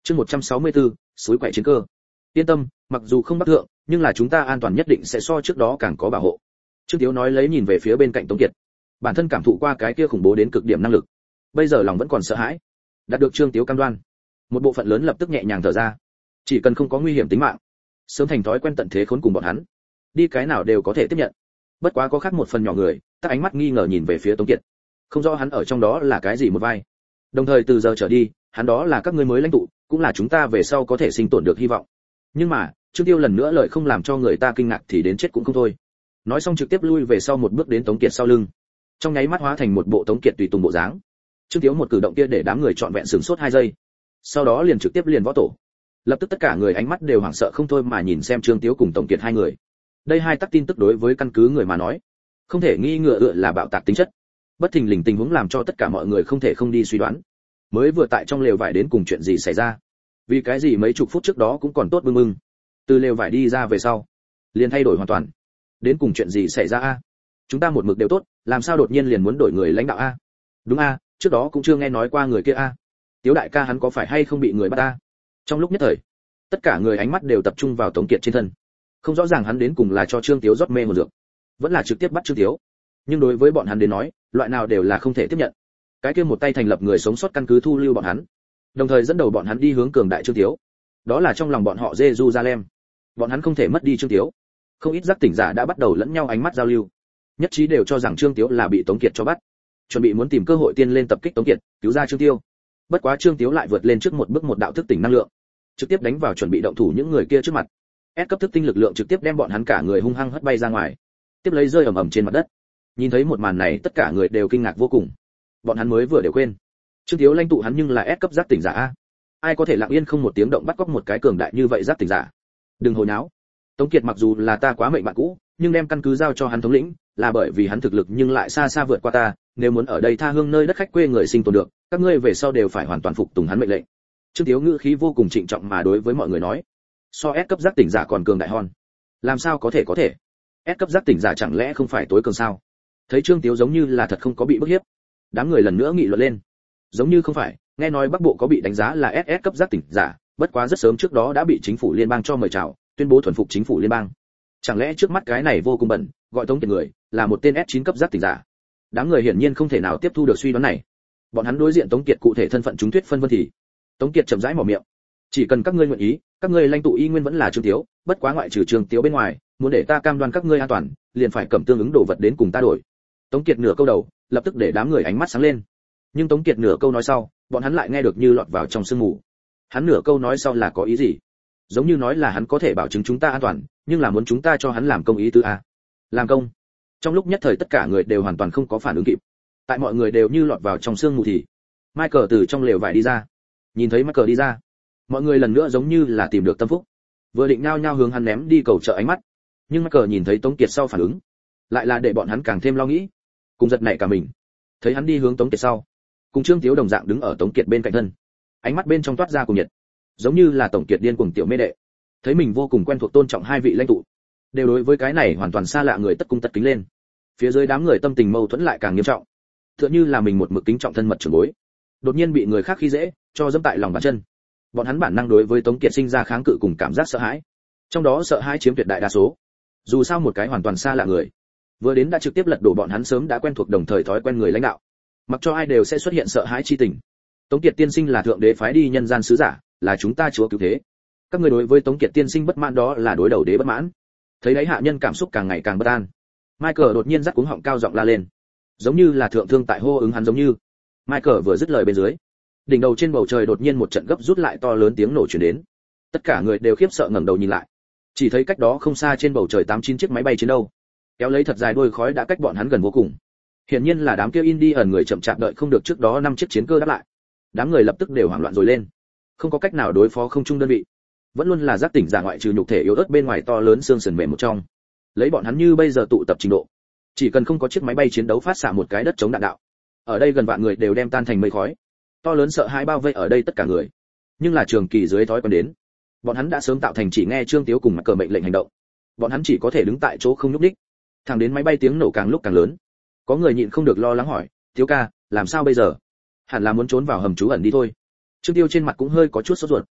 Chương 164, suối quậy chiến cơ. Yên tâm, mặc dù không bắt thượng, nhưng là chúng ta an toàn nhất định sẽ so trước đó càng có bảo hộ. Trương Tiếu nói lấy nhìn về phía bên cạnh Tống Kiệt. Bản thân cảm thụ qua cái kia khủng bố đến cực điểm năng lực, bây giờ lòng vẫn còn sợ hãi. Đạt được Trương Tiếu cam đoan, một bộ phận lớn lập tức nhẹ nhàng thở ra. Chỉ cần không có nguy hiểm tính mạng, sớm thành thói quen tận thế khốn cùng bọn hắn, đi cái nào đều có thể tiếp nhận. Bất quá có khác một phần nhỏ người, các ánh mắt nghi ngờ nhìn về phía Tống Kiệt. Không rõ hắn ở trong đó là cái gì một vai. Đồng thời từ giờ trở đi, hắn đó là các ngươi mới lãnh tụ, cũng là chúng ta về sau có thể sinh tồn được hy vọng. Nhưng mà, Trương Tiêu lần nữa lời không làm cho người ta kinh ngạc thì đến chết cũng không thôi. Nói xong trực tiếp lui về sau một bước đến Tống Kiệt sau lưng. Trong nháy mắt hóa thành một bộ Tống Kiệt tùy tùng bộ dáng. Trương Tiêu một cử động kia để đám người trọn vẹn sửng sốt 2 giây. Sau đó liền trực tiếp liền võ tổ. Lập tức tất cả người ánh mắt đều hoảng sợ không thôi mà nhìn xem Trương Tiêu cùng Tống Kiệt hai người. Đây hai tác tin tức đối với căn cứ người mà nói, không thể nghi ngờ là bạo tạc tính chất. Bất thình lình tình huống làm cho tất cả mọi người không thể không đi suy đoán. Mới vừa tại trong lều vải đến cùng chuyện gì xảy ra? Vì cái gì mấy chục phút trước đó cũng còn tốt bưng bưng, từ lều vải đi ra về sau, liền thay đổi hoàn toàn. Đến cùng chuyện gì xảy ra a? Chúng ta một mực đều tốt, làm sao đột nhiên liền muốn đổi người lãnh đạo a? Đúng a, trước đó cũng chưa nghe nói qua người kia a. Tiếu đại ca hắn có phải hay không bị người bắt a? Trong lúc nhất thời, tất cả người ánh mắt đều tập trung vào Tống Kiệt trên thân. Không rõ ràng hắn đến cùng là cho Trương Tiếu rót mê một dược, vẫn là trực tiếp bắt Trương Tiếu. Nhưng đối với bọn hắn đến nói, loại nào đều là không thể tiếp nhận. Cái kia một tay thành lập người sống sót căn cứ thu lưu bọn hắn, đồng thời dẫn đầu bọn hắn đi hướng cường đại Trương Tiếu. Đó là trong lòng bọn họ Jerusalem. Bọn hắn không thể mất đi Trương Tiếu. Không ít giác tỉnh giả đã bắt đầu lẫn nhau ánh mắt giao lưu, nhất trí đều cho rằng Trương Tiếu là bị Tống Kiệt cho bắt, chuẩn bị muốn tìm cơ hội tiên lên tập kích Tống Kiệt, cứu ra Trương Tiếu. Bất quá Trương Tiếu lại vượt lên trước một bước một đạo thức tỉnh năng lượng, trực tiếp đánh vào chuẩn bị động thủ những người kia trước mặt. S cấp thức tinh lực lượng trực tiếp đem bọn hắn cả người hung hăng hất bay ra ngoài, tiếp lấy rơi ầm ầm trên mặt đất. Nhìn thấy một màn này, tất cả người đều kinh ngạc vô cùng. Bọn hắn mới vừa đều quên, Trương Tiếu lãnh tụ hắn nhưng là S cấp giác tỉnh giả a. Ai có thể lặng yên không một tiếng động bắt cóc một cái cường đại như vậy giác tỉnh giả? Đừng hồi náo. Tống Kiệt mặc dù là ta quá mệnh bạn cũ, nhưng đem căn cứ giao cho hắn thống lĩnh, là bởi vì hắn thực lực nhưng lại xa xa vượt qua ta, nếu muốn ở đây tha hương nơi đất khách quê người sinh tồn được, các ngươi về sau đều phải hoàn toàn phục tùng hắn mệnh lệnh. Trương Tiếu ngữ khí vô cùng trịnh trọng mà đối với mọi người nói. So S cấp giác tỉnh giả còn cường đại hơn. Làm sao có thể? S cấp giác tỉnh giả chẳng lẽ không phải tối cường sao? Thấy Trương Tiếu giống như là thật không có bị bức hiếp, đám người lần nữa nghị luận lên. Giống như không phải, nghe nói Bắc Bộ có bị đánh giá là SS cấp giác tỉnh giả, bất quá rất sớm trước đó đã bị chính phủ liên bang cho mời chào, tuyên bố thuần phục chính phủ liên bang. Chẳng lẽ trước mắt cái này vô cùng bẩn, gọi Tống Kiệt người, là một tên S9 cấp giác tỉnh giả? Đám người hiển nhiên không thể nào tiếp thu được suy đoán này. Bọn hắn đối diện Tống Kiệt cụ thể thân phận chúng thuyết phân vân thì. Tống Kiệt chậm rãi mở miệng. Chỉ cần các ngươi nguyện ý, các ngươi lãnh tụ y nguyên vẫn là Trương Tiếu, bất quá ngoại trừ Trương Tiếu bên ngoài, muốn để ta cam đoan các ngươi an toàn, liền phải cầm tương ứng đồ vật đến cùng ta đổi. Tống Kiệt nửa câu đầu, lập tức để đám người ánh mắt sáng lên. Nhưng Tống Kiệt nửa câu nói sau, bọn hắn lại nghe được như lọt vào trong sương mù. Hắn nửa câu nói sau là có ý gì? Giống như nói là hắn có thể bảo chứng chúng ta an toàn, nhưng là muốn chúng ta cho hắn làm công ý tứ a. Làm công? Trong lúc nhất thời tất cả người đều hoàn toàn không có phản ứng kịp. Tại mọi người đều như lọt vào trong sương mù thì Michael từ trong lều vải đi ra. Nhìn thấy Michael đi ra, mọi người lần nữa giống như là tìm được tâm phúc, vừa định nhao nhao hướng hắn ném đi cầu trợ ánh mắt, nhưng Michael nhìn thấy Tống Kiệt sau phản ứng, lại là để bọn hắn càng thêm lo nghĩ, cùng giật nảy cả mình. Thấy hắn đi hướng Tống Kiệt sau, cùng Trương Tiếu đồng dạng đứng ở Tống Kiệt bên cạnh thân, ánh mắt bên trong toát ra cùng nhiệt, giống như là Tổng Kiệt điên cuồng tiểu mê đệ. Thấy mình vô cùng quen thuộc tôn trọng hai vị lãnh tụ, đều đối với cái này hoàn toàn xa lạ người tất cung tất kính lên. Phía dưới đám người tâm tình mâu thuẫn lại càng nghiêm trọng, tựa như là mình một mực kính trọng thân mật trưởng bối, đột nhiên bị người khác khi dễ, cho dẫm tại lòng bàn chân. Bọn hắn bản năng đối với Tống Kiệt sinh ra kháng cự cùng cảm giác sợ hãi, trong đó sợ hãi chiếm tuyệt đại đa số. Dù sao một cái hoàn toàn xa lạ người, vừa đến đã trực tiếp lật đổ bọn hắn sớm đã quen thuộc đồng thời thói quen người lãnh đạo, mặc cho ai đều sẽ xuất hiện sợ hãi chi tình. Tống Kiệt tiên sinh là thượng đế phái đi nhân gian sứ giả, là chúng ta chúa cứu thế. Các người đối với Tống Kiệt tiên sinh bất mãn đó là đối đầu đế bất mãn. Thấy đấy hạ nhân cảm xúc càng ngày càng bất an, Michael đột nhiên giắt cuống họng cao giọng la lên, giống như là thượng thương tại hô ứng hắn giống như. Michael vừa dứt lời bên dưới, đỉnh đầu trên bầu trời đột nhiên một trận gấp rút lại to lớn tiếng nổ truyền đến. Tất cả người đều khiếp sợ ngẩng đầu nhìn lại, chỉ thấy cách đó không xa trên bầu trời 8-9 chiếc máy bay chiến đấu, kéo lấy thật dài đuôi khói đã cách bọn hắn gần vô cùng. Hiển nhiên là đám kia Indian người chậm chạp đợi không được trước đó 5 chiếc chiến cơ đáp lại. Đám người lập tức đều hoảng loạn rồi lên, không có cách nào đối phó không trung đơn vị, vẫn luôn là giác tỉnh giả ngoại trừ nhục thể yếu ớt bên ngoài to lớn xương sườn mềm một trong. Lấy bọn hắn như bây giờ tụ tập trình độ, chỉ cần không có chiếc máy bay chiến đấu phát xạ một cái đất chống đạn đạo, ở đây gần vạn người đều đem tan thành mây khói. To lớn sợ hãi bao vây ở đây tất cả người, nhưng là trường kỳ dưới thói quen đến, bọn hắn đã sớm tạo thành chỉ nghe Trương Tiếu cùng Mặc Cờ mệnh lệnh hành động. Bọn hắn chỉ có thể đứng tại chỗ không nhúc nhích, thẳng đến máy bay tiếng nổ càng lúc càng lớn. Có người nhịn không được lo lắng hỏi, Tiếu ca, làm sao bây giờ? Hẳn là muốn trốn vào hầm trú ẩn đi thôi. Trương Tiêu trên mặt cũng hơi có chút sốt ruột.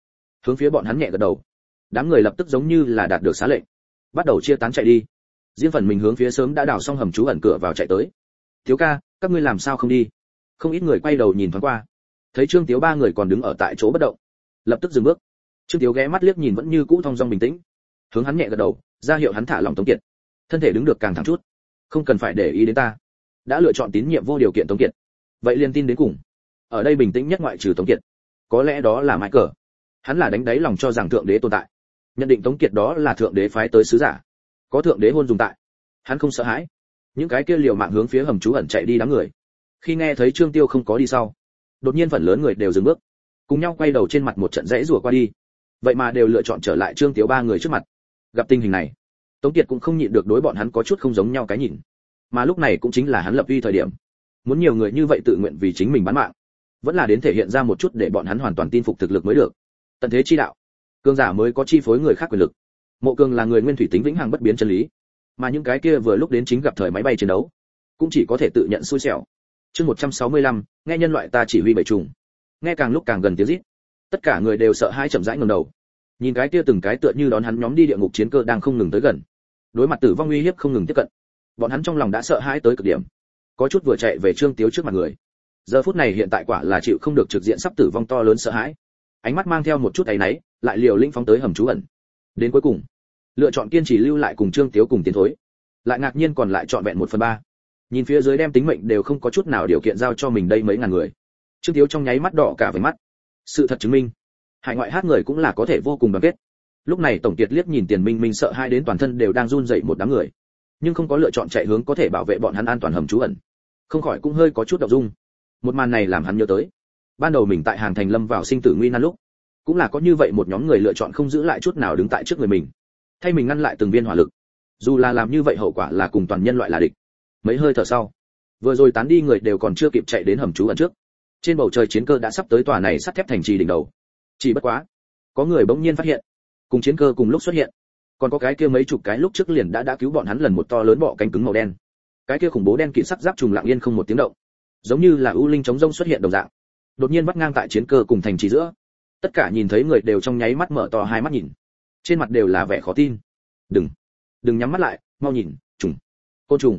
hướng phía bọn hắn nhẹ gật đầu. Đám người lập tức giống như là đạt được xá lệnh, bắt đầu chia tán chạy đi. Riêng phần mình hướng phía sớm đã đào xong hầm trú ẩn cửa vào chạy tới. Thiếu ca, các ngươi làm sao không đi? Không ít người quay đầu nhìn thoáng qua, thấy Trương Tiếu ba người còn đứng ở tại chỗ bất động, lập tức dừng bước. Trương Tiếu ghé mắt liếc nhìn vẫn như cũ thong dong bình tĩnh, hướng hắn nhẹ gật đầu, ra hiệu hắn thả lòng Tống Kiệt. Thân thể đứng được càng thẳng chút, không cần phải để ý đến ta. Đã lựa chọn tín nhiệm vô điều kiện Tống Kiệt, vậy liền tin đến cùng. Ở đây bình tĩnh nhất ngoại trừ Tống Kiệt, có lẽ đó là Michael. Hắn là đánh đáy lòng cho rằng thượng đế tồn tại, nhận định Tống Kiệt đó là thượng đế phái tới sứ giả, có thượng đế hôn dùng tại. Hắn không sợ hãi. Những cái kia liều mạng hướng phía hầm trú ẩn chạy đi đám người, khi nghe thấy Trương Tiêu không có đi sau, đột nhiên phần lớn người đều dừng bước, cùng nhau quay đầu trên mặt một trận rẽ rủa qua đi. Vậy mà đều lựa chọn trở lại Trương Tiếu ba người trước mặt. Gặp tình hình này, Tống Kiệt cũng không nhịn được đối bọn hắn có chút không giống nhau cái nhìn. Mà lúc này cũng chính là hắn lập uy thời điểm. Muốn nhiều người như vậy tự nguyện vì chính mình bán mạng, vẫn là đến thể hiện ra một chút để bọn hắn hoàn toàn tin phục thực lực mới được. Tận thế chi đạo, cường giả mới có chi phối người khác quyền lực. Mộ Cường là người nguyên thủy tính vĩnh hằng bất biến chân lý, mà những cái kia vừa lúc đến chính gặp thời máy bay chiến đấu, cũng chỉ có thể tự nhận xui xẻo. Chương 165, nghe nhân loại ta chỉ huy bầy trùng. Nghe càng lúc càng gần tiếng rít, tất cả người đều sợ hãi chậm rãi ngẩng đầu. Nhìn cái kia từng cái tựa như đón hắn nhóm đi địa ngục chiến cơ đang không ngừng tới gần. Đối mặt tử vong uy hiếp không ngừng tiếp cận, bọn hắn trong lòng đã sợ hãi tới cực điểm. Có chút vừa chạy về Trương Tiếu trước mặt người. Giờ phút này hiện tại quả là chịu không được trực diện sắp tử vong to lớn sợ hãi. Ánh mắt mang theo một chút áy náy, lại liều lĩnh phóng tới hầm trú ẩn. Đến cuối cùng, lựa chọn kiên trì lưu lại cùng Trương Tiếu cùng tiến thối. Lại ngạc nhiên còn lại trọn vẹn 1/3. Nhìn phía dưới đem tính mệnh đều không có chút nào điều kiện giao cho mình đây mấy ngàn người. Trương Tiếu trong nháy mắt đỏ cả với mắt. Sự thật chứng minh, hải ngoại hát người cũng là có thể vô cùng đoàn kết. Lúc này Tổng Kiệt liếc nhìn Tiền Minh Minh sợ hai đến toàn thân đều đang run rẩy một đám người, nhưng không có lựa chọn chạy hướng có thể bảo vệ bọn hắn an toàn hầm trú ẩn. Không khỏi cũng hơi có chút động dung. Một màn này làm hắn nhớ tới, ban đầu mình tại Hàng Thành lâm vào sinh tử nguy nan lúc, cũng là có như vậy một nhóm người lựa chọn không giữ lại chút nào đứng tại trước người mình, thay mình ngăn lại từng viên hỏa lực. Dù là làm như vậy hậu quả là cùng toàn nhân loại là địch. Mấy hơi thở sau, vừa rồi tán đi người đều còn chưa kịp chạy đến hầm trú ẩn trước. Trên bầu trời chiến cơ đã sắp tới tòa này sắt thép thành trì đỉnh đầu. Chỉ bất quá, có người bỗng nhiên phát hiện, cùng chiến cơ cùng lúc xuất hiện, còn có cái kia mấy chục cái lúc trước liền đã cứu bọn hắn lần một to lớn bọ cánh cứng màu đen. Cái kia khủng bố đen kịt sắc giáp trùng lặng yên không một tiếng động, giống như là ưu linh chống rông xuất hiện đồng dạng. Đột nhiên vắt ngang tại chiến cơ cùng thành trì giữa. Tất cả nhìn thấy người đều trong nháy mắt mở to hai mắt nhìn, trên mặt đều là vẻ khó tin. Đừng nhắm mắt lại, mau nhìn, trùng, côn trùng,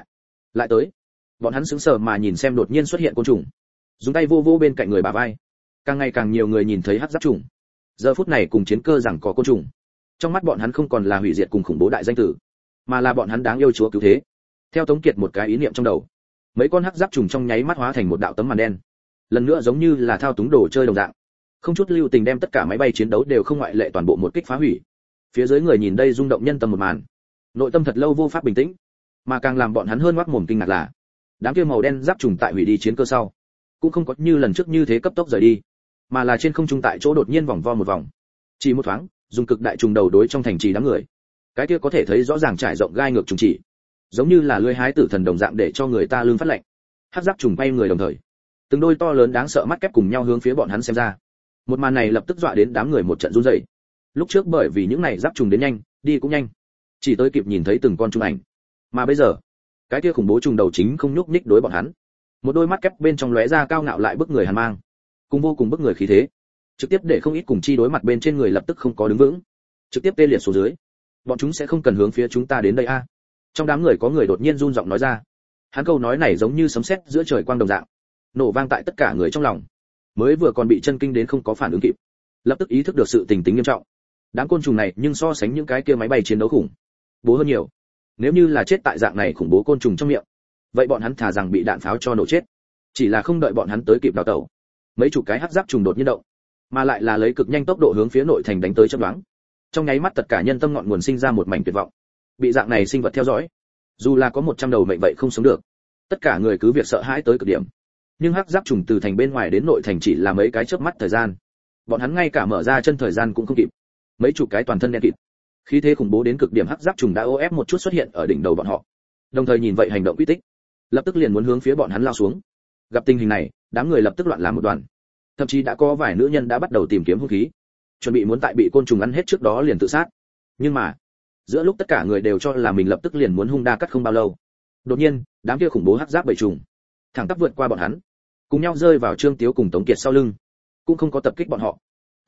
lại tới. Bọn hắn sững sờ mà nhìn xem đột nhiên xuất hiện côn trùng, dùng tay vô vô bên cạnh người bả vai. Càng ngày càng nhiều người nhìn thấy hắc giáp trùng, giờ phút này cùng chiến cơ rằng có côn trùng, trong mắt bọn hắn không còn là hủy diệt cùng khủng bố đại danh tử, mà là bọn hắn đáng yêu chúa cứu thế. Theo Tống Kiệt một cái ý niệm trong đầu, mấy con hắc giáp trùng trong nháy mắt hóa thành một đạo tấm màn đen, lần nữa giống như là thao túng đồ chơi đồng dạng, không chút lưu tình đem tất cả máy bay chiến đấu đều không ngoại lệ toàn bộ một kích phá hủy. Phía dưới người nhìn đây rung động nhân tâm một màn, nội tâm thật lâu vô pháp bình tĩnh, mà càng làm bọn hắn hơn ngoác mồm kinh ngạc là, đám kia màu đen giáp trùng tại hủy đi chiến cơ sau, cũng không có như lần trước như thế cấp tốc rời đi, mà là trên không trung tại chỗ đột nhiên vòng vo một vòng. Chỉ một thoáng, dùng cực đại trùng đầu đối trong thành trì đám người, cái kia có thể thấy rõ ràng trải rộng gai ngược trùng chỉ, giống như là lưỡi hái tử thần đồng dạng để cho người ta lưng phát lạnh. Hắc giáp trùng bay người đồng thời, từng đôi to lớn đáng sợ mắt kép cùng nhau hướng phía bọn hắn xem ra. Một màn này lập tức dọa đến đám người một trận run rẩy. Lúc trước bởi vì những này giáp trùng đến nhanh, đi cũng nhanh, chỉ tới kịp nhìn thấy từng con trùng ảnh, mà bây giờ, cái kia khủng bố trùng đầu chính không nhúc nhích đối bọn hắn. Một đôi mắt kép bên trong lóe ra cao ngạo lại bức người hàn mang, cùng vô cùng bức người khí thế, trực tiếp để không ít cùng chi đối mặt bên trên người lập tức không có đứng vững, trực tiếp tê liệt xuống dưới. Bọn chúng sẽ không cần hướng phía chúng ta đến đây a. Trong đám người có người đột nhiên run giọng nói ra. Hắn câu nói này giống như sấm sét giữa trời quang đồng dạng, nổ vang tại tất cả người trong lòng. Mới vừa còn bị chân kinh đến không có phản ứng kịp, lập tức ý thức được sự tình tính nghiêm trọng. Đám côn trùng này nhưng so sánh những cái kia máy bay chiến đấu khủng bố hơn nhiều. Nếu như là chết tại dạng này khủng bố côn trùng trong miệng, vậy bọn hắn thà rằng bị đạn pháo cho nổ chết. Chỉ là không đợi bọn hắn tới kịp đào tẩu, mấy chục cái hắc giáp trùng đột nhiên động, mà lại là lấy cực nhanh tốc độ hướng phía nội thành đánh tới chớp nhoáng. Trong nháy mắt tất cả nhân tâm ngọn nguồn sinh ra một mảnh tuyệt vọng. Bị dạng này sinh vật theo dõi, dù là có 100 đầu mệnh vậy không sống được. Tất cả người cứ việc sợ hãi tới cực điểm. Nhưng hắc giáp trùng từ thành bên ngoài đến nội thành chỉ là mấy cái chớp mắt thời gian. Bọn hắn ngay cả mở ra chân thời gian cũng không kịp. Mấy chục cái toàn thân đen kịt, khí thế khủng bố đến cực điểm hắc giáp trùng đã ô ép một chút xuất hiện ở đỉnh đầu bọn họ. Đồng thời nhìn vậy hành động quy tích, lập tức liền muốn hướng phía bọn hắn lao xuống. Gặp tình hình này, đám người lập tức loạn làm một đoàn. Thậm chí đã có vài nữ nhân đã bắt đầu tìm kiếm hung khí, chuẩn bị muốn tại bị côn trùng ăn hết trước đó liền tự sát. Nhưng mà, giữa lúc tất cả người đều cho là mình lập tức liền muốn hung đa cắt không bao lâu, đột nhiên, đám kia khủng bố hắc giáp bầy trùng thẳng tắp vượt qua bọn hắn, cùng nhau rơi vào Trương Tiếu cùng Tống Kiệt sau lưng, cũng không có tập kích bọn họ.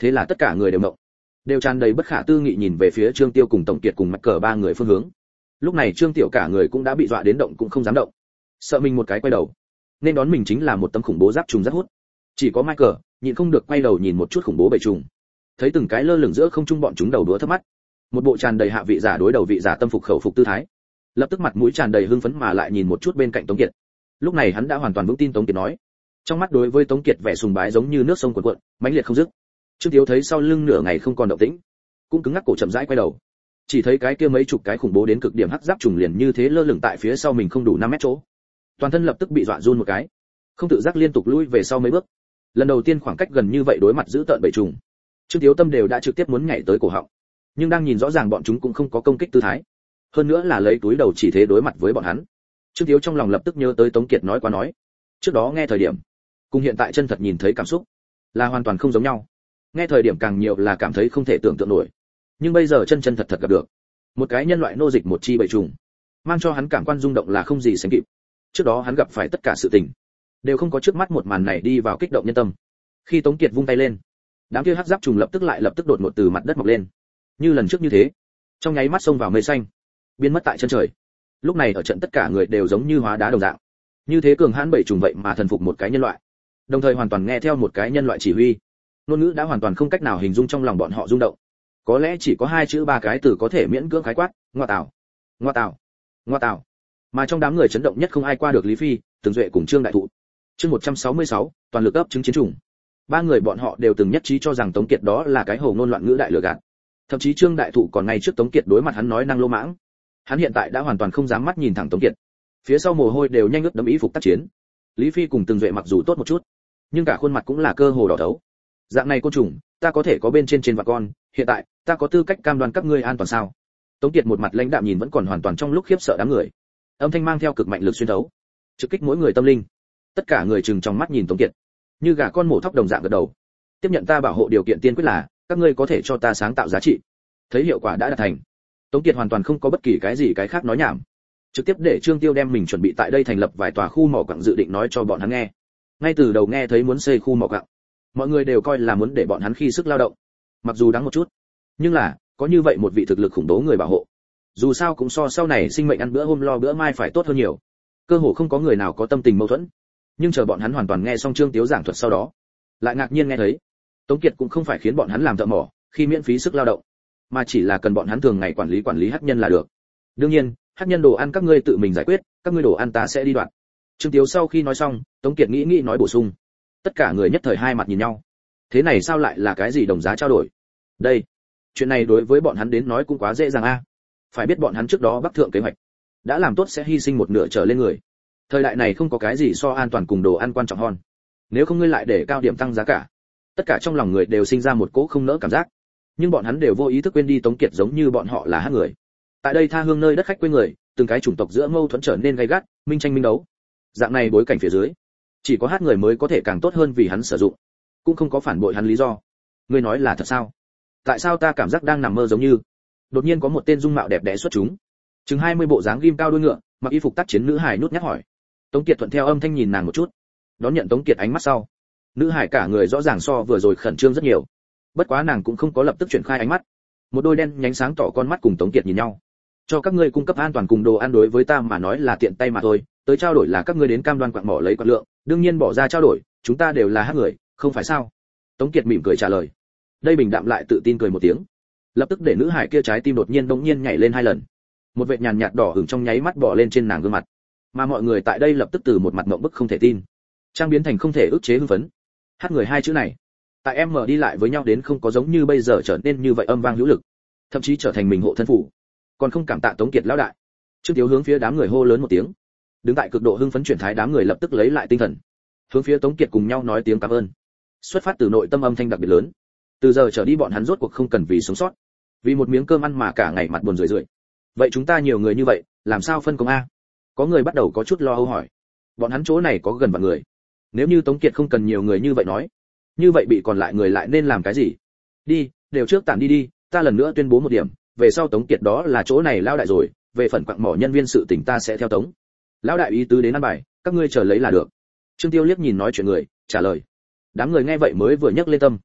Thế là tất cả người đều mộng, đều tràn đầy bất khả tư nghị nhìn về phía Trương Tiêu cùng Tổng Kiệt cùng Mạch Cờ ba người phương hướng. Lúc này Trương Tiểu cả người cũng đã bị dọa đến động cũng không dám động, sợ mình một cái quay đầu nên đón mình chính là một tấm khủng bố giáp trùng rất hút. Chỉ có Michael nhịn không được quay đầu nhìn một chút khủng bố bầy trùng, thấy từng cái lơ lửng giữa không trung bọn chúng đầu đũa thấp mắt, một bộ tràn đầy hạ vị giả đối đầu vị giả tâm phục khẩu phục tư thái, lập tức mặt mũi tràn đầy hưng phấn mà lại nhìn một chút bên cạnh Tống Kiệt. Lúc này hắn đã hoàn toàn vững tin Tống Kiệt nói, trong mắt đối với Tống Kiệt vẻ sùng bái giống như nước sông cuồn cuộn, mãnh liệt không dứt. Trương Tiếu thấy sau lưng nửa ngày không còn động tĩnh, cũng cứng ngắc cổ chậm rãi quay đầu, chỉ thấy cái kia mấy chục cái khủng bố đến cực điểm hắc giáp trùng liền như thế lơ lửng tại phía sau mình không đủ 5 mét chỗ, toàn thân lập tức bị dọa run một cái, không tự giác liên tục lui về sau mấy bước. Lần đầu tiên khoảng cách gần như vậy đối mặt giữ tợn bầy trùng, Trương Tiếu tâm đều đã trực tiếp muốn nhảy tới cổ họng, nhưng đang nhìn rõ ràng bọn chúng cũng không có công kích tư thái, hơn nữa là lấy túi đầu chỉ thế đối mặt với bọn hắn. Trương Tiếu trong lòng lập tức nhớ tới Tống Kiệt nói qua nói, trước đó nghe thời điểm cùng hiện tại chân thật nhìn thấy cảm xúc là hoàn toàn không giống nhau. Nghe thời điểm càng nhiều là cảm thấy không thể tưởng tượng nổi, nhưng bây giờ chân thật gặp được một cái nhân loại nô dịch một chi bầy trùng, mang cho hắn cảm quan rung động là không gì sánh kịp. Trước đó hắn gặp phải tất cả sự tình đều không có trước mắt một màn này đi vào kích động nhân tâm. Khi Tống Kiệt vung tay lên, đám kia hắc giáp trùng lập tức đột ngột từ mặt đất mọc lên, như lần trước như thế, trong nháy mắt xông vào mây xanh, biến mất tại chân trời. Lúc này ở trận tất cả người đều giống như hóa đá đồng dạng, như thế cường hãn bầy trùng vậy mà thần phục một cái nhân loại, đồng thời hoàn toàn nghe theo một cái nhân loại chỉ huy. Ngôn ngữ đã hoàn toàn không cách nào hình dung trong lòng bọn họ rung động, có lẽ chỉ có 2 chữ 3 cái từ có thể miễn cưỡng khái quát: ngoa tào, ngoa tào, ngoa tào. Mà trong đám người chấn động nhất không ai qua được Lý Phi, Từng Duệ cùng Trương Đại Thụ. Chương 166, toàn lực ấp trứng chiến trùng. Ba người bọn họ đều từng nhất trí cho rằng Tống Kiệt đó là cái hồ ngôn loạn ngữ đại lừa gạt. Thậm chí Trương Đại Thụ còn ngay trước Tống Kiệt đối mặt hắn nói năng lô mãng. Hắn hiện tại đã hoàn toàn không dám mắt nhìn thẳng Tống Kiệt. Phía sau mồ hôi đều nhanh ướt đẫm ý phục tác chiến. Lý Phi cùng Từng Duệ mặc dù tốt một chút, nhưng cả khuôn mặt cũng là cơ hồ đỏ thấu. Dạng này côn trùng, ta có thể có bên trên vạn con, hiện tại, ta có tư cách cam đoan các ngươi an toàn sao? Tống Kiệt một mặt lãnh đạm nhìn vẫn còn hoàn toàn trong lúc khiếp sợ đám người. Âm thanh mang theo cực mạnh lực xuyên thấu, trực kích mỗi người tâm linh. Tất cả người chừng trong mắt nhìn Tống Kiệt, như gà con mổ thóc đồng dạng gật đầu. Tiếp nhận ta bảo hộ điều kiện tiên quyết là, các ngươi có thể cho ta sáng tạo giá trị. Thấy hiệu quả đã đạt thành, Tống Kiệt hoàn toàn không có bất kỳ cái gì cái khác nói nhảm, trực tiếp để Trương Tiêu đem mình chuẩn bị tại đây thành lập vài tòa khu mỏ quặng dự định nói cho bọn hắn nghe. Ngay từ đầu nghe thấy muốn xây khu mỏ quặng, mọi người đều coi là muốn để bọn hắn khi sức lao động, mặc dù đáng một chút, nhưng là có như vậy một vị thực lực khủng bố người bảo hộ, dù sao cũng so sau này sinh mệnh ăn bữa hôm lo bữa mai phải tốt hơn nhiều. Cơ hồ không có người nào có tâm tình mâu thuẫn. Nhưng chờ bọn hắn hoàn toàn nghe xong Trương Tiếu giảng thuật sau đó, lại ngạc nhiên nghe thấy Tống Kiệt cũng không phải khiến bọn hắn làm thợ mỏ khi miễn phí sức lao động, mà chỉ là cần bọn hắn thường ngày quản lý hắc nhân là được. Đương nhiên, hắc nhân đồ ăn các ngươi tự mình giải quyết, các ngươi đồ ăn ta sẽ đi đoạt. Trương Tiếu sau khi nói xong, Tống Kiệt nghĩ nói bổ sung. Tất cả người nhất thời hai mặt nhìn nhau. Thế này sao lại là cái gì đồng giá trao đổi? Đây, chuyện này đối với bọn hắn đến nói cũng quá dễ dàng a. Phải biết bọn hắn trước đó bắc thượng kế hoạch đã làm tốt sẽ hy sinh một nửa trở lên người. Thời đại này không có cái gì so an toàn cùng đồ ăn quan trọng hơn. Nếu không ngươi lại để cao điểm tăng giá cả, tất cả trong lòng người đều sinh ra một cỗ không nỡ cảm giác. Nhưng bọn hắn đều vô ý thức quên đi Tống Kiệt giống như bọn họ là hát người. Tại đây tha hương nơi đất khách quê người, từng cái chủng tộc giữa mâu thuẫn trở nên gay gắt, minh tranh minh đấu. Dạng này bối cảnh phía dưới, chỉ có hát người mới có thể càng tốt hơn vì hắn sử dụng, cũng không có phản bội hắn lý do. Ngươi nói là thật sao? Tại sao ta cảm giác đang nằm mơ giống như? Đột nhiên có một tên dung mạo đẹp đẽ xuất chúng, chừng 20 bộ dáng ghim cao đuôi ngựa, mặc y phục tác chiến nữ hài nhút nhát hỏi. Tống Kiệt thuận theo âm thanh nhìn nàng một chút, đón nhận Tống Kiệt ánh mắt sau, nữ hài cả người rõ ràng so vừa rồi khẩn trương rất nhiều. Bất quá nàng cũng không có lập tức chuyển khai ánh mắt, một đôi đen nhánh sáng tỏ con mắt cùng Tống Kiệt nhìn nhau. Cho các ngươi cung cấp an toàn cùng đồ ăn đối với ta mà nói là tiện tay mà thôi, tới trao đổi là các ngươi đến cam đoan quặng mỏ lấy quặng lượng, đương nhiên bỏ ra trao đổi, chúng ta đều là hát người, không phải sao? Tống Kiệt mỉm cười trả lời. Đây bình đạm lại tự tin cười một tiếng, lập tức để nữ hải kia trái tim đột nhiên bỗng nhiên nhảy lên 2 lần. Một vệt nhàn nhạt đỏ ửng trong nháy mắt bò lên trên nàng gương mặt, mà mọi người tại đây lập tức từ một mặt ngậm bức không thể tin, trang biến thành không thể ức chế hưng phấn. Hát người 2 chữ này, tại em mở đi lại với nhau đến không có giống như bây giờ trở nên như vậy âm vang hữu lực, thậm chí trở thành mình hộ thân phủ. Còn không cảm tạ Tống Kiệt lão đại. Trương Tiếu hướng phía đám người hô lớn một tiếng. Đứng tại cực độ hưng phấn chuyển thái đám người lập tức lấy lại tinh thần, hướng phía Tống Kiệt cùng nhau nói tiếng cảm ơn. Xuất phát từ nội tâm âm thanh đặc biệt lớn. Từ giờ trở đi bọn hắn rốt cuộc không cần vì sống sót, vì một miếng cơm ăn mà cả ngày mặt buồn rười rượi. Vậy chúng ta nhiều người như vậy, làm sao phân công a? Có người bắt đầu có chút lo âu hỏi. Bọn hắn chỗ này có gần vạn người, nếu như Tống Kiệt không cần nhiều người như vậy nói, như vậy bị còn lại người lại nên làm cái gì? Đi, đều trước tản đi đi, ta lần nữa tuyên bố một điểm, về sau Tống Kiệt đó là chỗ này lao đại rồi, về phần quặng mỏ nhân viên sự tình ta sẽ theo Tống lão đại ý tứ đến ăn bài, các ngươi chờ lấy là được. Trương Tiêu liếc nhìn nói chuyện người, trả lời. Đám người nghe vậy mới vừa nhấc lên tâm,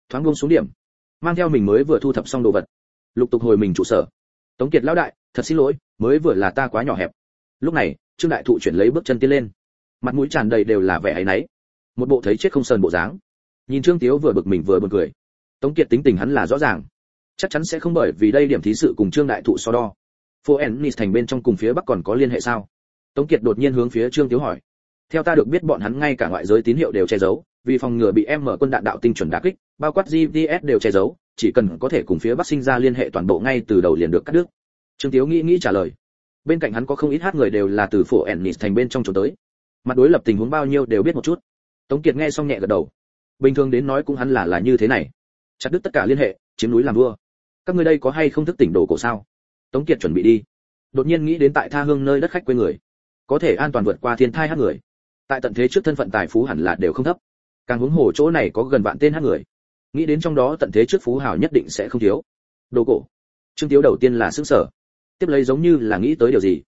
thoáng buông xuống điểm, mang theo mình mới vừa thu thập xong đồ vật, lục tục hồi mình trụ sở. Tống Kiệt lão đại, thật xin lỗi, mới vừa là ta quá nhỏ hẹp. Lúc này, Trương Đại Thụ chuyển lấy bước chân tiến lên, mặt mũi tràn đầy đều là vẻ áy náy, một bộ thấy chết không sờn bộ dáng. Nhìn Trương Tiếu vừa bực mình vừa buồn cười. Tống Kiệt tính tình hắn là rõ ràng, chắc chắn sẽ không bởi vì đây điểm thí sự cùng Trương Đại Thụ so đo. Phố Ennis thành bên trong cùng phía bắc còn có liên hệ sao? Tống Kiệt đột nhiên hướng phía Trương Tiếu hỏi. Theo ta được biết bọn hắn ngay cả ngoại giới tín hiệu đều che giấu, vì phòng ngừa bị M quân đạn đạo tinh chuẩn đả kích, bao quát GPS đều che giấu, chỉ cần có thể cùng phía bắc sinh ra liên hệ toàn bộ ngay từ đầu liền được cắt đứt. Trương Tiếu nghĩ trả lời. Bên cạnh hắn có không ít hát người đều là từ phố Ennis thành bên trong trốn tới, mặt đối lập tình huống bao nhiêu đều biết một chút. Tống Kiệt nghe xong nhẹ gật đầu. Bình thường đến nói cũng hắn là như thế này, chặt đứt tất cả liên hệ, chiếm núi làm vua. Các ngươi đây có hay không thức tỉnh đồ cổ sao? Tống Kiệt chuẩn bị đi, đột nhiên nghĩ đến tại tha hương nơi đất khách quê người, có thể an toàn vượt qua thiên thai hát người, tại tận thế trước thân phận tài phú hẳn là đều không thấp, càng huống hồ chỗ này có gần vạn tên hát người, nghĩ đến trong đó tận thế trước phú hào nhất định sẽ không thiếu. Đồ cổ. Trương Tiếu đầu tiên là sững sờ, tiếp lấy giống như là nghĩ tới điều gì.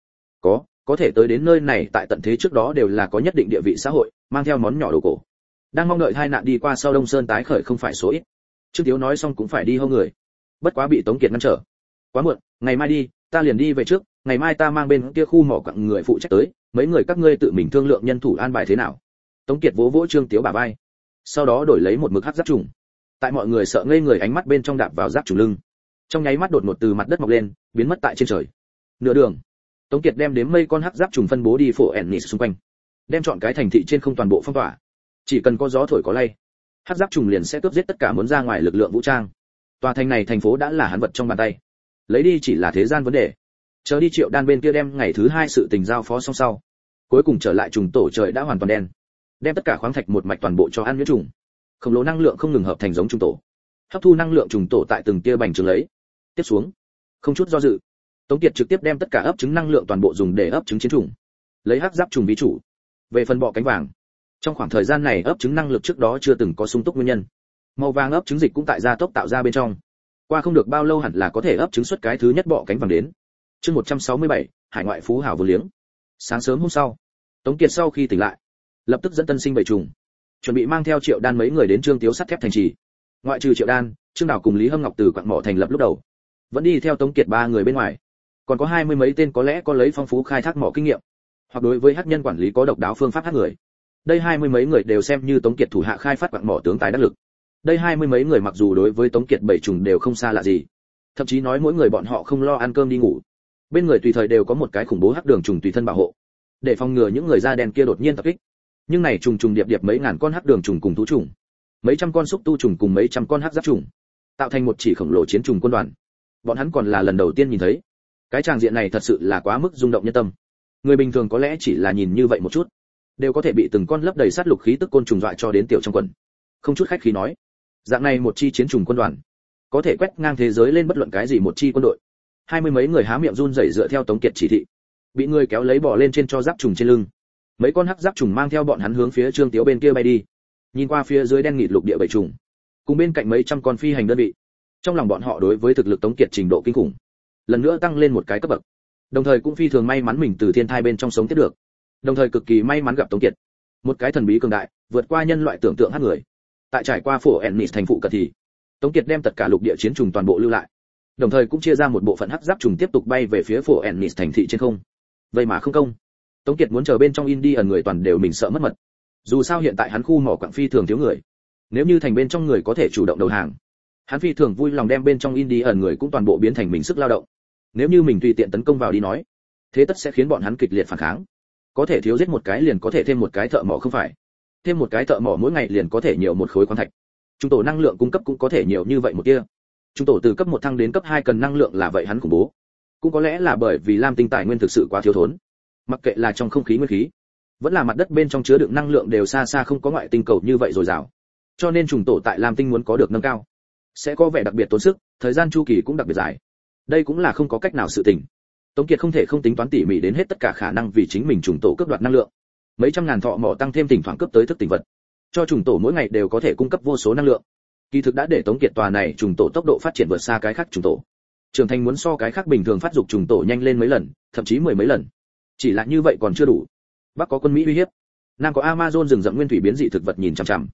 Có thể tới đến nơi này tại tận thế trước đó đều là có nhất định địa vị xã hội, mang theo món nhỏ đồ cổ, đang mong đợi hai nạn đi qua sau Đông Sơn tái khởi không phải số ít. Trương Tiếu nói xong cũng phải đi hâu người, bất quá bị Tống Kiệt ngăn trở. Quá muộn, ngày mai đi, ta liền đi về trước, ngày mai ta mang bên kia khu mỏ quặng người phụ trách tới, mấy người các ngươi tự mình thương lượng nhân thủ an bài thế nào. Tống Kiệt vỗ vỗ Trương Tiếu bả vai, sau đó đổi lấy một mực hắc giáp trùng, tại mọi người sợ ngây người ánh mắt bên trong đạp vào giáp trùng lưng, trong nháy mắt đột ngột từ mặt đất mọc lên, biến mất tại trên trời. Nửa đường, Tống Kiệt đem đếm mây con hắc giáp trùng phân bố đi phổ Ennis xung quanh, đem chọn cái thành thị trên không toàn bộ phong tỏa, chỉ cần có gió thổi có lay, hắc giáp trùng liền sẽ cướp giết tất cả muốn ra ngoài lực lượng vũ trang. Tòa thành này thành phố đã là hắn vật trong bàn tay, lấy đi chỉ là thế gian vấn đề. Chờ đi Triệu Đan bên kia đem ngày thứ hai sự tình giao phó xong sau, cuối cùng trở lại trùng tổ trời đã hoàn toàn đen, đem tất cả khoáng thạch một mạch toàn bộ cho ăn nhuyễn trùng, khổng lồ năng lượng không ngừng hợp thành giống trùng tổ, hấp thu năng lượng trùng tổ tại từng tia bành trướng lấy. Tiếp xuống, không chút do dự, Tống Kiệt trực tiếp đem tất cả ấp trứng năng lượng toàn bộ dùng để ấp trứng chiến trùng, lấy hắc giáp trùng ví chủ. Về phần bọ cánh vàng, trong khoảng thời gian này ấp trứng năng lực trước đó chưa từng có sung túc nguyên nhân, màu vàng ấp trứng dịch cũng tại gia tốc tạo ra bên trong, qua không được bao lâu hẳn là có thể ấp trứng xuất cái thứ nhất bọ cánh vàng đến. Chương 167, hải ngoại phú hào vô liếng. Sáng sớm hôm sau, Tống Kiệt sau khi tỉnh lại, lập tức dẫn tân sinh bảy trùng, chuẩn bị mang theo Triệu Đan mấy người đến Trương Tiếu sắt thép thành trì. Ngoại trừ Triệu Đan, Trương Đào cùng Lý Hâm Ngọc từ quặng mỏ thành lập lúc đầu, vẫn đi theo Tống Kiệt ba người bên ngoài, còn có 20 mấy tên có lẽ có lấy phong phú khai thác mỏ kinh nghiệm, hoặc đối với hắc nhân quản lý có độc đáo phương pháp hắc người. Đây 20 mấy người đều xem như Tống Kiệt thủ hạ khai phát quặng mỏ tướng tài đắc lực. Đây 20 mấy người mặc dù đối với Tống Kiệt bảy trùng đều không xa lạ gì, thậm chí nói mỗi người bọn họ không lo ăn cơm đi ngủ, bên người tùy thời đều có một cái khủng bố hắc đường trùng tùy thân bảo hộ, để phòng ngừa những người da đen kia đột nhiên tập kích. Nhưng này trùng trùng điệp điệp mấy ngàn con hắc đường trùng cùng thú trùng, mấy trăm con xúc tu trùng cùng mấy trăm con hắc giáp trùng, tạo thành một chỉ khổng lồ chiến trùng quân đoàn. Bọn hắn còn là lần đầu tiên nhìn thấy. Cái tràng diện này thật sự là quá mức rung động nhân tâm. Người bình thường có lẽ chỉ là nhìn như vậy một chút, đều có thể bị từng con lấp đầy sát lục khí tức côn trùng dọa cho đến tiểu trong quần. Không chút khách khí nói, dạng này một chi chiến trùng quân đoàn, có thể quét ngang thế giới lên bất luận cái gì một chi quân đội. 20 mấy người há miệng run rẩy dựa theo Tống Kiệt chỉ thị, bị người kéo lấy bò lên trên cho giáp trùng trên lưng. Mấy con hắc giáp trùng mang theo bọn hắn hướng phía Trương Tiếu bên kia bay đi. Nhìn qua phía dưới đen nghịt lục địa bảy trùng, cùng bên cạnh mấy trăm con phi hành đơn vị, trong lòng bọn họ đối với thực lực Tống Kiệt trình độ kinh khủng, lần nữa tăng lên một cái cấp bậc. Đồng thời cũng phi thường may mắn mình từ thiên thai bên trong sống tiếp được. Đồng thời cực kỳ may mắn gặp Tống Kiệt, một cái thần bí cường đại, vượt qua nhân loại tưởng tượng hắc người. Tại trải qua phổ Ennis thành phụ cận thì, Tống Kiệt đem tất cả lục địa chiến trùng toàn bộ lưu lại, đồng thời cũng chia ra một bộ phận hắc giáp trùng tiếp tục bay về phía phổ Ennis thành thị trên không. Vậy mà không công, Tống Kiệt muốn chờ bên trong Indian người toàn đều mình sợ mất mật. Dù sao hiện tại hắn khu mỏ quặng phi thường thiếu người, nếu như thành bên trong người có thể chủ động đầu hàng, hắn phi thường vui lòng đem bên trong Indian người cũng toàn bộ biến thành mình sức lao động. Nếu như mình tùy tiện tấn công vào đi nói, thế tất sẽ khiến bọn hắn kịch liệt phản kháng. Có thể thiếu giết một cái liền có thể thêm một cái thợ mỏ không phải? Thêm một cái thợ mỏ mỗi ngày liền có thể nhiều một khối khoáng thạch. Trung tổ năng lượng cung cấp cũng có thể nhiều như vậy một tia. Trung tổ từ cấp 1 thăng đến cấp 2 cần năng lượng là vậy hắn khủng bố. Cũng có lẽ là bởi vì Lam tinh tài nguyên thực sự quá thiếu thốn. Mặc kệ là trong không khí nguyên khí, vẫn là mặt đất bên trong chứa đựng năng lượng đều xa xa không có ngoại tinh cầu như vậy dồi dào. Cho nên trùng tổ tại Lam tinh muốn có được nâng cao, sẽ có vẻ đặc biệt tốn sức, thời gian chu kỳ cũng đặc biệt dài. Đây cũng là không có cách nào sự tình. Tống Kiệt không thể không tính toán tỉ mỉ đến hết tất cả khả năng vì chính mình trùng tổ cướp đoạt năng lượng. Mấy trăm ngàn thọ mỏ tăng thêm thỉnh thoảng cướp tới thức tỉnh vật, cho trùng tổ mỗi ngày đều có thể cung cấp vô số năng lượng. Kỳ thực đã để Tống Kiệt tòa này trùng tổ tốc độ phát triển vượt xa cái khác trùng tổ. Trưởng thành muốn so cái khác bình thường phát dục trùng tổ nhanh lên mấy lần, thậm chí 10 mấy lần. Chỉ là như vậy còn chưa đủ. Bắc có quân Mỹ uy hiếp, Nam có Amazon rừng rậm nguyên thủy biến dị thực vật nhìn chằm chằm.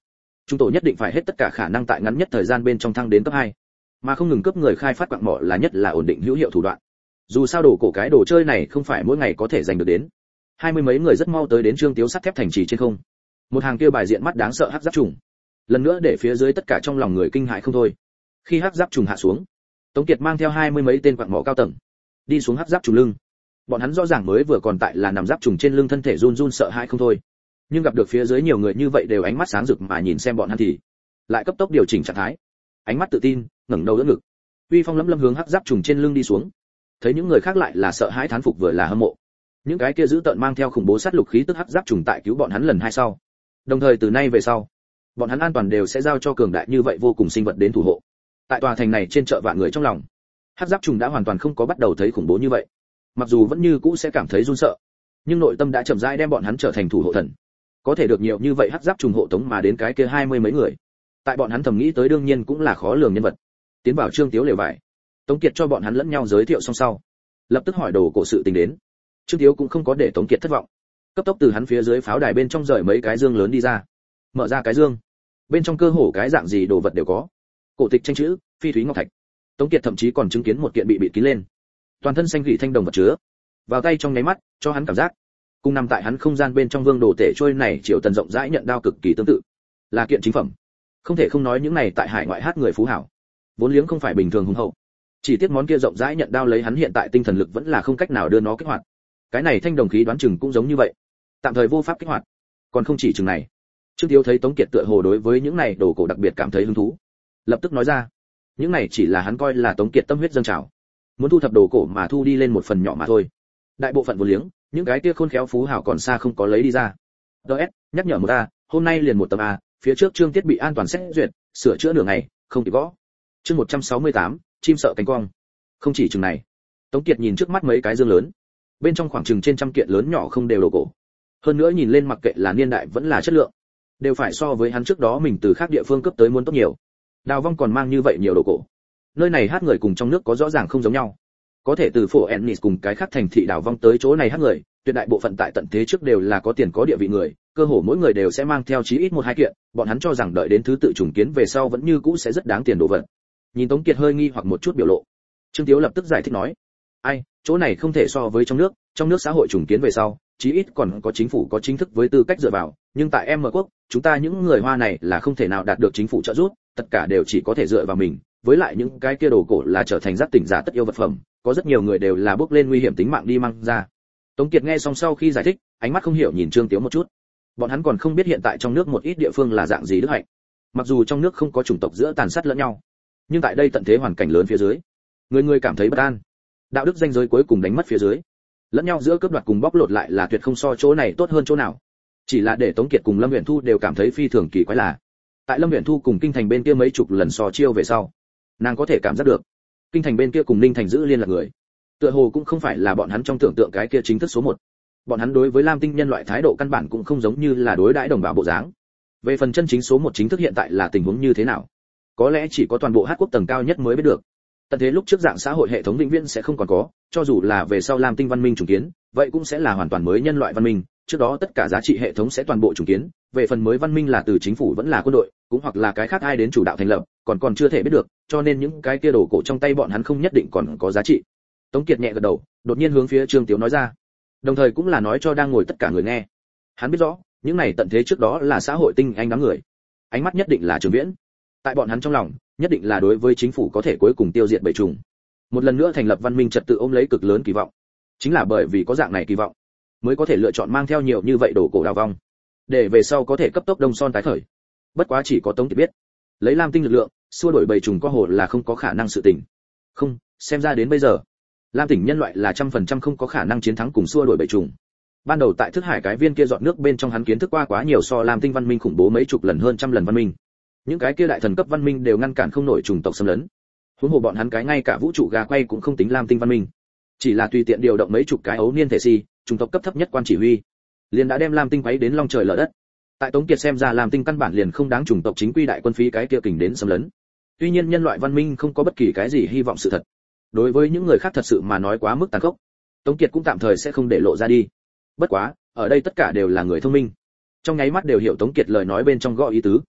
Chúng tổ nhất định phải hết tất cả khả năng tại ngắn nhất thời gian bên trong thăng đến cấp 2, mà không ngừng cướp người khai phát quặng mỏ là nhất là ổn định hữu hiệu thủ đoạn. Dù sao đồ cổ cái đồ chơi này không phải mỗi ngày có thể giành được đến. 20 mấy người rất mau tới đến Trương Tiếu sắt thép thành trì trên không. Một hàng kia bài diện mắt đáng sợ hắc giáp trùng, lần nữa để phía dưới tất cả trong lòng người kinh hãi không thôi. Khi hắc giáp trùng hạ xuống, Tống Kiệt mang theo 20 mấy tên quặng mỏ cao tầng đi xuống hắc giáp trùng lưng. Bọn hắn rõ ràng mới vừa còn tại là nằm giáp trùng trên lưng thân thể run run sợ hãi không thôi, nhưng gặp được phía dưới nhiều người như vậy đều ánh mắt sáng rực mà nhìn xem bọn hắn thì lại cấp tốc điều chỉnh trạng thái, ánh mắt tự tin, ngẩng đầu đỡ ngực, uy phong lẫm lẫm hướng hắc giáp trùng trên lưng đi xuống. Thấy những người khác lại là sợ hãi thán phục vừa là hâm mộ. Những cái kia giữ tợn mang theo khủng bố sát lục khí tức hắc giáp trùng tại cứu bọn hắn lần hai sau. Đồng thời từ nay về sau, bọn hắn an toàn đều sẽ giao cho cường đại như vậy vô cùng sinh vật đến thủ hộ. Tại tòa thành này trên chợ vạn người trong lòng, hắc giáp trùng đã hoàn toàn không có bắt đầu thấy khủng bố như vậy. Mặc dù vẫn như cũ sẽ cảm thấy run sợ, nhưng nội tâm đã chậm rãi đem bọn hắn trở thành thủ hộ thần. Có thể được nhiều như vậy hắc giáp trùng hộ tống mà đến cái kia 20 mấy người, tại bọn hắn thầm nghĩ tới đương nhiên cũng là khó lường nhân vật. Tiến vào Trương Tiếu lều vải, Tống Kiệt cho bọn hắn lẫn nhau giới thiệu xong sau, lập tức hỏi đồ cổ sự tình đến. Trương Tiếu cũng không có để Tống Kiệt thất vọng, cấp tốc từ hắn phía dưới pháo đài bên trong rời mấy cái dương lớn đi ra. Mở ra cái dương, bên trong cơ hồ cái dạng gì đồ vật đều có. Cổ tịch tranh chữ, phi thúy ngọc thạch. Tống Kiệt thậm chí còn chứng kiến một kiện bị bịt kín lên, toàn thân xanh gỉ thanh đồng vật chứa. Vào tay trong nháy mắt, cho hắn cảm giác cùng nằm tại hắn không gian bên trong vương đồ tể trôi này Triệu Tần rộng rãi nhận đao cực kỳ tương tự, là kiện chính phẩm. Không thể không nói những này tại hải ngoại hát người phú hảo, vốn liếng không phải bình thường hùng hậu. Chỉ tiếc món kia rộng rãi nhận đao lấy hắn hiện tại tinh thần lực vẫn là không cách nào đưa nó kích hoạt. Cái này thanh đồng khí đoán chừng cũng giống như vậy, tạm thời vô pháp kích hoạt. Còn không chỉ chừng này, Trương Tiếu thấy Tống Kiệt tựa hồ đối với những này đồ cổ đặc biệt cảm thấy hứng thú, lập tức nói ra, những này chỉ là hắn coi là Tống Kiệt tâm huyết dâng trào, muốn thu thập đồ cổ mà thu đi lên một phần nhỏ mà thôi. Đại bộ phận vốn liếng, những cái kia khôn khéo phú hảo còn xa không có lấy đi ra. DS, nhắc nhở một a, hôm nay liền một tấm a, phía trước chương tiết bị an toàn xét duyệt, sửa chữa nửa ngày, không kịp gõ. Chương 168, chim sợ cánh quang. Không chỉ chừng này, Tống Kiệt nhìn trước mắt mấy cái dương lớn, bên trong khoảng chừng trên trăm kiện lớn nhỏ không đều đồ cổ. Hơn nữa nhìn lên mặc kệ là niên đại vẫn là chất lượng, đều phải so với hắn trước đó mình từ khác địa phương cấp tới muốn tốt nhiều. Đào Vong còn mang như vậy nhiều đồ cổ. Nơi này hát người cùng trong nước có rõ ràng không giống nhau. Có thể từ phố Ennis cùng cái khác thành thị Đào Vong tới chỗ này hát người, tuyệt đại bộ phận tại tận thế trước đều là có tiền có địa vị người, cơ hồ mỗi người đều sẽ mang theo chí ít một hai kiện, bọn hắn cho rằng đợi đến thứ tự trùng kiến về sau vẫn như cũ sẽ rất đáng tiền đồ vật. Nhìn Tống Kiệt hơi nghi hoặc một chút biểu lộ, Trương Tiếu lập tức giải thích nói, ai, chỗ này không thể so với trong nước xã hội trùng kiến về sau, chí ít còn có chính phủ có chính thức với tư cách dựa vào, nhưng tại M quốc, chúng ta những người Hoa này là không thể nào đạt được chính phủ trợ giúp, tất cả đều chỉ có thể dựa vào mình, với lại những cái kia đồ cổ là trở thành giác tỉnh giả tất yêu vật phẩm, có rất nhiều người đều là bước lên nguy hiểm tính mạng đi mang ra. Tống Kiệt nghe xong sau khi giải thích, ánh mắt không hiểu nhìn Trương Tiếu một chút. Bọn hắn còn không biết hiện tại trong nước một ít địa phương là dạng gì đức hạnh. Mặc dù trong nước không có chủng tộc giữa tàn sát lẫn nhau, nhưng tại đây tận thế hoàn cảnh lớn phía dưới, người người cảm thấy bất an. Đạo đức ranh giới cuối cùng đánh mất phía dưới, lẫn nhau giữa cướp đoạt cùng bóc lột lại là tuyệt không so chỗ này tốt hơn chỗ nào. Chỉ là để Tống Kiệt cùng Lâm Uyển Thu đều cảm thấy phi thường kỳ quái là, tại Lâm Uyển Thu cùng Kinh Thành bên kia mấy chục lần so chiêu về sau, nàng có thể cảm giác được, Kinh Thành bên kia cùng Ninh Thành giữ liên lạc người, tựa hồ cũng không phải là bọn hắn trong tưởng tượng cái kia chính thức số 1. Bọn hắn đối với Lam Tinh nhân loại thái độ căn bản cũng không giống như là đối đãi đồng bào bộ dáng. Về phần chân chính số 1 chính thức hiện tại là tình huống như thế nào, có lẽ chỉ có toàn bộ Hát quốc tầng cao nhất mới biết được. Tận thế lúc trước dạng xã hội hệ thống vĩnh viễn sẽ không còn có, cho dù là về sau Lam Tinh văn minh trùng kiến, vậy cũng sẽ là hoàn toàn mới nhân loại văn minh, trước đó tất cả giá trị hệ thống sẽ toàn bộ trùng kiến, về phần mới văn minh là từ chính phủ vẫn là quân đội, cũng hoặc là cái khác ai đến chủ đạo thành lập, còn chưa thể biết được, cho nên những cái kia đồ cổ trong tay bọn hắn không nhất định còn có giá trị. Tống Kiệt nhẹ gật đầu, đột nhiên hướng phía Trương Tiếu nói ra, đồng thời cũng là nói cho đang ngồi tất cả người nghe. Hắn biết rõ, những này tận thế trước đó là xã hội tinh anh đám người, ánh mắt nhất định là Trường Viễn. Tại bọn hắn trong lòng, nhất định là đối với chính phủ có thể cuối cùng tiêu diệt bầy trùng, một lần nữa thành lập văn minh trật tự ôm lấy cực lớn kỳ vọng. Chính là bởi vì có dạng này kỳ vọng, mới có thể lựa chọn mang theo nhiều như vậy đồ cổ Đào Vong, để về sau có thể cấp tốc đông son tái khởi. Bất quá chỉ có Tống Kiệt biết, lấy Lam Tinh lực lượng, xua đuổi bầy trùng có hồ là không có khả năng sự tình. Không, xem ra đến bây giờ, Lam Tỉnh nhân loại là 100% không có khả năng chiến thắng cùng xua đuổi bầy trùng. Ban đầu tại Thức Hải cái viên kia giọt nước bên trong hắn kiến thức qua quá nhiều so Lam Tinh văn minh khủng bố mấy chục lần hơn trăm lần văn minh. Những cái kia đại thần cấp văn minh đều ngăn cản không nổi chủng tộc xâm lấn. Huống hồ bọn hắn cái ngay cả vũ trụ gà quay cũng không tính Lam Tinh văn minh, chỉ là tùy tiện điều động mấy chục cái ấu niên thể si, chủng tộc cấp thấp nhất quan chỉ huy, liền đã đem Lam Tinh quấy đến long trời lở đất. Tại Tống Kiệt xem ra Lam Tinh căn bản liền không đáng chủng tộc chính quy đại quân phí cái kia kình đến xâm lấn. Tuy nhiên nhân loại văn minh không có bất kỳ cái gì hy vọng sự thật. Đối với những người khác thật sự mà nói quá mức tàn khốc, Tống Kiệt cũng tạm thời sẽ không để lộ ra đi. Bất quá, ở đây tất cả đều là người thông minh, trong nháy mắt đều hiểu Tống Kiệt lời nói bên trong gõ ý tứ.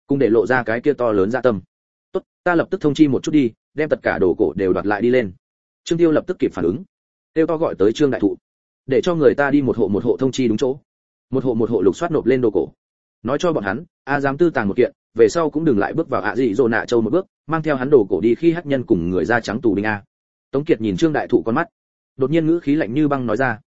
cùng để lộ ra cái kia to lớn dạ tâm. Tốt, ta lập tức thông chi một chút đi, đem tất cả đồ cổ đều đoạt lại đi lên. Trương Tiêu lập tức kịp phản ứng, kêu to gọi tới Trương đại thụ, để cho người ta đi một hộ thông chi đúng chỗ, một hộ lục soát nộp lên đồ cổ. Nói cho bọn hắn, dám tư tàng một kiện, về sau cũng đừng lại bước vào dị dỗ nạ châu một bước, mang theo hắn đồ cổ đi khi hắc nhân cùng người da trắng tù binh a. Tống Kiệt nhìn Trương đại thụ con mắt, đột nhiên ngữ khí lạnh như băng nói ra,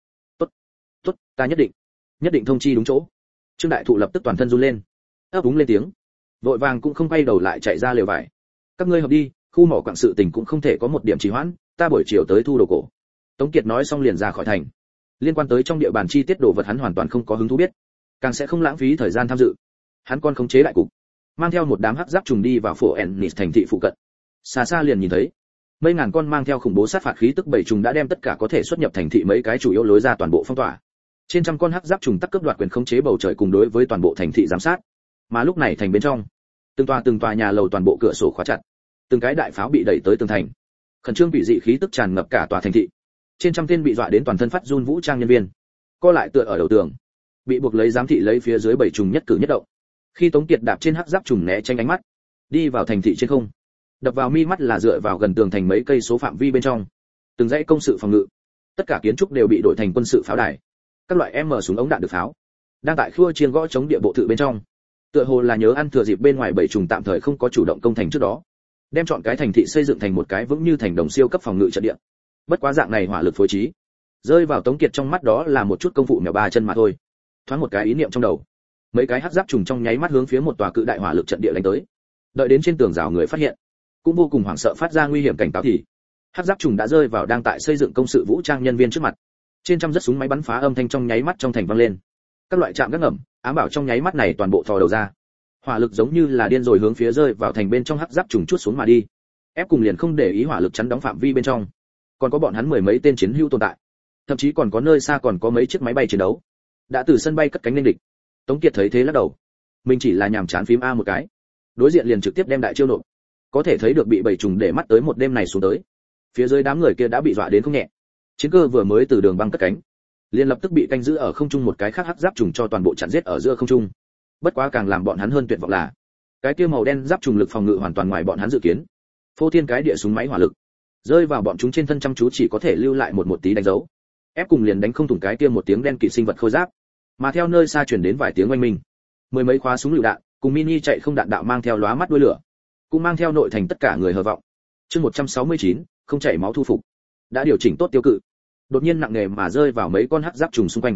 tốt, ta nhất định thông chi đúng chỗ. Trương đại thụ lập tức toàn thân run lên, ấp úng lên tiếng, vội vàng cũng không quay đầu lại chạy ra lều vải. Các ngươi hợp đi, khu mỏ quặng sự tình cũng không thể có một điểm trì hoãn, ta buổi chiều tới thu đồ cổ. Tống Kiệt nói xong liền ra khỏi thành. Liên quan tới trong địa bàn chi tiết đồ vật hắn hoàn toàn không có hứng thú biết, càng sẽ không lãng phí thời gian tham dự. Hắn còn khống chế đại cục, mang theo một đám hắc giáp trùng đi vào phố Ennis thành thị phụ cận. Xa xa liền nhìn thấy mấy ngàn con mang theo khủng bố sát phạt khí tức bảy trùng đã đem tất cả có thể xuất nhập thành thị mấy cái chủ yếu lối ra toàn bộ phong tỏa. Trên trăm con hắc giáp trùng tắc cướp đoạt quyền khống chế bầu trời cùng đối với toàn bộ thành thị giám sát. Mà lúc này thành bên trong, từng tòa nhà lầu toàn bộ cửa sổ khóa chặt, từng cái đại pháo bị đẩy tới tường thành. Khẩn trương bị dị khí tức tràn ngập cả tòa thành thị. Trên trăm tên bị dọa đến toàn thân phát run vũ trang nhân viên, co lại tựa ở đầu tường, bị buộc lấy giám thị lấy phía dưới bảy trùng nhất cử nhất động. Khi Tống Kiệt đạp trên hắc giáp trùng né tránh ánh mắt, đi vào thành thị trên không, đập vào mi mắt là dựa vào gần tường thành mấy cây số phạm vi bên trong, từng dãy công sự phòng ngự, tất cả kiến trúc đều bị đổi thành quân sự pháo đài, các loại M súng ống đạn được pháo, đang tại khua chiên gõ chống địa bộ thự bên trong. Tựa hồ là nhớ ăn thừa dịp bên ngoài bảy trùng tạm thời không có chủ động công thành trước đó, đem chọn cái thành thị xây dựng thành một cái vững như thành đồng siêu cấp phòng ngự trận địa. Bất quá dạng này hỏa lực phối trí, rơi vào Tống Kiệt trong mắt đó là một chút công phu mèo ba chân mà thôi. Thoáng một cái ý niệm trong đầu, mấy cái hắc giáp trùng trong nháy mắt hướng phía một tòa cự đại hỏa lực trận địa đánh tới. Đợi đến trên tường rào người phát hiện, cũng vô cùng hoảng sợ phát ra nguy hiểm cảnh cáo thì hắc giáp trùng đã rơi vào đang tại xây dựng công sự vũ trang nhân viên trước mặt. Trên trăm rất súng máy bắn phá âm thanh trong nháy mắt trong thành vang lên, các loại trạm gác ngầm ám bảo trong nháy mắt này toàn bộ thò đầu ra, hỏa lực giống như là điên rồi hướng phía rơi vào thành bên trong hắc giáp trùng chuốt xuống mà đi. Ép cùng liền không để ý hỏa lực chắn đóng phạm vi bên trong, còn có bọn hắn mười mấy tên chiến hữu tồn tại, thậm chí còn có nơi xa còn có mấy chiếc máy bay chiến đấu đã từ sân bay cất cánh lên địch. Tống Kiệt thấy thế lắc đầu, mình chỉ là nhàm chán phím A một cái, đối diện liền trực tiếp đem đại chiêu nộp. Có thể thấy được bị bảy trùng để mắt tới một đêm này xuống tới, phía dưới đám người kia đã bị dọa đến không nhẹ. Chiến cơ vừa mới từ đường băng cất cánh, liền lập tức bị canh giữ ở không trung một cái khác hắc giáp trùng cho toàn bộ chặn giết ở giữa không trung. Bất quá càng làm bọn hắn hơn tuyệt vọng là, cái kia màu đen giáp trùng lực phòng ngự hoàn toàn ngoài bọn hắn dự kiến. Phô thiên cái địa súng máy hỏa lực rơi vào bọn chúng trên thân chăm chú chỉ có thể lưu lại một tí đánh dấu. Ép cùng liền đánh không thủng cái kia một tiếng đen kỵ sinh vật khôi giáp, mà theo nơi xa truyền đến vài tiếng oanh minh, mười mấy khóa súng lựu đạn cùng mini chạy không đạn đạo mang theo lóa mắt đuôi lửa, cũng mang theo nội thành tất cả người hờ vọng. Chương 169, không chảy máu thu phục. Đã điều chỉnh tốt tiêu cự, đột nhiên nặng nề mà rơi vào mấy con hắc giáp trùng xung quanh.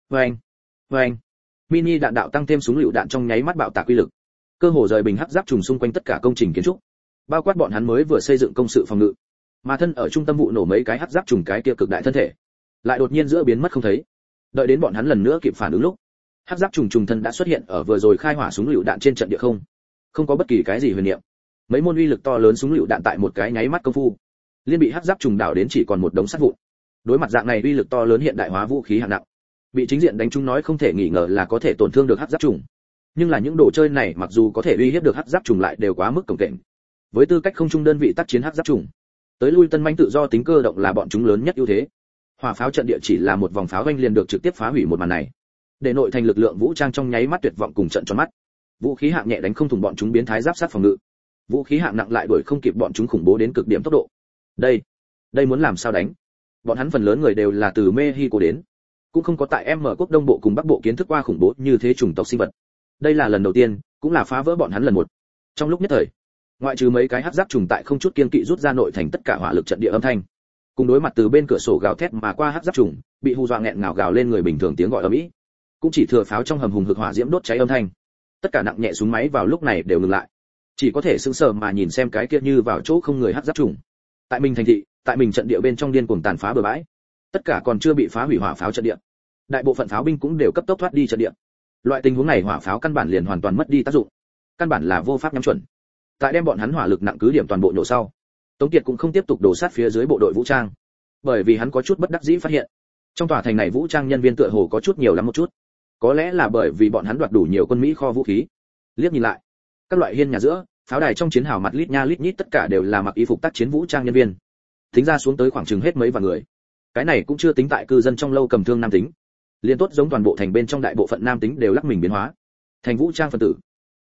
Oanh, mini đạn đạo tăng thêm súng lựu đạn trong nháy mắt bạo tạc uy lực, cơ hồ rời bình hắc giáp trùng xung quanh tất cả công trình kiến trúc, bao quát bọn hắn mới vừa xây dựng công sự phòng ngự. Mà thân ở trung tâm vụ nổ mấy cái hắc giáp trùng cái kia cực đại thân thể, lại đột nhiên giữa biến mất không thấy. Đợi đến bọn hắn lần nữa kịp phản ứng lúc, hắc giáp trùng thân đã xuất hiện ở vừa rồi khai hỏa súng lựu đạn trên trận địa không có bất kỳ cái gì huyền niệm. Mấy môn uy lực to lớn súng lựu đạn tại một cái nháy mắt công phu, liên bị hắc giáp trùng đảo đến chỉ còn một đống sắt vụn. Đối mặt dạng này uy lực to lớn hiện đại hóa vũ khí hạng nặng, bị chính diện đánh trúng nói không thể nghi ngờ là có thể tổn thương được hắc giáp trùng. Nhưng là những đồ chơi này mặc dù có thể uy hiếp được hắc giáp trùng lại đều quá mức cồng kềnh. Với tư cách không trung đơn vị tác chiến hắc giáp trùng, tới lui tân manh tự do tính cơ động là bọn chúng lớn nhất ưu thế. Hỏa pháo trận địa chỉ là một vòng pháo doanh liền được trực tiếp phá hủy một màn này, để nội thành lực lượng vũ trang trong nháy mắt tuyệt vọng cùng trận tròn mắt. Vũ khí hạng nhẹ đánh không thủng bọn chúng biến thái giáp sát phòng ngự, vũ khí hạng nặng lại đuổi không kịp bọn chúng khủng bố đến cực điểm tốc độ. Đây muốn làm sao đánh? Bọn hắn phần lớn người đều là từ Mexico đến, cũng không có tại M quốc Đông bộ cùng Bắc bộ kiến thức qua khủng bố như thế chủng tộc sinh vật. Đây là lần đầu tiên, cũng là phá vỡ bọn hắn lần một. Trong lúc nhất thời, ngoại trừ mấy cái hắc giáp trùng tại không chút kiên kỵ rút ra nội thành tất cả hỏa lực trận địa âm thanh, cùng đối mặt từ bên cửa sổ gào thét mà qua hắc giáp trùng, bị hù dọa nghẹn ngào gào lên người bình thường tiếng gọi ầm ĩ, cũng chỉ thừa pháo trong hầm hùng hực hỏa diễm đốt cháy âm thanh. Tất cả nặng nhẹ súng máy vào lúc này đều ngừng lại, chỉ có thể sững sờ mà nhìn xem cái kia như vào chỗ không người hắc giáp trùng. Tại mình thành thị, tại mình trận địa bên trong điên cuồng tàn phá bừa bãi. Tất cả còn chưa bị phá hủy hỏa pháo trận địa, đại bộ phận pháo binh cũng đều cấp tốc thoát đi trận địa. Loại tình huống này hỏa pháo căn bản liền hoàn toàn mất đi tác dụng, căn bản là vô pháp nhắm chuẩn. Tại đem bọn hắn hỏa lực nặng cứ điểm toàn bộ nổ sau, Tống Kiệt cũng không tiếp tục đổ sát phía dưới bộ đội vũ trang, bởi vì hắn có chút bất đắc dĩ phát hiện, trong tòa thành này vũ trang nhân viên tựa hồ có chút nhiều lắm một chút. Có lẽ là bởi vì bọn hắn đoạt đủ nhiều quân Mỹ kho vũ khí. Liếc nhìn lại, các loại hiên nhà giữa, pháo đài trong chiến hào mặt lít nha lít nhít tất cả đều là mặc y phục tác chiến vũ trang nhân viên. Tính ra xuống tới khoảng chừng hết mấy vạn người. Cái này cũng chưa tính tại cư dân trong lâu cầm thương nam tính. Liên tốt giống toàn bộ thành bên trong đại bộ phận nam tính đều lắc mình biến hóa thành vũ trang phân tử.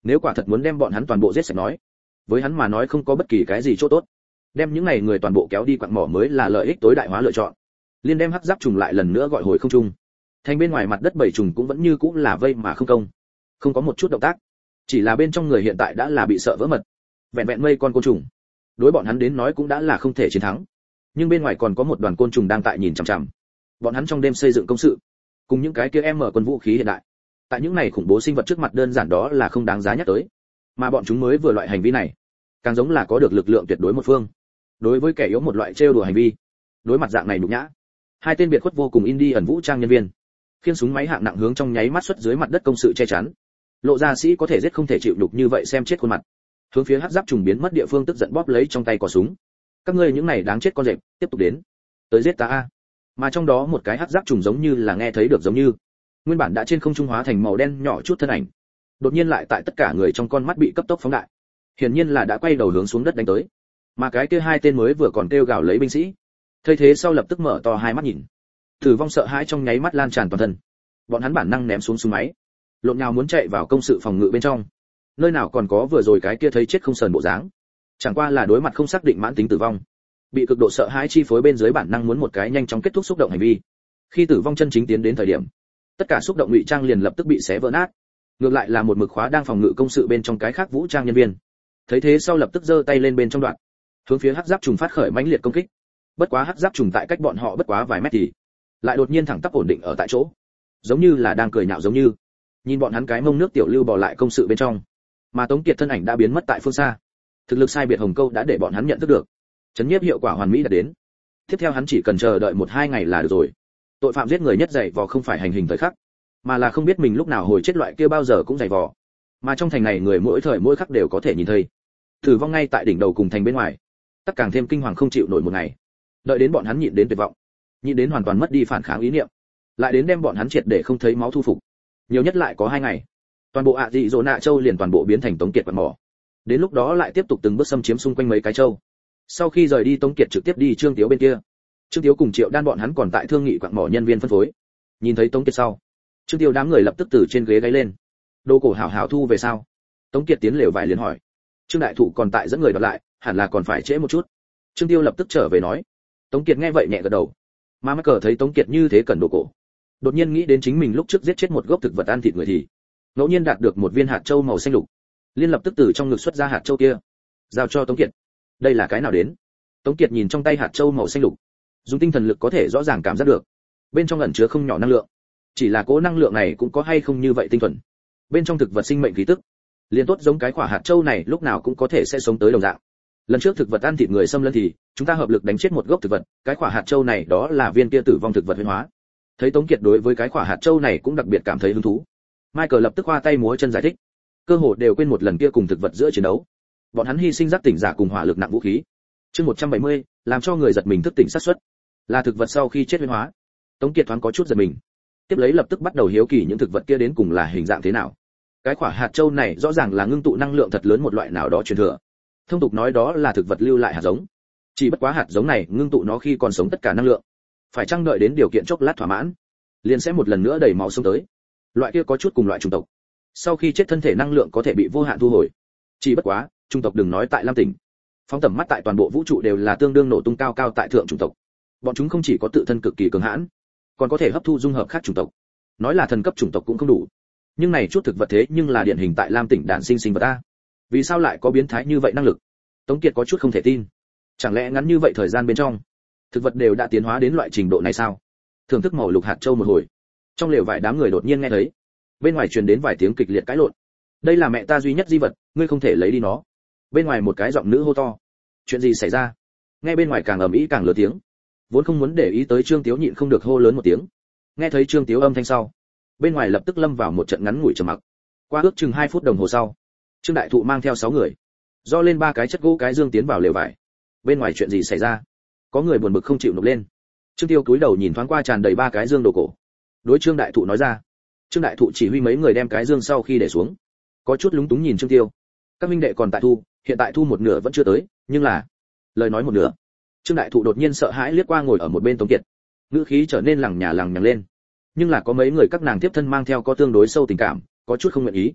nếu quả thật muốn đem bọn hắn toàn bộ giết sạch nói, với hắn mà nói không có bất kỳ cái gì chỗ tốt. Đem những này người toàn bộ kéo đi quặng mỏ mới là lợi ích tối đại hóa lựa chọn. Liên đem hắc giáp trùng lại lần nữa gọi hồi không trung. Thành bên ngoài mặt đất bảy trùng cũng vẫn như cũ là vây mà không công, không có một chút động tác. Chỉ là bên trong người hiện tại đã là bị sợ vỡ mật. Vẹn vẹn mây con côn trùng, đối bọn hắn đến nói cũng đã là không thể chiến thắng. Nhưng bên ngoài còn có một đoàn côn trùng đang tại nhìn chằm chằm. Bọn hắn trong đêm xây dựng công sự, cùng những cái kia em mở quân vũ khí hiện đại. Tại những này khủng bố sinh vật trước mặt đơn giản đó là không đáng giá nhắc tới. Mà bọn chúng mới vừa loại hành vi này, càng giống là có được lực lượng tuyệt đối một phương. Đối với kẻ yếu một loại trêu đùa hành vi, đối mặt dạng này nhục nhã, hai tên biệt khuất vô cùng Indi ẩn vũ trang nhân viên, khiêng súng máy hạng nặng hướng trong nháy mắt xuất dưới mặt đất công sự che chắn. Lộ ra sĩ có thể giết không thể chịu nhục như vậy xem chết khuôn mặt. Hướng phía hắc giáp trùng biến mất địa phương tức giận bóp lấy trong tay cò súng. Các ngươi những này đáng chết con rệp, tiếp tục đến, tới giết ta a. Mà trong đó một cái hắc giáp trùng giống như là nghe thấy được giống như, nguyên bản đã trên không trung hóa thành màu đen nhỏ chút thân ảnh, đột nhiên lại tại tất cả người trong con mắt bị cấp tốc phóng đại. Hiển nhiên là đã quay đầu hướng xuống đất đánh tới. Mà cái kia hai tên mới vừa còn kêu gào lấy binh sĩ, thấy thế sau lập tức mở to hai mắt nhìn. Tử vong sợ hãi trong nháy mắt lan tràn toàn thân. Bọn hắn bản năng ném xuống súng máy, lộn nhào muốn chạy vào công sự phòng ngự bên trong. Nơi nào còn có vừa rồi cái kia thấy chết không sờn bộ dáng. Chẳng qua là đối mặt không xác định mãn tính tử vong, bị cực độ sợ hãi chi phối bên dưới bản năng muốn một cái nhanh chóng kết thúc xúc động hành vi. Khi tử vong chân chính tiến đến thời điểm, tất cả xúc động ngụy trang liền lập tức bị xé vỡ nát. Ngược lại là một mực khóa đang phòng ngự công sự bên trong cái khác vũ trang nhân viên, thấy thế sau lập tức giơ tay lên bên trong đoạn, hướng phía hắc giáp trùng phát khởi mãnh liệt công kích. Bất quá hắc giáp trùng tại cách bọn họ bất quá vài mét thì lại đột nhiên thẳng tắp ổn định ở tại chỗ, giống như là đang cười nhạo giống như. Nhìn bọn hắn cái mông nước tiểu lưu bò lại công sự bên trong, mà Tống Kiệt thân ảnh đã biến mất tại phương xa. Thực lực sai biệt Hồng Câu đã để bọn hắn nhận thức được, chấn nhiếp hiệu quả hoàn mỹ đã đến. Tiếp theo hắn chỉ cần chờ đợi 1-2 ngày là được rồi. Tội phạm giết người nhất dày vò không phải hành hình thời khắc, mà là không biết mình lúc nào hồi chết loại kia bao giờ cũng dày vò. Mà trong thành này người mỗi thời mỗi khắc đều có thể nhìn thấy tử vong ngay tại đỉnh đầu cùng thành bên ngoài. Tất càng thêm kinh hoàng không chịu nổi một ngày. Đợi đến bọn hắn nhịn đến tuyệt vọng, nhịn đến hoàn toàn mất đi phản kháng ý niệm, lại đến đem bọn hắn triệt để không thấy máu thu phục. Nhiều nhất lại có 2 ngày, toàn bộ dị dỗ nạ châu liền toàn bộ biến thành Tống Kiệt quạt mỏ. Đến lúc đó lại tiếp tục từng bước xâm chiếm xung quanh mấy cái châu. Sau khi rời đi Tống Kiệt trực tiếp đi Trương Tiếu bên kia. Trương Tiếu cùng Triệu Đan bọn hắn còn tại thương nghị quạt mỏ nhân viên phân phối. Nhìn thấy Tống Kiệt sau, Trương Tiếu đám người lập tức từ trên ghế gáy lên. Đồ cổ hảo hảo thu về sao? Tống Kiệt tiến lều vài liền hỏi. Trương Đại Thụ còn tại dẫn người đoạt lại, hẳn là còn phải trễ một chút. Trương Tiêu lập tức trở về nói. Tống Kiệt nghe vậy nhẹ gật đầu. Mà mắc cờ thấy Tống Kiệt như thế cần đồ cổ, đột nhiên nghĩ đến chính mình lúc trước giết chết một gốc thực vật ăn thịt người thì ngẫu nhiên đạt được một viên hạt châu màu xanh lục, liên lập tức từ trong ngực xuất ra hạt châu kia, giao cho Tống Kiệt. Đây là cái nào đến? Tống Kiệt nhìn trong tay hạt châu màu xanh lục, dùng tinh thần lực có thể rõ ràng cảm giác được bên trong ẩn chứa không nhỏ năng lượng. Chỉ là cỗ năng lượng này cũng có hay không như vậy tinh thuần. Bên trong thực vật sinh mệnh khí tức, liền tốt giống cái quả hạt châu này lúc nào cũng có thể sẽ sống tới đồng dạng. Lần trước thực vật ăn thịt người xâm lấn thì chúng ta hợp lực đánh chết một gốc thực vật, cái quả hạt châu này đó là viên kia tử vong thực vật huyễn hóa. Thấy Tống Kiệt đối với cái quả hạt châu này cũng đặc biệt cảm thấy hứng thú, Michael lập tức khoa tay múa chân giải thích, cơ hồ đều quên một lần kia cùng thực vật giữa chiến đấu. Bọn hắn hy sinh giác tỉnh giả cùng hỏa lực nặng vũ khí. Chương 170, làm cho người giật mình thức tỉnh xác suất, là thực vật sau khi chết huyễn hóa. Tống Kiệt thoáng có chút giật mình, tiếp lấy lập tức bắt đầu hiếu kỳ những thực vật kia đến cùng là hình dạng thế nào. Cái quả hạt châu này rõ ràng là ngưng tụ năng lượng thật lớn một loại nào đó truyền thừa. Thông tục nói đó là thực vật lưu lại hạt giống. Chỉ bất quá hạt giống này ngưng tụ nó khi còn sống tất cả năng lượng, phải chăng đợi đến điều kiện chốc lát thỏa mãn, liền sẽ một lần nữa đẩy máu sống tới. Loại kia có chút cùng loại chủng tộc, sau khi chết thân thể năng lượng có thể bị vô hạn thu hồi. Chỉ bất quá, chủng tộc đừng nói tại Lam Tỉnh, phóng tầm mắt tại toàn bộ vũ trụ đều là tương đương nổ tung cao cao tại thượng chủng tộc. Bọn chúng không chỉ có tự thân cực kỳ cường hãn, còn có thể hấp thu dung hợp khác chủng tộc. Nói là thần cấp chủng tộc cũng không đủ. Nhưng này chút thực vật thế nhưng là điển hình tại Lam Tỉnh đản sinh sinh vật a. Vì sao lại có biến thái như vậy năng lực? Tống Kiệt có chút không thể tin. Chẳng lẽ ngắn như vậy thời gian bên trong, thực vật đều đã tiến hóa đến loại trình độ này sao? Thưởng thức màu lục hạt châu một hồi, trong lều vài đám người đột nhiên nghe thấy bên ngoài truyền đến vài tiếng kịch liệt cãi lộn. Đây là mẹ ta duy nhất di vật, ngươi không thể lấy đi nó. Bên ngoài một cái giọng nữ hô to. Chuyện gì xảy ra? Nghe bên ngoài càng ầm ĩ càng lớn tiếng. Vốn không muốn để ý tới Trương Tiếu nhịn không được hô lớn một tiếng. Nghe thấy Trương Tiếu âm thanh sau, bên ngoài lập tức lâm vào một trận ngắn ngủi trầm mặc. Qua ước chừng 2 phút đồng hồ sau, Trương Đại Thụ mang theo 6 người, do lên 3 cái chất gỗ cái dương tiến vào lều vải. Bên ngoài chuyện gì xảy ra? Có người buồn bực không chịu nộp lên. Trương Tiêu cúi đầu nhìn thoáng qua tràn đầy 3 cái dương đồ cổ, đối Trương Đại Thụ nói ra. Trương Đại Thụ chỉ huy mấy người đem cái dương sau khi để xuống, có chút lúng túng nhìn Trương Tiêu. Các minh đệ còn tại thu, hiện tại thu một nửa vẫn chưa tới, nhưng là lời nói một nửa. Trương Đại Thụ đột nhiên sợ hãi liếc qua ngồi ở một bên Tống Kiệt, ngữ khí trở nên lằng nhằng lên. Nhưng là có mấy người các nàng tiếp thân mang theo có tương đối sâu tình cảm, có chút không nguyện ý.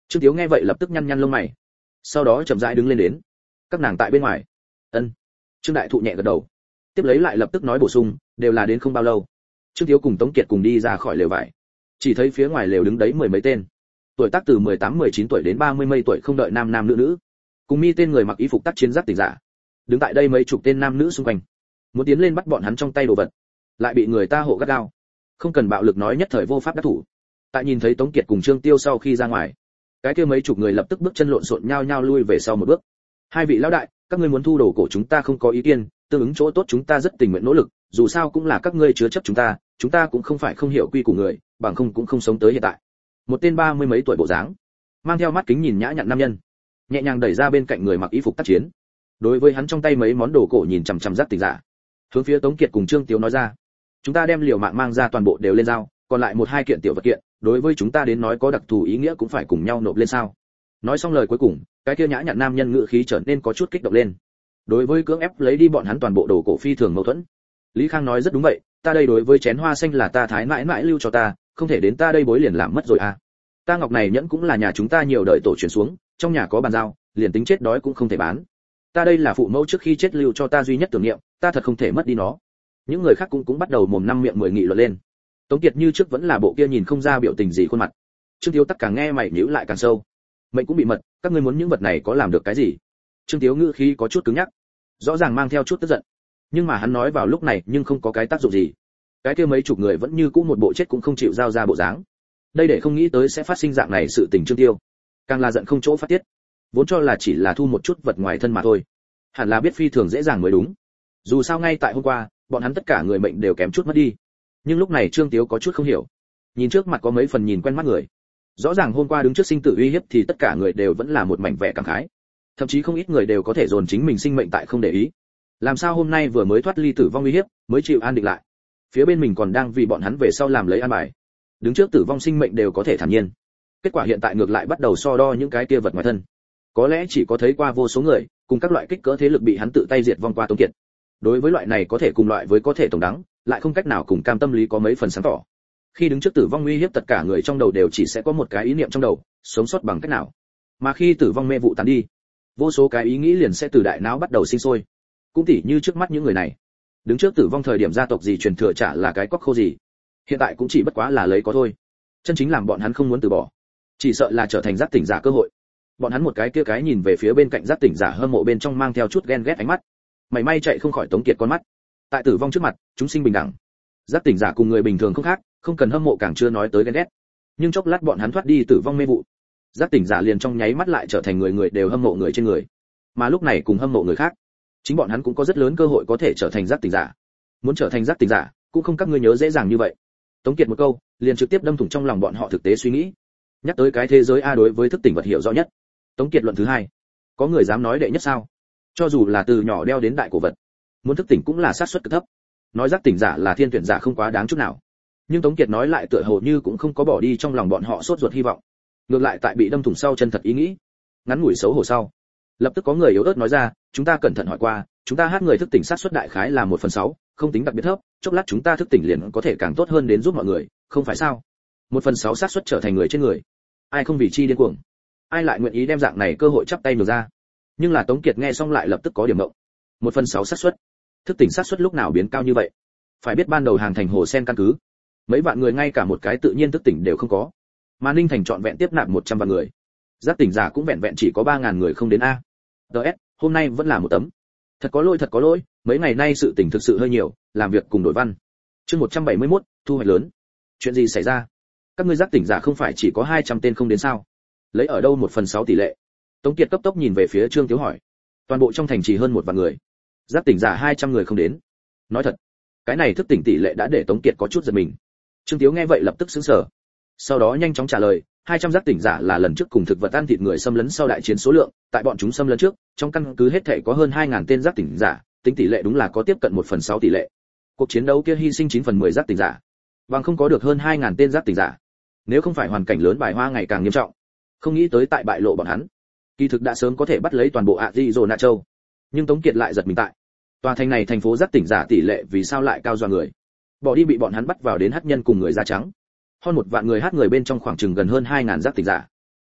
Trương Tiếu nghe vậy lập tức nhăn nhăn lông mày, sau đó chậm rãi đứng lên đến. Các nàng tại bên ngoài. Ân. Trương Đại Thụ nhẹ gật đầu, tiếp lấy lại lập tức nói bổ sung, đều là đến không bao lâu. Trương Tiếu cùng Tống Kiệt cùng đi ra khỏi lều vải, chỉ thấy phía ngoài lều đứng đấy mười mấy tên, tuổi tác từ 18-19 tuổi đến 30 mấy tuổi không đợi nam nam nữ nữ, cùng mi tên người mặc y phục tác chiến giáp tỉnh giả, đứng tại đây mấy chục tên nam nữ xung quanh, muốn tiến lên bắt bọn hắn trong tay đồ vật, lại bị người ta hộ gắt gao, không cần bạo lực nói nhất thời vô pháp đắc thủ. Tại nhìn thấy Tống Kiệt cùng Trương Tiêu sau khi ra ngoài, cái kia mấy chục người lập tức bước chân lộn xộn nhao nhao lui về sau một bước. Hai vị lão đại, các ngươi muốn thu đồ cổ chúng ta không có ý kiến, tương ứng chỗ tốt chúng ta rất tình nguyện nỗ lực, dù sao cũng là các ngươi chứa chấp chúng ta cũng không phải không hiểu quy củ người, bằng không cũng không sống tới hiện tại. Một tên 30 mấy tuổi bộ dáng, mang theo mắt kính nhìn nhã nhặn nam nhân, nhẹ nhàng đẩy ra bên cạnh người mặc y phục tác chiến. Đối với hắn trong tay mấy món đồ cổ nhìn chằm chằm giáp tỉnh giả, hướng phía Tống Kiệt cùng Trương Tiếu nói ra, chúng ta đem liều mạng mang ra toàn bộ đều lên giao, còn lại một hai kiện tiểu vật kiện, đối với chúng ta đến nói có đặc thù ý nghĩa cũng phải cùng nhau nộp lên sao. Nói xong lời cuối cùng, cái kia nhã nhặn nam nhân ngữ khí trở nên có chút kích động lên. Đối với cưỡng ép lấy đi bọn hắn toàn bộ đồ cổ phi thường mâu thuẫn. Lý Khang nói rất đúng vậy, ta đây đối với chén hoa xanh là ta thái mãi mãi lưu cho ta, không thể đến ta đây bối liền làm mất rồi à. Ta ngọc này nhẫn cũng là nhà chúng ta nhiều đời tổ truyền xuống, trong nhà có bàn giao, liền tính chết đói cũng không thể bán. Ta đây là phụ mẫu trước khi chết lưu cho ta duy nhất tưởng niệm, ta thật không thể mất đi nó. Những người khác cũng bắt đầu mồm năm miệng mười nghị luận lên. Tống Kiệt như trước vẫn là bộ kia nhìn không ra biểu tình gì khuôn mặt. Trương Tiếu tất cả nghe mày nhíu lại càng sâu. Mệnh cũng bị mật, các ngươi muốn những vật này có làm được cái gì? Trương Tiếu ngữ khí có chút cứng nhắc, rõ ràng mang theo chút tức giận. Nhưng mà hắn nói vào lúc này nhưng không có cái tác dụng gì. Cái kia mấy chục người vẫn như cũ một bộ chết cũng không chịu giao ra bộ dáng. Đây để không nghĩ tới sẽ phát sinh dạng này sự tình. Trương Tiêu càng là giận không chỗ phát tiết, vốn cho là chỉ là thu một chút vật ngoài thân mà thôi, hẳn là biết phi thường dễ dàng mới đúng. Dù sao ngay tại hôm qua, bọn hắn tất cả người mệnh đều kém chút mất đi. Nhưng lúc này Trương Tiếu có chút không hiểu, nhìn trước mặt có mấy phần nhìn quen mắt người, rõ ràng hôm qua đứng trước sinh tử uy hiếp thì tất cả người đều vẫn là một mảnh vẻ cảm khái, thậm chí không ít người đều có thể dồn chính mình sinh mệnh tại không để ý. Làm sao hôm nay vừa mới thoát ly tử vong uy hiếp, mới chịu an định lại, phía bên mình còn đang vì bọn hắn về sau làm lấy an bài, đứng trước tử vong sinh mệnh đều có thể thản nhiên. Kết quả hiện tại ngược lại bắt đầu so đo những cái kia vật ngoài thân. Có lẽ chỉ có thấy qua vô số người cùng các loại kích cỡ thế lực bị hắn tự tay diệt vong qua Tống Kiệt, đối với loại này có thể cùng loại với có thể tổng đắng, lại không cách nào cùng cam tâm lý có mấy phần sáng tỏ. Khi đứng trước tử vong uy hiếp, tất cả người trong đầu đều chỉ sẽ có một cái ý niệm trong đầu, sống sót bằng cách nào. Mà khi tử vong mê vụ tán đi, vô số cái ý nghĩ liền sẽ từ đại não bắt đầu sinh sôi. Cũng tỉ như trước mắt những người này, đứng trước tử vong thời điểm gia tộc gì truyền thừa chả là cái cóc khô gì, hiện tại cũng chỉ bất quá là lấy có thôi. Chân chính làm bọn hắn không muốn từ bỏ, chỉ sợ là trở thành giác tỉnh giả cơ hội. Bọn hắn một cái kia cái nhìn về phía bên cạnh giác tỉnh giả hâm mộ bên trong mang theo chút ghen ghét ánh mắt, mảy may chạy không khỏi Tống Kiệt con mắt. Tại tử vong trước mặt, chúng sinh bình đẳng, giác tỉnh giả cùng người bình thường không khác, không cần hâm mộ càng chưa nói tới ghen ghét. Nhưng chốc lát bọn hắn thoát đi tử vong mê vụ, giác tỉnh giả liền trong nháy mắt lại trở thành người người đều hâm mộ người trên người, mà lúc này cùng hâm mộ người khác, chính bọn hắn cũng có rất lớn cơ hội có thể trở thành giác tỉnh giả. Muốn trở thành giác tỉnh giả, cũng không các ngươi nhớ dễ dàng như vậy. Tống Kiệt một câu, liền trực tiếp đâm thủng trong lòng bọn họ thực tế suy nghĩ. Nhắc tới cái thế giới a đối với thức tỉnh vật hiểu rõ nhất. Tống Kiệt luận thứ hai, có người dám nói đệ nhất sao? Cho dù là từ nhỏ đeo đến đại cổ vật, muốn thức tỉnh cũng là xác suất cực thấp. Nói giác tỉnh giả là thiên tuyển giả không quá đáng chút nào. Nhưng Tống Kiệt nói lại tựa hồ như cũng không có bỏ đi trong lòng bọn họ sốt ruột hy vọng. Ngược lại tại bị đâm thủng sau chân thật ý nghĩ. Ngắn ngủi xấu hổ sau, lập tức có người yếu ớt nói ra, chúng ta cẩn thận hỏi qua, chúng ta hát người thức tỉnh xác suất đại khái là 1/6, không tính đặc biệt thấp, chốc lát chúng ta thức tỉnh liền có thể càng tốt hơn đến giúp mọi người, không phải sao? 1/6 xác suất trở thành người trên người, ai không vì chi điên cuồng, ai lại nguyện ý đem dạng này cơ hội chắp tay nhường ra? Nhưng là Tống Kiệt nghe xong lại lập tức có điểm mộng. 1/6 xác suất, thức tỉnh xác suất lúc nào biến cao như vậy? Phải biết ban đầu hàng thành hồ sen căn cứ, mấy vạn người ngay cả một cái tự nhiên thức tỉnh đều không có, mà Ninh Thành trọn vẹn tiếp nạp 100 vạn người, giác tỉnh giả cũng vẹn vẹn chỉ có 3000 người không đến a. DS, hôm nay vẫn là một tấm. Thật có lỗi, mấy ngày nay sự tình thực sự hơi nhiều, làm việc cùng đổi văn. Chương 171, thu hoạch lớn. Chuyện gì xảy ra? Các ngươi giác tỉnh giả không phải chỉ có 200 tên không đến sao? Lấy ở đâu 1/6 tỷ lệ? Tống Kiệt cấp tốc nhìn về phía Trương Tiếu hỏi. Toàn bộ trong thành chỉ hơn 1 vạn người, giác tỉnh giả 200 người không đến. Nói thật, cái này thức tỉnh tỷ lệ đã để Tống Kiệt có chút giật mình. Trương Tiếu nghe vậy lập tức sững sờ. Sau đó nhanh chóng trả lời, 200 giác tỉnh giả là lần trước cùng thực vật ăn thịt người xâm lấn sau đại chiến số lượng, tại bọn chúng xâm lấn trước, trong căn cứ hết thảy có hơn 2000 tên giác tỉnh giả, tính tỷ lệ đúng là có tiếp cận 1/6 tỷ lệ. Cuộc chiến đấu kia hy sinh 9/10 giác tỉnh giả, bằng không có được hơn 2000 tên giác tỉnh giả. Nếu không phải hoàn cảnh lớn bài hoa ngày càng nghiêm trọng, không nghĩ tới tại bại lộ bọn hắn, kỳ thực đã sớm có thể bắt lấy toàn bộ Arizona châu. Nhưng Tống Kiệt lại giật mình tại, tòa thành này thành phố giác tỉnh giả tỷ lệ vì sao lại cao dọa người? Bỏ đi bị bọn hắn bắt vào đến hắc nhân cùng người da trắng. Hơn 1 vạn người hát người bên trong khoảng chừng gần hơn 2000 giác tỉnh giả.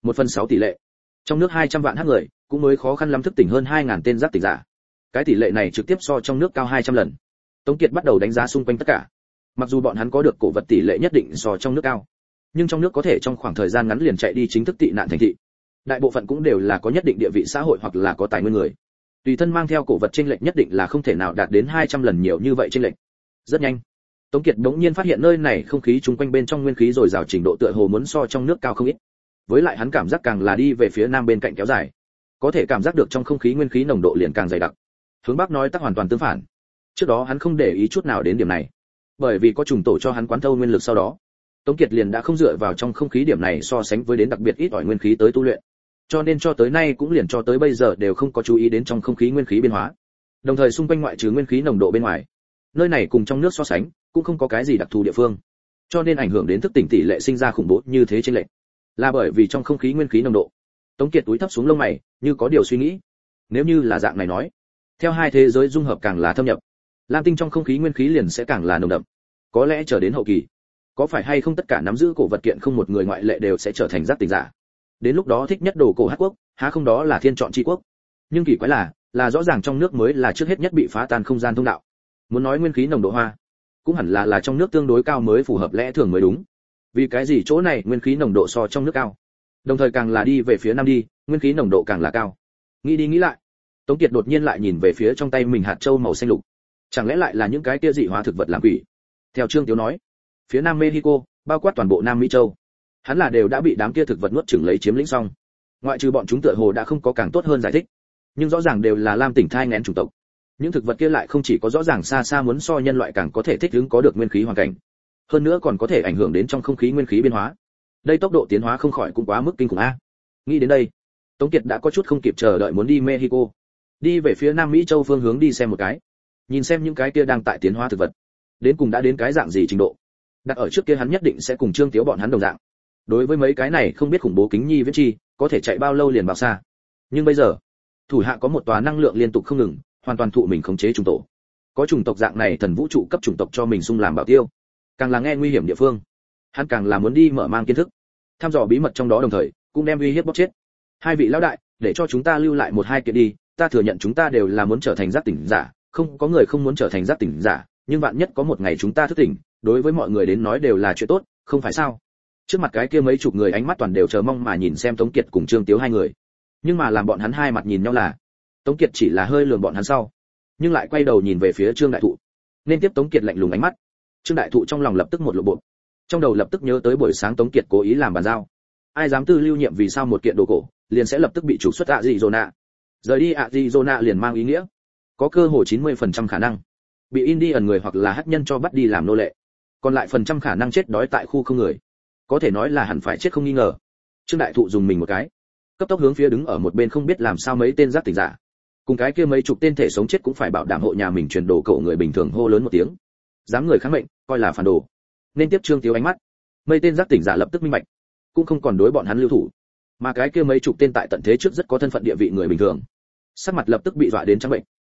1/6 tỷ lệ. Trong nước 200 vạn hắc người, cũng mới khó khăn lắm thức tỉnh hơn 2000 tên giác tỉnh giả. Cái tỷ lệ này trực tiếp so trong nước cao 200 lần. Tống Kiệt bắt đầu đánh giá xung quanh tất cả. Mặc dù bọn hắn có được cổ vật tỷ lệ nhất định so trong nước cao, nhưng trong nước có thể trong khoảng thời gian ngắn liền chạy đi chính thức tị nạn thành thị. Đại bộ phận cũng đều là có nhất định địa vị xã hội hoặc là có tài nguyên người. Tùy thân mang theo cổ vật chênh lệch nhất định là không thể nào đạt đến 200 lần nhiều như vậy chênh lệch. Rất nhanh, Tống Kiệt đống nhiên phát hiện nơi này không khí chung quanh bên trong nguyên khí dồi dào trình độ tựa hồ muốn so trong nước cao không ít. Với lại hắn cảm giác càng là đi về phía nam bên cạnh kéo dài, có thể cảm giác được trong không khí nguyên khí nồng độ liền càng dày đặc. Hướng bắc nói tắc hoàn toàn tương phản. Trước đó hắn không để ý chút nào đến điểm này, bởi vì có trùng tổ cho hắn quán thâu nguyên lực sau đó, Tống Kiệt liền đã không dựa vào trong không khí điểm này so sánh với đến đặc biệt ít ỏi nguyên khí tới tu luyện. Cho nên cho tới nay cũng liền cho tới bây giờ đều không có chú ý đến trong không khí nguyên khí biến hóa. Đồng thời xung quanh ngoại trừ nguyên khí nồng độ bên ngoài, nơi này cùng trong nước so sánh, cũng không có cái gì đặc thù địa phương. Cho nên ảnh hưởng đến thức tỉnh tỷ lệ sinh ra khủng bố như thế chênh lệch, là bởi vì trong không khí nguyên khí nồng độ. Tống Kiệt túi thấp xuống lông mày, như có điều suy nghĩ. Nếu như là dạng này nói, theo hai thế giới dung hợp càng là thâm nhập, lam tinh trong không khí nguyên khí liền sẽ càng là nồng đậm. Có lẽ chờ đến hậu kỳ, có phải hay không tất cả nắm giữ cổ vật kiện không một người ngoại lệ đều sẽ trở thành giác tỉnh giả. Đến lúc đó thích nhất đồ cổ Hắc quốc, há không đó là thiên chọn chi quốc. Nhưng kỳ quái là rõ ràng trong nước mới là trước hết nhất bị phá tan không gian thông đạo. Muốn nói nguyên khí nồng độ hoa, cũng hẳn là trong nước tương đối cao mới phù hợp lẽ thường mới đúng. Vì cái gì chỗ này nguyên khí nồng độ so trong nước cao? Đồng thời càng là đi về phía nam đi, nguyên khí nồng độ càng là cao. Nghĩ đi nghĩ lại, Tống Kiệt đột nhiên lại nhìn về phía trong tay mình hạt châu màu xanh lục. Chẳng lẽ lại là những cái kia dị hóa thực vật làm quỷ? Theo Trương Tiếu nói, phía Nam Mexico, bao quát toàn bộ Nam Mỹ châu, hắn là đều đã bị đám kia thực vật nuốt chửng lấy chiếm lĩnh xong. Ngoại trừ bọn chúng tựa hồ đã không có càng tốt hơn giải thích, nhưng rõ ràng đều là lam tỉnh thai nghén chủng tộc. Những thực vật kia lại không chỉ có rõ ràng xa xa muốn so nhân loại càng có thể thích ứng có được nguyên khí hoàn cảnh, hơn nữa còn có thể ảnh hưởng đến trong không khí nguyên khí biến hóa. Đây tốc độ tiến hóa không khỏi cũng quá mức kinh khủng a. Nghĩ đến đây, Tống Kiệt đã có chút không kịp chờ đợi muốn đi Mexico, đi về phía Nam Mỹ châu phương hướng đi xem một cái, nhìn xem những cái kia đang tại tiến hóa thực vật, đến cùng đã đến cái dạng gì trình độ. Đặt ở trước kia hắn nhất định sẽ cùng Trương Tiếu bọn hắn đồng dạng. Đối với mấy cái này không biết khủng bố kính nhi viễn chi, có thể chạy bao lâu liền bao xa. Nhưng bây giờ, thủ hạ có một tòa năng lượng liên tục không ngừng, hoàn toàn thụ mình khống chế chủng tổ. Có chủng tộc dạng này thần vũ trụ cấp chủng tộc cho mình xung làm bảo tiêu. Càng là nghe nguy hiểm địa phương, hắn càng là muốn đi mở mang kiến thức, thăm dò bí mật trong đó đồng thời, cũng đem uy hiếp bóc chết. Hai vị lão đại, để cho chúng ta lưu lại một hai kiện đi, ta thừa nhận chúng ta đều là muốn trở thành giác tỉnh giả, không có người không muốn trở thành giác tỉnh giả, nhưng vạn nhất có một ngày chúng ta thức tỉnh, đối với mọi người đến nói đều là chuyện tốt, không phải sao? Trước mặt cái kia mấy chục người ánh mắt toàn đều chờ mong mà nhìn xem Tống Kiệt cùng Trương Tiếu hai người. Nhưng mà làm bọn hắn hai mặt nhìn nhau là, Tống Kiệt chỉ là hơi lườm bọn hắn sau, nhưng lại quay đầu nhìn về phía Trương Đại Thụ. Nên tiếp Tống Kiệt lạnh lùng ánh mắt. Trương Đại Thụ trong lòng lập tức một lộ bộ. Trong đầu lập tức nhớ tới buổi sáng Tống Kiệt cố ý làm bàn giao. Ai dám tư lưu nhiệm vì sao một kiện đồ cổ, liền sẽ lập tức bị trục xuất Arizona. Rời đi Arizona liền mang ý nghĩa có cơ hội 90% khả năng bị Indian người hoặc là hắc nhân cho bắt đi làm nô lệ. Còn lại phần trăm khả năng chết đói tại khu không người. Có thể nói là hẳn phải chết không nghi ngờ. Trương Đại Thụ dùng mình một cái, cấp tốc hướng phía đứng ở một bên không biết làm sao mấy tên giác tỉnh giả, cùng cái kia mấy chục tên thể sống chết cũng phải bảo đảm hộ nhà mình truyền đồ cậu người bình thường hô lớn một tiếng. Dám người kháng mệnh, coi là phản đồ. Nên tiếp Trương Tiếu ánh mắt, mấy tên giác tỉnh giả lập tức minh bạch, cũng không còn đối bọn hắn lưu thủ, mà cái kia mấy chục tên tại tận thế trước rất có thân phận địa vị người bình thường, sắc mặt lập tức bị dọa đến trắng bệnh.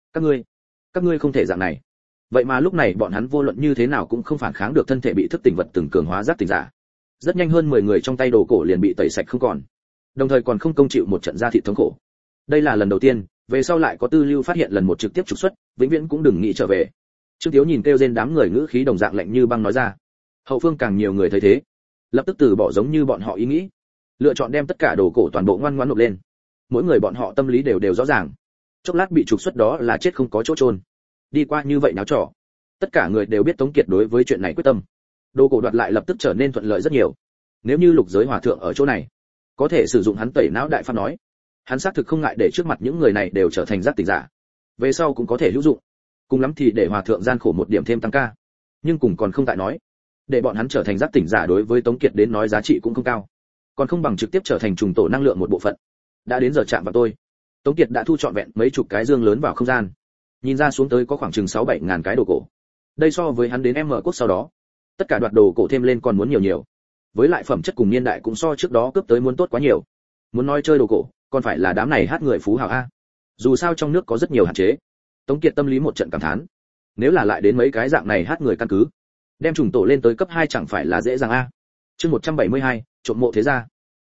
Các ngươi không thể dạng này. Vậy mà lúc này bọn hắn vô luận như thế nào cũng không phản kháng được thân thể bị thức tỉnh vật từng cường hóa giác tỉnh giả. Rất nhanh hơn 10 người trong tay đồ cổ liền bị tẩy sạch không còn, đồng thời còn không công chịu một trận da thịt thống khổ. Đây là lần đầu tiên, về sau lại có tư lưu phát hiện lần một trực tiếp trục xuất, vĩnh viễn cũng đừng nghĩ trở về. Trương Tiếu nhìn kêu rên đám người ngữ khí đồng dạng lạnh như băng nói ra. Hậu phương càng nhiều người thấy thế, lập tức từ bỏ giống như bọn họ ý nghĩ, lựa chọn đem tất cả đồ cổ toàn bộ ngoan ngoãn nộp lên. Mỗi người bọn họ tâm lý đều rõ ràng, chốc lát bị trục xuất đó là chết không có chỗ chôn. Đi qua như vậy náo trò, tất cả người đều biết Tống Kiệt đối với chuyện này quyết tâm. Đồ cổ đoạt lại lập tức trở nên thuận lợi rất nhiều. Nếu như lục giới hòa thượng ở chỗ này, có thể sử dụng hắn tẩy não đại pháp nói, hắn xác thực không ngại để trước mặt những người này đều trở thành giác tỉnh giả, về sau cũng có thể hữu dụng. Cùng lắm thì để hòa thượng gian khổ một điểm thêm tăng ca, nhưng cùng còn không tại nói, để bọn hắn trở thành giác tỉnh giả đối với Tống Kiệt đến nói giá trị cũng không cao, còn không bằng trực tiếp trở thành trùng tổ năng lượng một bộ phận. Đã đến giờ chạm vào tôi, Tống Kiệt đã thu trọn vẹn mấy chục cái dương lớn vào không gian, nhìn ra xuống tới có khoảng chừng 6-7 ngàn cái đồ cổ. Đây so với hắn đến M quốc sau đó, tất cả đoạt đồ cổ thêm lên còn muốn nhiều. Với lại phẩm chất cùng niên đại cũng so trước đó cướp tới muốn tốt quá nhiều. Muốn nói chơi đồ cổ, còn phải là đám này hát người phú hào a. Dù sao trong nước có rất nhiều hạn chế. Tống Kiệt tâm lý một trận cảm thán. Nếu là lại đến mấy cái dạng này hát người căn cứ, đem trùng tổ lên tới cấp 2 chẳng phải là dễ dàng a. Chương 172, trộm mộ thế gia.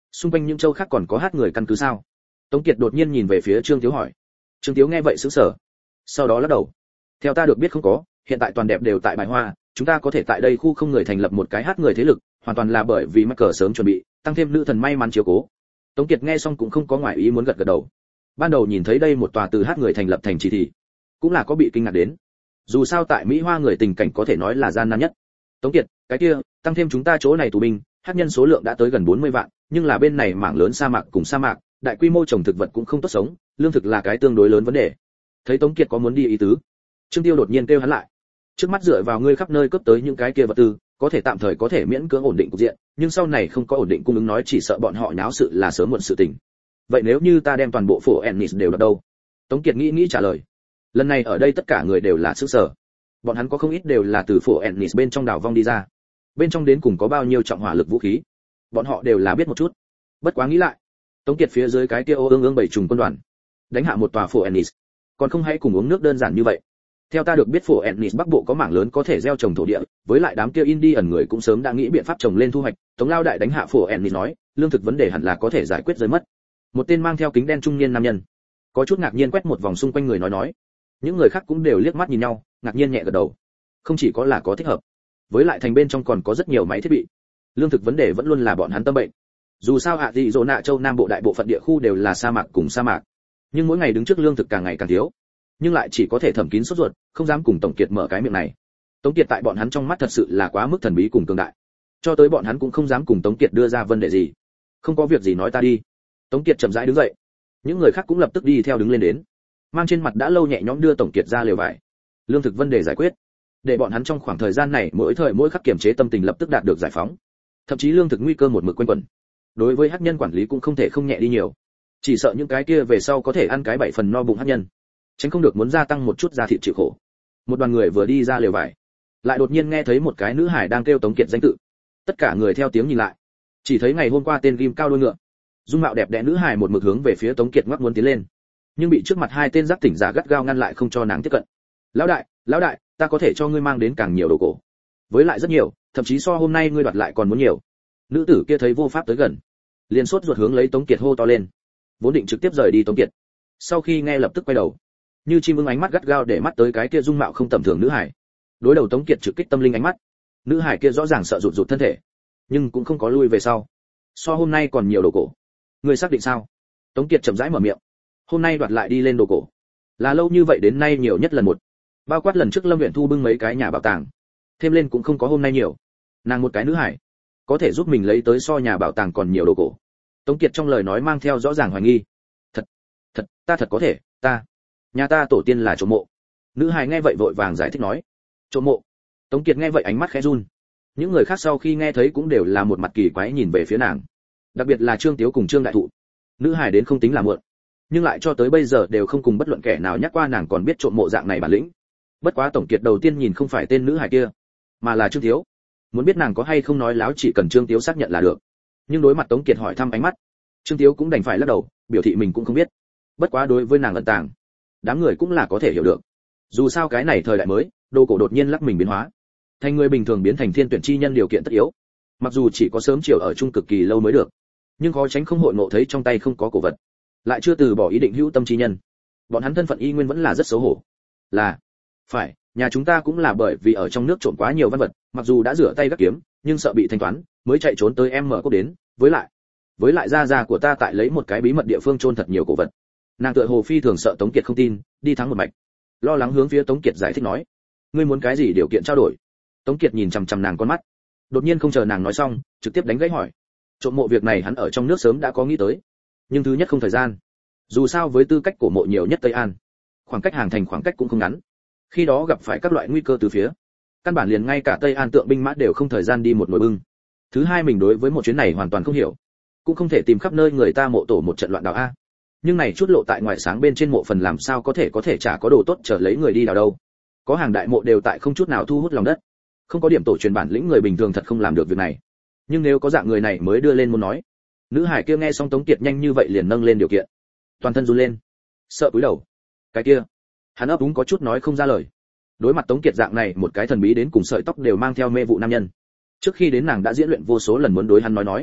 Xung quanh những châu khác còn có hát người căn cứ sao? Tống Kiệt đột nhiên nhìn về phía Trương Tiếu hỏi. Trương Tiếu nghe vậy sững sờ, sau đó lắc đầu. Theo ta được biết không có, hiện tại toàn đẹp đều tại Bài Hoa, chúng ta có thể tại đây khu không người thành lập một cái hát người thế lực, hoàn toàn là bởi vì mắc cờ sớm chuẩn bị, tăng thêm nữ thần may mắn chiếu cố. Tống Kiệt nghe xong cũng không có ngoại ý muốn gật gật đầu. Ban đầu nhìn thấy đây một tòa từ hát người thành lập thành trì thì cũng là có bị kinh ngạc đến. Dù sao tại Mỹ Hoa người tình cảnh có thể nói là gian nan nhất. Tống Kiệt, cái kia, tăng thêm chúng ta chỗ này tù binh, hát nhân số lượng đã tới gần 40 vạn, nhưng là bên này mảng lớn sa mạc cùng sa mạc, đại quy mô trồng thực vật cũng không tốt sống, lương thực là cái tương đối lớn vấn đề. Thấy Tống Kiệt có muốn đi ý tứ, Trương Tiêu đột nhiên kêu hắn lại. Trước mắt dựa vào ngươi khắp nơi cướp tới những cái kia vật tư, có thể tạm thời có thể miễn cưỡng ổn định cục diện, nhưng sau này không có ổn định cung ứng nói chỉ sợ bọn họ nháo sự là sớm muộn sự tình. Vậy nếu như ta đem toàn bộ phổ Ennis đều đặt đâu? Tống Kiệt nghĩ trả lời. Lần này ở đây tất cả người đều là sức sở. Bọn hắn có không ít đều là từ phổ Ennis bên trong đảo vong đi ra. Bên trong đến cùng có bao nhiêu trọng hỏa lực vũ khí, bọn họ đều là biết một chút. Bất quá nghĩ lại, Tống Kiệt phía dưới cái kia ô ương bảy trùng quân đoàn, đánh hạ một tòa phổ Ennis, còn không hãy cùng uống nước đơn giản như vậy. Theo ta được biết phổ Ennis bắc bộ có mảng lớn có thể gieo trồng thổ địa, với lại đám kia Indian người cũng sớm đã nghĩ biện pháp trồng lên thu hoạch. Tống Lao đại đánh hạ phổ Ennis nói, lương thực vấn đề hẳn là có thể giải quyết rơi mất. Một tên mang theo kính đen trung niên nam nhân, có chút ngạc nhiên quét một vòng xung quanh người nói. Những người khác cũng đều liếc mắt nhìn nhau, ngạc nhiên nhẹ gật đầu. Không chỉ có là có thích hợp, với lại thành bên trong còn có rất nhiều máy thiết bị. Lương thực vấn đề vẫn luôn là bọn hắn tâm bệnh. Dù sao hạ dị dỗ nạ châu nam bộ đại bộ phận địa khu đều là sa mạc cùng sa mạc, nhưng mỗi ngày đứng trước lương thực càng ngày càng thiếu, nhưng lại chỉ có thể thẩm kín sốt ruột, không dám cùng Tống Kiệt mở cái miệng này. Tống Kiệt tại bọn hắn trong mắt thật sự là quá mức thần bí cùng cường đại, cho tới bọn hắn cũng không dám cùng Tống Kiệt đưa ra vấn đề gì. Không có việc gì nói ta đi. Tống Kiệt chậm rãi đứng dậy, những người khác cũng lập tức đi theo đứng lên đến, mang trên mặt đã lâu nhẹ nhõm đưa Tống Kiệt ra lều vải. Lương thực vấn đề giải quyết, để bọn hắn trong khoảng thời gian này mỗi thời mỗi khắc kiềm chế tâm tình lập tức đạt được giải phóng, thậm chí lương thực nguy cơ một mực quanh quẩn. Đối với hắc nhân quản lý cũng không thể không nhẹ đi nhiều, chỉ sợ những cái kia về sau có thể ăn cái 7 phần no bụng hắc nhân, tránh không được muốn gia tăng một chút da thịt chịu khổ. Một đoàn người vừa đi ra lều vải, lại đột nhiên nghe thấy một cái nữ hải đang kêu Tống Kiệt danh tự. Tất cả người theo tiếng nhìn lại, chỉ thấy ngày hôm qua tên ghim cao đuôi ngựa, dung mạo đẹp đẽ nữ hải một mực hướng về phía Tống Kiệt ngoắc muốn tiến lên, nhưng bị trước mặt hai tên giác tỉnh giả gắt gao ngăn lại không cho nàng tiếp cận. Lão đại, ta có thể cho ngươi mang đến càng nhiều đồ cổ, với lại rất nhiều, thậm chí so hôm nay ngươi đoạt lại còn muốn nhiều. Nữ tử kia thấy vô pháp tới gần, liền sốt ruột hướng lấy Tống Kiệt hô to lên, vốn định trực tiếp rời đi Tống Kiệt. Sau khi nghe lập tức quay đầu, như chim ưng ánh mắt gắt gao để mắt tới cái kia dung mạo không tầm thường nữ hải. Đối đầu Tống Kiệt trực kích tâm linh ánh mắt, nữ hải kia rõ ràng sợ rụt thân thể, nhưng cũng không có lui về sau. So hôm nay còn nhiều đồ cổ, ngươi xác định sao? Tống Kiệt chậm rãi mở miệng. Hôm nay đoạt lại đi lên đồ cổ, là lâu như vậy đến nay nhiều nhất lần một, bao quát lần trước Lâm Uyển Thu bưng mấy cái nhà bảo tàng, thêm lên cũng không có hôm nay nhiều. Nàng một cái nữ hải, có thể giúp mình lấy tới so nhà bảo tàng còn nhiều đồ cổ. Tống Kiệt trong lời nói mang theo rõ ràng hoài nghi. Thật, ta thật có thể, nhà ta tổ tiên là trộm mộ. Nữ hài nghe vậy vội vàng giải thích nói. Trộm mộ? Tống Kiệt nghe vậy ánh mắt khẽ run. Những người khác sau khi nghe thấy cũng đều là một mặt kỳ quái nhìn về phía nàng, đặc biệt là Trương Tiếu cùng Trương Đại Thụ. Nữ hài đến không tính là muộn, nhưng lại cho tới bây giờ đều không cùng bất luận kẻ nào nhắc qua nàng còn biết trộm mộ dạng này bản lĩnh. Bất quá Tổng Kiệt đầu tiên nhìn không phải tên nữ hài kia, mà là Trương Tiếu. Muốn biết nàng có hay không nói láo chỉ cần Trương Tiếu xác nhận là được. Nhưng đối mặt Tống Kiệt hỏi thăm ánh mắt, Trương Tiếu cũng đành phải lắc đầu, biểu thị mình cũng không biết. Bất quá đối với nàng ẩn tàng, đám người cũng là có thể hiểu được. Dù sao cái này thời đại mới, đồ cổ đột nhiên lắc mình biến hóa, thành người bình thường biến thành thiên tuyển chi nhân điều kiện tất yếu. Mặc dù chỉ có sớm chiều ở chung cực kỳ lâu mới được, nhưng khó tránh không hội ngộ thấy trong tay không có cổ vật, lại chưa từ bỏ ý định hữu tâm chi nhân. Bọn hắn thân phận y nguyên vẫn là rất xấu hổ. Là, phải, nhà chúng ta cũng là bởi vì ở trong nước trộm quá nhiều văn vật, mặc dù đã rửa tay gác kiếm, nhưng sợ bị thanh toán, mới chạy trốn tới em mở cốc đến. Với lại gia của ta tại lấy một cái bí mật địa phương chôn thật nhiều cổ vật. Nàng tựa hồ phi thường sợ Tống Kiệt không tin, đi thắng một mạch, lo lắng hướng phía Tống Kiệt giải thích nói, ngươi muốn cái gì điều kiện trao đổi? Tống Kiệt nhìn chằm chằm nàng con mắt, đột nhiên không chờ nàng nói xong, trực tiếp đánh gãy hỏi. Trộm mộ việc này hắn ở trong nước sớm đã có nghĩ tới, nhưng thứ nhất không thời gian. Dù sao với tư cách cổ mộ nhiều nhất Tây An, khoảng cách hàng thành khoảng cách cũng không ngắn. Khi đó gặp phải các loại nguy cơ từ phía, căn bản liền ngay cả Tây An tượng binh mã đều không thời gian đi một nồi bưng. Thứ hai mình đối với một chuyến này hoàn toàn không hiểu, cũng không thể tìm khắp nơi người ta mộ tổ một trận loạn đào a. Nhưng này chút lộ tại ngoại sáng bên trên mộ phần làm sao có thể chả có đồ tốt chờ lấy người đi đào đâu. Có hàng đại mộ đều tại không chút nào thu hút lòng đất, không có điểm tổ truyền bản lĩnh người bình thường thật không làm được việc này. Nhưng nếu có dạng người này mới đưa lên muốn nói. Nữ hải kia nghe xong Tống Kiệt nhanh như vậy liền nâng lên điều kiện, toàn thân run lên, sợ cúi đầu. Cái kia, hắn ấp úng có chút nói không ra lời. Đối mặt Tống Kiệt dạng này một cái thần bí đến cùng sợi tóc đều mang theo mê vụ nam nhân, trước khi đến nàng đã diễn luyện vô số lần muốn đối hắn nói,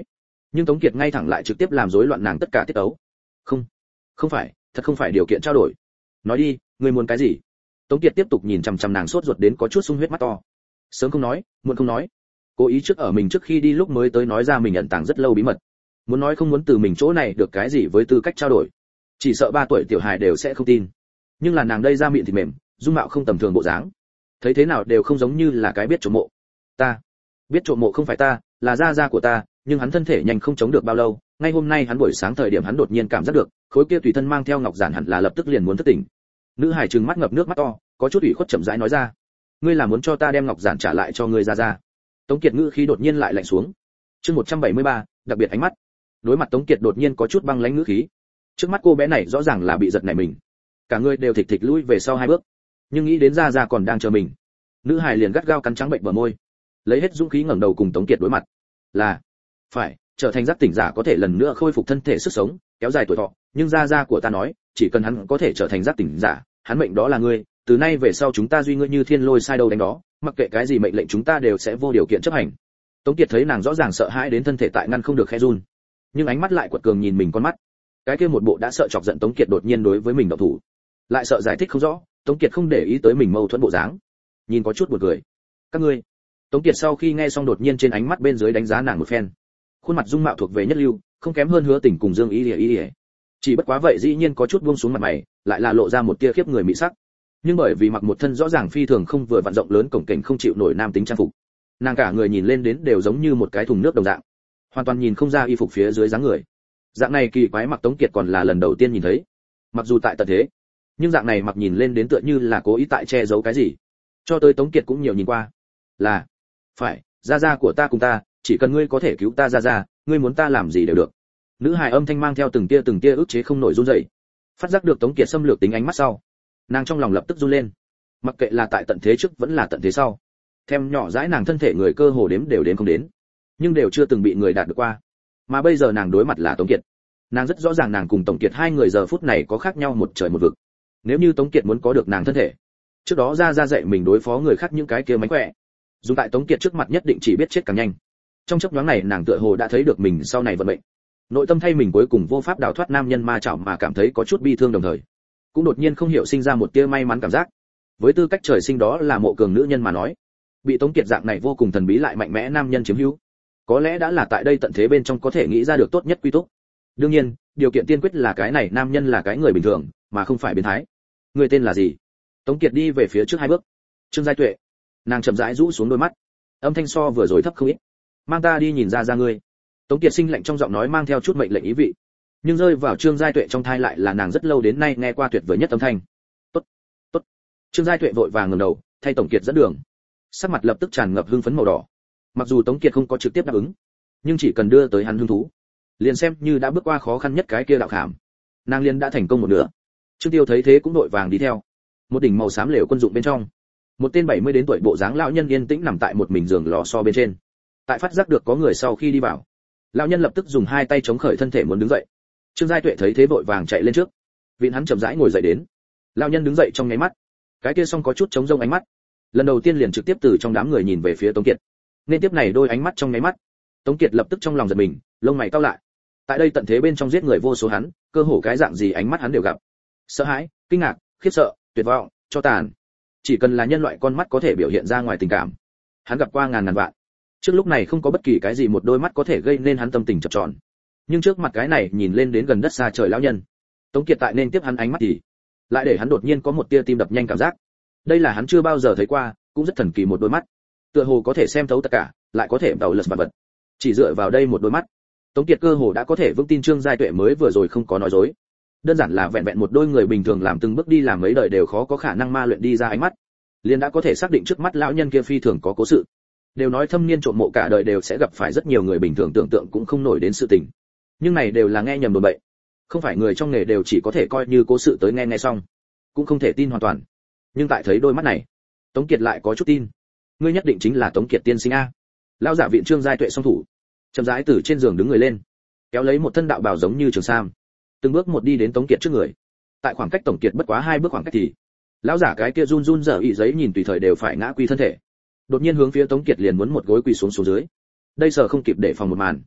nhưng Tống Kiệt ngay thẳng lại trực tiếp làm rối loạn nàng tất cả tiết tấu. Không, không phải, thật không phải điều kiện trao đổi. Nói đi, ngươi muốn cái gì? Tống Kiệt tiếp tục nhìn chằm chằm nàng sốt ruột đến có chút sung huyết mắt to. Sớm không nói, muộn không nói. Cố ý trước ở mình trước khi đi lúc mới tới nói ra mình ẩn tàng rất lâu bí mật. Muốn nói không muốn từ mình chỗ này được cái gì với tư cách trao đổi. Chỉ sợ 3 tuổi tiểu hài đều sẽ không tin. Nhưng là nàng đây ra miệng thịt mềm, dung mạo không tầm thường bộ dáng. Thấy thế nào đều không giống như là cái biết trộm mộ. Ta biết trộm mộ không phải ta, là gia gia của ta, nhưng hắn thân thể nhanh không chống được bao lâu, ngay hôm nay hắn buổi sáng thời điểm hắn đột nhiên cảm giác được, khối kia tùy thân mang theo ngọc giản hẳn là lập tức liền muốn thức tỉnh. Nữ hải trừng mắt ngập nước mắt to, có chút ủy khuất chậm rãi nói ra, ngươi là muốn cho ta đem ngọc giản trả lại cho ngươi gia gia? Tống Kiệt ngữ khí đột nhiên lại lạnh xuống. Chương 173, đặc biệt ánh mắt. Đối mặt Tống Kiệt đột nhiên có chút băng lãnh ngữ khí. Trước mắt cô bé này rõ ràng là bị giật nảy mình, cả người đều thịch thịch lui về sau 2 bước, nhưng nghĩ đến gia gia còn đang chờ mình. Nữ hải liền gắt gao cắn trắng bệnh bờ môi, lấy hết dũng khí ngẩng đầu cùng Tống Kiệt đối mặt. Là, phải, trở thành giác tỉnh giả có thể lần nữa khôi phục thân thể sức sống, kéo dài tuổi thọ, nhưng gia gia của ta nói, chỉ cần hắn có thể trở thành giác tỉnh giả, hắn mệnh đó là ngươi, từ nay về sau chúng ta duy ngươi như thiên lôi sai đâu đánh đó, mặc kệ cái gì mệnh lệnh chúng ta đều sẽ vô điều kiện chấp hành. Tống Kiệt thấy nàng rõ ràng sợ hãi đến thân thể tại ngăn không được khẽ run, nhưng ánh mắt lại quật cường nhìn mình con mắt. Cái kia một bộ đã sợ chọc giận Tống Kiệt đột nhiên đối với mình động thủ, lại sợ giải thích không rõ, Tống Kiệt không để ý tới mình mâu thuẫn bộ dáng, nhìn có chút buồn cười. Các ngươi. Tống Kiệt sau khi nghe xong đột nhiên trên ánh mắt bên dưới đánh giá nàng một phen. Khuôn mặt dung mạo thuộc về nhất lưu, không kém hơn Hứa Tình cùng Dương Ý Ý. Chỉ bất quá vậy dĩ nhiên có chút buông xuống mặt mày, lại là lộ ra một tia khiếp người mỹ sắc. Nhưng bởi vì mặc một thân rõ ràng phi thường không vừa vặn rộng lớn cổng kềnh không chịu nổi nam tính trang phục, nàng cả người nhìn lên đến đều giống như một cái thùng nước đồng dạng, hoàn toàn nhìn không ra y phục phía dưới dáng người. Dạng này kỳ quái mặc Tống Kiệt còn là lần đầu tiên nhìn thấy. Mặc dù tại tận thế, nhưng dạng này mặc nhìn lên đến tựa như là cố ý tại che giấu cái gì. Cho tới Tống Kiệt cũng nhiều nhìn qua. Là, phải, gia gia của ta cùng ta, chỉ cần ngươi có thể cứu ta gia, ngươi muốn ta làm gì đều được. Nữ hài âm thanh mang theo từng tia ức chế không nổi run rẩy. Phát giác được Tống Kiệt xâm lược tính ánh mắt sau, nàng trong lòng lập tức run lên. Mặc kệ là tại tận thế trước vẫn là tận thế sau, thêm nhỏ dãi nàng thân thể người cơ hồ đếm đều đến không đến, nhưng đều chưa từng bị người đạt được qua. Mà bây giờ nàng đối mặt là Tống Kiệt. Nàng rất rõ ràng nàng cùng Tống Kiệt hai người giờ phút này có khác nhau một trời một vực. Nếu như Tống Kiệt muốn có được nàng thân thể, trước đó ra dạy mình đối phó người khác những cái kia mánh khỏe, dùng tại Tống Kiệt trước mặt nhất định chỉ biết chết càng nhanh. Trong chốc nhoáng này nàng tựa hồ đã thấy được mình sau này vận mệnh, nội tâm thay mình cuối cùng vô pháp đào thoát nam nhân ma chảo mà cảm thấy có chút bi thương, đồng thời cũng đột nhiên không hiểu sinh ra một tia may mắn cảm giác. Với tư cách trời sinh đó là mộ cường nữ nhân mà nói, bị Tống Kiệt dạng này vô cùng thần bí lại mạnh mẽ nam nhân chiếm hữu, có lẽ đã là tại đây tận thế bên trong có thể nghĩ ra được tốt nhất quy túc. Đương nhiên, điều kiện tiên quyết là cái này nam nhân là cái người bình thường, mà không phải biến thái. Người tên là gì? Tống Kiệt đi về phía trước 2 bước. Trương Giai Tuệ. Nàng chậm rãi rũ xuống đôi mắt, âm thanh so vừa rồi thấp không ít. Mang ta đi nhìn ra ngươi. Tống Kiệt sinh lạnh trong giọng nói mang theo chút mệnh lệnh ý vị, nhưng rơi vào Trương Giai Tuệ trong thai lại là nàng rất lâu đến nay nghe qua tuyệt vời nhất âm thanh. Tốt, tốt. Trương Giai Tuệ vội vàng ngẩng đầu, thay Tống Kiệt dẫn đường. Sắc mặt lập tức tràn ngập hưng phấn màu đỏ. Mặc dù Tống Kiệt không có trực tiếp đáp ứng, nhưng chỉ cần đưa tới hắn hứng thú, liền xem như đã bước qua khó khăn nhất cái kia đạo khảm, nàng liền đã thành công một nửa. Trương Tiêu thấy thế cũng đội vàng đi theo. Một đỉnh màu xám lều quân dụng bên trong, một tên 70 đến tuổi bộ dáng lão nhân yên tĩnh nằm tại một mình giường lò xo bên trên. Tại phát giác được có người sau khi đi vào, lão nhân lập tức dùng 2 tay chống khởi thân thể muốn đứng dậy. Trương Giai Tuệ thấy thế vội vàng chạy lên trước, vịn hắn chậm rãi ngồi dậy đến. Lão nhân đứng dậy trong nháy mắt, cái kia song có chút chống rông ánh mắt, lần đầu tiên liền trực tiếp từ trong đám người nhìn về phía Tống Kiệt. Nên tiếp này đôi ánh mắt trong nháy mắt, Tống Kiệt lập tức trong lòng giật mình, lông mày cau lại. Tại đây tận thế bên trong giết người vô số hắn, cơ hồ cái dạng gì ánh mắt hắn đều gặp. Sợ hãi, kinh ngạc, khiếp sợ, tuyệt vọng, cho tàn. Chỉ cần là nhân loại con mắt có thể biểu hiện ra ngoài tình cảm, hắn gặp qua ngàn vạn. Trước lúc này không có bất kỳ cái gì một đôi mắt có thể gây nên hắn tâm tình chập chờn. Nhưng trước mặt cái này nhìn lên đến gần đất xa trời lão nhân, Tống Kiệt tại nên tiếp hắn ánh mắt thì lại để hắn đột nhiên có một tia tim đập nhanh cảm giác. Đây là hắn chưa bao giờ thấy qua, cũng rất thần kỳ một đôi mắt. Tựa hồ có thể xem thấu tất cả, lại có thể đầu lật vật vật. Chỉ dựa vào đây một đôi mắt, Tống Kiệt cơ hồ đã có thể vững tin Trương Giai Tuệ mới vừa rồi không có nói dối. Đơn giản là vẹn vẹn một đôi người bình thường làm từng bước đi làm mấy đời đều khó có khả năng ma luyện đi ra ánh mắt, liền đã có thể xác định trước mắt lão nhân kia phi thường có cố sự. Đều nói thâm niên trộm mộ cả đời đều sẽ gặp phải rất nhiều người bình thường tưởng tượng cũng không nổi đến sự tình, nhưng này đều là nghe nhầm đồn bậy. Không phải người trong nghề đều chỉ có thể coi như cố sự tới nghe xong, cũng không thể tin hoàn toàn. Nhưng tại thấy đôi mắt này, Tống Kiệt lại có chút tin. Ngươi nhất định chính là Tống Kiệt tiên sinh a. Lão giả viện Trương Giai Tuệ song thủ, chậm rãi từ trên giường đứng người lên, kéo lấy một thân đạo bào giống như trường sam, từng bước một đi đến Tống Kiệt trước người. Tại khoảng cách Tống Kiệt bất quá 2 bước khoảng cách thì, lão giả cái kia run run rẩy ị giấy nhìn tùy thời đều phải ngã quy thân thể, đột nhiên hướng phía Tống Kiệt liền muốn một gối quỳ xuống dưới. Đây sợ không kịp để phòng một màn,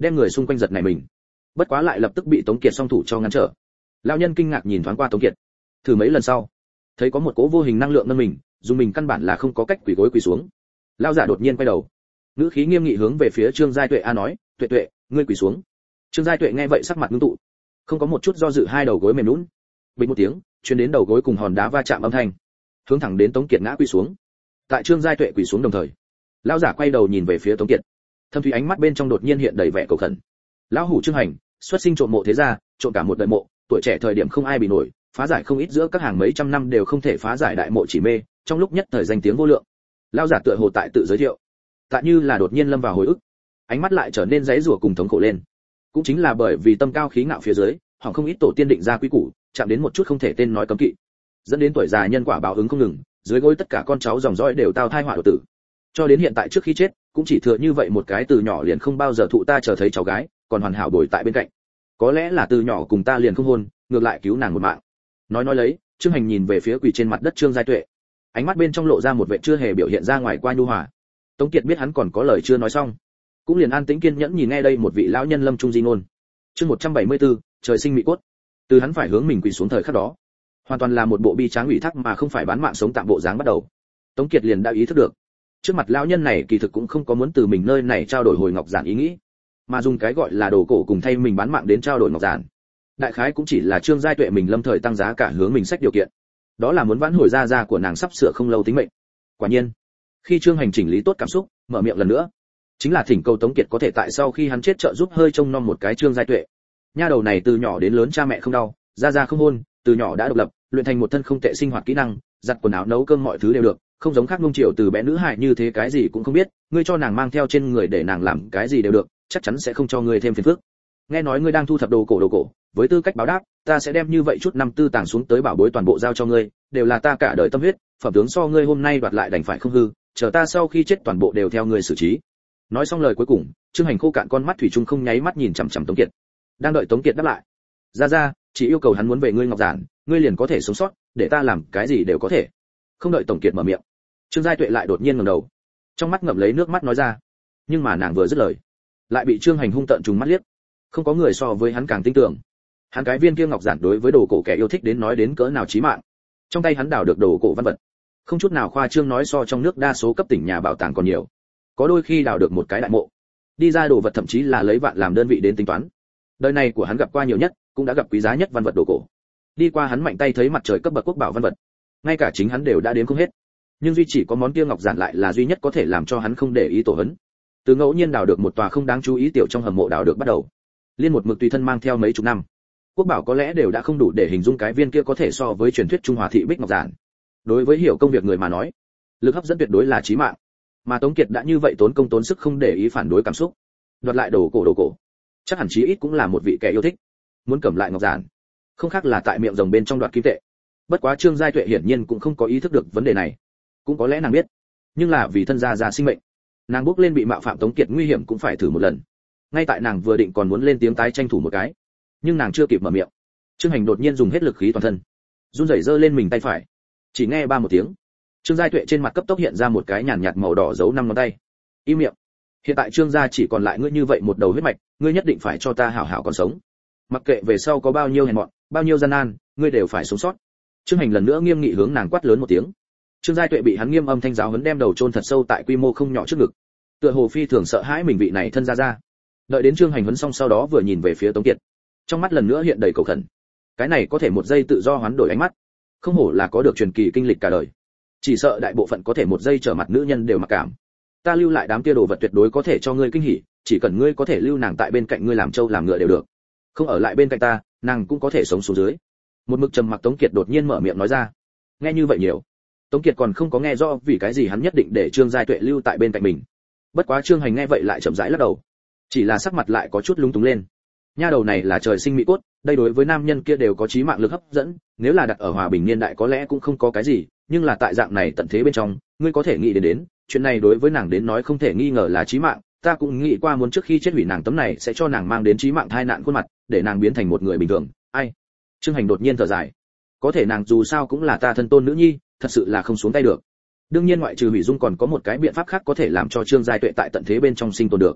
đem người xung quanh giật này mình. Bất quá lại lập tức bị Tống Kiệt song thủ cho ngăn trở. Lão nhân kinh ngạc nhìn thoáng qua Tống Kiệt, thử mấy lần sau, thấy có một cỗ vô hình năng lượng nâng mình, dùng mình căn bản là không có cách quỳ gối quỳ xuống. Lão giả đột nhiên quay đầu, ngữ khí nghiêm nghị hướng về phía Trương Giai Tuệ a nói, "Tuệ Tuệ, ngươi quỳ xuống." Trương Giai Tuệ nghe vậy sắc mặt ngưng tụ, không có một chút do dự, hai đầu gối mềm nhũn. Bình một tiếng, truyền đến đầu gối cùng hòn đá va chạm âm thanh, hướng thẳng đến Tống Kiệt ngã quỳ xuống. Tại Trương Giai Tuệ quỳ xuống đồng thời, lão giả quay đầu nhìn về phía Tống Kiệt, thâm thúy ánh mắt bên trong đột nhiên hiện đầy vẻ cầu khẩn. Lão hủ Trương Hành, xuất sinh trộm mộ thế gia, trộm cả một đời mộ, tuổi trẻ thời điểm không ai bị nổi, phá giải không ít giữa các hàng mấy trăm năm đều không thể phá giải đại mộ chỉ mê, trong lúc nhất thời danh tiếng vô lượng. Lão giả tựa hồ tại tự giới thiệu, tại như là đột nhiên lâm vào hồi ức, ánh mắt lại trở nên giãy giụa cùng thống khổ lên. Cũng chính là bởi vì tâm cao khí ngạo phía dưới, họ không ít tổ tiên định ra quy củ, chạm đến một chút không thể tên nói cấm kỵ, dẫn đến tuổi già nhân quả báo ứng không ngừng, dưới gối tất cả con cháu dòng dõi đều tao thai họa đột tử. Cho đến hiện tại trước khi chết, cũng chỉ thừa như vậy một cái từ nhỏ liền không bao giờ thụ ta chờ thấy cháu gái, còn hoàn hảo bồi tại bên cạnh. Có lẽ là từ nhỏ cùng ta liền không hôn, ngược lại cứu nàng một mạng. Nói lấy, Trương Hành nhìn về phía quỳ trên mặt đất Trương Giai Tuệ, ánh mắt bên trong lộ ra một vẻ chưa hề biểu hiện ra ngoài qua nhu hòa. Tống Kiệt biết hắn còn có lời chưa nói xong, cũng liền an tĩnh kiên nhẫn nhìn nghe đây một vị lão nhân lâm trung di ngôn. Chương 174, trời sinh mị cốt. Từ hắn phải hướng mình quỳ xuống thời khắc đó, hoàn toàn là một bộ bi tráng ủy thác mà không phải bán mạng sống tạm bộ dáng bắt đầu. Tống Kiệt liền đã ý thức được, trước mặt lão nhân này kỳ thực cũng không có muốn từ mình nơi này trao đổi hồi ngọc giản ý nghĩ, mà dùng cái gọi là đồ cổ cùng thay mình bán mạng đến trao đổi ngọc giản. Đại khái cũng chỉ là Trương Giai Tuệ mình lâm thời tăng giá cả hướng mình sách điều kiện, đó là muốn vãn hồi gia của nàng sắp sửa không lâu tính mệnh. Quả nhiên, khi Trương Hành chỉnh lý tốt cảm xúc, mở miệng lần nữa, chính là thỉnh cầu Tống Kiệt có thể tại sau khi hắn chết trợ giúp hơi trông nom một cái Trương Giai Tuệ. Nha đầu này từ nhỏ đến lớn cha mẹ không đau, gia không hôn, từ nhỏ đã độc lập, luyện thành một thân không tệ sinh hoạt kỹ năng, giặt quần áo nấu cơm mọi thứ đều được, không giống khác nung chiều từ bé nữ hài như thế cái gì cũng không biết, ngươi cho nàng mang theo trên người để nàng làm cái gì đều được, chắc chắn sẽ không cho ngươi thêm phiền phức. Nghe nói ngươi đang thu thập đồ cổ, với tư cách báo đáp, ta sẽ đem như vậy chút năm tư tàng xuống tới bảo bối toàn bộ giao cho ngươi, đều là ta cả đời tâm huyết, phẩm tướng so ngươi hôm nay đoạt lại đành phải không hư, chờ ta sau khi chết toàn bộ đều theo ngươi xử trí. Nói xong lời cuối cùng, Trương Hành khô cạn con mắt thủy chung không nháy mắt nhìn chằm chằm Tống Kiệt, đang đợi Tống Kiệt đáp lại. Ra, chỉ yêu cầu hắn muốn về ngươi ngọc giản, ngươi liền có thể sống sót, để ta làm cái gì đều có thể. Không đợi Tống Kiệt mở miệng, Trương Giai Tuệ lại đột nhiên ngẩng đầu, trong mắt ngậm lấy nước mắt nói ra. Nhưng mà nàng vừa dứt lời, lại bị Trương Hành hung tợn trừng mắt liếc. Không có người so với hắn càng tin tưởng, hắn cái viên kia ngọc giản đối với đồ cổ kẻ yêu thích đến nói đến cỡ nào chí mạng. Trong tay hắn đào được đồ cổ văn vật, không chút nào khoa trương nói so trong nước đa số cấp tỉnh nhà bảo tàng còn nhiều. Có đôi khi đào được một cái đại mộ, đi ra đồ vật thậm chí là lấy vạn làm đơn vị đến tính toán. Đời này của hắn gặp qua nhiều nhất, cũng đã gặp quý giá nhất văn vật đồ cổ. Đi qua hắn mạnh tay thấy mặt trời cấp bậc quốc bảo văn vật, ngay cả chính hắn đều đã đếm không hết. Nhưng duy chỉ có món kia ngọc giản lại là duy nhất có thể làm cho hắn không để ý tổ hấn. Từ ngẫu nhiên đào được một tòa không đáng chú ý tiểu trong hầm mộ đào được bắt đầu, liên một mực tùy thân mang theo mấy chục năm, quốc bảo có lẽ đều đã không đủ để hình dung cái viên kia có thể so với truyền thuyết Trung Hòa thị bích ngọc giản. Đối với hiểu công việc người mà nói, lực hấp dẫn tuyệt đối là chí mạng. Mà Tống Kiệt đã như vậy tốn công tốn sức không để ý phản đối cảm xúc, đoạt lại đồ cổ, chắc hẳn chí ít cũng là một vị kẻ yêu thích, muốn cầm lại ngọc giản, không khác là tại miệng rồng bên trong đoạt kim tệ. Bất quá Trương Giai Tuệ hiển nhiên cũng không có ý thức được vấn đề này, cũng có lẽ nàng biết, nhưng là vì thân gia sinh mệnh, nàng bước lên bị mạo phạm Tống Kiệt nguy hiểm cũng phải thử một lần. Ngay tại nàng vừa định còn muốn lên tiếng tái tranh thủ một cái, nhưng nàng chưa kịp mở miệng, Trương Hành đột nhiên dùng hết lực khí toàn thân, run rẩy giơ lên mình tay phải, chỉ nghe ba một tiếng, Trương Giai Tuệ trên mặt cấp tốc hiện ra một cái nhàn nhạt màu đỏ dấu 5 ngón tay. Im miệng. Hiện tại Trương gia chỉ còn lại ngươi như vậy một đầu huyết mạch, ngươi nhất định phải cho ta hảo hảo còn sống. Mặc kệ về sau có bao nhiêu hèn mọn, bao nhiêu gian nan, ngươi đều phải sống sót. Trương Hành lần nữa nghiêm nghị hướng nàng quát lớn một tiếng. Trương Giai Tuệ bị hắn nghiêm âm thanh giáo huấn đem đầu chôn thật sâu tại quy mô không nhỏ trước ngực. Tựa hồ phi thường sợ hãi mình vị này thân gia. Đợi đến Trương Hành huấn xong sau đó vừa nhìn về phía Tống Kiệt, trong mắt lần nữa hiện đầy cầu khẩn. Cái này có thể một giây tự do hoán đổi ánh mắt, không hổ là có được truyền kỳ kinh lịch cả đời. Chỉ sợ đại bộ phận có thể một giây trở mặt nữ nhân đều mặc cảm. Ta lưu lại đám kia đồ vật tuyệt đối có thể cho ngươi kinh hỉ, chỉ cần ngươi có thể lưu nàng tại bên cạnh ngươi làm trâu làm ngựa đều được. Không ở lại bên cạnh ta, nàng cũng có thể sống xuống dưới. Một mực trầm mặc Tống Kiệt đột nhiên mở miệng nói ra. Nghe như vậy nhiều, Tống Kiệt còn không có nghe rõ vì cái gì hắn nhất định để Trương Giai Tuệ lưu tại bên cạnh mình. Bất quá Trương Hành nghe vậy lại chậm rãi lắc đầu, chỉ là sắc mặt lại có chút lúng túng lên. Nha đầu này là trời sinh mỹ cốt, đây đối với nam nhân kia đều có chí mạng lực hấp dẫn, nếu là đặt ở hòa bình niên đại có lẽ cũng không có cái gì, nhưng là tại dạng này tận thế bên trong, ngươi có thể nghĩ đến chuyện này đối với nàng đến nói không thể nghi ngờ là chí mạng. Ta cũng nghĩ qua muốn trước khi chết hủy nàng tấm này sẽ cho nàng mang đến chí mạng tai nạn khuôn mặt, để nàng biến thành một người bình thường. Ai? Trương Hành đột nhiên thở dài. Có thể nàng dù sao cũng là ta thân tôn nữ nhi, thật sự là không xuống tay được. Đương nhiên ngoại trừ hủy dung còn có một cái biện pháp khác có thể làm cho Trương Giai Tuệ tại tận thế bên trong sinh tồn được.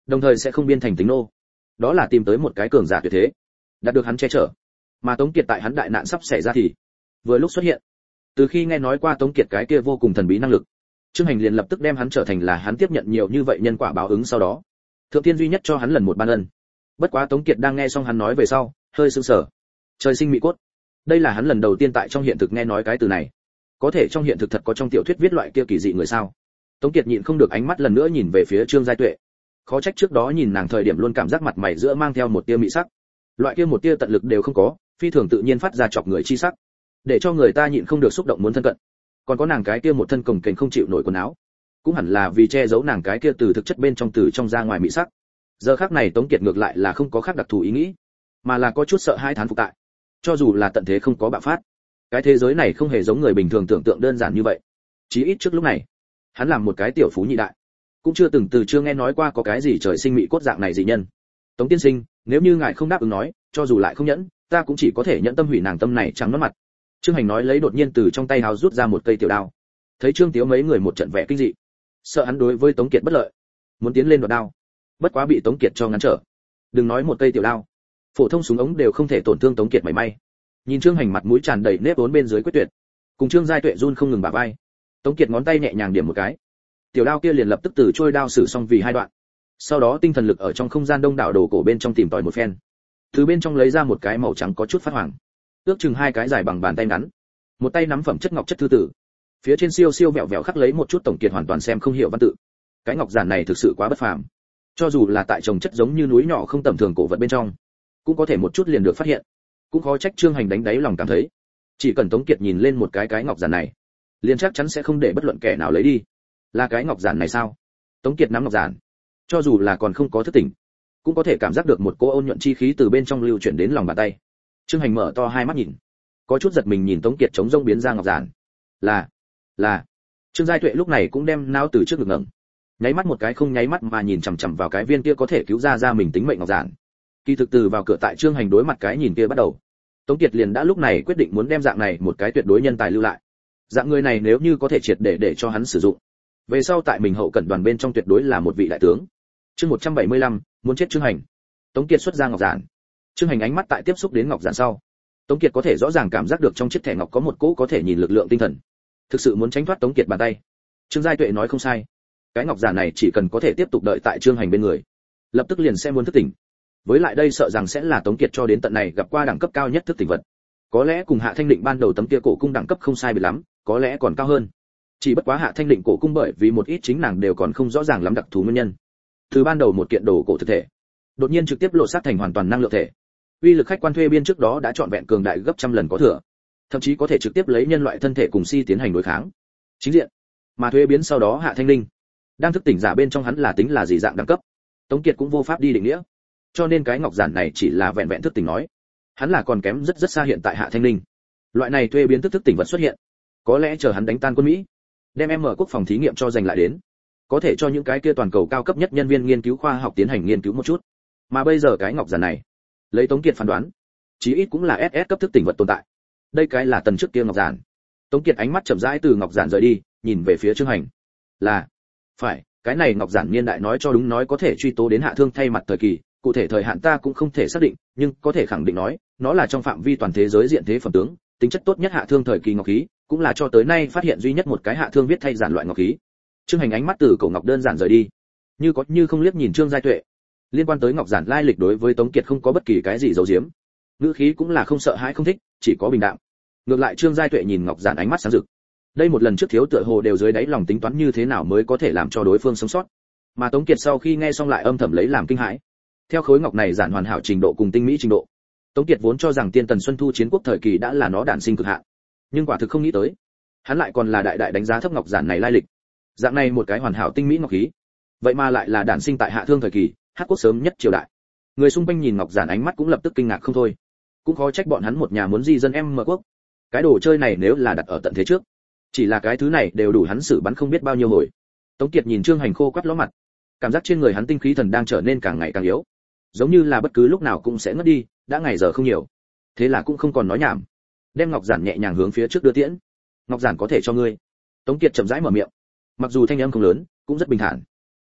đồng thời sẽ không biên thành tính nô. Đó là tìm tới một cái cường giả tuyệt thế, đạt được hắn che chở. Mà Tống Kiệt tại hắn đại nạn sắp xảy ra thì vừa lúc xuất hiện. Từ khi nghe nói qua Tống Kiệt cái kia vô cùng thần bí năng lực, Trương Hành liền lập tức đem hắn trở thành là hắn tiếp nhận nhiều như vậy nhân quả báo ứng sau đó. Thượng tiên duy nhất cho hắn lần một ban ân. Bất quá Tống Kiệt đang nghe xong hắn nói về sau, hơi sững sờ. Trời sinh mỹ cốt. Đây là hắn lần đầu tiên tại trong hiện thực nghe nói cái từ này. Có thể trong hiện thực thật có trong tiểu thuyết viết loại kia kỳ dị người sao? Tống Kiệt nhịn không được ánh mắt lần nữa nhìn về phía Trương Giai Tuệ. Khó trách trước đó nhìn nàng thời điểm luôn cảm giác mặt mày giữa mang theo một tia mỹ sắc. Loại kia một tia tận lực đều không có, phi thường tự nhiên phát ra chọc người chi sắc, để cho người ta nhịn không được xúc động muốn thân cận. Còn có nàng cái kia một thân cồng kềnh không chịu nổi quần áo, cũng hẳn là vì che giấu nàng cái kia từ thực chất bên trong từ trong ra ngoài mỹ sắc. Giờ khắc này Tống Kiệt ngược lại là không có khác đặc thù ý nghĩ, mà là có chút sợ hai thán phục tại. Cho dù là tận thế không có bạo phát, cái thế giới này không hề giống người bình thường tưởng tượng đơn giản như vậy. Chí ít trước lúc này, hắn làm một cái tiểu phú nhị đại, cũng chưa từng chưa nghe nói qua có cái gì trời sinh mỹ cốt dạng này dị nhân. Tống tiên sinh, nếu như ngài không đáp ứng nói, cho dù lại không nhẫn, ta cũng chỉ có thể nhẫn tâm hủy nàng tâm này trắng nõn mặt. Trương Hành nói lấy đột nhiên từ trong tay háo rút ra một cây tiểu đao. Thấy Trương Tiếu mấy người một trận vẻ kinh dị, sợ hắn đối với Tống Kiệt bất lợi, muốn tiến lên đoạt đao, bất quá bị Tống Kiệt cho ngăn trở. Đừng nói một cây tiểu đao, phổ thông súng ống đều không thể tổn thương Tống Kiệt mảy may. Nhìn Trương Hành mặt mũi tràn đầy nếp vốn bên dưới quyết tuyệt, cùng Trương Giai Tuệ run không ngừng bả vai. Tống Kiệt ngón tay nhẹ nhàng điểm một cái, tiểu đao kia liền lập tức từ trôi đao sử xong vì hai đoạn. Sau đó tinh thần lực ở trong không gian đông đảo đồ cổ bên trong tìm tòi một phen, từ bên trong lấy ra một cái màu trắng có chút phát hoàng, ước chừng hai cái dài bằng bàn tay ngắn, một tay nắm phẩm chất ngọc chất thư tử, phía trên siêu siêu vẹo vẹo khắc lấy một chút Tổng Kiệt hoàn toàn xem không hiểu văn tự. Cái ngọc giản này thực sự quá bất phàm, cho dù là tại trồng chất giống như núi nhỏ không tầm thường cổ vật bên trong, cũng có thể một chút liền được phát hiện. Cũng khó trách Trương Hành đánh đáy lòng cảm thấy, chỉ cần Tống Kiệt nhìn lên một cái ngọc giản này, liền chắc chắn sẽ không để bất luận kẻ nào lấy đi. Là cái ngọc giản này sao? Tống Kiệt nắm ngọc giản, cho dù là còn không có thức tỉnh, cũng có thể cảm giác được một cỗ ôn nhuận chi khí từ bên trong lưu chuyển đến lòng bàn tay. Trương Hành mở to hai mắt nhìn, có chút giật mình nhìn Tống Kiệt chống rông biến ra ngọc giản. Là. Trương Giai Tuệ lúc này cũng đem não từ trước ngực ngẩng, nháy mắt một cái không nháy mắt mà nhìn chằm chằm vào cái viên kia có thể cứu ra mình tính mệnh ngọc giản. Kỳ thực từ vào cửa tại Trương Hành đối mặt cái nhìn kia bắt đầu, Tống Kiệt liền đã lúc này quyết định muốn đem dạng này một cái tuyệt đối nhân tài lưu lại. Dạng người này nếu như có thể triệt để cho hắn sử dụng, về sau tại mình hậu cận đoàn bên trong tuyệt đối là một vị đại tướng. Chương 175, muốn chết Trương Hành. Tống Kiệt xuất ra ngọc giản. Trương Hành ánh mắt tại tiếp xúc đến ngọc giản sau, Tống Kiệt có thể rõ ràng cảm giác được trong chiếc thẻ ngọc có một cỗ có thể nhìn lực lượng tinh thần. Thực sự muốn tránh thoát Tống Kiệt bàn tay. Trương Giai Tuệ nói không sai, cái ngọc giản này chỉ cần có thể tiếp tục đợi tại Trương Hành bên người, lập tức liền sẽ muốn thức tỉnh. Với lại đây sợ rằng sẽ là Tống Kiệt cho đến tận này gặp qua đẳng cấp cao nhất thức tỉnh vật. Có lẽ cùng Hạ Thanh Định ban đầu tấm kia cổ cung đẳng cấp không sai biệt lắm, có lẽ còn cao hơn. Chỉ bất quá Hạ Thanh Định cổ cung bởi vì một ít chính nàng đều còn không rõ ràng lắm đặc thù nguyên nhân. Từ ban đầu một kiện đồ cổ thực thể, đột nhiên trực tiếp lộ sát thành hoàn toàn năng lượng thể. Uy lực khách quan thuê biên trước đó đã trọn vẹn cường đại gấp trăm lần có thừa, thậm chí có thể trực tiếp lấy nhân loại thân thể cùng si tiến hành đối kháng. Chính diện, mà thuê biến sau đó Hạ Thanh Linh đang thức tỉnh giả bên trong hắn là tính là gì dạng đẳng cấp, Tống Kiệt cũng vô pháp đi định nghĩa. Cho nên cái ngọc giản này chỉ là vẹn vẹn thức tỉnh nói, hắn là còn kém rất xa hiện tại Hạ Thanh Linh. Loại này thuê biến thức tỉnh vật xuất hiện, có lẽ chờ hắn đánh tan quân Mỹ, đem em mở quốc phòng thí nghiệm cho giành lại đến, có thể cho những cái kia toàn cầu cao cấp nhất nhân viên nghiên cứu khoa học tiến hành nghiên cứu một chút. Mà bây giờ cái ngọc giản này, lấy Tống Kiệt phán đoán, chí ít cũng là SS cấp thức tỉnh vật tồn tại. Đây cái là tần trước kia ngọc giản. Tống Kiệt ánh mắt chậm rãi từ ngọc giản rời đi, nhìn về phía Trương Hành. Phải, cái này ngọc giản niên đại nói cho đúng nói có thể truy tố đến Hạ Thương thay mặt thời kỳ, cụ thể thời hạn ta cũng không thể xác định, nhưng có thể khẳng định nói, nó là trong phạm vi toàn thế giới diện thế phẩm tướng, tính chất tốt nhất Hạ Thương thời kỳ ngọc khí, cũng là cho tới nay phát hiện duy nhất một cái Hạ Thương viết thay giản loại ngọc khí. Trương Hành ánh mắt từ cổ ngọc đơn giản rời đi, như có như không liếc nhìn Trương Giai Tuệ. Liên quan tới ngọc giản lai lịch đối với Tống Kiệt không có bất kỳ cái gì giấu giếm, ngữ khí cũng là không sợ hãi không thích, chỉ có bình đạm. Ngược lại Trương Giai Tuệ nhìn ngọc giản ánh mắt sáng rực. Đây một lần trước thiếu tựa hồ đều dưới đáy lòng tính toán như thế nào mới có thể làm cho đối phương sống sót. Mà Tống Kiệt sau khi nghe xong lại âm thầm lấy làm kinh hãi. Theo khối ngọc này giản hoàn hảo trình độ cùng tinh mỹ trình độ, Tống Kiệt vốn cho rằng Tiên Tần Xuân Thu chiến quốc thời kỳ đã là nó đản sinh cực hạn, nhưng quả thực không nghĩ tới, hắn lại còn là đại đánh giá thấp ngọc giản này lai lịch. Dạng này một cái hoàn hảo tinh mỹ ngọc khí, vậy mà lại là đản sinh tại Hạ Thương thời kỳ, Hắc quốc sớm nhất triều đại. Người xung quanh nhìn ngọc giản ánh mắt cũng lập tức kinh ngạc không thôi. Cũng khó trách bọn hắn một nhà muốn di dân em mở quốc. Cái đồ chơi này nếu là đặt ở tận thế trước, chỉ là cái thứ này đều đủ hắn xử bắn không biết bao nhiêu hồi. Tống Kiệt nhìn Trương Hành khô quắt ló mặt, cảm giác trên người hắn tinh khí thần đang trở nên càng ngày càng yếu, giống như là bất cứ lúc nào cũng sẽ ngất đi, đã ngày giờ không nhiều. Thế là cũng không còn nói nhảm, đem ngọc giản nhẹ nhàng hướng phía trước đưa tiễn. Ngọc giản có thể cho ngươi. Tống Kiệt chậm rãi mở miệng, mặc dù thanh âm không lớn, cũng rất bình thản.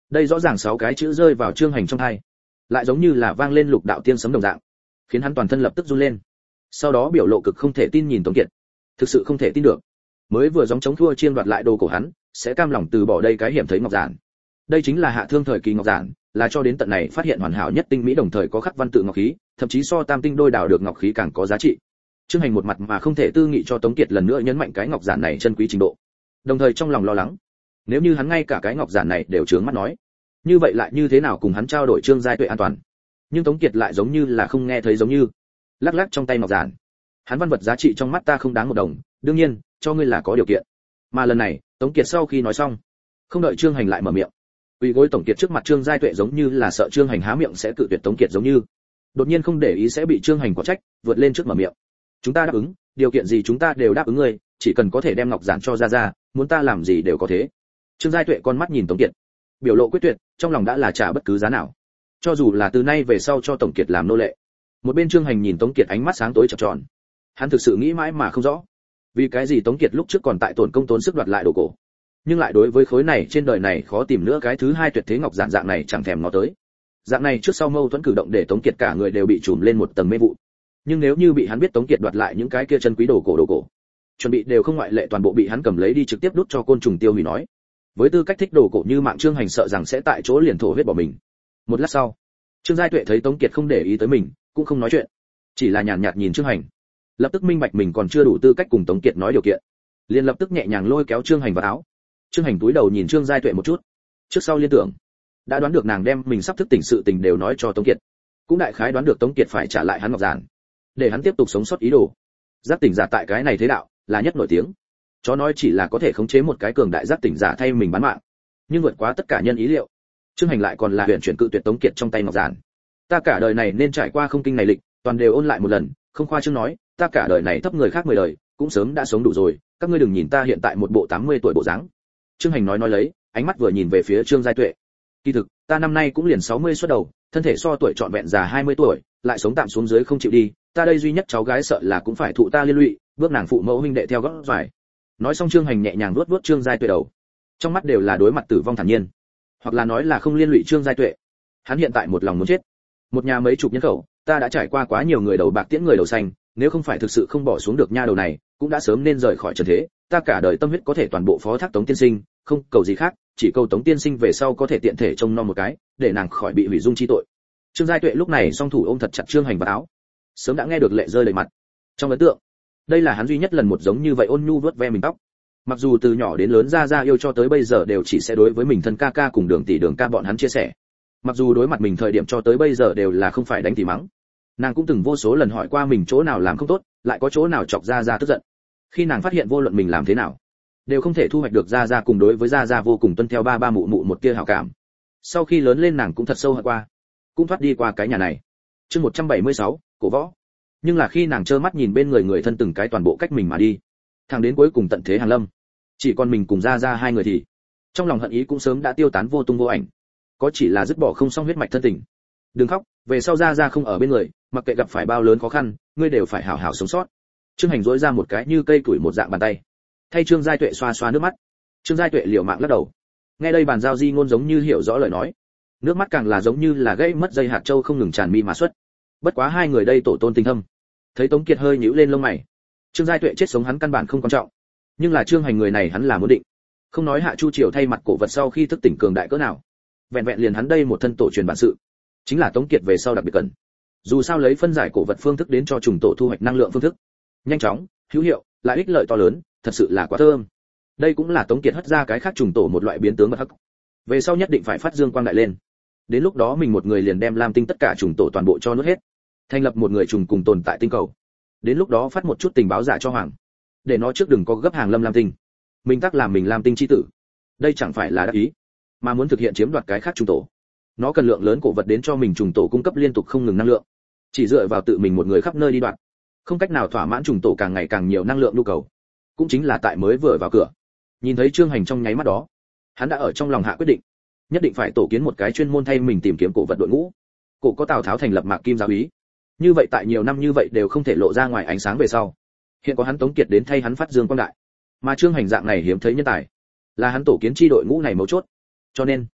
Đây rõ ràng 6 cái chữ rơi vào Trương Hành trong tai, lại giống như là vang lên lục đạo tiên sấm đồng dạng, khiến hắn toàn thân lập tức run lên. Sau đó biểu lộ cực không thể tin nhìn Tống Kiệt, thực sự không thể tin được, mới vừa gióng chống thua chiêng đoạt lại đồ của hắn, sẽ cam lòng từ bỏ đây cái hiểm thấy ngọc giản. Đây chính là hạ thương thời kỳ ngọc giản, là cho đến tận này phát hiện hoàn hảo nhất tinh mỹ đồng thời có khắc văn tự ngọc khí, thậm chí so tam tinh đôi đảo được ngọc khí càng có giá trị. Trương Hành một mặt mà không thể tư nghị cho Tống Kiệt lần nữa nhấn mạnh cái ngọc giản này chân quý trình độ, đồng thời trong lòng lo lắng, nếu như hắn ngay cả cái ngọc giản này đều trướng mắt nói, như vậy lại như thế nào cùng hắn trao đổi Trương Giai Tuệ an toàn. Nhưng Tống Kiệt lại giống như là không nghe thấy giống như, lắc lắc trong tay ngọc giản. Hắn văn vật giá trị trong mắt ta không đáng một đồng, đương nhiên, cho ngươi là có điều kiện. Mà lần này, Tống Kiệt sau khi nói xong, không đợi Trương Hành lại mở miệng, quỳ gối Tống Kiệt trước mặt Trương Giai Tuệ giống như là sợ Trương Hành há miệng sẽ cự tuyệt Tống Kiệt giống như, đột nhiên không để ý sẽ bị Trương Hành quả trách, vượt lên trước mở miệng. Chúng ta đáp ứng, điều kiện gì chúng ta đều đáp ứng ngươi, chỉ cần có thể đem ngọc giản cho ra, muốn ta làm gì đều có thế. Trương Giai Tuệ con mắt nhìn Tống Kiệt, biểu lộ quyết tuyệt, trong lòng đã là trả bất cứ giá nào, cho dù là từ nay về sau cho Tống Kiệt làm nô lệ. Một bên Trương Hành nhìn Tống Kiệt ánh mắt sáng tối chập chờn, hắn thực sự nghĩ mãi mà không rõ, vì cái gì Tống Kiệt lúc trước còn tại tổn công tốn sức đoạt lại đồ cổ, nhưng lại đối với khối này trên đời này khó tìm nữa cái thứ hai tuyệt thế ngọc giản dạng này chẳng thèm ngó tới. Dạng này trước sau mâu thuẫn cử động để Tống Kiệt cả người đều bị trùm lên một tầng mê vụ. Nhưng nếu như bị hắn biết Tống Kiệt đoạt lại những cái kia chân quý đồ cổ, chuẩn bị đều không ngoại lệ toàn bộ bị hắn cầm lấy đi trực tiếp đút cho côn trùng tiêu hủy nói. Với tư cách thích đồ cổ như mạng Trương Hành sợ rằng sẽ tại chỗ liền thổ huyết bỏ mình. Một lát sau, Trương Giai Tuệ thấy Tống Kiệt không để ý tới mình, cũng không nói chuyện, chỉ là nhàn nhạt nhìn Trương Hành, lập tức minh bạch mình còn chưa đủ tư cách cùng Tống Kiệt nói điều kiện, liền lập tức nhẹ nhàng lôi kéo Trương Hành vào áo. Trương Hành túi đầu nhìn Trương Giai Tuệ một chút, trước sau liên tưởng, đã đoán được nàng đem mình sắp thức tỉnh sự tình đều nói cho Tống Kiệt, cũng đại khái đoán được Tống Kiệt phải trả lại hắn ngọc giản, để hắn tiếp tục sống sót ý đồ. Giác tỉnh giả tại cái này thế đạo là nhất nổi tiếng, chó nói chỉ là có thể khống chế một cái cường đại giác tỉnh giả thay mình bán mạng, nhưng vượt quá tất cả nhân ý liệu, Trương Hành lại còn là huyền chuyển cự tuyệt Tống Kiệt trong tay ngọc giản. Ta cả đời này nên trải qua không kinh này lịch, toàn đều ôn lại một lần, không khoa trương nói, ta cả đời này thấp người khác 10 đời, cũng sớm đã sống đủ rồi, các ngươi đừng nhìn ta hiện tại một bộ 80 tuổi bộ dáng. Trương Hành nói lấy, ánh mắt vừa nhìn về phía Trương Giai Tuệ. Kỳ thực, ta năm nay cũng liền 60 xuất đầu, thân thể so tuổi trọn vẹn già 20 tuổi, lại sống tạm xuống dưới không chịu đi, ta đây duy nhất cháu gái sợ là cũng phải thụ ta liên lụy, bước nàng phụ mẫu huynh đệ theo gót dài. Nói xong Trương Hành nhẹ nhàng vuốt Trương Giai Tuệ đầu, trong mắt đều là đối mặt tử vong thản nhiên, hoặc là nói là không liên lụy Trương Giai Tuệ. Hắn hiện tại một lòng muốn chết. Một nhà mấy chục nhân khẩu, ta đã trải qua quá nhiều người đầu bạc tiễn người đầu xanh, nếu không phải thực sự không bỏ xuống được nha đầu này, cũng đã sớm nên rời khỏi trần thế. Ta cả đời tâm huyết có thể toàn bộ phó thác Tống tiên sinh, không cầu gì khác, chỉ cầu Tống tiên sinh về sau có thể tiện thể trông nom một cái, để nàng khỏi bị hủy dung chi tội. Trương Giai Tuệ lúc này song thủ ôm thật chặt Trương Hành vào áo, sớm đã nghe được lệ rơi đầy mặt. Trong ấn tượng, đây là hắn duy nhất lần một giống như vậy ôn nhu vuốt ve mình tóc. Mặc dù từ nhỏ đến lớn ra yêu cho tới bây giờ đều chỉ sẽ đối với mình thân ca ca cùng Đường ca bọn hắn chia sẻ. Mặc dù đối mặt mình thời điểm cho tới bây giờ đều là không phải đánh thì mắng, nàng cũng từng vô số lần hỏi qua mình chỗ nào làm không tốt, lại có chỗ nào chọc ra tức giận. Khi nàng phát hiện vô luận mình làm thế nào đều không thể thu hoạch được ra cùng đối với ra vô cùng tuân theo ba mụ một tia hảo cảm. Sau khi lớn lên nàng cũng thật sâu hận qua, cũng thoát đi qua cái nhà này. Chương 176, cổ võ. Nhưng là khi nàng trơ mắt nhìn bên người thân từng cái toàn bộ cách mình mà đi, thẳng đến cuối cùng tận thế hàng lâm, chỉ còn mình cùng ra hai người thì trong lòng hận ý cũng sớm đã tiêu tán vô tung vô ảnh, có chỉ là dứt bỏ không xong huyết mạch thân tình. Đừng khóc, về sau ra không ở bên người, mặc kệ gặp phải bao lớn khó khăn, ngươi đều phải hảo hảo sống sót. Trương Hành dỗi ra một cái như cây củi một dạng bàn tay, thay Trương Giai Tuệ xoa xoa nước mắt. Trương Giai Tuệ liều mạng lắc đầu. Nghe đây bàn giao di ngôn giống như hiểu rõ lời nói, nước mắt càng là giống như là gãy mất dây hạt châu không ngừng tràn mi mà xuất. Bất quá hai người đây tổ tôn tình thâm. Thấy Tống Kiệt hơi nhíu lên lông mày, Trương Giai Tuệ chết sống hắn căn bản không quan trọng, nhưng là Trương Hành người này hắn là muốn định. Không nói Hạ Chu Triều thay mặt cổ vật sau khi thức tỉnh cường đại cỡ nào, vẹn liền hắn đây một thân tổ truyền bản sự, chính là Tống Kiệt về sau đặc biệt cần. Dù sao lấy phân giải cổ vật phương thức đến cho trùng tổ thu hoạch năng lượng phương thức, nhanh chóng, hữu hiệu, lại ích lợi to lớn, thật sự là quá thơm. Đây cũng là Tống Kiệt hất ra cái khác trùng tổ một loại biến tướng bất hắc. Về sau nhất định phải phát dương quang đại lên. Đến lúc đó mình một người liền đem Lam Tinh tất cả trùng tổ toàn bộ cho nuốt hết, thành lập một người trùng cùng tồn tại tinh cầu. Đến lúc đó phát một chút tình báo giả cho Hoàng, để nó trước đừng có gấp hàng lâm Lam Tinh. Mình tác làm mình Lam Tinh chi tử. Đây chẳng phải là đắc ý, mà muốn thực hiện chiếm đoạt cái khác trùng tổ. Nó cần lượng lớn cổ vật đến cho mình trùng tổ cung cấp liên tục không ngừng năng lượng. Chỉ dựa vào tự mình một người khắp nơi đi đoạt, không cách nào thỏa mãn trùng tổ càng ngày càng nhiều năng lượng nhu cầu. Cũng chính là tại mới vừa vào cửa, nhìn thấy Trương Hành trong nháy mắt đó, hắn đã ở trong lòng hạ quyết định, nhất định phải tổ kiến một cái chuyên môn thay mình tìm kiếm cổ vật đội ngũ. Cổ có Tào Tháo thành lập Mạc Kim giáo úy, như vậy tại nhiều năm như vậy đều không thể lộ ra ngoài ánh sáng về sau, hiện có hắn Tống Kiệt đến thay hắn phát dương quang đại, mà Trương Hành dạng này hiếm thấy nhân tài, là hắn tổ kiến chi đội ngũ này mấu chốt. Cho nên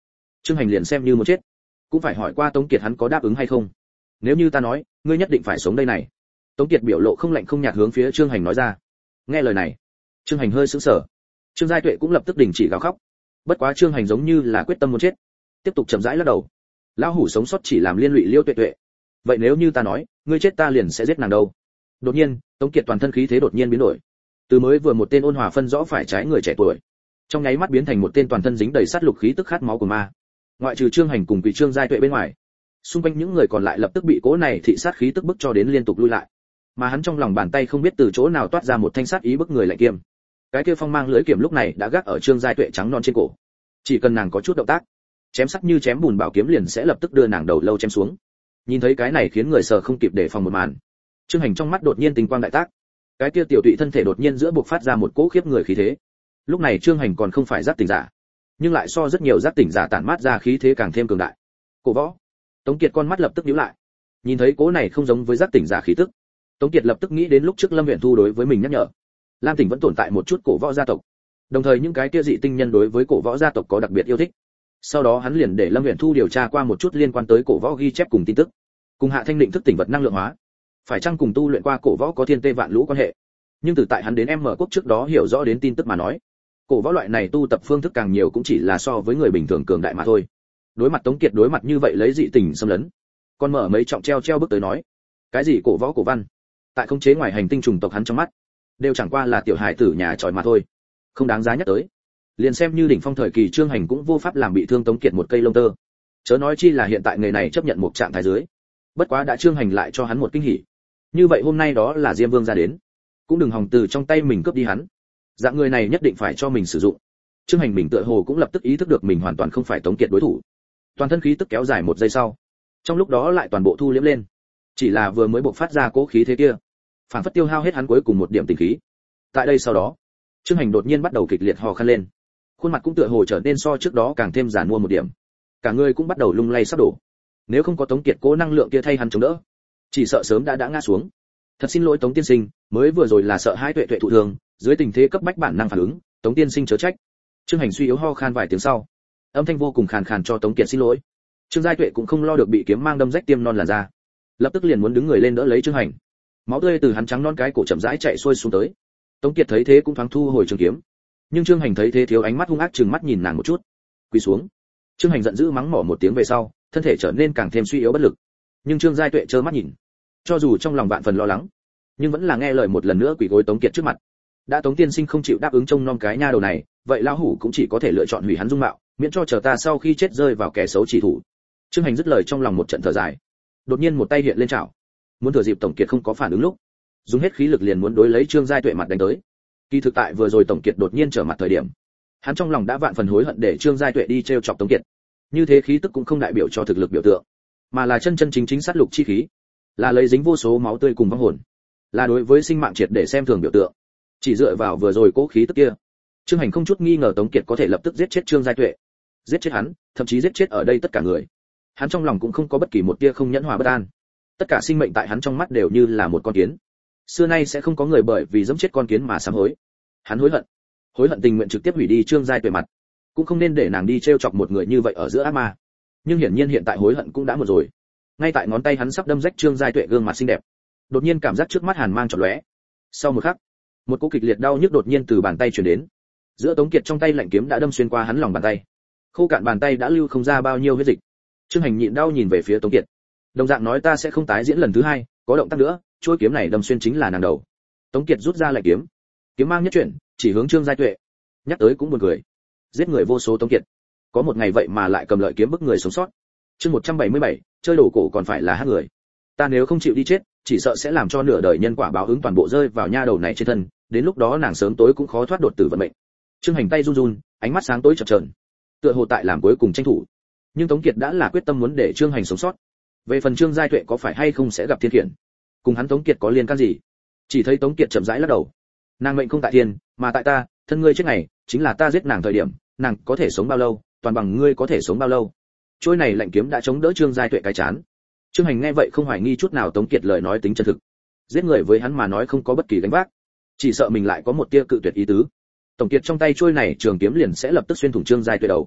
Trương Hành liền xem như muốn chết, cũng phải hỏi qua Tống Kiệt hắn có đáp ứng hay không. Nếu như ta nói, ngươi nhất định phải sống đây này. Tống Kiệt biểu lộ không lạnh không nhạt hướng phía Trương Hành nói ra. Nghe lời này, Trương Hành hơi sững sờ. Trương Giai Tuệ cũng lập tức đình chỉ gào khóc. Bất quá Trương Hành giống như là quyết tâm muốn chết, tiếp tục chậm rãi lắc đầu. Lão hủ sống sót chỉ làm liên lụy Liêu Tuệ Tuệ. Vậy nếu như ta nói, ngươi chết ta liền sẽ giết nàng đâu. Đột nhiên, Tống Kiệt toàn thân khí thế đột nhiên biến đổi. Từ mới vừa một tên ôn hòa phân rõ phải trái người trẻ tuổi, trong nháy mắt biến thành một tên toàn thân dính đầy sát lục khí tức khát máu của ma. Ngoại trừ Trương Hành cùng Quỷ Trương Giai Tuệ bên ngoài, xung quanh những người còn lại lập tức bị cỗ này thị sát khí tức bức cho đến liên tục lui lại. Mà hắn trong lòng bàn tay không biết từ chỗ nào toát ra một thanh sát ý bức người lạnh kiếm. Cái kia phong mang lưỡi kiếm lúc này đã gác ở Trương Giai Tuệ trắng non trên cổ. Chỉ cần nàng có chút động tác, chém sắc như chém bùn bảo kiếm liền sẽ lập tức đưa nàng đầu lâu chém xuống. Nhìn thấy cái này khiến người sờ không kịp để phòng một màn. Trương Hành trong mắt đột nhiên tinh quang đại tác. Cái kia tiểu tụy thân thể đột nhiên giữa buộc phát ra một cỗ khiếp người khí thế. Lúc này Trương Hành còn không phải giác tỉnh giả, nhưng lại so rất nhiều giác tỉnh giả tản mát ra khí thế càng thêm cường đại. Cổ Võ. Tống Kiệt con mắt lập tức nhíu lại. Nhìn thấy cỗ này không giống với giác tỉnh giả khí tức, Tống Kiệt lập tức nghĩ đến lúc trước Lâm Uyển Thu đối với mình nhắc nhở. Lam Tỉnh vẫn tồn tại một chút cổ võ gia tộc. Đồng thời những cái kia dị tinh nhân đối với cổ võ gia tộc có đặc biệt yêu thích. Sau đó hắn liền để Lâm Uyển Thu điều tra qua một chút liên quan tới cổ võ ghi chép cùng tin tức. Cùng Hạ Thanh định thức tỉnh vật năng lượng hóa, phải chăng cùng tu luyện qua cổ võ có thiên tê vạn lũ quan hệ. Nhưng từ tại hắn đến M quốc trước đó hiểu rõ đến tin tức mà nói, cổ võ loại này tu tập phương thức càng nhiều cũng chỉ là so với người bình thường cường đại mà thôi. Đối mặt Tống Kiệt đối mặt như vậy lấy dị tình xâm lấn, còn mở mấy trọng treo bước tới nói, cái gì cổ võ cổ văn, tại khống chế ngoài hành tinh trùng tộc hắn trong mắt, đều chẳng qua là tiểu hài tử nhà tròi mà thôi, không đáng giá nhắc tới. Liền xem như đỉnh phong thời kỳ Trương Hành cũng vô pháp làm bị thương Tống Kiệt một cây lông tơ, chớ nói chi là hiện tại người này chấp nhận một trạng thái dưới. Bất quá đã Trương Hành lại cho hắn một kinh hỉ, như vậy hôm nay đó là Diêm Vương ra đến, cũng đừng hòng từ trong tay mình cướp đi hắn. Dạng người này nhất định phải cho mình sử dụng. Trương Hành mình tựa hồ cũng lập tức ý thức được mình hoàn toàn không phải Tống Kiệt đối thủ. Toàn thân khí tức kéo dài một giây sau, trong lúc đó lại toàn bộ thu liễm lên. Chỉ là vừa mới bộc phát ra cố khí thế kia, phản phất tiêu hao hết hắn cuối cùng một điểm tinh khí. Tại đây sau đó, Trương Hành đột nhiên bắt đầu kịch liệt ho khan lên, khuôn mặt cũng tựa hồ trở nên so trước đó càng thêm giàn mua một điểm, cả người cũng bắt đầu lung lay sắp đổ. Nếu không có Tống Kiệt cố năng lượng kia thay hắn chống đỡ, chỉ sợ sớm đã ngã xuống. Thật xin lỗi Tống tiên sinh, mới vừa rồi là sợ hai Tuệ Tuệ thụ thương, dưới tình thế cấp bách bản năng phản ứng, Tống tiên sinh chớ trách. Trương Hành suy yếu ho khan vài tiếng sau, âm thanh vô cùng khàn khàn cho Tống Kiệt xin lỗi. Trương Giai Tuệ cũng không lo được bị kiếm mang đâm rách tiêm non làn da, lập tức liền muốn đứng người lên đỡ lấy Trương Hành. Máu tươi từ hắn trắng non cái cổ chậm rãi chạy xuôi xuống tới. Tống Kiệt thấy thế cũng thoáng thu hồi trường kiếm, nhưng Trương Hành thấy thế thiếu ánh mắt hung ác trừng mắt nhìn nàng một chút, quỳ xuống. Trương Hành giận dữ mắng mỏ một tiếng về sau, thân thể trở nên càng thêm suy yếu bất lực. Nhưng Trương Giai Tuệ trơ mắt nhìn, cho dù trong lòng vạn phần lo lắng, nhưng vẫn là nghe lời một lần nữa quỳ gối Tống Kiệt trước mặt. Đã Tống tiên sinh không chịu đáp ứng trông nom cái nha đầu này, vậy lão hủ cũng chỉ có thể lựa chọn hủy hắn dung mạo, miễn cho chờ ta sau khi chết rơi vào kẻ xấu chỉ thủ. Trương Hành dứt lời trong lòng một trận thở dài, đột nhiên một tay hiện lên chảo, muốn thừa dịp Tổng Kiệt không có phản ứng lúc, dùng hết khí lực liền muốn đối lấy Trương Giai Tuệ mặt đánh tới. Kỳ thực tại vừa rồi Tổng Kiệt đột nhiên trở mặt thời điểm, hắn trong lòng đã vạn phần hối hận để Trương Giai Tuệ đi trêu chọc Tống Kiệt. Như thế khí tức cũng không đại biểu cho thực lực biểu tượng, mà là chân chân chính chính sát lục chi khí, là lấy dính vô số máu tươi cùng vong hồn, là đối với sinh mạng triệt để xem thường biểu tượng. Chỉ dựa vào vừa rồi cố khí tức kia, Trương Hành không chút nghi ngờ Tống Kiệt có thể lập tức giết chết Trương Giai Tuệ, giết chết hắn, thậm chí giết chết ở đây tất cả người. Hắn trong lòng cũng không có bất kỳ một tia không nhẫn hòa bất an. Tất cả sinh mệnh tại hắn trong mắt đều như là một con kiến. Xưa nay sẽ không có người bởi vì giẫm chết con kiến mà sám hối. Hắn hối hận tình nguyện trực tiếp hủy đi Trương Giai Tuệ mặt, cũng không nên để nàng đi trêu chọc một người như vậy ở giữa ác ma. Nhưng hiển nhiên hiện tại hối hận cũng đã muộn rồi. Ngay tại ngón tay hắn sắp đâm rách Trương Giai Tuệ gương mặt xinh đẹp, đột nhiên cảm giác trước mắt hàn mang chợt lóe. Sau một khắc, một cú kịch liệt đau nhức đột nhiên từ bàn tay truyền đến. Giữa Tống Kiệt trong tay lạnh kiếm đã đâm xuyên qua hắn lòng bàn tay, khô cạn bàn tay đã lưu không ra bao nhiêu huyết dịch. Trương Hành nhịn đau nhìn về phía Tống Kiệt, đồng dạng nói ta sẽ không tái diễn lần thứ hai, có động tác nữa, chuôi kiếm này đâm xuyên chính là nàng đầu. Tống Kiệt rút ra lạnh kiếm, kiếm mang nhất chuyển, chỉ hướng Trương Giai Tuệ. Nhắc tới cũng buồn cười, giết người vô số Tống Kiệt, có một ngày vậy mà lại cầm lợi kiếm bức người sống sót. Chương 177, chơi đổ cổ còn phải là hát người. Ta nếu không chịu đi chết, chỉ sợ sẽ làm cho nửa đời nhân quả báo ứng toàn bộ rơi vào nha đầu này trên thân, đến lúc đó nàng sớm tối cũng khó thoát đột tử vận mệnh. Trương Hành tay run run, ánh mắt sáng tối chập chờn, tựa hồ tại làm cuối cùng tranh thủ. Nhưng Tống Kiệt đã là quyết tâm muốn để Trương Hành sống sót. Về phần Trương Giai Tuệ có phải hay không sẽ gặp thiên khiển, cùng hắn Tống Kiệt có liên can gì? Chỉ thấy Tống Kiệt chậm rãi lắc đầu. Nàng mệnh không tại thiên, mà tại ta, thân ngươi chết ngày, chính là ta giết nàng thời điểm, nàng có thể sống bao lâu, toàn bằng ngươi có thể sống bao lâu. Trôi này lạnh kiếm đã chống đỡ Trương Giai Tuệ cái chán. Trương Hành nghe vậy không hoài nghi chút nào Tống Kiệt lời nói tính chân thực. Giết người với hắn mà nói không có bất kỳ gánh vác, chỉ sợ mình lại có một tia cự tuyệt ý tứ. Tổng Kiệt trong tay trôi này trường kiếm liền sẽ lập tức xuyên thủng Trương Giai Tuệ đầu.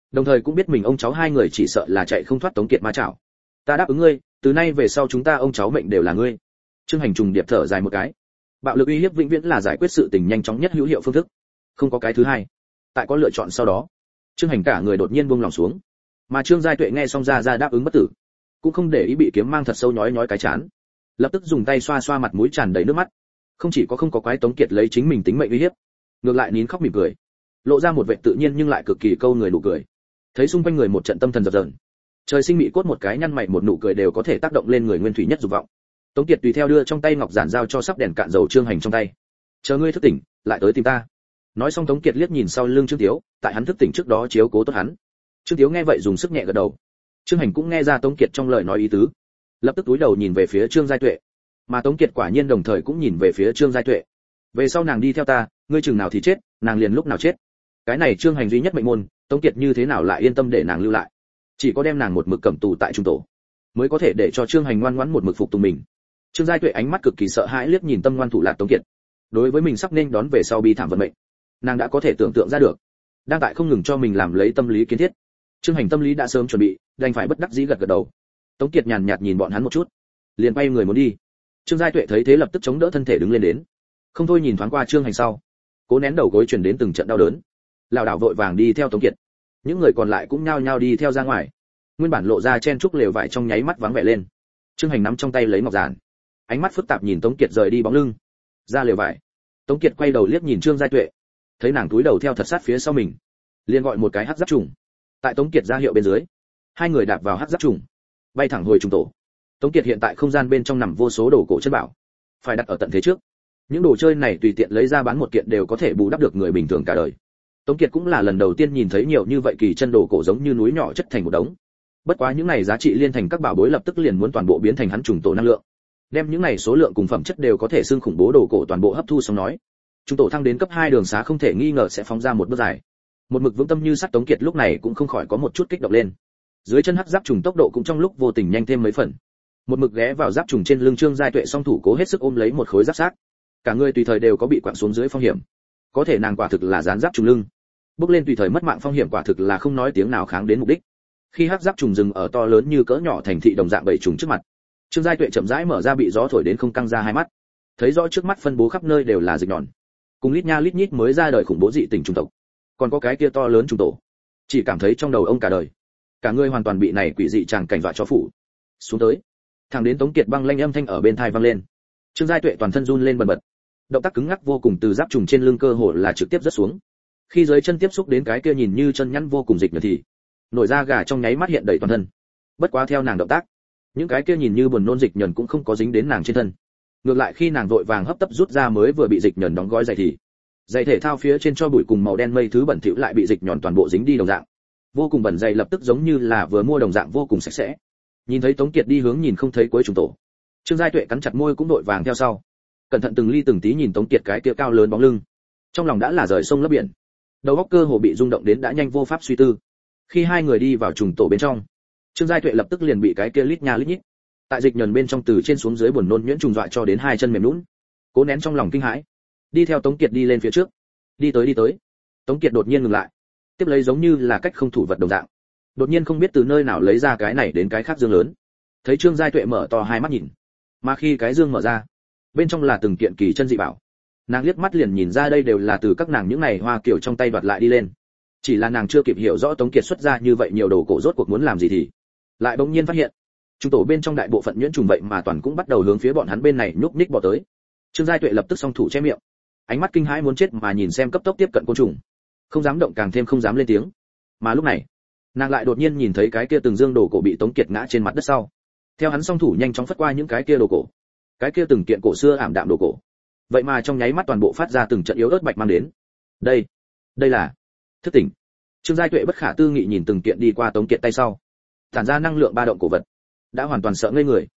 đồng thời cũng biết mình ông cháu hai người chỉ sợ là chạy không thoát Tống Kiệt ma chảo. Ta đáp ứng ngươi, từ nay về sau chúng ta ông cháu mệnh đều là ngươi. Trương Hành trùng điệp thở dài một cái. Bạo lực uy hiếp vĩnh viễn là giải quyết sự tình nhanh chóng nhất hữu hiệu phương thức, không có cái thứ hai. Tại có lựa chọn sau đó, Trương Hành cả người đột nhiên buông lòng xuống, mà Trương Giai Tuệ nghe xong ra đáp ứng bất tử, cũng không để ý bị kiếm mang thật sâu nhói nhói cái chán, lập tức dùng tay xoa xoa mặt mũi tràn đầy nước mắt. Không chỉ có không có quái Tống Kiệt lấy chính mình tính mệnh uy hiếp, ngược lại nín khóc mỉm cười, lộ ra một vẻ tự nhiên nhưng lại cực kỳ câu người nụ cười. Thấy xung quanh người một trận tâm thần dập dờn, trời sinh mị cốt một cái nhăn mày một nụ cười đều có thể tác động lên người nguyên thủy nhất dục vọng. Tống Kiệt tùy theo đưa trong tay ngọc giản giao cho sắp đèn cạn dầu Trương Hành trong tay. Chờ ngươi thức tỉnh, lại tới tìm ta. Nói xong Tống Kiệt liếc nhìn sau lưng Trương Tiếu, tại hắn thức tỉnh trước đó chiếu cố tốt hắn. Trương Tiếu nghe vậy dùng sức nhẹ gật đầu. Trương Hành cũng nghe ra Tống Kiệt trong lời nói ý tứ, lập tức túi đầu nhìn về phía Trương Giai Tuệ, mà Tống Kiệt quả nhiên đồng thời cũng nhìn về phía Trương Giai Tuệ. Về sau nàng đi theo ta, ngươi chừng nào thì chết, nàng liền lúc nào chết. Cái này Trương Hành duy nhất mệnh môn, Tống Kiệt như thế nào lại yên tâm để nàng lưu lại? Chỉ có đem nàng một mực cầm tù tại trung tổ, mới có thể để cho Trương Hành ngoan ngoãn một mực phục tùng mình. Trương Giai Tuệ ánh mắt cực kỳ sợ hãi liếc nhìn tâm ngoan thủ lạt Tống Kiệt. Đối với mình sắp nên đón về sau bi thảm vận mệnh, nàng đã có thể tưởng tượng ra được, đang tại không ngừng cho mình làm lấy tâm lý kiến thiết. Trương Hành tâm lý đã sớm chuẩn bị, đành phải bất đắc dĩ gật gật đầu. Tống Kiệt nhàn nhạt nhìn bọn hắn một chút, liền quay người muốn đi. Trương Giai Tuệ thấy thế lập tức chống đỡ thân thể đứng lên đến, không thôi nhìn thoáng qua Trương Hành sau, cố nén đầu gối truyền đến từng trận đau đớn, lảo đảo vội vàng đi theo Tống Kiệt. Những người còn lại cũng nhao nhao đi theo ra ngoài. Nguyên bản lộ ra chen trúc lều vải trong nháy mắt vắng vẻ lên. Trương Hành nắm trong tay lấy ngọc giản, ánh mắt phức tạp nhìn Tống Kiệt rời đi bóng lưng. Ra lều vải, Tống Kiệt quay đầu liếc nhìn Trương Giai Tuệ, thấy nàng túi đầu theo thật sát phía sau mình, liền gọi một cái hắc giáp trùng. Tại Tống Kiệt ra hiệu bên dưới, hai người đạp vào hắc giáp trùng, bay thẳng hồi trùng tổ. Tống Kiệt hiện tại không gian bên trong nằm vô số đồ cổ chân bảo, phải đặt ở tận thế trước. Những đồ chơi này tùy tiện lấy ra bán một kiện đều có thể bù đắp được người bình thường cả đời. Tống Kiệt cũng là lần đầu tiên nhìn thấy nhiều như vậy kỳ chân đồ cổ giống như núi nhỏ chất thành một đống. Bất quá những này giá trị liên thành các bảo bối lập tức liền muốn toàn bộ biến thành hắn trùng tổ năng lượng. Đem những này số lượng cùng phẩm chất đều có thể xưng khủng bố đồ cổ toàn bộ hấp thu xong nói. Trùng tổ thăng đến cấp 2 đường xá không thể nghi ngờ sẽ phóng ra một bước dài. Một mực vững tâm như sắt Tống Kiệt lúc này cũng không khỏi có một chút kích động lên. Dưới chân hắc giáp trùng tốc độ cũng trong lúc vô tình nhanh thêm mấy phần. Một mực ghé vào giáp trùng trên lưng Trương Giai Tuệ song thủ cố hết sức ôm lấy một khối giáp xác. Cả người tùy thời đều có bị quẳng xuống dưới phong hiểm. Có thể nàng quả thực là dán giáp trùng lưng. Bước lên tùy thời mất mạng phong hiểm quả thực là không nói tiếng nào kháng đến mục đích. Khi hắc giáp trùng dừng ở to lớn như cỡ nhỏ thành thị đồng dạng bầy trùng trước mặt, Trương Giai Tuệ chậm rãi mở ra bị gió thổi đến không căng ra hai mắt, thấy rõ trước mắt phân bố khắp nơi đều là dịch nhọn, cùng lít nha lít nhít mới ra đời khủng bố dị tình trùng tộc, còn có cái kia to lớn trùng tổ, chỉ cảm thấy trong đầu ông cả đời, cả người hoàn toàn bị này quỷ dị tràng cảnh dọa cho phủ. Xuống tới, thẳng đến Tống Kiệt băng lanh âm thanh ở bên tai vang lên, Trương Giai Tuệ toàn thân run lên bần bật, động tác cứng ngắc vô cùng từ giáp trùng trên lưng cơ hồ là trực tiếp rớt xuống. Khi dưới chân tiếp xúc đến cái kia nhìn như chân nhẵn vô cùng dịch nhọn thì nổi da gà trong nháy mắt hiện đầy toàn thân. Bất quá theo nàng động tác, những cái kia nhìn như buồn nôn dịch nhẫn cũng không có dính đến nàng trên thân. Ngược lại khi nàng vội vàng hấp tấp rút ra mới vừa bị dịch nhẫn đóng gói giày thì giày thể thao phía trên cho bụi cùng màu đen mây thứ bẩn thỉu lại bị dịch nhọn toàn bộ dính đi đồng dạng. Vô cùng bẩn giày lập tức giống như là vừa mua đồng dạng vô cùng sạch sẽ. Nhìn thấy Tống Kiệt đi hướng nhìn không thấy cuối trùng tổ, Trương Giai Tuệ cắn chặt môi cũng đội vàng theo sau, cẩn thận từng ly từng tí nhìn Tống Kiệt cái kia cao lớn bóng lưng, trong lòng đã là rời sông lấp biển, đầu óc cơ hồ bị rung động đến đã nhanh vô pháp suy tư. Khi hai người đi vào trùng tổ bên trong, Trương Giai Tuệ lập tức liền bị cái kia lít nha lít nhít tại dịch nhẫn bên trong từ trên xuống dưới buồn nôn nhuyễn trùng dọa cho đến hai chân mềm nhũn, cố nén trong lòng kinh hãi, đi theo Tống Kiệt đi lên phía trước. Đi tới, Tống Kiệt đột nhiên ngừng lại, tiếp lấy giống như là cách không thủ vật đồng dạng, đột nhiên không biết từ nơi nào lấy ra cái này đến cái khác dương lớn. Thấy Trương Giai Tuệ mở to hai mắt nhìn, mà khi cái dương mở ra, bên trong là từng kiện kỳ chân dị bảo. Nàng liếc mắt liền nhìn ra đây đều là từ các nàng những này hoa kiểu trong tay đoạt lại đi lên. Chỉ là nàng chưa kịp hiểu rõ Tống Kiệt xuất ra như vậy nhiều đồ cổ rốt cuộc muốn làm gì thì lại bỗng nhiên phát hiện, trung tổ bên trong đại bộ phận nhuyễn trùng vậy mà toàn cũng bắt đầu hướng phía bọn hắn bên này nhúc nhích bò tới. Trương Giai Tuệ lập tức song thủ che miệng, ánh mắt kinh hãi muốn chết mà nhìn xem cấp tốc tiếp cận côn trùng, không dám động càng thêm không dám lên tiếng. Mà lúc này, nàng lại đột nhiên nhìn thấy cái kia từng dương đồ cổ bị Tống Kiệt ngã trên mặt đất sau, theo hắn song thủ nhanh chóng phất qua những cái kia đồ cổ, cái kia từng kiện cổ xưa ảm đạm đồ cổ, vậy mà trong nháy mắt toàn bộ phát ra từng trận yếu ớt bạch mang đến. Đây là thức tỉnh. Trương Giai Tuệ bất khả tư nghị nhìn từng kiện đi qua Tống Kiệt tay sau, tản ra năng lượng ba động cổ vật, đã hoàn toàn sợ ngây người.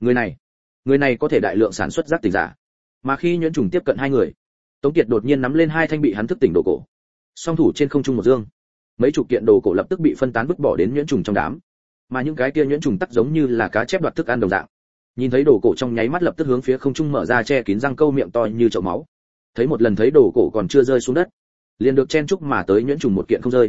Người này có thể đại lượng sản xuất giác tỉnh giả. Mà khi nhuyễn trùng tiếp cận hai người, Tống Kiệt đột nhiên nắm lên hai thanh bị hắn thức tỉnh đồ cổ, song thủ trên không trung một dương, mấy chục kiện đồ cổ lập tức bị phân tán vứt bỏ đến nhuyễn trùng trong đám. Mà những cái kia nhuyễn trùng tắc giống như là cá chép đoạt thức ăn đồng dạng, nhìn thấy đồ cổ trong nháy mắt lập tức hướng phía không trung mở ra che kín răng câu miệng to như chậu máu. Thấy một lần thấy đồ cổ còn chưa rơi xuống đất, liền được chen chúc mà tới nhuyễn trùng một kiện không rơi,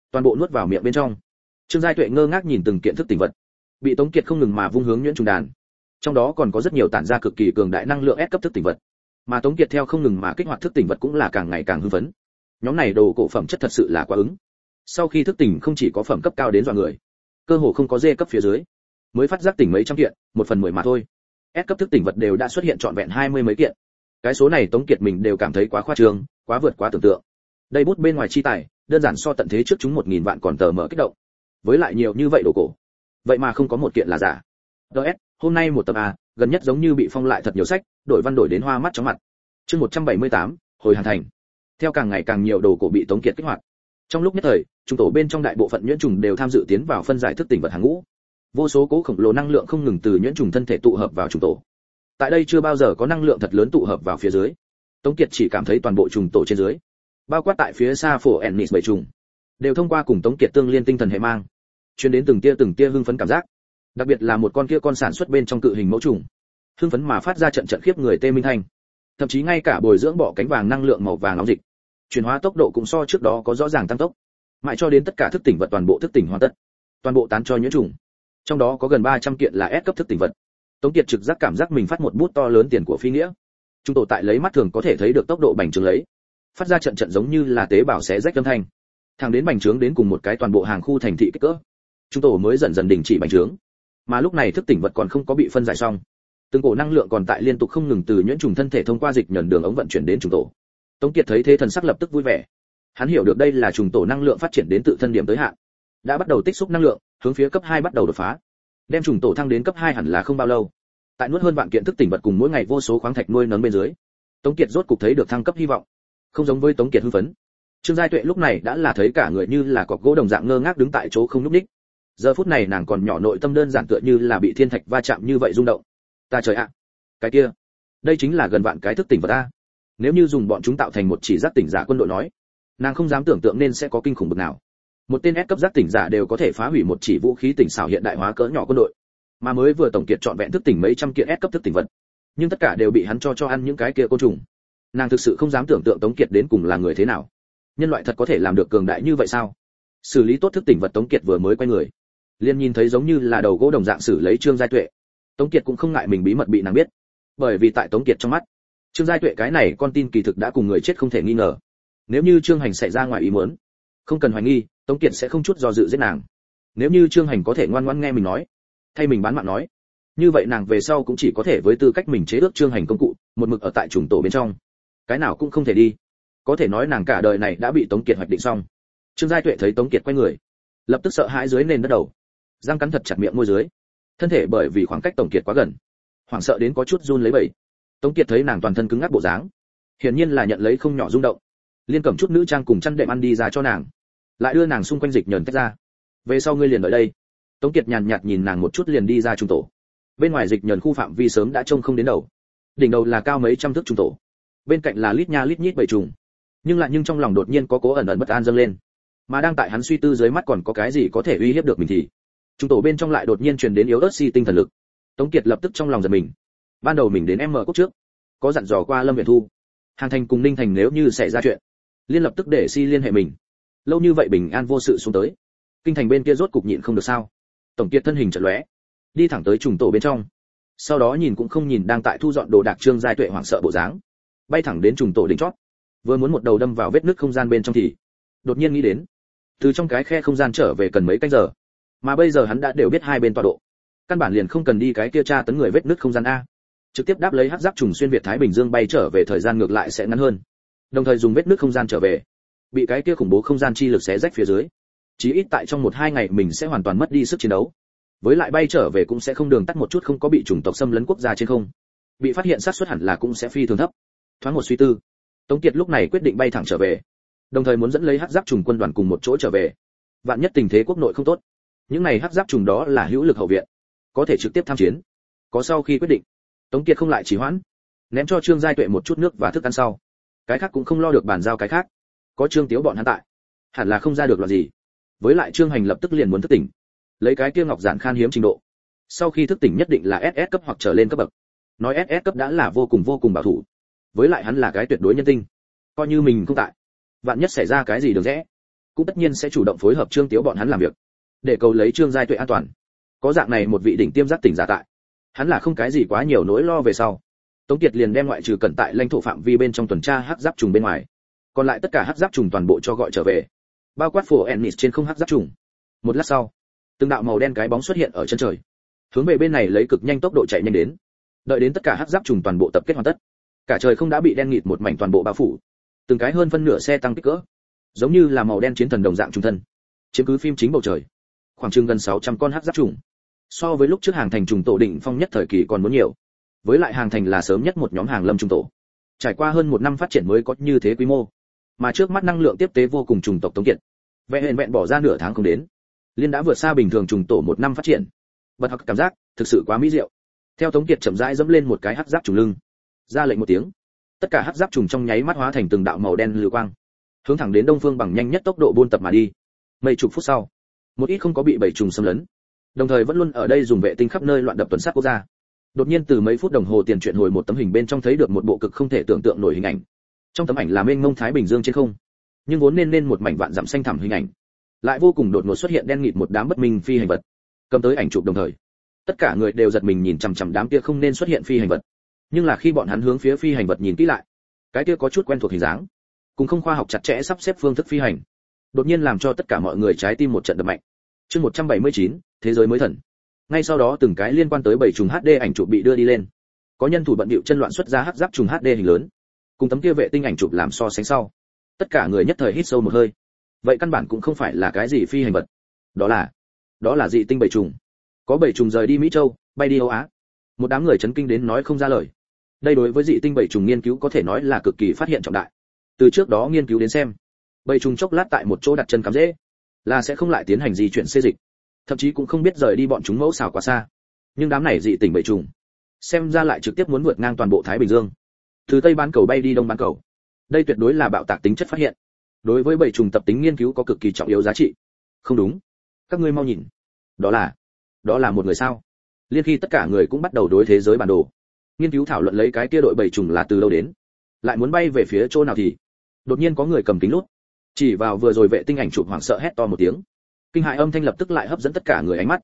toàn bộ nuốt vào miệng bên trong. Trương Giai Tuệ ngơ ngác nhìn từng kiện thức tỉnh vật, bị Tống Kiệt không ngừng mà vung hướng nhuyễn trùng đàn. Trong đó còn có rất nhiều tản ra cực kỳ cường đại năng lượng S cấp thức tỉnh vật, mà Tống Kiệt theo không ngừng mà kích hoạt thức tỉnh vật cũng là càng ngày càng hưng phấn. Nhóm này đồ cổ phẩm chất thật sự là quá ứng. Sau khi thức tỉnh không chỉ có phẩm cấp cao đến dọa người, cơ hồ không có D cấp phía dưới, mới phát giác tỉnh mấy trăm kiện, 1/10 mà thôi. S cấp thức tỉnh vật đều đã xuất hiện trọn vẹn 20 mấy kiện. Cái số này Tống Kiệt mình đều cảm thấy quá khoa trương, quá vượt quá tưởng tượng. Đây bút bên ngoài chi tài, đơn giản so tận thế trước chúng 1000 vạn còn tờ mở kích động. Với lại nhiều như vậy đồ cổ, vậy mà không có một kiện là giả. DS, hôm nay một tập A, gần nhất giống như bị phong lại thật nhiều sách, đổi văn đổi đến hoa mắt chóng mặt. Chương 178, hồi Hàn Thành. Theo càng ngày càng nhiều đồ cổ bị Tống Kiệt kích hoạt. Trong lúc nhất thời, trung tổ bên trong đại bộ phận nhuyễn trùng đều tham dự tiến vào phân giải thức tỉnh vật hàng ngũ. Vô số cố khổng lồ năng lượng không ngừng từ nhuyễn trùng thân thể tụ hợp vào trùng tổ. Tại đây chưa bao giờ có năng lượng thật lớn tụ hợp vào phía dưới. Tống Kiệt chỉ cảm thấy toàn bộ trùng tổ trên dưới, bao quát tại phía xa phổ Ennis bảy trùng, đều thông qua cùng Tống Kiệt tương liên tinh thần hệ mang, truyền đến từng tia hưng phấn cảm giác. Đặc biệt là một con kia con sản xuất bên trong cự hình mẫu trùng, hưng phấn mà phát ra trận khiếp người tê minh thanh. Thậm chí ngay cả bồi dưỡng bọ cánh vàng năng lượng màu vàng nóng dịch, chuyển hóa tốc độ cũng so trước đó có rõ ràng tăng tốc. Mãi cho đến tất cả thức tỉnh vật toàn bộ thức tỉnh hoàn tất, toàn bộ tán cho nhuyễn trùng. Trong đó có gần 300 kiện là S cấp thức tỉnh vật. Tống Kiệt trực giác cảm giác mình phát một bút to lớn tiền của phi nghĩa. Trung tổ tại lấy mắt thường có thể thấy được tốc độ bành trướng lấy, phát ra trận giống như là tế bào xé rách âm thanh. Thẳng đến bành trướng đến cùng một cái toàn bộ hàng khu thành thị kích cỡ, Trung tổ mới dần dần đình chỉ bành trướng. Mà lúc này thức tỉnh vật còn không có bị phân giải xong, từng cổ năng lượng còn tại liên tục không ngừng từ nhuyễn trùng thân thể thông qua dịch nhẫn đường ống vận chuyển đến trùng tổ. Tống Kiệt thấy thế thần sắc lập tức vui vẻ. Hắn hiểu được đây là trùng tổ năng lượng phát triển đến tự thân điểm tới hạn, đã bắt đầu tích xúc năng lượng, hướng phía cấp 2 bắt đầu đột phá. Đem trùng tổ thăng đến cấp 2 hẳn là không bao lâu. Tại nuốt hơn vạn kiện thức tỉnh vật cùng mỗi ngày vô số khoáng thạch nuôi nấng bên dưới, Tống Kiệt rốt cục thấy được thăng cấp hy vọng. Không giống với Tống Kiệt hưng phấn, Trương Giai Tuệ lúc này đã là thấy cả người như là cọc gỗ đồng dạng ngơ ngác đứng tại chỗ không nhúc nhích. Giờ phút này nàng còn nhỏ nội tâm đơn giản tựa như là bị thiên thạch va chạm như vậy rung động. Ta trời ạ, cái kia, đây chính là gần vạn cái thức tỉnh vật a. Nếu như dùng bọn chúng tạo thành một chỉ giác tỉnh giả quân đội nói, nàng không dám tưởng tượng nên sẽ có kinh khủng bực nào. Một tên S cấp giác tỉnh giả đều có thể phá hủy một chỉ vũ khí tỉnh xảo hiện đại hóa cỡ nhỏ quân đội, mà mới vừa tổng kết trọn vẹn thức tỉnh mấy trăm kiện S cấp thức tỉnh vật, nhưng tất cả đều bị hắn cho ăn những cái kia côn trùng. Nàng thực sự không dám tưởng tượng Tống Kiệt đến cùng là người thế nào. Nhân loại thật có thể làm được cường đại như vậy sao? Xử lý tốt thức tỉnh vật Tống Kiệt vừa mới quay người, liền nhìn thấy giống như là đầu gỗ đồng dạng xử lấy Trương Giai Tuệ. Tống Kiệt cũng không ngại mình bí mật bị nàng biết, bởi vì tại Tống Kiệt trong mắt, Trương Giai Tuệ cái này con tin kỳ thực đã cùng người chết không thể nghi ngờ. Nếu như Trương Hành xảy ra ngoài ý muốn, không cần hoài nghi, Tống Kiệt sẽ không chút do dự giết nàng. Nếu như Trương Hành có thể ngoan ngoãn nghe mình nói, thay mình bán mạng nói, như vậy nàng về sau cũng chỉ có thể với tư cách mình chế ước Trương Hành công cụ, một mực ở tại trùng tổ bên trong, cái nào cũng không thể đi. Có thể nói nàng cả đời này đã bị Tống Kiệt hoạch định xong. Trương Giai Tuệ thấy Tống Kiệt quay người, lập tức sợ hãi dưới nền đất đầu, răng cắn thật chặt miệng môi dưới, thân thể bởi vì khoảng cách Tống Kiệt quá gần, hoảng sợ đến có chút run lấy bẩy. Tống Kiệt thấy nàng toàn thân cứng ngắc bộ dáng, hiển nhiên là nhận lấy không nhỏ rung động, liên cầm chút nữ trang cùng chăn đệm ăn đi ra cho nàng, lại đưa nàng xung quanh dịch nhờn tách ra. Về sau ngươi liền ở đây. Tống Kiệt nhàn nhạt nhìn nàng một chút liền đi ra trung tổ. Bên ngoài dịch nhờn khu phạm vi sớm đã trông không đến đầu, đỉnh đầu là cao mấy trăm thước trung tổ, bên cạnh là lít nha lít nhít bầy trùng, nhưng trong lòng đột nhiên có cố ẩn ẩn bất an dâng lên. Mà đang tại hắn suy tư dưới mắt còn có cái gì có thể uy hiếp được mình thì trung tổ bên trong lại đột nhiên truyền đến yếu ớt si tinh thần lực. Tống Kiệt lập tức trong lòng giật mình. Ban đầu mình đến M quốc trước, có dặn dò qua Lâm Viễn Thu, Hàn Thành cùng Ninh Thành nếu như xảy ra chuyện, liên lập tức để si liên hệ mình. Lâu như vậy bình an vô sự xuống tới, kinh thành bên kia rốt cục nhịn không được sao? Tổng Kiệt thân hình chợt lóe, đi thẳng tới trùng tổ bên trong. Sau đó nhìn cũng không nhìn đang tại thu dọn đồ đạc Trương Giai Tuệ hoảng sợ bộ dáng, bay thẳng đến trùng tổ đỉnh chót. Vừa muốn một đầu đâm vào vết nứt không gian bên trong thì đột nhiên nghĩ đến, từ trong cái khe không gian trở về cần mấy canh giờ, mà bây giờ hắn đã đều biết hai bên tọa độ, căn bản liền không cần đi cái kia tra tấn người vết nứt không gian a, trực tiếp đáp lấy hắc giáp trùng xuyên việt Thái Bình Dương bay trở về, thời gian ngược lại sẽ ngắn hơn. Đồng thời dùng vết nứt không gian trở về, bị cái kia khủng bố không gian chi lực xé rách phía dưới, chí ít tại trong 1-2 ngày mình sẽ hoàn toàn mất đi sức chiến đấu. Với lại bay trở về cũng sẽ không đường tắt một chút, không có bị chủng tộc xâm lấn quốc gia trên không, bị phát hiện xác suất hẳn là cũng sẽ phi thường thấp. Thoáng một suy tư, Tống Kiệt lúc này quyết định bay thẳng trở về, đồng thời muốn dẫn lấy hắc giáp trùng quân đoàn cùng một chỗ trở về. Vạn nhất tình thế quốc nội không tốt, những này hắc giáp trùng đó là hữu lực hậu viện, có thể trực tiếp tham chiến. Có sau khi quyết định, Tống Kiệt không lại trì hoãn, ném cho Trương Giai Tuệ một chút nước và thức ăn sau, cái khác cũng không lo được bàn giao cái khác, có Trương Tiếu bọn hắn tại, hẳn là không ra được loạn gì. Với lại Trương Hành lập tức liền muốn thức tỉnh, lấy cái kia ngọc giản khan hiếm trình độ, sau khi thức tỉnh nhất định là SS cấp hoặc trở lên cấp bậc. Nói SS cấp đã là vô cùng bảo thủ, với lại hắn là cái tuyệt đối nhân tinh, coi như mình không tại, vạn nhất xảy ra cái gì đường rẽ, cũng tất nhiên sẽ chủ động phối hợp Trương Tiếu bọn hắn làm việc, để cầu lấy Trương Giai Tuệ an toàn. Có dạng này một vị đỉnh tiêm giác tỉnh giả tại, hắn là không cái gì quá nhiều nỗi lo về sau. Tống Kiệt liền đem ngoại trừ cẩn tại lãnh thổ phạm vi bên trong tuần tra hắc giáp trùng bên ngoài, còn lại tất cả hắc giáp trùng toàn bộ cho gọi trở về, bao quát phổ ennis trên không hắc giáp trùng. Một lát sau, từng đạo màu đen cái bóng xuất hiện ở chân trời, hướng về bên này lấy cực nhanh tốc độ chạy nhanh đến. Đợi đến tất cả hắc giáp trùng toàn bộ tập kết hoàn tất, cả trời không đã bị đen nghịt một mảnh toàn bộ bao phủ, từng cái hơn phân nửa xe tăng kích cỡ, giống như là màu đen chiến thần đồng dạng trùng thân, chiếm cứ phim chính bầu trời. Khoảng chừng gần 600 con hắc giáp trùng, so với lúc trước hàng thành trùng tổ đỉnh phong nhất thời kỳ còn muốn nhiều. Với lại hàng thành là sớm nhất một nhóm hàng lâm trùng tổ, trải qua hơn 1 năm phát triển mới có như thế quy mô, mà trước mắt năng lượng tiếp tế vô cùng trùng tộc Tống Kiệt, vẹn bỏ ra nửa tháng không đến, liên đã vượt xa bình thường trùng tổ 1 năm phát triển. Bật học cảm giác thực sự quá mỹ diệu. Theo Tống Kiệt chậm rãi dẫm lên một cái hắc giáp trùng lưng, ra lệnh một tiếng, tất cả hắc giáp trùng trong nháy mắt hóa thành từng đạo màu đen lưu quang, hướng thẳng đến đông phương bằng nhanh nhất tốc độ buôn tập mà đi. Mấy chục phút sau, một ít không có bị bầy trùng xâm lấn, đồng thời vẫn luôn ở đây dùng vệ tinh khắp nơi loạn đập tuần sát quốc gia, đột nhiên từ mấy phút đồng hồ tiền chuyện hồi một tấm hình bên trong thấy được một bộ cực không thể tưởng tượng nổi hình ảnh. Trong tấm ảnh là mênh mông Thái Bình Dương trên không, nhưng vốn nên một mảnh vạn dặm xanh thẳm hình ảnh, lại vô cùng đột ngột xuất hiện đen nghịt một đám bất minh phi hành vật. Cầm tới ảnh chụp đồng thời, tất cả người đều giật mình nhìn chằm chằm đám kia không nên xuất hiện phi hành vật. Nhưng là khi bọn hắn hướng phía phi hành vật nhìn kỹ lại, cái kia có chút quen thuộc hình dáng, cùng không khoa học chặt chẽ sắp xếp phương thức phi hành, đột nhiên làm cho tất cả mọi người trái tim một trận đập mạnh. Chương 179, thế giới mới thần. Ngay sau đó từng cái liên quan tới 7 trùng HD ảnh chụp bị đưa đi lên. Có nhân thủ bận bịu chân loạn xuất ra hắc giáp trùng HD hình lớn, cùng tấm kia vệ tinh ảnh chụp làm so sánh sau. Tất cả người nhất thời hít sâu một hơi. Vậy căn bản cũng không phải là cái gì phi hành vật, đó là dị tinh 7 trùng. Có 7 trùng rời đi Mỹ Châu, bay đi Âu Á. Một đám người chấn kinh đến nói không ra lời. Đây đối với dị tinh 7 trùng nghiên cứu có thể nói là cực kỳ phát hiện trọng đại. Từ trước đó nghiên cứu đến xem, 7 trùng chốc lát tại một chỗ đặt chân cắm rễ, là sẽ không lại tiến hành di chuyển xê dịch, thậm chí cũng không biết rời đi bọn chúng mẫu xào quá xa. Nhưng đám này dị tinh 7 trùng, xem ra lại trực tiếp muốn vượt ngang toàn bộ Thái Bình Dương, từ Tây bán cầu bay đi Đông bán cầu. Đây tuyệt đối là bạo tạc tính chất phát hiện, đối với 7 trùng tập tính nghiên cứu có cực kỳ trọng yếu giá trị. Không đúng, các ngươi mau nhìn, đó là một người sao? Liên khi tất cả người cũng bắt đầu đối thế giới bản đồ nghiên cứu thảo luận lấy cái kia đội 7 trùng là từ đâu đến, lại muốn bay về phía chỗ nào thì đột nhiên có người cầm kính lút chỉ vào vừa rồi vệ tinh ảnh chụp, hoảng sợ hét to một tiếng. Kinh hãi âm thanh lập tức lại hấp dẫn tất cả người ánh mắt.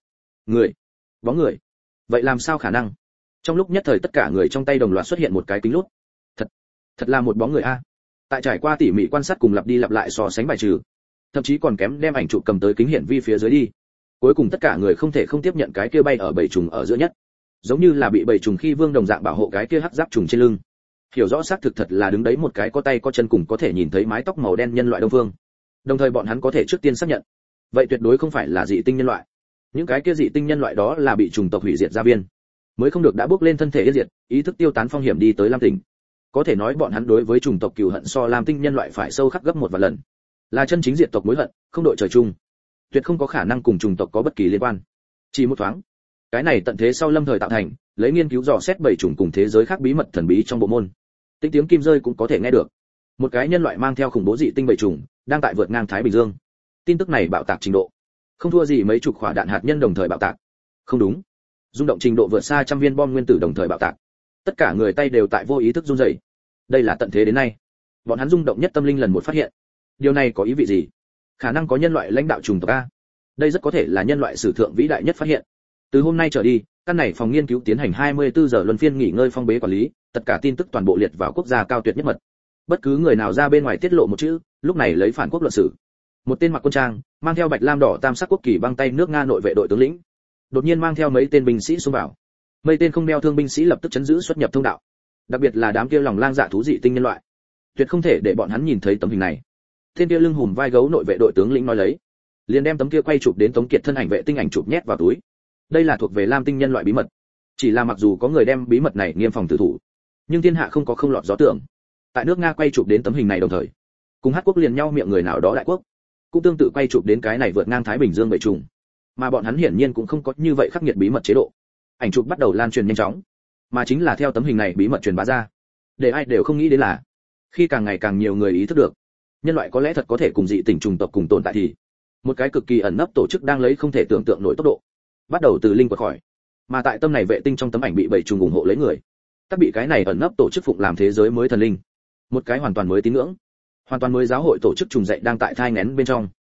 Bóng người, vậy làm sao khả năng? Trong lúc nhất thời tất cả người trong tay đồng loạt xuất hiện một cái kính lút. Thật là một bóng người a. Tại trải qua tỉ mỉ quan sát cùng lặp đi lặp lại so sánh bài trừ, thậm chí còn kém đem ảnh chụp cầm tới kính hiển vi phía dưới đi. Cuối cùng tất cả người không thể không tiếp nhận cái kia bay ở 7 trùng ở giữa nhất, giống như là bị 7 trùng khi vương đồng dạng bảo hộ cái kia hắc giáp trùng trên lưng. Hiểu rõ xác thực thật là đứng đấy một cái có tay có chân cùng có thể nhìn thấy mái tóc màu đen nhân loại đông phương. Đồng thời bọn hắn có thể trước tiên xác nhận, vậy tuyệt đối không phải là dị tinh nhân loại. Những cái kia dị tinh nhân loại đó là bị trùng tộc hủy diệt gia viên, mới không được đã bước lên thân thể yên diệt, ý thức tiêu tán phong hiểm đi tới Lam Tinh. Có thể nói bọn hắn đối với trùng tộc cừu hận so Lam Tinh nhân loại phải sâu khắc gấp 1 vạn lần. Là chân chính diệt tộc mối hận, không đội trời chung. Tuyệt không có khả năng cùng trùng tộc có bất kỳ liên quan. Chỉ một thoáng, cái này tận thế sau lâm thời tạo thành, lấy nghiên cứu dò xét 7 chủng cùng thế giới khác bí mật thần bí trong bộ môn. Tiếng tiếng kim rơi cũng có thể nghe được. Một cái nhân loại mang theo khủng bố dị tinh 7 chủng, đang tại vượt ngang Thái Bình Dương. Tin tức này bạo tạc trình độ, không thua gì mấy chục quả đạn hạt nhân đồng thời bạo tạc. Không đúng, rung động trình độ vượt xa trăm viên bom nguyên tử đồng thời bạo tạc. Tất cả người tay đều tại vô ý thức run rẩy. Đây là tận thế đến nay, bọn hắn rung động nhất tâm linh lần một phát hiện. Điều này có ý vị gì? Khả năng có nhân loại lãnh đạo trùng tộc a. Đây rất có thể là nhân loại sử thượng vĩ đại nhất phát hiện. Từ hôm nay trở đi, căn này phòng nghiên cứu tiến hành 24 giờ luân phiên nghỉ ngơi phong bế quản lý, tất cả tin tức toàn bộ liệt vào quốc gia cao tuyệt nhất mật. Bất cứ người nào ra bên ngoài tiết lộ một chữ, lúc này lấy phản quốc luận xử. Một tên mặc quân trang, mang theo bạch lam đỏ tam sắc quốc kỳ băng tay nước Nga nội vệ đội tướng lĩnh, đột nhiên mang theo mấy tên binh sĩ xông vào. Mấy tên không đeo thương binh sĩ lập tức chấn giữ xuất nhập thông đạo. Đặc biệt là đám kia lòng lang dạ thú dị tinh nhân loại, tuyệt không thể để bọn hắn nhìn thấy tấm hình này. Tên kia lưng hùm vai gấu nội vệ đội tướng lĩnh nói lấy, liền đem tấm kia quay chụp đến Tống Kiệt thân ảnh vệ tinh ảnh chụp nhét vào túi. Đây là thuộc về Lam Tinh nhân loại bí mật. Chỉ là mặc dù có người đem bí mật này nghiêm phòng tử thủ, nhưng thiên hạ không có không lọt gió tưởng. Tại nước Nga quay chụp đến tấm hình này đồng thời, cùng Hát quốc liền nhau miệng người nào đó đại quốc, cũng tương tự quay chụp đến cái này vượt ngang Thái Bình Dương 7 trùng. Mà bọn hắn hiển nhiên cũng không có như vậy khắc nghiệt bí mật chế độ. Ảnh chụp bắt đầu lan truyền nhanh chóng, mà chính là theo tấm hình này bí mật truyền bá ra. Để ai đều không nghĩ đến là, khi càng ngày càng nhiều người ý thức được, nhân loại có lẽ thật có thể cùng dị tỉnh trùng tộc cùng tồn tại thì, một cái cực kỳ ẩn nấp tổ chức đang lấy không thể tưởng tượng nổi tốc độ, bắt đầu từ linh quật khỏi. Mà tại tâm này vệ tinh trong tấm ảnh bị 7 trùng ủng hộ lấy người, tất bị cái này ẩn nấp tổ chức phụng làm thế giới mới thần linh, một cái hoàn toàn mới tín ngưỡng, hoàn toàn mới giáo hội tổ chức trùng dậy đang tại thai nghén bên trong.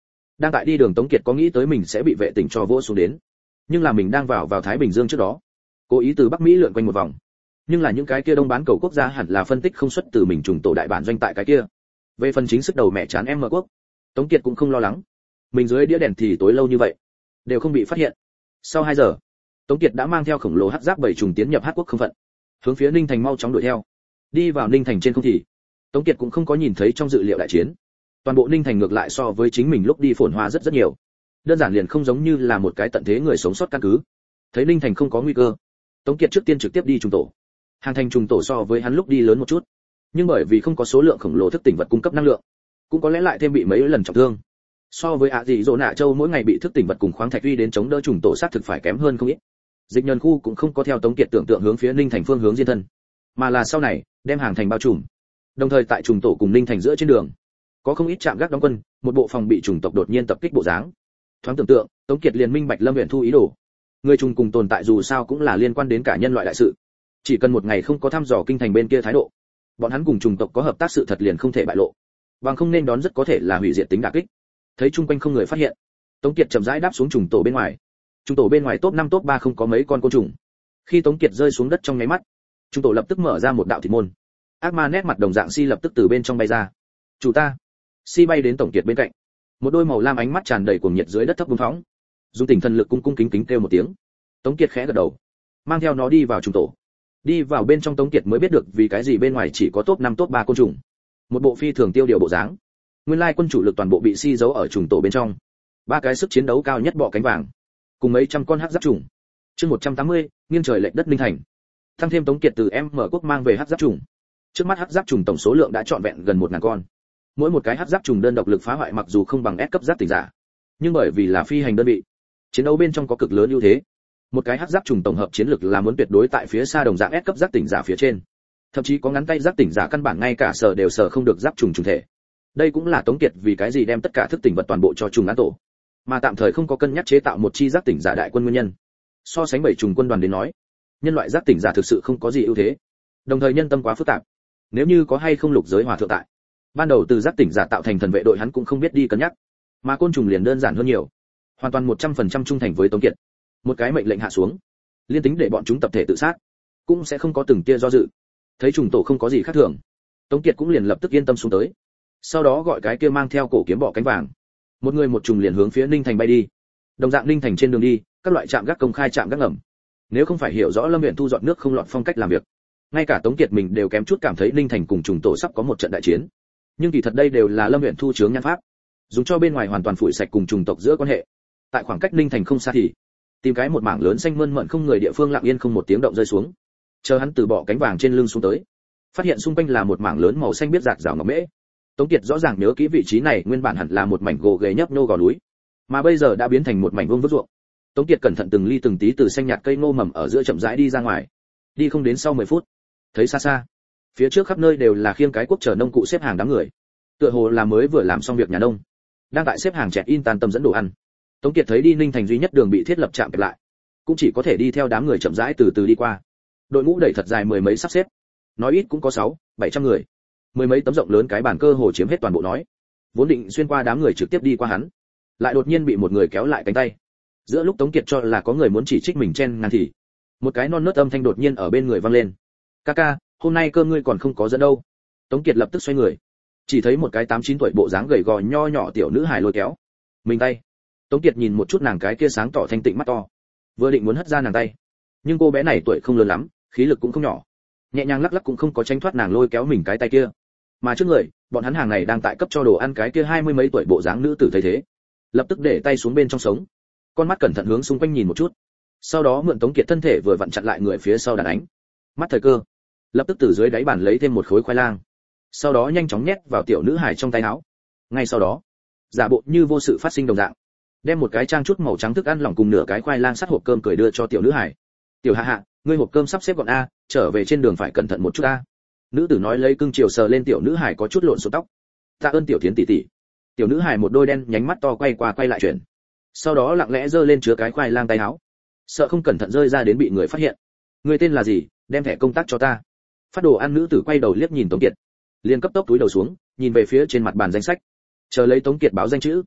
Đang tại đi đường Tống Kiệt có nghĩ tới mình sẽ bị vệ tỉnh cho vỗ xuống đến, nhưng là mình đang vào Thái Bình Dương trước đó, cố ý từ Bắc Mỹ lượn quanh một vòng. Nhưng là những cái kia đông bán cầu quốc gia hẳn là phân tích không xuất từ mình trùng tổ đại bản doanh tại cái kia. Về phần chính sức đầu mẹ chán em mở quốc, Tống Kiệt cũng không lo lắng. Mình dưới đĩa đèn thì tối lâu như vậy, đều không bị phát hiện. Sau 2 giờ, Tống Kiệt đã mang theo khổng lồ hắc giáp 7 trùng tiến nhập Hắc Quốc không phận, hướng phía Ninh Thành mau chóng đuổi theo. Đi vào Ninh Thành trên không thì, Tống Kiệt cũng không có nhìn thấy trong dự liệu đại chiến. Toàn bộ Ninh Thành ngược lại so với chính mình lúc đi phồn hoa rất nhiều. Đơn giản liền không giống như là một cái tận thế người sống sót căn cứ. Thấy Ninh Thành không có nguy cơ, Tống Kiệt trước tiên trực tiếp đi trùng tổ. Hàng thành trùng tổ so với hắn lúc đi lớn một chút, nhưng bởi vì không có số lượng khổng lồ thức tỉnh vật cung cấp năng lượng, cũng có lẽ lại thêm bị mấy lần trọng thương. So với dị dỗ nạ châu mỗi ngày bị thức tỉnh vật cùng khoáng thạch uy đến chống đỡ trùng tổ sát thực phải kém hơn không ít. Dịch nhân khu cũng không có theo Tống Kiệt tưởng tượng hướng phía Ninh Thành phương hướng diên thân, mà là sau này đem hàng thành bao trùm. Đồng thời tại trùng tổ cùng Ninh Thành giữa trên đường, có không ít trạm gác đóng quân, một bộ phòng bị chủng tộc đột nhiên tập kích bộ dáng. Thoáng tưởng tượng, Tống Kiệt liền minh bạch Lâm Uyển Thu ý đồ. Người trùng cùng tồn tại dù sao cũng là liên quan đến cả nhân loại đại sự. Chỉ cần một ngày không có thăm dò kinh thành bên kia thái độ, bọn hắn cùng chủng tộc có hợp tác sự thật liền không thể bại lộ. Bằng không nên đón rất có thể là hủy diệt tính đả kích. Thấy chung quanh không người phát hiện, Tống Kiệt chậm rãi đáp xuống trùng tổ bên ngoài. Trùng tổ bên ngoài top 5 top 3 không có mấy con côn trùng. Khi Tống Kiệt rơi xuống đất trong nháy mắt, trùng tổ lập tức mở ra một đạo thịt môn. Ác ma nét mặt đồng dạng Si lập tức từ bên trong bay ra. "Chủ ta." Si bay đến Tống Kiệt bên cạnh. Một đôi màu lam ánh mắt tràn đầy cuồng nhiệt dưới đất thấp búng phóng. Dùng tinh thần lực cung cung kính kính kêu một tiếng. Tống Kiệt khẽ gật đầu, mang theo nó đi vào trùng tổ. Đi vào bên trong Tống Kiệt mới biết được vì cái gì bên ngoài chỉ có top 5 top 3 côn trùng. Một bộ phi thường tiêu điều bộ dáng. Nguyên lai quân chủ lực toàn bộ bị Si giấu ở trùng tổ bên trong. 3 cái sức chiến đấu cao nhất bọ cánh vàng, cùng mấy trăm con hắc giáp trùng. Chương 180, nghiêng trời lệch đất Ninh Thành. Thăng thêm Tống Kiệt từ mở quốc mang về hắc giáp trùng. Trước mắt hắc giáp trùng tổng số lượng đã trọn vẹn gần 1000 con. Mỗi một cái hắc giáp trùng đơn độc lực phá hoại mặc dù không bằng S cấp giáp tỉnh giả, nhưng bởi vì là phi hành đơn vị, chiến đấu bên trong có cực lớn ưu thế. Một cái hắc giáp trùng tổng hợp chiến lực là muốn tuyệt đối tại phía xa đồng dạng S cấp giáp tỉnh giả phía trên. Thậm chí có ngắn tay giáp tỉnh giả căn bản ngay cả sở đều sở không được giáp trùng trùng thể. Đây cũng là Tống Kiệt vì cái gì đem tất cả thức tỉnh vật toàn bộ cho trùng án tổ, mà tạm thời không có cân nhắc chế tạo một chi giáp tỉnh giả đại quân nguyên nhân. So sánh 7 trùng quân đoàn đến nói, nhân loại giáp tỉnh giả thực sự không có gì ưu thế. Đồng thời nhân tâm quá phức tạp, nếu như có hay không lục giới hòa thượng tại, ban đầu từ giáp tỉnh giả tạo thành thần vệ đội hắn cũng không biết đi cân nhắc, mà côn trùng liền đơn giản hơn nhiều, hoàn toàn 100% trung thành với Tống Kiệt. Một cái mệnh lệnh hạ xuống, liên tính để bọn chúng tập thể tự sát, cũng sẽ không có từng tia do dự. Thấy trùng tổ không có gì khác thường, Tống Kiệt cũng liền lập tức yên tâm xuống tới. Sau đó gọi cái kia mang theo cổ kiếm bọ cánh vàng, một người một trùng liền hướng phía Ninh Thành bay đi. Đồng dạng Ninh Thành trên đường đi, các loại trạm gác công khai trạm gác ngầm. Nếu không phải hiểu rõ Lâm Uyển Thu dọn nước không lọt phong cách làm việc, ngay cả Tống Kiệt mình đều kém chút cảm thấy Ninh Thành cùng trùng tổ sắp có một trận đại chiến. Nhưng kỳ thật đây đều là Lâm Uyển Thu chướng nhan pháp, dùng cho bên ngoài hoàn toàn phủi sạch cùng trùng tộc giữa quan hệ. Tại khoảng cách Ninh Thành không xa thì tìm cái một mảng lớn xanh mơn mởn không người địa phương lặng yên không một tiếng động rơi xuống. Chờ hắn từ bọ cánh vàng trên lưng xuống tới, phát hiện xung quanh là một mảng lớn màu xanh biết rạc rào ngọc mễ. Tống Kiệt rõ ràng nhớ kỹ vị trí này nguyên bản hẳn là một mảnh gồ ghề nhấp nhô gò núi, mà bây giờ đã biến thành một mảnh vuông vức ruộng. Tống Kiệt cẩn thận từng ly từng tí từ xanh nhạt cây ngô mầm ở giữa chậm rãi đi ra ngoài. Đi không đến sau 10 phút, thấy xa xa, phía trước khắp nơi đều là khiêng cái cuốc chở nông cụ xếp hàng đám người. Tựa hồ là mới vừa làm xong việc nhà nông, đang tại xếp hàng chẹt in tan tâm dẫn đồ ăn. Tống Kiệt thấy đi Ninh Thành duy nhất đường bị thiết lập chạm kẹp lại, cũng chỉ có thể đi theo đám người chậm rãi từ từ đi qua. Đội ngũ đẩy thật dài mười mấy sắp xếp, nói ít cũng có 600-700 người. Mười mấy tấm rộng lớn cái bàn cơ hồ chiếm hết toàn bộ nói. Vốn định xuyên qua đám người trực tiếp đi qua hắn, lại đột nhiên bị một người kéo lại cánh tay. Giữa lúc Tống Kiệt cho là có người muốn chỉ trích mình chen ngang thì một cái non nớt âm thanh đột nhiên ở bên người vang lên. "Ca, hôm nay cơm ngươi còn không có dẫn đâu." Tống Kiệt lập tức xoay người, chỉ thấy một cái 8-9 tuổi bộ dáng gầy gò nho nhỏ tiểu nữ hài lôi kéo mình tay. Tống Kiệt nhìn một chút nàng cái kia sáng tỏ thanh tịnh mắt to, vừa định muốn hất ra nàng tay, nhưng cô bé này tuổi không lớn lắm, khí lực cũng không nhỏ, nhẹ nhàng lắc lắc cũng không có tránh thoát nàng lôi kéo mình cái tay kia. Mà trước người, bọn hắn hàng này đang tại cấp cho đồ ăn cái kia 20 mấy tuổi bộ dáng nữ tử thấy thế, lập tức để tay xuống bên trong sống, con mắt cẩn thận hướng xung quanh nhìn một chút, sau đó mượn Tống Kiệt thân thể vừa vặn chặn lại người phía sau đàn ánh, mắt thời cơ, lập tức từ dưới đáy bàn lấy thêm một khối khoai lang, sau đó nhanh chóng nhét vào tiểu nữ hài trong tay áo. Ngay sau đó, giả bộ như vô sự phát sinh đồng dạng, đem một cái trang chút màu trắng thức ăn lỏng cùng nửa cái khoai lang sắt hộp cơm cười đưa cho tiểu nữ hài. "Tiểu Hạ, ngươi hộp cơm sắp xếp gọn a, trở về trên đường phải cẩn thận một chút a." Nữ tử nói lấy cưng chiều sờ lên tiểu nữ hài có chút lộn xộn tóc. "Tạ ơn tiểu Thiến tỷ tỷ." Tiểu nữ hài một đôi đen nhánh mắt to quay qua quay lại chuyển, sau đó lặng lẽ giơ lên chứa cái khoai lang tay áo, sợ không cẩn thận rơi ra đến bị người phát hiện. "Ngươi tên là gì, đem thẻ công tác cho ta." Phát đồ ăn nữ tử quay đầu liếc nhìn Tống Kiệt, liền cấp tốc túi đầu xuống, nhìn về phía trên mặt bàn danh sách, chờ lấy Tống Kiệt báo danh chữ.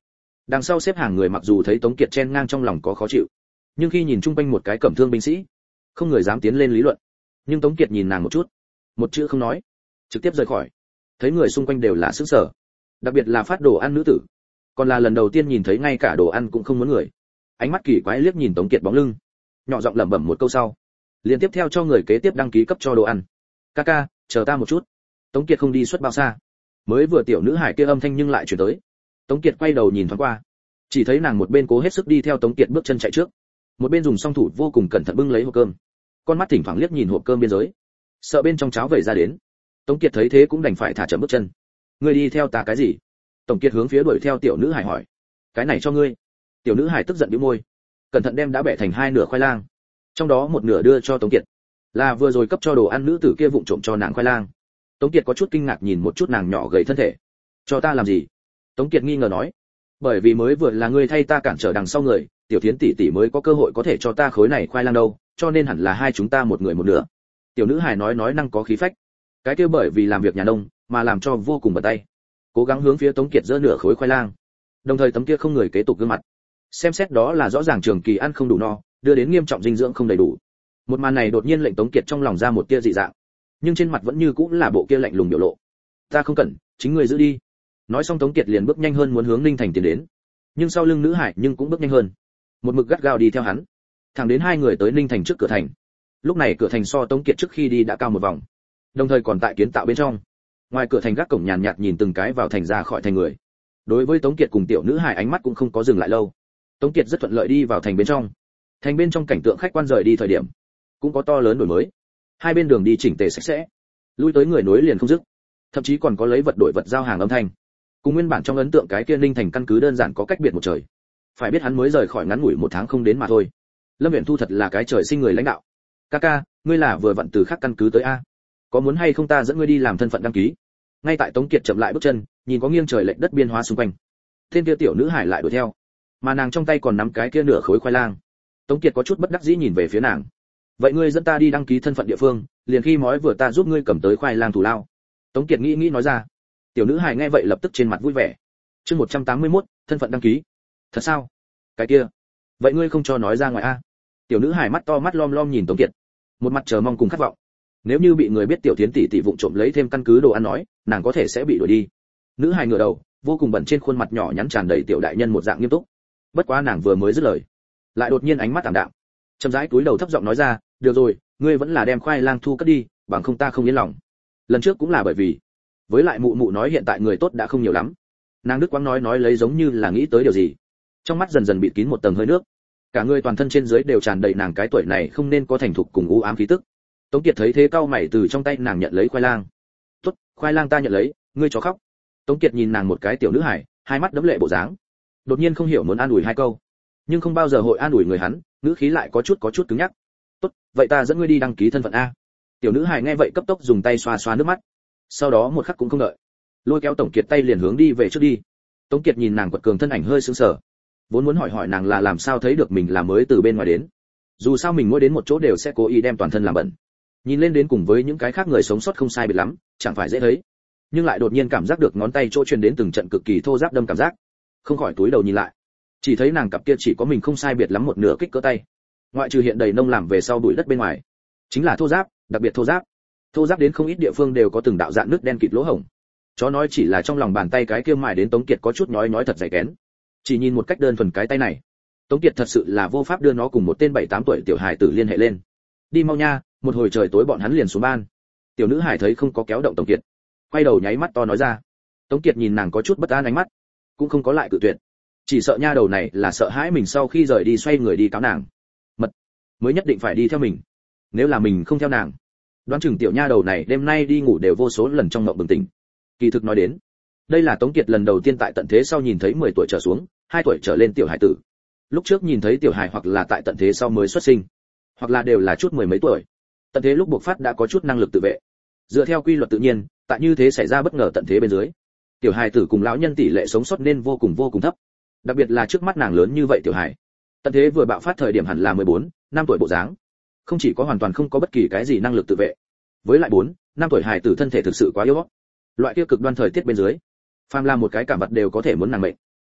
Đằng sau xếp hàng người mặc dù thấy Tống Kiệt chen ngang trong lòng có khó chịu, nhưng khi nhìn chung quanh một cái cẩm thương binh sĩ, không người dám tiến lên lý luận. Nhưng Tống Kiệt nhìn nàng một chút, một chữ không nói, trực tiếp rời khỏi. Thấy người xung quanh đều là sững sờ, đặc biệt là phát đồ ăn nữ tử, còn là lần đầu tiên nhìn thấy ngay cả đồ ăn cũng không muốn người. Ánh mắt kỳ quái liếc nhìn Tống Kiệt bóng lưng, nhỏ giọng lẩm bẩm một câu sau, liền tiếp theo cho người kế tiếp đăng ký cấp cho đồ ăn. Ca, chờ ta một chút. Tống Kiệt không đi suốt bao xa, mới vừa tiểu nữ hải kia âm thanh nhưng lại chuyển tới. Tống Kiệt quay đầu nhìn thoáng qua, chỉ thấy nàng một bên cố hết sức đi theo Tống Kiệt bước chân chạy trước, một bên dùng song thủ vô cùng cẩn thận bưng lấy hộp cơm, con mắt thỉnh thoảng liếc nhìn hộp cơm biên giới, sợ bên trong cháo vẩy ra đến. Tống Kiệt thấy thế cũng đành phải thả chậm bước chân. Ngươi đi theo ta cái gì? Tống Kiệt hướng phía đuổi theo tiểu nữ hải hỏi. Cái này cho ngươi. Tiểu nữ hải tức giận bĩu môi, cẩn thận đem đã bẻ thành hai nửa khoai lang, trong đó một nửa đưa cho Tống Kiệt, là vừa rồi cấp cho đồ ăn nữ tử kia vụng trộm cho nàng khoai lang. Tống Kiệt có chút kinh ngạc nhìn một chút nàng nhỏ gầy thân thể. Cho ta làm gì? Tống Kiệt nghi ngờ nói. Bởi vì mới vừa là ngươi thay ta cản trở đằng sau người, tiểu thiến tỷ tỷ mới có cơ hội có thể cho ta khối này khoai lang đâu, cho nên hẳn là hai chúng ta một người một nửa. Tiểu nữ hài nói năng có khí phách. Cái kia bởi vì làm việc nhà nông mà làm cho vô cùng bận tay, cố gắng hướng phía Tống Kiệt giơ nửa khối khoai lang, đồng thời tấm kia không người kế tục gương mặt, xem xét đó là rõ ràng trường kỳ ăn không đủ no, đưa đến nghiêm trọng dinh dưỡng không đầy đủ. Một màn này đột nhiên lệnh Tống Kiệt trong lòng ra một tia dị dạng, nhưng trên mặt vẫn như cũng là bộ kia lạnh lùng biểu lộ. Ta không cần, chính ngươi giữ đi. Nói xong Tống Kiệt liền bước nhanh hơn muốn hướng Ninh Thành tiến đến, nhưng sau lưng nữ hải nhưng cũng bước nhanh hơn, một mực gắt gao đi theo hắn, thẳng đến hai người tới Ninh Thành trước cửa thành. Lúc này cửa thành so Tống Kiệt trước khi đi đã cao một vòng, đồng thời còn tại kiến tạo bên trong. Ngoài cửa thành gác cổng nhàn nhạt nhìn từng cái vào thành ra khỏi thành người. Đối với Tống Kiệt cùng tiểu nữ hải ánh mắt cũng không có dừng lại lâu. Tống Kiệt rất thuận lợi đi vào thành bên trong. Thành bên trong cảnh tượng khách quan rời đi thời điểm cũng có to lớn đổi mới. Hai bên đường đi chỉnh tề sạch sẽ, lui tới người nối liền không dứt, thậm chí còn có lấy vật đổi vật giao hàng âm thanh. Cùng nguyên bản trong ấn tượng cái kia Ninh Thành căn cứ đơn giản có cách biệt một trời. Phải biết hắn mới rời khỏi ngắn ngủi một tháng không đến mà thôi. Lâm Viễn Thu thật là cái trời sinh người lãnh đạo. Ca, ngươi là vừa vặn từ khác căn cứ tới a? Có muốn hay không ta dẫn ngươi đi làm thân phận đăng ký? Ngay tại Tống Kiệt chậm lại bước chân, nhìn có nghiêng trời lệch đất biên hóa xung quanh. Tên kia tiểu nữ hải lại đuổi theo, mà nàng trong tay còn nắm cái kia nửa khối khoai lang. Tống Kiệt có chút bất đắc dĩ nhìn về phía nàng. Vậy ngươi dẫn ta đi đăng ký thân phận địa phương, liền khi mói vừa ta giúp ngươi cầm tới khoai lang thù lao. Tống Kiệt nghĩ nói ra. Tiểu nữ hải nghe vậy lập tức trên mặt vui vẻ. Chương 181, thân phận đăng ký. Thật sao? Cái kia. Vậy ngươi không cho nói ra ngoài a? Tiểu nữ hải mắt to mắt lom lom nhìn Tống Kiệt, một mặt chờ mong cùng khát vọng. Nếu như bị người biết tiểu thiến tỷ tỷ vụng trộm lấy thêm căn cứ đồ ăn nói, nàng có thể sẽ bị đuổi đi. Nữ hài ngửa đầu, vô cùng bẩn trên khuôn mặt nhỏ nhắn tràn đầy tiểu đại nhân một dạng nghiêm túc. Bất quá nàng vừa mới dứt lời, lại đột nhiên ánh mắt ảm đạm, chậm rãi cúi đầu thấp giọng nói ra, được rồi, ngươi vẫn là đem khoai lang thu cất đi, bằng không ta không yên lòng. Lần trước cũng là bởi vì, với lại mụ mụ nói hiện tại người tốt đã không nhiều lắm. Nàng Đức Quang nói lấy giống như là nghĩ tới điều gì, trong mắt dần dần bịt kín một tầng hơi nước, cả người toàn thân trên dưới đều tràn đầy nàng cái tuổi này không nên có thành thục cùng u ám khí tức. Tống Kiệt thấy thế cau mày từ trong tay nàng nhận lấy khoai lang. "Tốt, khoai lang ta nhận lấy, ngươi chó khóc." Tống Kiệt nhìn nàng một cái tiểu nữ hài, hai mắt đẫm lệ bộ dáng. Đột nhiên không hiểu muốn an ủi hai câu, nhưng không bao giờ hội an ủi người hắn, ngữ khí lại có chút cứng nhắc. "Tốt, vậy ta dẫn ngươi đi đăng ký thân phận a." Tiểu nữ hài nghe vậy cấp tốc dùng tay xoa xoa nước mắt. Sau đó một khắc cũng không đợi, lôi kéo Tống Kiệt tay liền hướng đi về trước đi. Tống Kiệt nhìn nàng quật cường thân ảnh hơi sững sờ, vốn muốn hỏi nàng là làm sao thấy được mình là mới từ bên ngoài đến. Dù sao mình mỗi đến một chỗ đều sẽ cố ý đem toàn thân làm bẩn, nhìn lên đến cùng với những cái khác người sống sót không sai biệt lắm, chẳng phải dễ thấy. Nhưng lại đột nhiên cảm giác được ngón tay chỗ truyền đến từng trận cực kỳ thô ráp đâm cảm giác, không khỏi túi đầu nhìn lại, chỉ thấy nàng cặp kia chỉ có mình không sai biệt lắm một nửa kích cỡ tay, ngoại trừ hiện đầy nông làm về sau bụi đất bên ngoài, chính là thô ráp, đặc biệt thô ráp đến không ít địa phương đều có từng đạo dạn nước đen kịt lỗ hổng. Chó nói chỉ là trong lòng bàn tay cái kia mài đến Tống Kiệt có chút nhói thật dày kén. Chỉ nhìn một cách đơn thuần cái tay này, Tống Kiệt thật sự là vô pháp đưa nó cùng một tên 7-8 tuổi tiểu hài tử liên hệ lên. Đi mau nha, một hồi trời tối bọn hắn liền xuống ban. Tiểu nữ hài thấy không có kéo động Tống Kiệt, quay đầu nháy mắt to nói ra. Tống Kiệt nhìn nàng có chút bất an ánh mắt, cũng không có lại cự tuyệt. Chỉ sợ nha đầu này là sợ hãi mình sau khi rời đi xoay người đi cáo nàng. Mật mới nhất định phải đi theo mình. Nếu là mình không theo nàng, đoán chừng tiểu nha đầu này đêm nay đi ngủ đều vô số lần trong mộng bừng tỉnh. Kỳ thực nói đến, đây là Tống Kiệt lần đầu tiên tại tận thế sau nhìn thấy 10 tuổi trở xuống, 2 tuổi trở lên tiểu hải tử. Lúc trước nhìn thấy tiểu hải hoặc là tại tận thế sau mới xuất sinh, hoặc là đều là chút mười mấy tuổi. Tận thế lúc buộc phát đã có chút năng lực tự vệ. Dựa theo quy luật tự nhiên, tại như thế xảy ra bất ngờ tận thế bên dưới, tiểu hải tử cùng lão nhân tỷ lệ sống sót nên vô cùng thấp. Đặc biệt là trước mắt nàng lớn như vậy tiểu hải. Tận thế vừa bạo phát thời điểm hẳn là 14, 5 tuổi bộ dáng. Không chỉ có hoàn toàn không có bất kỳ cái gì năng lực tự vệ, với lại 4, 5 tuổi hải tử thân thể thực sự quá yếu ớt. Loại kia cực đoan thời tiết bên dưới, phàm là một cái cảm vật đều có thể muốn nàng mệnh.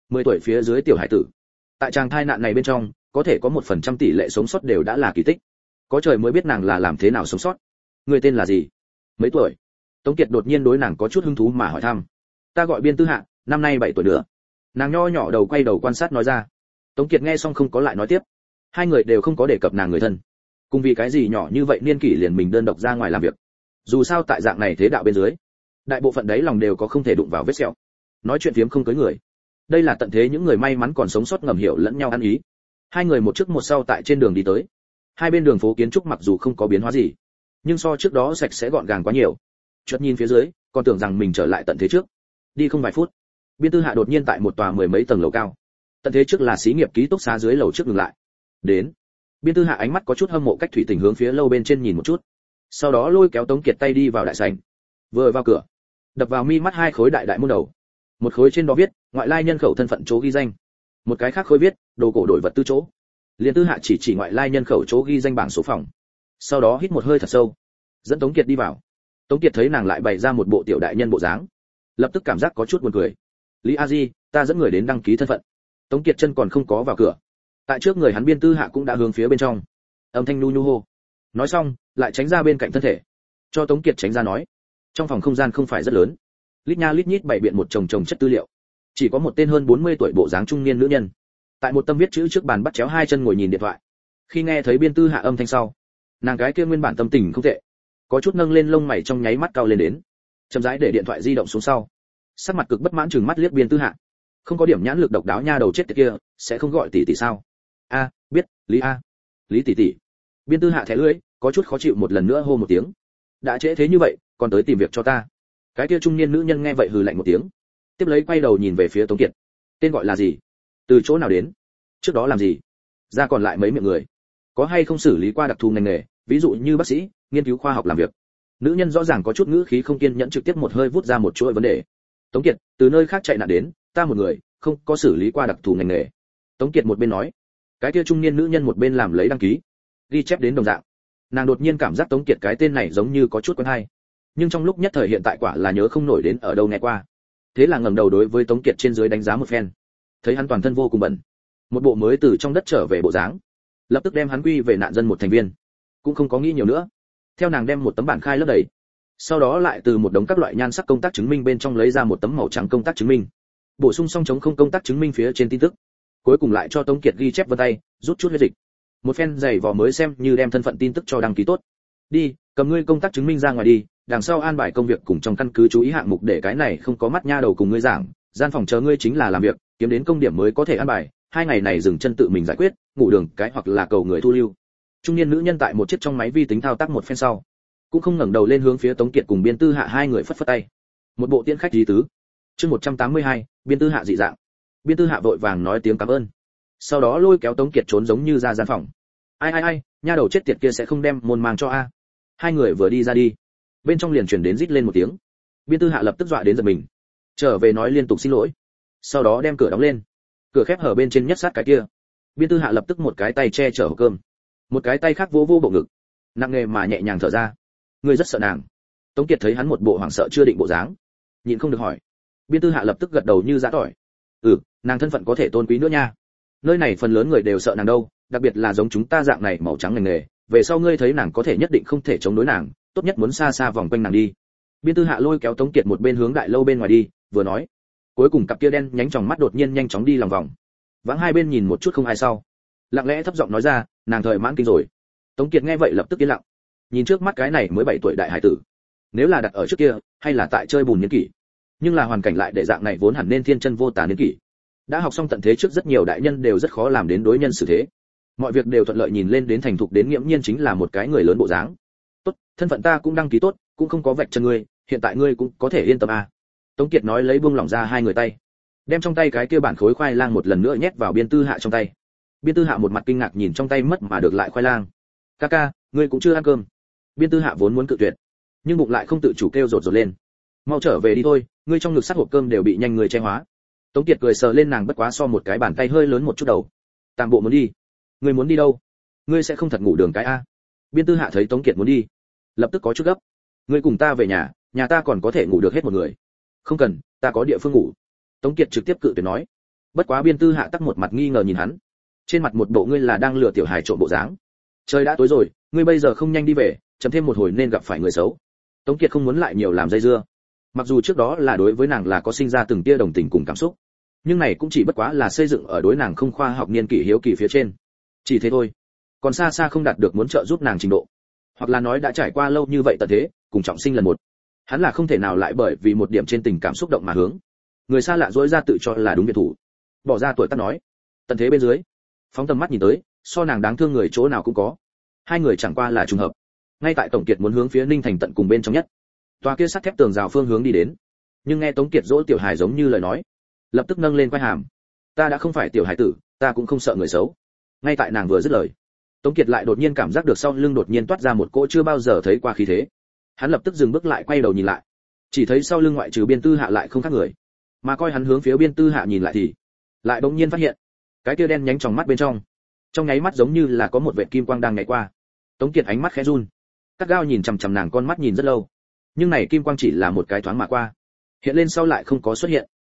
10 tuổi phía dưới tiểu hải tử. Tại tràng thai nạn này bên trong, có thể có 1% tỷ lệ sống sót đều đã là kỳ tích. Có trời mới biết nàng là làm thế nào sống sót. Người tên là gì? Mấy tuổi? Tống Kiệt đột nhiên đối nàng có chút hứng thú mà hỏi thăm. Ta gọi Biên Tư Hạ, năm nay 7 tuổi nữa. Nàng nho nhỏ đầu quay đầu quan sát nói ra. Tống Kiệt nghe xong không có lại nói tiếp. Hai người đều không có đề cập nàng người thân. Cùng vì cái gì nhỏ như vậy niên kỷ liền mình đơn độc ra ngoài làm việc. Dù sao tại dạng này thế đạo bên dưới, đại bộ phận đấy lòng đều có không thể đụng vào vết sẹo. Nói chuyện phiếm không cưới người. Đây là tận thế những người may mắn còn sống sót ngầm hiểu lẫn nhau ăn ý. Hai người một trước một sau tại trên đường đi tới. Hai bên đường phố kiến trúc mặc dù không có biến hóa gì, nhưng so trước đó sạch sẽ gọn gàng quá nhiều. Chợt nhìn phía dưới, còn tưởng rằng mình trở lại tận thế trước. Đi không vài phút, Biên Tư Hạ đột nhiên tại một tòa mười mấy tầng lầu cao. Tận thế trước là xí nghiệp ký túc xá, dưới lầu trước ngừng lại. Đến. Biên Tư Hạ ánh mắt có chút hâm mộ cách thủy tình hướng phía lâu bên trên nhìn một chút. Sau đó lôi kéo Tống Kiệt tay đi vào đại sảnh. Vừa vào cửa, đập vào mi mắt hai khối đại đại môn đầu. Một khối trên đó viết ngoại lai nhân khẩu thân phận chỗ ghi danh, một cái khác khối viết đồ cổ đổi vật tư chỗ. Liên Tư Hạ chỉ ngoại lai nhân khẩu chỗ ghi danh bảng số phòng. Sau đó hít một hơi thật sâu, dẫn Tống Kiệt đi vào. Tống Kiệt thấy nàng lại bày ra một bộ tiểu đại nhân bộ dáng, lập tức cảm giác có chút buồn cười. Lý A Di, ta dẫn người đến đăng ký thân phận. Tống Kiệt chân còn không có vào cửa, tại trước người hắn Biên Tư Hạ cũng đã hướng phía bên trong, âm thanh nhu nhu hô. Nói xong lại tránh ra bên cạnh thân thể, cho Tống Kiệt tránh ra nói. Trong phòng không gian không phải rất lớn, lít nha lít nhít bày biện một chồng chất tư liệu. Chỉ có một tên hơn 40 tuổi bộ dáng trung niên nữ nhân, tại một tấm viết chữ trước bàn bắt chéo hai chân ngồi nhìn điện thoại. Khi nghe thấy Biên Tư Hạ âm thanh sau, nàng cái kia nguyên bản tâm tình không tệ, có chút nâng lên lông mày trong nháy mắt cao lên đến, chậm rãi để điện thoại di động xuống sau, sắc mặt cực bất mãn chừng mắt liếc Biên Tư Hạ. Không có điểm nhãn lực độc đáo nha đầu chết tiệt kia, sẽ không gọi tỷ tỷ sao? A, biết, Lý A. Lý tỷ tỷ. Biên Tư Hạ thẻ lưỡi, có chút khó chịu một lần nữa hô một tiếng. Đã trễ thế như vậy, còn tới tìm việc cho ta? Cái kia trung niên nữ nhân nghe vậy hừ lạnh một tiếng, tiếp lấy quay đầu nhìn về phía Tống Kiệt. Tên gọi là gì? Từ chỗ nào đến? Trước đó làm gì? Ra còn lại mấy miệng người, có hay không xử lý qua đặc thù ngành nghề, ví dụ như bác sĩ, nghiên cứu khoa học làm việc? Nữ nhân rõ ràng có chút ngữ khí không kiên nhẫn, trực tiếp một hơi vút ra một chuỗi vấn đề. Tống Kiệt, từ nơi khác chạy nạn đến, ta một người, không có xử lý qua đặc thù ngành nghề. Tống Kiệt một bên nói, cái kia trung niên nữ nhân một bên làm lấy đăng ký, ghi chép đến đồng dạng. Nàng đột nhiên cảm giác Tống Kiệt cái tên này giống như có chút quen hay, nhưng trong lúc nhất thời hiện tại quả là nhớ không nổi đến ở đâu nghe qua. Thế là ngẩng đầu đối với Tống Kiệt trên dưới đánh giá một phen, thấy hắn toàn thân vô cùng bẩn, một bộ mới từ trong đất trở về bộ dáng, lập tức đem hắn quy về nạn dân một thành viên, cũng không có nghĩ nhiều nữa. Theo nàng đem một tấm bản khai lấp đầy, sau đó lại từ một đống các loại nhan sắc công tác chứng minh bên trong lấy ra một tấm màu trắng công tác chứng minh, bổ sung xong chống không công tác chứng minh phía trên tin tức, cuối cùng lại cho Tống Kiệt ghi chép vân tay, rút chút huyết dịch. Một phen giày vò mới xem như đem thân phận tin tức cho đăng ký tốt. Đi, cầm ngươi công tác chứng minh ra ngoài đi, đằng sau an bài công việc cùng trong căn cứ chú ý hạng mục, để cái này không có mắt nha đầu cùng ngươi giảng, gian phòng chờ ngươi chính là làm việc, kiếm đến công điểm mới có thể an bài, 2 ngày này dừng chân tự mình giải quyết, ngủ đường cái hoặc là cầu người thu lưu. Trung niên nữ nhân tại một chiếc trong máy vi tính thao tác một phen sau, cũng không ngẩng đầu lên hướng phía Tống Kiệt cùng Biên Tư Hạ hai người phất phất tay. Một bộ tiễn khách lý tứ. Chương 182, Biên Tư Hạ dị dạng. Biên Tư Hạ vội vàng nói tiếng cảm ơn, sau đó lôi kéo Tống Kiệt trốn giống như ra gian phòng. Ai, nha đầu chết tiệt kia sẽ không đem môn mang cho a. Hai người vừa đi ra đi, bên trong liền truyền đến rít lên một tiếng. Biên Tư Hạ lập tức dọa đến giật mình, trở về nói liên tục xin lỗi, sau đó đem cửa đóng lên, cửa khép hở bên trên nhất sát cái kia. Biên Tư Hạ lập tức một cái tay che chở hộp cơm, một cái tay khác vỗ vỗ bộ ngực, nặng nề mà nhẹ nhàng thở ra. Ngươi rất sợ nàng. Tống Kiệt thấy hắn một bộ hoảng sợ chưa định bộ dáng, nhịn không được hỏi. Biên Tư Hạ lập tức gật đầu như giã tỏi. Nàng thân phận có thể tôn quý nữa nha. Nơi này phần lớn người đều sợ nàng đâu, đặc biệt là giống chúng ta dạng này màu trắng ngành nghề, về sau ngươi thấy nàng có thể nhất định không thể chống đối nàng, tốt nhất muốn xa xa vòng quanh nàng đi. Biên Tư Hạ lôi kéo Tống Kiệt một bên hướng đại lâu bên ngoài đi, vừa nói, cuối cùng cặp kia đen nhánh tròng mắt đột nhiên nhanh chóng đi lòng vòng, vắng hai bên nhìn một chút không ai sau, lặng lẽ thấp giọng nói ra, nàng thời mãn kinh rồi. Tống Kiệt nghe vậy lập tức yên lặng, nhìn trước mắt cái này mới 7 tuổi đại hải tử, nếu là đặt ở trước kia, hay là tại chơi bùn niên kỷ, nhưng là hoàn cảnh lại để dạng này vốn hẳn nên thiên chân vô tà niên kỷ. Đã học xong tận thế trước rất nhiều đại nhân đều rất khó làm đến đối nhân xử thế, mọi việc đều thuận lợi, nhìn lên đến thành thục đến nghiễm nhiên chính là một cái người lớn bộ dáng. Tốt, thân phận ta cũng đăng ký tốt, cũng không có vạch chân ngươi, hiện tại ngươi cũng có thể yên tâm à. Tống Kiệt nói lấy buông lỏng ra hai người tay, đem trong tay cái kia bản khối khoai lang một lần nữa nhét vào Biên Tư Hạ trong tay. Biên Tư Hạ một mặt kinh ngạc nhìn trong tay mất mà được lại khoai lang. Ca, ngươi cũng chưa ăn cơm. Biên Tư Hạ vốn muốn cự tuyệt, nhưng bụng lại không tự chủ kêu rột rột lên. Mau trở về đi thôi, ngươi trong ngực sắt hộp cơm đều bị nhanh người che hóa. Tống Kiệt cười sờ lên nàng bất quá so một cái bàn tay hơi lớn một chút đầu. Tạm bộ muốn đi. Ngươi muốn đi đâu? Ngươi sẽ không thật ngủ đường cái a? Biên Tư Hạ thấy Tống Kiệt muốn đi, lập tức có chút gấp. Ngươi cùng ta về nhà, nhà ta còn có thể ngủ được hết một người. Không cần, ta có địa phương ngủ. Tống Kiệt trực tiếp cự tuyệt nói. Bất quá Biên Tư Hạ tắc một mặt nghi ngờ nhìn hắn, trên mặt một bộ ngươi là đang lừa tiểu hài trộm bộ dáng. Trời đã tối rồi, ngươi bây giờ không nhanh đi về, chậm thêm một hồi nên gặp phải người xấu. Tống Kiệt không muốn lại nhiều làm dây dưa. Mặc dù trước đó là đối với nàng là có sinh ra từng tia đồng tình cùng cảm xúc, nhưng này cũng chỉ bất quá là xây dựng ở đối nàng không khoa học niên kỷ hiếu kỳ phía trên, chỉ thế thôi, còn xa xa không đạt được muốn trợ giúp nàng trình độ. Hoặc là nói đã trải qua lâu như vậy tận thế, cùng trọng sinh lần một, hắn là không thể nào lại bởi vì một điểm trên tình cảm xúc động mà hướng người xa lạ dối ra tự cho là đúng biệt thủ, bỏ ra tuổi tác nói. Tận thế bên dưới, phóng tầm mắt nhìn tới, so nàng đáng thương người chỗ nào cũng có. Hai người chẳng qua là trùng hợp. Ngay tại Tổng Kiệt muốn hướng phía Ninh Thành tận cùng bên trong nhất, tòa kia sắt thép tường rào phương hướng đi đến, nhưng nghe Tống Kiệt dỗ tiểu hài giống như lời nói, lập tức nâng lên quai hàm. Ta đã không phải tiểu hài tử, ta cũng không sợ người xấu. Ngay tại nàng vừa dứt lời, Tống Kiệt lại đột nhiên cảm giác được sau lưng đột nhiên toát ra một cỗ chưa bao giờ thấy qua khí thế. Hắn lập tức dừng bước lại, quay đầu nhìn lại, chỉ thấy sau lưng ngoại trừ Biên Tư Hạ lại không khác người, mà coi hắn hướng phía Biên Tư Hạ nhìn lại thì lại bỗng nhiên phát hiện, cái kia đen nhánh trong mắt bên trong nháy mắt giống như là có một vệt kim quang đang nhảy qua. Tống Kiệt ánh mắt khẽ run, cắt gao nhìn chằm chằm nàng con mắt nhìn rất lâu, nhưng này kim quang chỉ là một cái thoáng mà qua, hiện lên sau lại không có xuất hiện.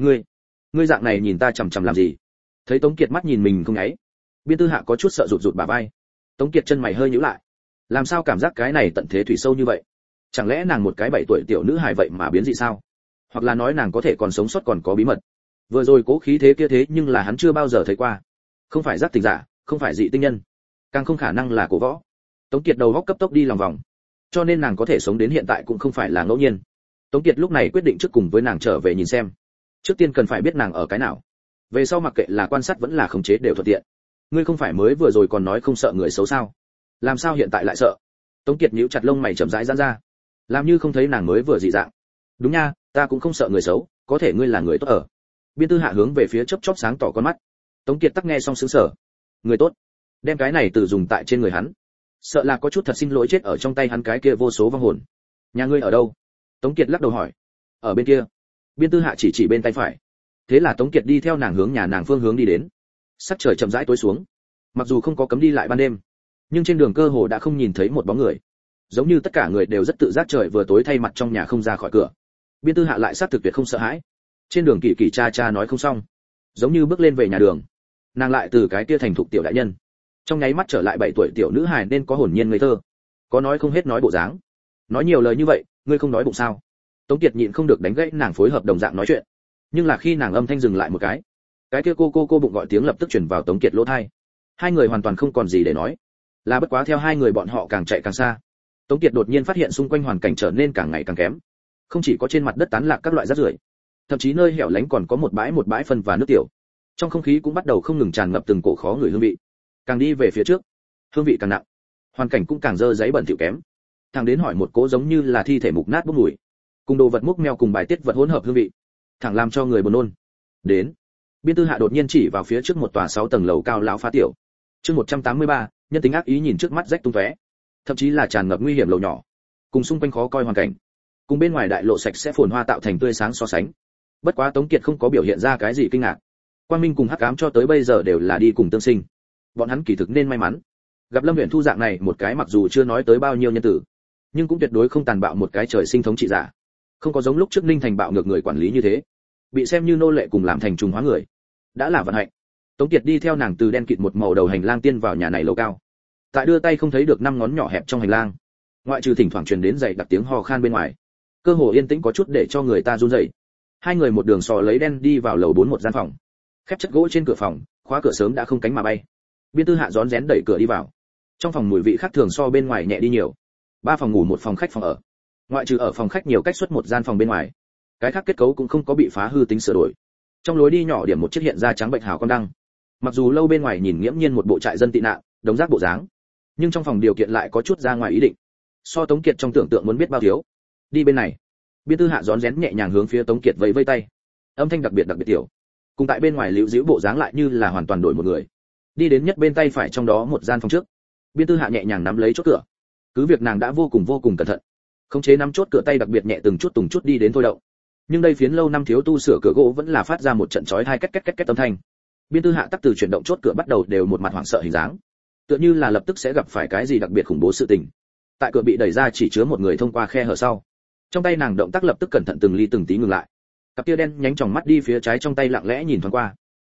Ngươi dạng này nhìn ta chằm chằm làm gì? Thấy Tống Kiệt mắt nhìn mình không nháy, Biên Tư Hạ có chút sợ rụt rụt bả vai. Tống Kiệt chân mày hơi nhíu lại, làm sao cảm giác cái này tận thế thủy sâu như vậy? Chẳng lẽ nàng một cái 7 tuổi tiểu nữ hài vậy mà biến dị sao? Hoặc là nói nàng có thể còn sống sót còn có bí mật? Vừa rồi cố khí thế kia thế nhưng là hắn chưa bao giờ thấy qua, không phải giác tình giả, không phải dị tinh nhân, càng không khả năng là cổ võ. Tống Kiệt đầu góc cấp tốc đi lòng vòng, cho nên nàng có thể sống đến hiện tại cũng không phải là ngẫu nhiên. Tống Kiệt lúc này quyết định trước cùng với nàng trở về nhìn xem. Trước tiên cần phải biết nàng ở cái nào, về sau mặc kệ là quan sát vẫn là khống chế đều thuận tiện. Ngươi không phải mới vừa rồi còn nói không sợ người xấu sao? Làm sao hiện tại lại sợ? Tống Kiệt nhíu chặt lông mày chậm rãi giãn ra, làm như không thấy nàng mới vừa dị dạng. Đúng nha, ta cũng không sợ người xấu, có thể ngươi là người tốt ở. Biên Tư Hạ hướng về phía chớp chớp sáng tỏ con mắt. Tống Kiệt tắc nghe xong sững sờ. Người tốt? Đem cái này từ dùng tại trên người hắn, sợ là có chút thật xin lỗi chết ở trong tay hắn cái kia vô số vong hồn. Nhà ngươi ở đâu? Tống Kiệt lắc đầu hỏi. Ở bên kia. Biên Tư Hạ chỉ bên tay phải. Thế là Tống Kiệt đi theo nàng hướng nhà nàng phương hướng đi đến. Sắc trời chậm rãi tối xuống, mặc dù không có cấm đi lại ban đêm, nhưng trên đường cơ hồ đã không nhìn thấy một bóng người, giống như tất cả người đều rất tự giác trời vừa tối thay mặt trong nhà không ra khỏi cửa. Biên Tư Hạ lại xác thực tuyệt không sợ hãi. Trên đường kỳ kỳ cha cha nói không xong, giống như bước lên về nhà đường, nàng lại từ cái kia thành thục tiểu đại nhân, trong nháy mắt trở lại 7 tuổi tiểu nữ hài nên có hồn nhiên ngây thơ, có nói không hết nói bộ dáng. Nói nhiều lời như vậy, ngươi không nói bụng sao? Tống Kiệt nhịn không được đánh gãy nàng phối hợp đồng dạng nói chuyện, nhưng là khi nàng âm thanh dừng lại một cái kia cô bụng gọi tiếng lập tức truyền vào Tống Kiệt lỗ tai. Hai người hoàn toàn không còn gì để nói, là bất quá theo hai người bọn họ càng chạy càng xa, Tống Kiệt đột nhiên phát hiện xung quanh hoàn cảnh trở nên càng ngày càng kém. Không chỉ có trên mặt đất tán lạc các loại rác rưởi, thậm chí nơi hẻo lánh còn có một bãi phân và nước tiểu. Trong không khí cũng bắt đầu không ngừng tràn ngập từng cổ khó người hương vị. Càng đi về phía trước, hương vị càng nặng, hoàn cảnh cũng càng dơ giấy bẩn thỉu kém. Thằng đến hỏi một cỗ giống như là thi thể mục nát bốc mùi, cùng đồ vật múc meo cùng bài tiết vật hỗn hợp hương vị, thẳng làm cho người buồn nôn. Đến, Biên Tư Hạ đột nhiên chỉ vào phía trước một tòa 6 tầng lầu cao lão phá tiểu. Chương 183, nhân tính ác ý nhìn trước mắt rách tung tóe, thậm chí là tràn ngập nguy hiểm lầu nhỏ, cùng xung quanh khó coi hoàn cảnh, cùng bên ngoài đại lộ sạch sẽ phồn hoa tạo thành tươi sáng so sánh. Bất quá Tống Kiệt không có biểu hiện ra cái gì kinh ngạc. Quang Minh cùng Hắc Ám cho tới bây giờ đều là đi cùng tương sinh. Bọn hắn kỳ thực nên may mắn, gặp Lâm Uyển Thu dạng này một cái mặc dù chưa nói tới bao nhiêu nhân tử, nhưng cũng tuyệt đối không tàn bạo một cái trời sinh thống trị giả. Không có giống lúc trước Ninh Thành bạo ngược người quản lý như thế, bị xem như nô lệ cùng làm thành trùng hóa người, đã là vận hạnh. Tống Kiệt đi theo nàng từ đen kịt một màu đầu hành lang tiên vào nhà này lầu cao. Tại đưa tay không thấy được 5 ngón nhỏ hẹp trong hành lang, ngoại trừ thỉnh thoảng truyền đến dày đặc tiếng ho khan bên ngoài, cơ hồ yên tĩnh có chút để cho người ta run rẩy. Hai người một đường sò lấy đen đi vào lầu 4 một gian phòng. Khép chất gỗ trên cửa phòng, khóa cửa sớm đã không cánh mà bay. Biên Tư Hạ rón rén đẩy cửa đi vào. Trong phòng mùi vị khác thường so bên ngoài nhẹ đi nhiều. 3 phòng ngủ một phòng khách phòng ở. Ngoại trừ ở phòng khách nhiều cách xuất một gian phòng bên ngoài, cái khác kết cấu cũng không có bị phá hư tính sửa đổi. Trong lối đi nhỏ điểm một chiếc hiện ra trắng bệnh hào quang đăng. Mặc dù lâu bên ngoài nhìn nghiễm nhiên một bộ trại dân tị nạn, đống rác bộ dáng, nhưng trong phòng điều kiện lại có chút ra ngoài ý định. So Tống Kiệt trong tưởng tượng muốn biết bao thiếu. Đi bên này. Biên Tư Hạ rón rén nhẹ nhàng hướng phía Tống Kiệt vẫy vẫy tay. Âm thanh đặc biệt tiểu. Cùng tại bên ngoài liễu diễu bộ dáng lại như là hoàn toàn đổi một người. Đi đến nhất bên tay phải trong đó một gian phòng trước. Biên Tư Hạ nhẹ nhàng nắm lấy chốt cửa. Cứ việc nàng đã vô cùng cẩn thận, khống chế nắm chốt cửa tay đặc biệt nhẹ từng chút đi đến thôi động. Nhưng đây phiến lâu năm thiếu tu sửa cửa gỗ vẫn là phát ra một trận chói tai két âm thanh. Biên Tư Hạ tắc từ chuyển động chốt cửa bắt đầu đều một mặt hoảng sợ hình dáng, tựa như là lập tức sẽ gặp phải cái gì đặc biệt khủng bố sự tình. Tại cửa bị đẩy ra chỉ chứa một người thông qua khe hở sau, trong tay nàng động tác lập tức cẩn thận từng ly từng tí ngừng lại. Cặp kia đen nhánh tròng mắt đi phía trái trong tay lặng lẽ nhìn thoáng qua,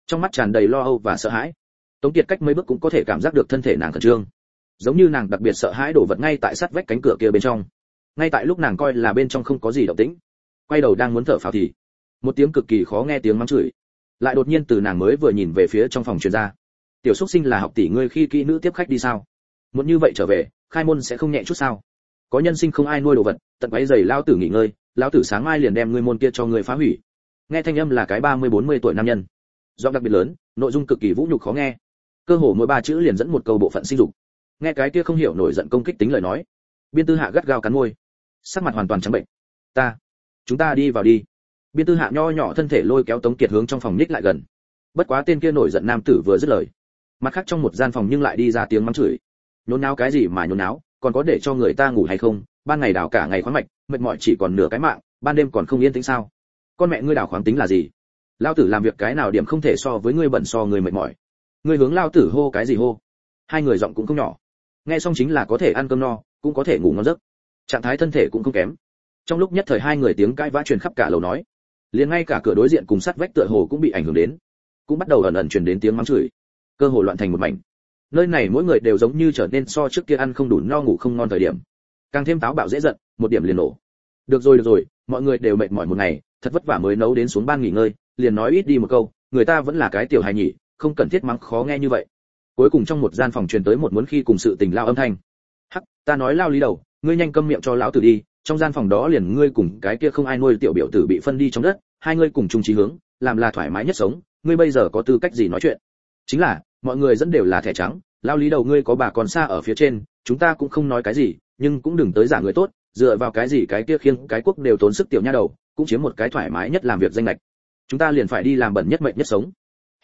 trong mắt tràn đầy lo âu và sợ hãi. Tống Kiệt cách mấy bước cũng có thể cảm giác được thân thể nàng khẩn trương, giống như nàng đặc biệt sợ hãi đổ vật ngay tại sát vách cánh cửa kia bên trong. Ngay tại lúc nàng coi là bên trong không có gì động tĩnh, quay đầu đang muốn thở phào thì một tiếng cực kỳ khó nghe tiếng mắng chửi lại đột nhiên từ nàng mới vừa nhìn về phía trong phòng truyền ra. Tiểu xúc sinh là học tỷ ngươi khi kỹ nữ tiếp khách đi sao? Muốn như vậy trở về, khai môn sẽ không nhẹ chút sao? Có nhân sinh không ai nuôi đồ vật, tận quấy giày lão tử nghỉ ngơi, lão tử sáng mai liền đem ngươi môn kia cho ngươi phá hủy. Nghe thanh âm là cái 30-40 tuổi nam nhân, giọng đặc biệt lớn, nội dung cực kỳ vũ nhục khó nghe, cơ hồ mỗi ba chữ liền dẫn một câu bộ phận sinh dục. Nghe cái kia không hiểu nổi giận công kích tính lời nói, Biên Tư Hạ gắt gao cắn môi, sắc mặt hoàn toàn trắng bệnh. Chúng ta đi vào đi. Biên Tư Hạ nho nhỏ thân thể lôi kéo Tống Kiệt hướng trong phòng nhích lại gần. Bất quá tên kia nổi giận nam tử vừa dứt lời, mặt khác trong một gian phòng nhưng lại đi ra tiếng mắng chửi. Nhốn náo cái gì mà nhốn náo, còn có để cho người ta ngủ hay không? Ban ngày đào cả ngày khoáng mạch, mệt mỏi chỉ còn nửa cái mạng, ban đêm còn không yên tĩnh sao? Con mẹ ngươi đào khoáng tính là gì? Lão tử làm việc cái nào điểm không thể so với ngươi bận so ngươi mệt mỏi. Ngươi hướng lão tử hô cái gì hô? Hai người giọng cũng không nhỏ. Nghe xong chính là có thể ăn cơm no, cũng có thể ngủ ngon giấc. Trạng thái thân thể cũng không kém. Trong lúc nhất thời hai người tiếng cãi vã truyền khắp cả lầu nói, liền ngay cả cửa đối diện cùng sát vách tựa hồ cũng bị ảnh hưởng đến, cũng bắt đầu ẩn ẩn truyền đến tiếng mắng chửi, cơ hồ loạn thành một mảnh. Nơi này mỗi người đều giống như trở nên so trước kia ăn không đủ no ngủ không ngon thời điểm, càng thêm táo bạo dễ giận, một điểm liền nổ. Được rồi, mọi người đều mệt mỏi một ngày, thật vất vả mới nấu đến xuống ban nghỉ ngơi, liền nói ít đi một câu, người ta vẫn là cái tiểu hài nhỉ, không cần thiết mắng khó nghe như vậy. Cuối cùng trong một gian phòng truyền tới một muốn khi cùng sự tình lao âm thanh. Hắc, ta nói lao lý đầu, ngươi nhanh câm miệng cho lão tử đi, trong gian phòng đó liền ngươi cùng cái kia không ai nuôi tiểu biểu tử bị phân đi trong đất, hai ngươi cùng chung chí hướng, làm là thoải mái nhất sống, ngươi bây giờ có tư cách gì nói chuyện? Chính là, mọi người dẫn đều là thẻ trắng, lao lý đầu ngươi có bà còn xa ở phía trên, chúng ta cũng không nói cái gì, nhưng cũng đừng tới giả người tốt, dựa vào cái gì cái kia khiêng cái quốc đều tốn sức tiểu nha đầu, cũng chiếm một cái thoải mái nhất làm việc danh lệch. Chúng ta liền phải đi làm bẩn nhất mệnh nhất sống.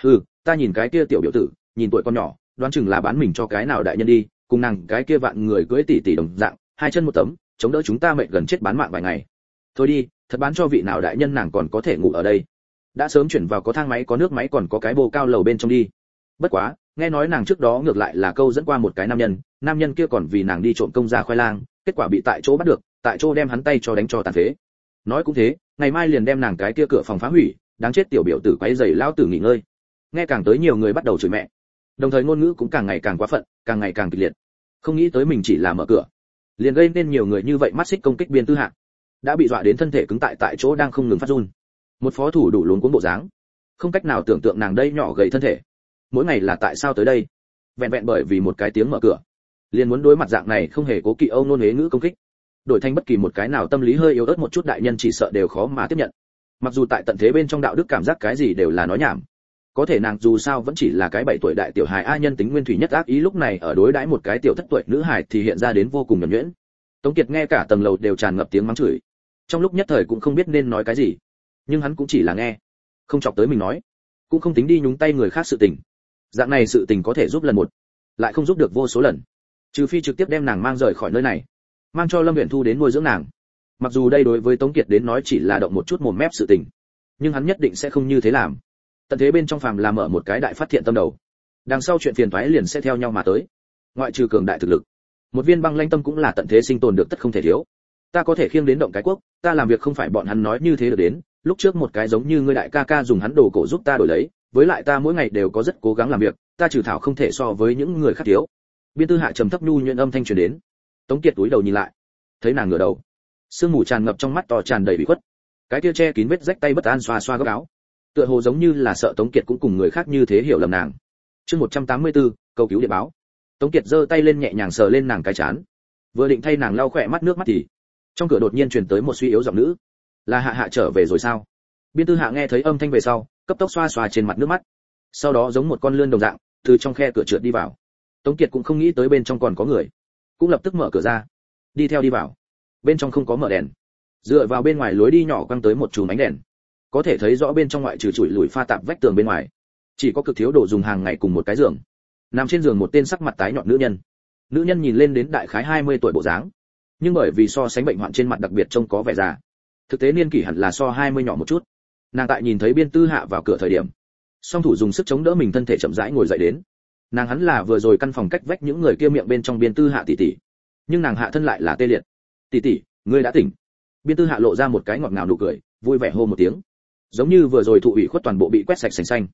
Ta nhìn cái kia tiểu biểu tử, nhìn tuổi con nhỏ, đoán chừng là bán mình cho cái nào đại nhân đi, cùng nàng cái kia vạn người cưới tỷ đồng dạng, hai chân một tấm, chống đỡ chúng ta mệt gần chết bán mạng vài ngày. Thôi đi, thật bán cho vị nào đại nhân nàng còn có thể ngủ ở đây. Đã sớm chuyển vào có thang máy có nước máy còn có cái bồ cao lầu bên trong đi. Bất quá, nghe nói nàng trước đó ngược lại là câu dẫn qua một cái nam nhân kia còn vì nàng đi trộm công ra khoai lang, kết quả bị tại chỗ bắt được, tại chỗ đem hắn tay cho đánh cho tàn phế. Nói cũng thế, ngày mai liền đem nàng cái kia cửa phòng phá hủy, đáng chết tiểu biểu tử quấy rầy lão tử nghỉ ngơi. Nghe càng tới nhiều người bắt đầu chửi mẹ, đồng thời ngôn ngữ cũng càng ngày càng quá phận, càng ngày càng kịch liệt. Không nghĩ tới mình chỉ là mở cửa, liền gây nên nhiều người như vậy mắt xích công kích Biên Tư Hạ, đã bị dọa đến thân thể cứng tại chỗ đang không ngừng phát run. Một phó thủ đủ luống cuống bộ dáng, không cách nào tưởng tượng nàng đây nhỏ gầy thân thể, mỗi ngày là tại sao tới đây? Vẹn vẹn bởi vì một cái tiếng mở cửa, liền muốn đối mặt dạng này không hề cố kỵ âu nôn huế ngữ công kích. Đổi thành bất kỳ một cái nào tâm lý hơi yếu ớt một chút đại nhân chỉ sợ đều khó mà tiếp nhận. Mặc dù tại tận thế bên trong đạo đức cảm giác cái gì đều là nói nhảm, có thể nàng dù sao vẫn chỉ là cái 7 tuổi đại tiểu hài a, nhân tính nguyên thủy nhất ác ý lúc này ở đối đãi một cái tiểu thất tuổi nữ hài thì hiện ra đến vô cùng nhuần nhuyễn. Tống Kiệt nghe cả tầng lầu đều tràn ngập tiếng mắng chửi, trong lúc nhất thời cũng không biết nên nói cái gì, nhưng hắn cũng chỉ là nghe, không chọc tới mình nói, cũng không tính đi nhúng tay người khác sự tình. Dạng này sự tình có thể giúp lần một, lại không giúp được vô số lần, trừ phi trực tiếp đem nàng mang rời khỏi nơi này, mang cho Lâm Uyển Thu đến nuôi dưỡng nàng. Mặc dù đây đối với Tống Kiệt đến nói chỉ là động một chút mồm mép sự tình, nhưng hắn nhất định sẽ không như thế làm. Tận thế bên trong phàm là mở một cái đại phát thiện tâm đầu, đằng sau chuyện phiền toái liền sẽ theo nhau mà tới. Ngoại trừ cường đại thực lực, một viên băng lãnh tâm cũng là tận thế sinh tồn được tất không thể thiếu. Ta có thể khiêng đến động cái quốc, ta làm việc không phải bọn hắn nói như thế được đến, lúc trước một cái giống như ngươi đại ca ca dùng hắn đồ cổ giúp ta đổi lấy, với lại ta mỗi ngày đều có rất cố gắng làm việc, ta trừ thảo không thể so với những người khác thiếu. Biên Tư Hạ trầm thấp nhu nhuyễn âm thanh truyền đến. Tống Kiệt túi đầu nhìn lại, thấy nàng ngửa đầu, sương mù tràn ngập trong mắt to tràn đầy bị khuất, cái kia che kín vết rách tay bất an xoa xoa góc áo, tựa hồ giống như là sợ Tống Kiệt cũng cùng người khác như thế hiểu lầm nàng. Chương 184, cầu cứu điện báo. Tống Kiệt giơ tay lên nhẹ nhàng sờ lên nàng cái trán, vừa định thay nàng lau khỏe mắt nước mắt thì trong cửa đột nhiên truyền tới một suy yếu giọng nữ. Là Hạ Hạ trở về rồi sao? Biên Tư Hạ nghe thấy âm thanh về sau, cấp tốc xoa xoa trên mặt nước mắt, sau đó giống một con lươn đồng dạng từ trong khe cửa trượt đi vào. Tống Kiệt cũng không nghĩ tới bên trong còn có người, cũng lập tức mở cửa ra, đi theo đi vào. Bên trong không có mở đèn, dựa vào bên ngoài lối đi nhỏ quăng tới một chùm ánh đèn, có thể thấy rõ bên trong ngoại trừ chùi lùi pha tạp vách tường bên ngoài, chỉ có cực thiếu đồ dùng hàng ngày cùng một cái giường. Nằm trên giường một tên sắc mặt tái nhợt nữ nhân. Nữ nhân nhìn lên đến đại khái 20 tuổi bộ dáng, nhưng bởi vì so sánh bệnh hoạn trên mặt đặc biệt trông có vẻ già, thực tế niên kỷ hẳn là so 20 nhỏ một chút. Nàng tại nhìn thấy Biên Tư Hạ vào cửa thời điểm, song thủ dùng sức chống đỡ mình thân thể chậm rãi ngồi dậy đến. Nàng hắn là vừa rồi căn phòng cách vách những người kia miệng bên trong Biên Tư Hạ tỷ tỷ, nhưng nàng hạ thân lại là tê liệt. Tỷ tỷ, ngươi đã tỉnh. Biên Tư Hạ lộ ra một cái ngọt ngào nụ cười, vui vẻ hô một tiếng, giống như vừa rồi thụ ủy khuất toàn bộ bị quét sạch sành xanh.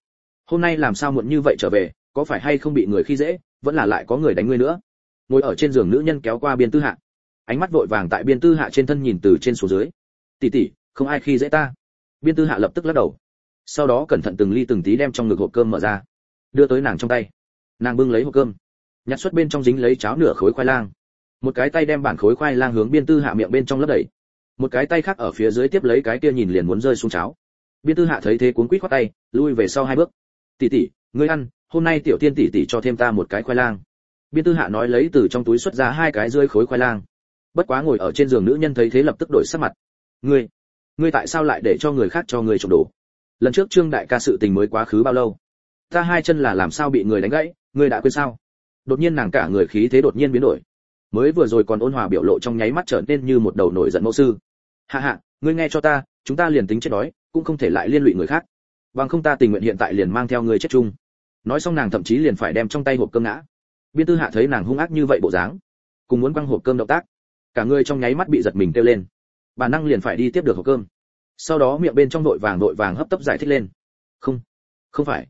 hôm nay làm sao muộn như vậy trở về, có phải hay không bị người khi dễ, vẫn là lại có người đánh ngươi nữa? Ngồi ở trên giường nữ nhân kéo qua Biên Tư Hạ, ánh mắt vội vàng tại Biên Tư Hạ trên thân nhìn từ trên xuống dưới. Tỷ tỷ, không ai khi dễ ta. Biên Tư Hạ lập tức lắc đầu, sau đó cẩn thận từng ly từng tí đem trong ngực hộp cơm mở ra, đưa tới nàng trong tay. Nàng bưng lấy hộp cơm, nhặt xuất bên trong dính lấy cháo nửa khối khoai lang, một cái tay đem bản khối khoai lang hướng Biên Tư Hạ miệng bên trong lấp đầy, một cái tay khác ở phía dưới tiếp lấy cái kia nhìn liền muốn rơi xuống cháo. Biên Tư Hạ thấy thế cuống quýt khoát tay, lui về sau 2 bước. Tỷ tỷ, ngươi ăn, hôm nay tiểu tiên tỷ tỷ cho thêm ta một cái khoai lang. Biên Tư Hạ nói lấy từ trong túi xuất ra 2 cái rơi khối khoai lang. Bất quá ngồi ở trên giường nữ nhân thấy thế lập tức đổi sắc mặt. Ngươi tại sao lại để cho người khác cho ngươi trộm đồ? Lần trước Trương đại ca sự tình mới quá khứ bao lâu? Ta 2 chân là làm sao bị người đánh gãy, ngươi đã quên sao? Đột nhiên nàng cả người khí thế đột nhiên biến đổi. Mới vừa rồi còn ôn hòa biểu lộ trong nháy mắt trở nên như một đầu nổi giận mẫu sư. Hạ, ngươi nghe cho ta, chúng ta liền tính chết đói, cũng không thể lại liên lụy người khác. Bằng không ta tình nguyện hiện tại liền mang theo ngươi chết chung. Nói xong nàng thậm chí liền phải đem trong tay hộp cơm ngã. Biên Tư Hạ thấy nàng hung ác như vậy bộ dáng, cùng muốn quăng hộp cơm động tác, cả người trong nháy mắt bị giật mình kêu lên. Bản năng liền phải đi tiếp được hộp cơm. Sau đó miệng bên trong vội vàng hấp tấp giải thích lên. Không phải,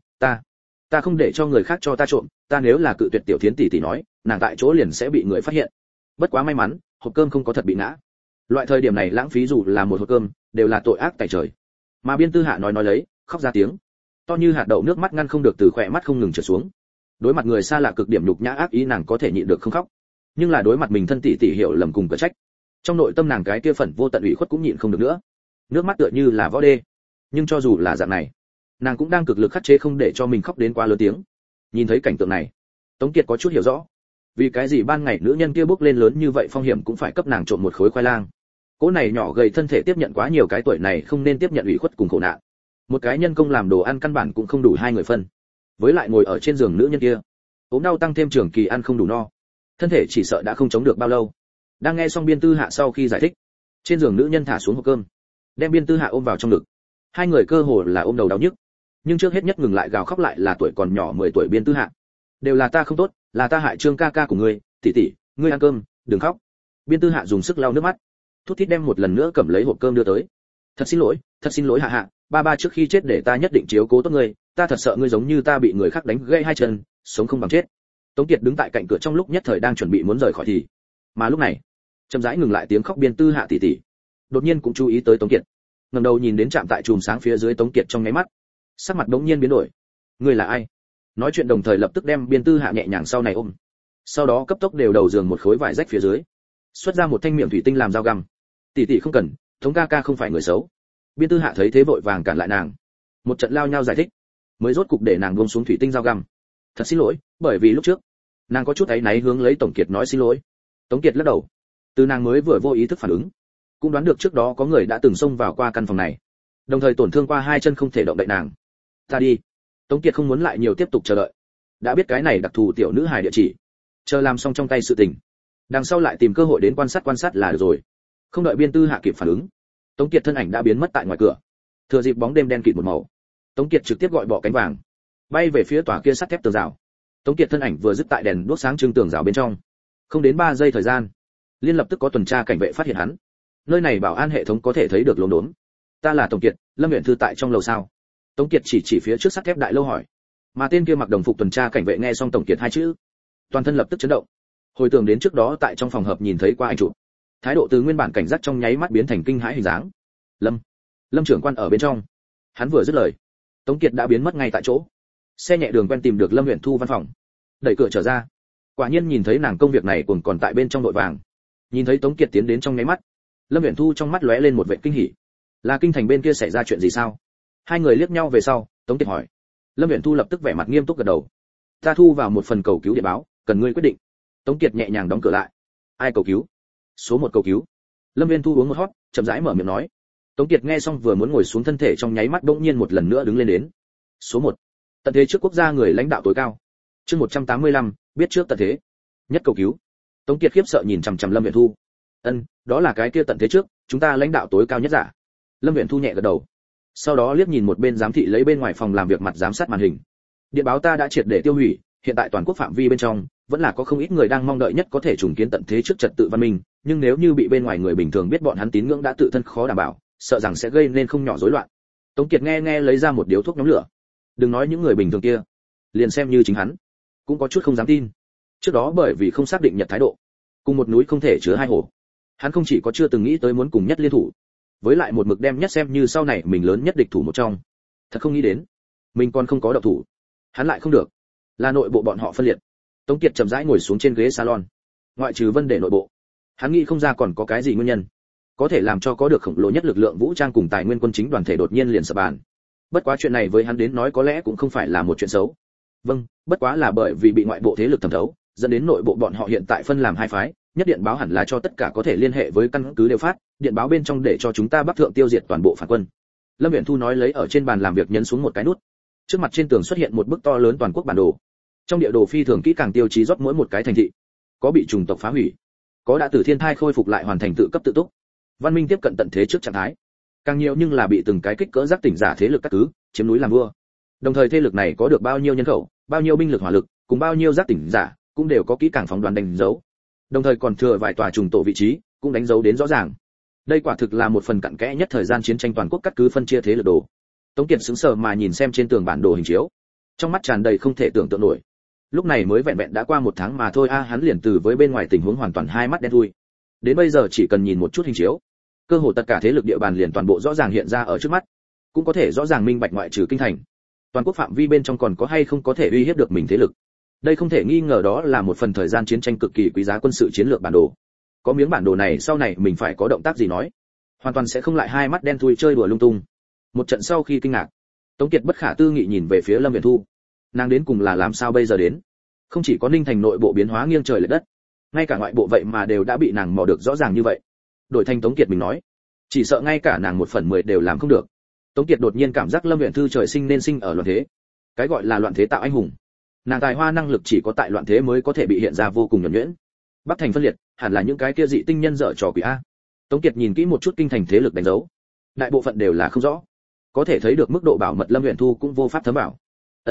ta không để cho người khác cho ta trộm, ta nếu là cự tuyệt tiểu thiến tỷ tỷ nói, nàng tại chỗ liền sẽ bị người phát hiện. Bất quá may mắn, hộp cơm không có thật bị ngã. Loại thời điểm này lãng phí dù là một hộp cơm, đều là tội ác tại trời. Mà Biên Tư Hạ nói lấy, khóc ra tiếng, to như hạt đậu nước mắt ngăn không được từ khỏe mắt không ngừng trượt xuống. Đối mặt người xa lạ cực điểm nhục nhã ác ý nàng có thể nhịn được không khóc, nhưng là đối mặt mình thân tỷ tỷ hiểu lầm cùng cở trách, trong nội tâm nàng cái kia phẫn vô tận ủy khuất cũng nhịn không được nữa. Nước mắt tựa như là võ đê, nhưng cho dù là dạng này, nàng cũng đang cực lực khắc chế không để cho mình khóc đến quá lớn tiếng. Nhìn thấy cảnh tượng này, Tống Kiệt có chút hiểu rõ, vì cái gì ban ngày nữ nhân kia bước lên lớn như vậy phong hiểm cũng phải cấp nàng trộm một khối khoai lang. Cỗ này nhỏ gầy thân thể tiếp nhận quá nhiều cái tuổi này không nên tiếp nhận ủy khuất cùng khổ nạn. Một cái nhân công làm đồ ăn căn bản cũng không đủ 2 người phân. Với lại ngồi ở trên giường nữ nhân kia, ốm đau tăng thêm trường kỳ ăn không đủ no, thân thể chỉ sợ đã không chống được bao lâu. Đang nghe xong Biên Tư Hạ sau khi giải thích, trên giường nữ nhân thả xuống hộp cơm, đem Biên Tư Hạ ôm vào trong ngực. 2 người cơ hồ là ôm đầu đau nhức, nhưng trước hết nhất ngừng lại gào khóc lại là tuổi còn nhỏ 10 tuổi Biên Tư Hạ. Đều là ta không tốt, là ta hại Trương ca ca của ngươi, tỷ tỷ, ngươi ăn cơm, đừng khóc. Biên Tư Hạ dùng sức lau nước mắt, thút thít đem một lần nữa cầm lấy hộp cơm đưa tới. Thật xin lỗi Hạ, ba trước khi chết để ta nhất định chiếu cố tốt ngươi, ta thật sợ ngươi giống như ta bị người khác đánh gãy 2 chân, sống không bằng chết. Tống Kiệt đứng tại cạnh cửa trong lúc nhất thời đang chuẩn bị muốn rời khỏi thì, mà lúc này, chậm rãi ngừng lại tiếng khóc Biên Tư Hạ tỷ tỷ. Đột nhiên cũng chú ý tới Tống Kiệt, ngẩng đầu nhìn đến chạm tại chùm sáng phía dưới Tống Kiệt trong nháy mắt, sắc mặt đống nhiên biến đổi. Ngươi là ai? Nói chuyện đồng thời lập tức đem Biên Tư Hạ nhẹ nhàng sau này ôm, sau đó cấp tốc đều đầu giường một khối vải rách phía dưới, xuất ra một thanh miệng thủy tinh làm dao găm. Tỷ tỷ không cần, Tống ca ca không phải người xấu. Biên Tư Hạ thấy thế vội vàng cản lại nàng, một trận lao nhau giải thích, mới rốt cục để nàng buông xuống thủy tinh dao găm. Thật xin lỗi, bởi vì lúc trước nàng có chút áy náy hướng lấy Tổng Kiệt nói xin lỗi. Tống Kiệt lắc đầu, từ nàng mới vừa vô ý thức phản ứng, cũng đoán được trước đó có người đã từng xông vào qua căn phòng này, đồng thời tổn thương qua 2 chân không thể động đậy nàng. Ta đi. Tống Kiệt không muốn lại nhiều tiếp tục chờ đợi, đã biết cái này đặc thù tiểu nữ hài địa chỉ, chờ làm xong trong tay sự tình, đằng sau lại tìm cơ hội đến quan sát là được rồi. Không đợi Biên Tư Hạ kịp phản ứng, Tống Kiệt thân ảnh đã biến mất tại ngoài cửa. Thừa dịp bóng đêm đen kịt một màu, Tống Kiệt trực tiếp gọi bọ cánh vàng, bay về phía tòa kia sắt thép tường rào. Tống Kiệt thân ảnh vừa dứt tại đèn đuốc sáng trưng tường rào bên trong, không đến 3 giây thời gian, liên lập tức có tuần tra cảnh vệ phát hiện hắn. Nơi này bảo an hệ thống có thể thấy được lốm đốm. Ta là Tổng Kiệt, Lâm Uyển Thư tại trong lầu sao? Tống Kiệt chỉ phía trước sắt thép đại lâu hỏi. Mà tên kia mặc đồng phục tuần tra cảnh vệ nghe xong Tổng Kiệt 2 chữ, toàn thân lập tức chấn động. Hồi tưởng đến trước đó tại trong phòng hợp nhìn thấy qua anh chụp, thái độ từ nguyên bản cảnh giác trong nháy mắt biến thành kinh hãi hình dáng. Lâm trưởng quan ở bên trong. Hắn vừa dứt lời, Tống Kiệt đã biến mất ngay tại chỗ. Xe nhẹ đường quen tìm được Lâm Uyển Thu văn phòng, đẩy cửa trở ra, quả nhiên nhìn thấy nàng công việc này còn tại bên trong đội vàng. Nhìn thấy Tống Kiệt tiến đến trong nháy mắt, Lâm Uyển Thu trong mắt lóe lên một vẻ kinh hỉ. Là kinh thành bên kia xảy ra chuyện gì sao? 2 người liếc nhau về sau, Tống Kiệt hỏi. Lâm Uyển Thu lập tức vẻ mặt nghiêm túc gật đầu. Ta thu vào một phần cầu cứu điện báo, cần ngươi quyết định. Tống Kiệt nhẹ nhàng đóng cửa lại. Ai cầu cứu? Số 1 cầu cứu. Lâm Uyển Thu uống một hót, chậm rãi mở miệng nói. Tống Kiệt nghe xong vừa muốn ngồi xuống thân thể trong nháy mắt bỗng nhiên một lần nữa đứng lên đến. Số 1. Tận thế trước quốc gia người lãnh đạo tối cao. Chương 185, biết trước tận thế. Nhất cầu cứu. Tống Kiệt khiếp sợ nhìn chằm chằm Lâm Uyển Thu. Đó là cái kia tận thế trước, chúng ta lãnh đạo tối cao nhất giả. Lâm Uyển Thu nhẹ gật đầu. Sau đó liếc nhìn một bên giám thị lấy bên ngoài phòng làm việc mặt giám sát màn hình. Điện báo ta đã triệt để tiêu hủy, hiện tại toàn quốc phạm vi bên trong vẫn là có không ít người đang mong đợi nhất có thể trùng kiến tận thế trước trật tự văn minh, nhưng nếu như bị bên ngoài người bình thường biết bọn hắn tín ngưỡng đã tự thân khó đảm bảo, sợ rằng sẽ gây nên không nhỏ rối loạn. Tống Kiệt nghe lấy ra một điếu thuốc nhóm lửa. Đừng nói những người bình thường kia, liền xem như chính hắn cũng có chút không dám tin. Trước đó bởi vì không xác định Nhật thái độ, cùng một núi không thể chứa hai hổ, hắn không chỉ có chưa từng nghĩ tới muốn cùng Nhất liên thủ, với lại một mực đem Nhất xem như sau này mình lớn nhất địch thủ một trong. Thật không nghĩ đến mình còn không có động thủ, hắn lại không được, là nội bộ bọn họ phân liệt. Tống Kiệt chậm rãi ngồi xuống trên ghế salon. Ngoại trừ vấn đề nội bộ, hắn nghĩ không ra còn có cái gì nguyên nhân có thể làm cho có được khổng lồ nhất lực lượng vũ trang cùng tài nguyên quân chính đoàn thể đột nhiên liền sập bàn. Bất quá chuyện này với hắn đến nói có lẽ cũng không phải là một chuyện xấu. Vâng, bất quá là bởi vì bị ngoại bộ thế lực thẩm thấu, dẫn đến nội bộ bọn họ hiện tại phân làm hai phái. Nhất điện báo hẳn là cho tất cả có thể liên hệ với căn cứ đều phát, điện báo bên trong để cho chúng ta Bắc thượng tiêu diệt toàn bộ phản quân. Lâm Uyển Thu nói lấy ở trên bàn làm việc nhấn xuống một cái nút. Trước mặt trên tường xuất hiện một bức to lớn toàn quốc bản đồ. Trong địa đồ phi thường kỹ càng tiêu chí rót mỗi một cái thành thị, có bị chủng tộc phá hủy, có đã từ thiên thai khôi phục lại hoàn thành tự cấp tự túc, văn minh tiếp cận tận thế trước trạng thái. Càng nhiều nhưng là bị từng cái kích cỡ giác tỉnh giả thế lực cắt cứ, chiếm núi làm vua. Đồng thời thế lực này có được bao nhiêu nhân khẩu, bao nhiêu binh lực hỏa lực, cùng bao nhiêu giác tỉnh giả, cũng đều có kỹ càng phóng đoán đánh dấu. Đồng thời còn thừa vài tòa trùng tổ vị trí, cũng đánh dấu đến rõ ràng. Đây quả thực là một phần cặn kẽ nhất thời gian chiến tranh toàn quốc cắt cứ phân chia thế lực đồ. Tống Kiệt sững sờ mà nhìn xem trên tường bản đồ hình chiếu, trong mắt tràn đầy không thể tưởng tượng nổi. Lúc này mới vẹn vẹn đã qua một tháng mà thôi hắn liền từ với bên ngoài tình huống hoàn toàn hai mắt đen thui. Đến bây giờ chỉ cần nhìn một chút hình chiếu, cơ hồ tất cả thế lực địa bàn liền toàn bộ rõ ràng hiện ra ở trước mắt, cũng có thể rõ ràng minh bạch ngoại trừ kinh thành, toàn quốc phạm vi bên trong còn có hay không có thể uy hiếp được mình thế lực. Đây không thể nghi ngờ đó là một phần thời gian chiến tranh cực kỳ quý giá quân sự chiến lược bản đồ. Có miếng bản đồ này sau này mình phải có động tác gì nói, hoàn toàn sẽ không lại hai mắt đen thui chơi đùa lung tung. Một trận sau khi kinh ngạc, Tống Kiệt bất khả tư nghị nhìn về phía Lâm Uyển Thu. Nàng đến cùng là làm sao bây giờ đến? Không chỉ có Ninh Thành nội bộ biến hóa nghiêng trời lệch đất, ngay cả ngoại bộ vậy mà đều đã bị nàng mò được rõ ràng như vậy. Đổi thành Tống Kiệt mình nói, chỉ sợ ngay cả nàng 1/10 đều làm không được. Tống Kiệt đột nhiên cảm giác Lâm Uyển Thư trời sinh nên sinh ở loạn thế. Cái gọi là loạn thế tạo anh hùng, nàng tài hoa năng lực chỉ có tại loạn thế mới có thể bị hiện ra vô cùng nhuần nhuyễn. Bắc thành phân liệt, hẳn là những cái kia dị tinh nhân dở trò quỷ a. Tống Kiệt nhìn kỹ một chút kinh thành thế lực đánh dấu, đại bộ phận đều là không rõ, có thể thấy được mức độ bảo mật Lâm Uyển Thu cũng vô pháp thấm vào.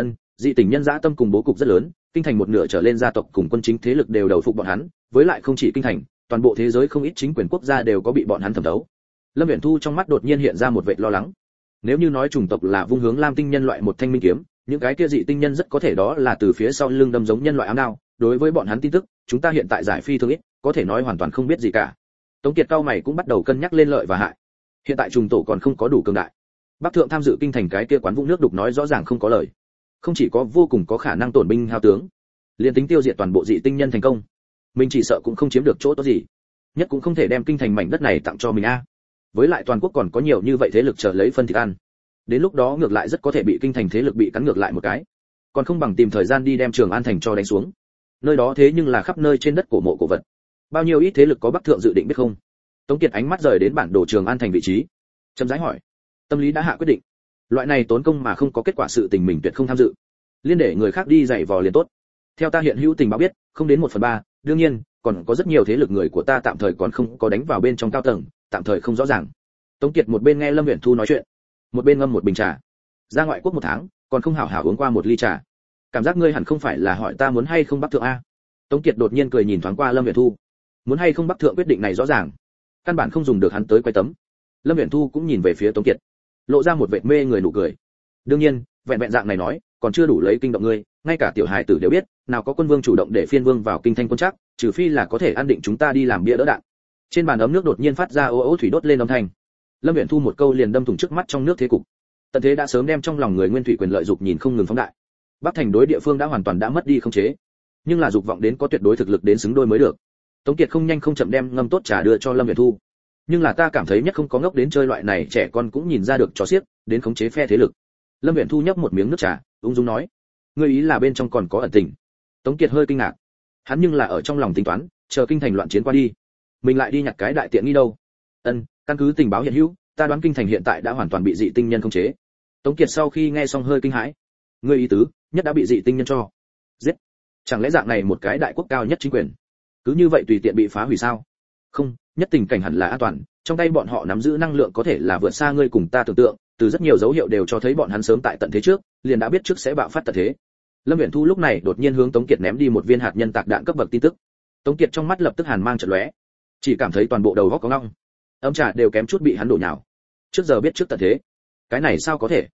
Dị tình nhân dã tâm cùng bố cục rất lớn, kinh thành một nửa trở lên gia tộc cùng quân chính thế lực đều đầu phục bọn hắn, với lại không chỉ kinh thành, toàn bộ thế giới không ít chính quyền quốc gia đều có bị bọn hắn thẩm thấu. Lâm Uyển Thu trong mắt đột nhiên hiện ra một vệt lo lắng. Nếu như nói chủng tộc là vung hướng lam tinh nhân loại một thanh minh kiếm, những cái kia dị tinh nhân rất có thể đó là từ phía sau lưng đâm giống nhân loại ám đao. Đối với bọn hắn tin tức, chúng ta hiện tại giải phi thường ít, có thể nói hoàn toàn không biết gì cả. Tống Kiệt cao mày cũng bắt đầu cân nhắc lên lợi và hại. Hiện tại trùng tổ còn không có đủ cường đại. Bắc thượng tham dự kinh thành cái kia quán vũng nước đục nói rõ ràng không có lời, không chỉ có vô cùng có khả năng tổn binh hao tướng, liền tính tiêu diệt toàn bộ dị tinh nhân thành công, mình chỉ sợ cũng không chiếm được chỗ tốt gì, nhất cũng không thể đem kinh thành mảnh đất này tặng cho mình a. Với lại toàn quốc còn có nhiều như vậy thế lực chờ lấy phân thịt ăn, đến lúc đó ngược lại rất có thể bị kinh thành thế lực bị cắn ngược lại một cái, còn không bằng tìm thời gian đi đem Trường An thành cho đánh xuống. Nơi đó thế nhưng là khắp nơi trên đất cổ mộ cổ vật, bao nhiêu ít thế lực có Bắc thượng dự định biết không? Tống Kiệt ánh mắt rời đến bản đồ Trường An thành vị trí, chậm rãi hỏi, tâm lý đã hạ quyết định, loại này tốn công mà không có kết quả sự tình mình tuyệt không tham dự, liên để người khác đi dạy vò liền tốt. Theo ta hiện hữu tình báo biết, không đến 1/3, đương nhiên còn có rất nhiều thế lực người của ta tạm thời còn không có đánh vào bên trong cao tầng, tạm thời không rõ ràng. Tống Kiệt một bên nghe Lâm Uyển Thu nói chuyện, một bên ngâm một bình trà. Ra ngoại quốc 1 tháng, còn không hảo hảo uống qua một ly trà. Cảm giác ngươi hẳn không phải là hỏi ta muốn hay không Bắc thượng a? Tống Kiệt đột nhiên cười nhìn thoáng qua Lâm Uyển Thu. Muốn hay không Bắc thượng quyết định này rõ ràng, căn bản không dùng được hắn tới quay tấm. Lâm Uyển Thu cũng nhìn về phía Tống Kiệt, lộ ra một vệt mê người nụ cười. Đương nhiên, vẹn vẹn dạng này nói, còn chưa đủ lấy kinh động ngươi, ngay cả tiểu hài tử đều biết, nào có quân vương chủ động để phiên vương vào kinh thanh quân chắc, trừ phi là có thể an định chúng ta đi làm bia đỡ đạn. Trên bàn ấm nước đột nhiên phát ra ô ô thủy đốt lên âm thanh. Lâm Uyển Thu một câu liền đâm thủng trước mắt trong nước thế cục. Tận thế đã sớm đem trong lòng người nguyên thủy quyền lợi dục nhìn không ngừng phóng đại. Bắc thành đối địa phương đã hoàn toàn đã mất đi khống chế, nhưng là dục vọng đến có tuyệt đối thực lực đến xứng đôi mới được. Tống Kiệt không nhanh không chậm đem ngâm tốt trà đưa cho Lâm Uyển Thu. Nhưng là ta cảm thấy nhất không có ngốc đến chơi loại này trẻ con cũng nhìn ra được trò xiếc, đến khống chế phe thế lực. Lâm Uyển Thu nhấp một miếng nước trà, ung dung nói, ngươi ý là bên trong còn có ẩn tình. Tống Kiệt hơi kinh ngạc, hắn nhưng là ở trong lòng tính toán, chờ kinh thành loạn chiến qua đi, mình lại đi nhặt cái đại tiện nghi đâu. Căn cứ tình báo hiện hữu, ta đoán kinh thành hiện tại đã hoàn toàn bị dị tinh nhân khống chế. Tống Kiệt sau khi nghe xong hơi kinh hãi, ngươi ý tứ, nhất đã bị dị tinh nhân cho giết? Chẳng lẽ dạng này một cái đại quốc cao nhất chính quyền, cứ như vậy tùy tiện bị phá hủy sao? Không, nhất tình cảnh hẳn là an toàn, trong tay bọn họ nắm giữ năng lượng có thể là vượt xa ngươi cùng ta tưởng tượng, từ rất nhiều dấu hiệu đều cho thấy bọn hắn sớm tại tận thế trước, liền đã biết trước sẽ bạo phát tận thế. Lâm Uyển Thu lúc này đột nhiên hướng Tống Kiệt ném đi một viên hạt nhân tạc đạn cấp bậc tin tức. Tống Kiệt trong mắt lập tức hàn mang chợt lóe, chỉ cảm thấy toàn bộ đầu óc có ngọng, ấm trà đều kém chút bị hắn đổ nhào. Trước giờ biết trước tận thế, cái này sao có thể?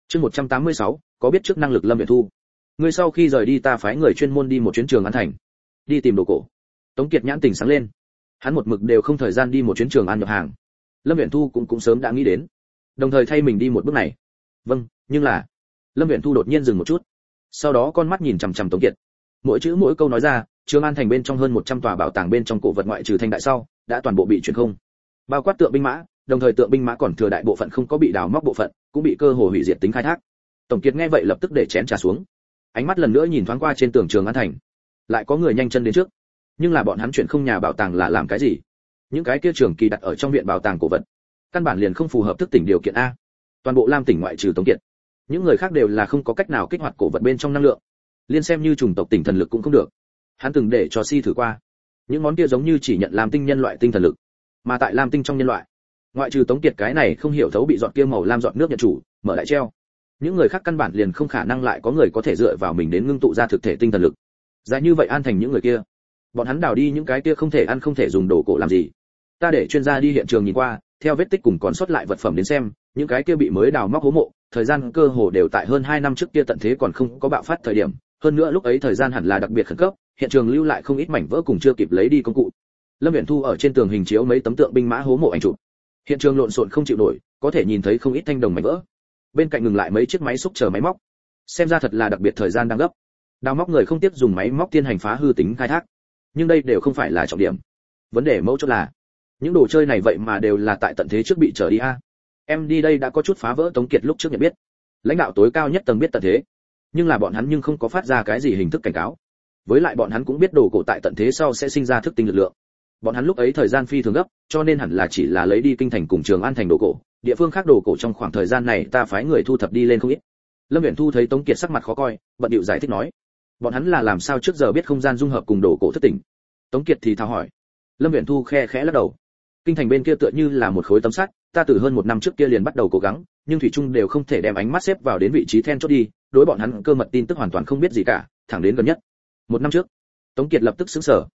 Chương 186, có biết trước năng lực Lâm Viễn Thu. Ngươi sau khi rời đi ta phái người chuyên môn đi một chuyến Trường An thành, đi tìm đồ cổ. Tống Kiệt nhãn tình sáng lên. Hắn một mực đều không thời gian đi một chuyến Trường An nhập hàng. Lâm Viễn Thu cũng sớm đã nghĩ đến, đồng thời thay mình đi một bước này. Vâng, nhưng là Lâm Viễn Thu đột nhiên dừng một chút, sau đó con mắt nhìn chằm chằm Tống Kiệt. Mỗi chữ mỗi câu nói ra, Trường An thành bên trong hơn 100 tòa bảo tàng bên trong cổ vật ngoại trừ thành đại sau, đã toàn bộ bị chuyển không. Bao quát tượng binh mã, đồng thời tượng binh mã còn thừa đại bộ phận không có bị đào móc bộ phận, cũng bị cơ hồ hủy diệt tính khai thác. Tổng Kiệt nghe vậy lập tức để chén trà xuống, ánh mắt lần nữa nhìn thoáng qua trên tường Trường An thành. Lại có người nhanh chân đến trước, nhưng là bọn hắn chuyển không nhà bảo tàng là làm cái gì? Những cái kia trường kỳ đặt ở trong viện bảo tàng cổ vật, căn bản liền không phù hợp thức tỉnh điều kiện a. Toàn bộ Lam tỉnh ngoại trừ Tống Kiệt, những người khác đều là không có cách nào kích hoạt cổ vật bên trong năng lượng, liên xem như chủng tộc tỉnh thần lực cũng không được. Hắn từng để cho Si thử qua, những món kia giống như chỉ nhận làm tinh nhân loại tinh thần lực, mà tại Lam tinh trong nhân loại, ngoại trừ Tống Kiệt cái này không hiểu thấu bị giọt kia màu lam giọt nước nhận chủ, mở lại treo. Những người khác căn bản liền không khả năng lại có người có thể dựa vào mình đến ngưng tụ ra thực thể tinh thần lực. Dài như vậy An thành những người kia, bọn hắn đào đi những cái kia không thể ăn không thể dùng đồ cổ làm gì? Ta để chuyên gia đi hiện trường nhìn qua, theo vết tích cùng còn sót lại vật phẩm đến xem, những cái kia bị mới đào móc hố mộ, thời gian cơ hồ đều tại hơn 2 năm trước kia tận thế còn không có bạo phát thời điểm, hơn nữa lúc ấy thời gian hẳn là đặc biệt khẩn cấp, hiện trường lưu lại không ít mảnh vỡ cùng chưa kịp lấy đi công cụ. Lâm Viễn Thu ở trên tường hình chiếu mấy tấm tượng binh mã hố mộ ảnh chụp. Hiện trường lộn xộn không chịu nổi, có thể nhìn thấy không ít thanh đồng mảnh vỡ. Bên cạnh ngừng lại mấy chiếc máy xúc chờ máy móc. Xem ra thật là đặc biệt thời gian đang gấp. Đào móc người không tiếp dùng máy móc tiến hành phá hư tính khai thác. Nhưng đây đều không phải là trọng điểm. Vấn đề mấu chốt là, những đồ chơi này vậy mà đều là tại tận thế trước bị trở đi a. Em đi đây đã có chút phá vỡ Tống Kiệt lúc trước nhận biết. Lãnh đạo tối cao nhất tầng biết tận thế, nhưng là bọn hắn nhưng không có phát ra cái gì hình thức cảnh cáo. Với lại bọn hắn cũng biết đồ cổ tại tận thế sau sẽ sinh ra thức tinh lực lượng. Bọn hắn lúc ấy thời gian phi thường gấp, cho nên hẳn là chỉ là lấy đi kinh thành cùng Trường An thành đồ cổ, địa phương khác đồ cổ trong khoảng thời gian này ta phái người thu thập đi lên không ít. Lâm Viễn Thu thấy Tống Kiệt sắc mặt khó coi, bận điệu giải thích nói, bọn hắn là làm sao trước giờ biết không gian dung hợp cùng đồ cổ thức tỉnh? Tống Kiệt thì thào hỏi. Lâm Viễn Thu khe khẽ lắc đầu. Kinh thành bên kia tựa như là một khối tấm sắt, ta từ hơn 1 năm trước kia liền bắt đầu cố gắng, nhưng thủy chung đều không thể đem ánh mắt xếp vào đến vị trí then chốt đi, đối bọn hắn cơ mật tin tức hoàn toàn không biết gì cả, thẳng đến gần nhất. 1 năm trước. Tống Kiệt lập tức sững sờ.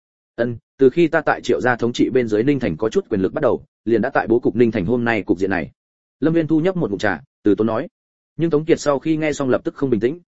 Từ khi ta tại Triệu gia thống trị bên dưới Ninh thành có chút quyền lực bắt đầu, liền đã tại bố cục Ninh thành hôm nay cục diện này. Lâm Viễn Thu nhấp một ngụm trà, từ tốn nói. Nhưng Tống Kiệt sau khi nghe xong lập tức không bình tĩnh.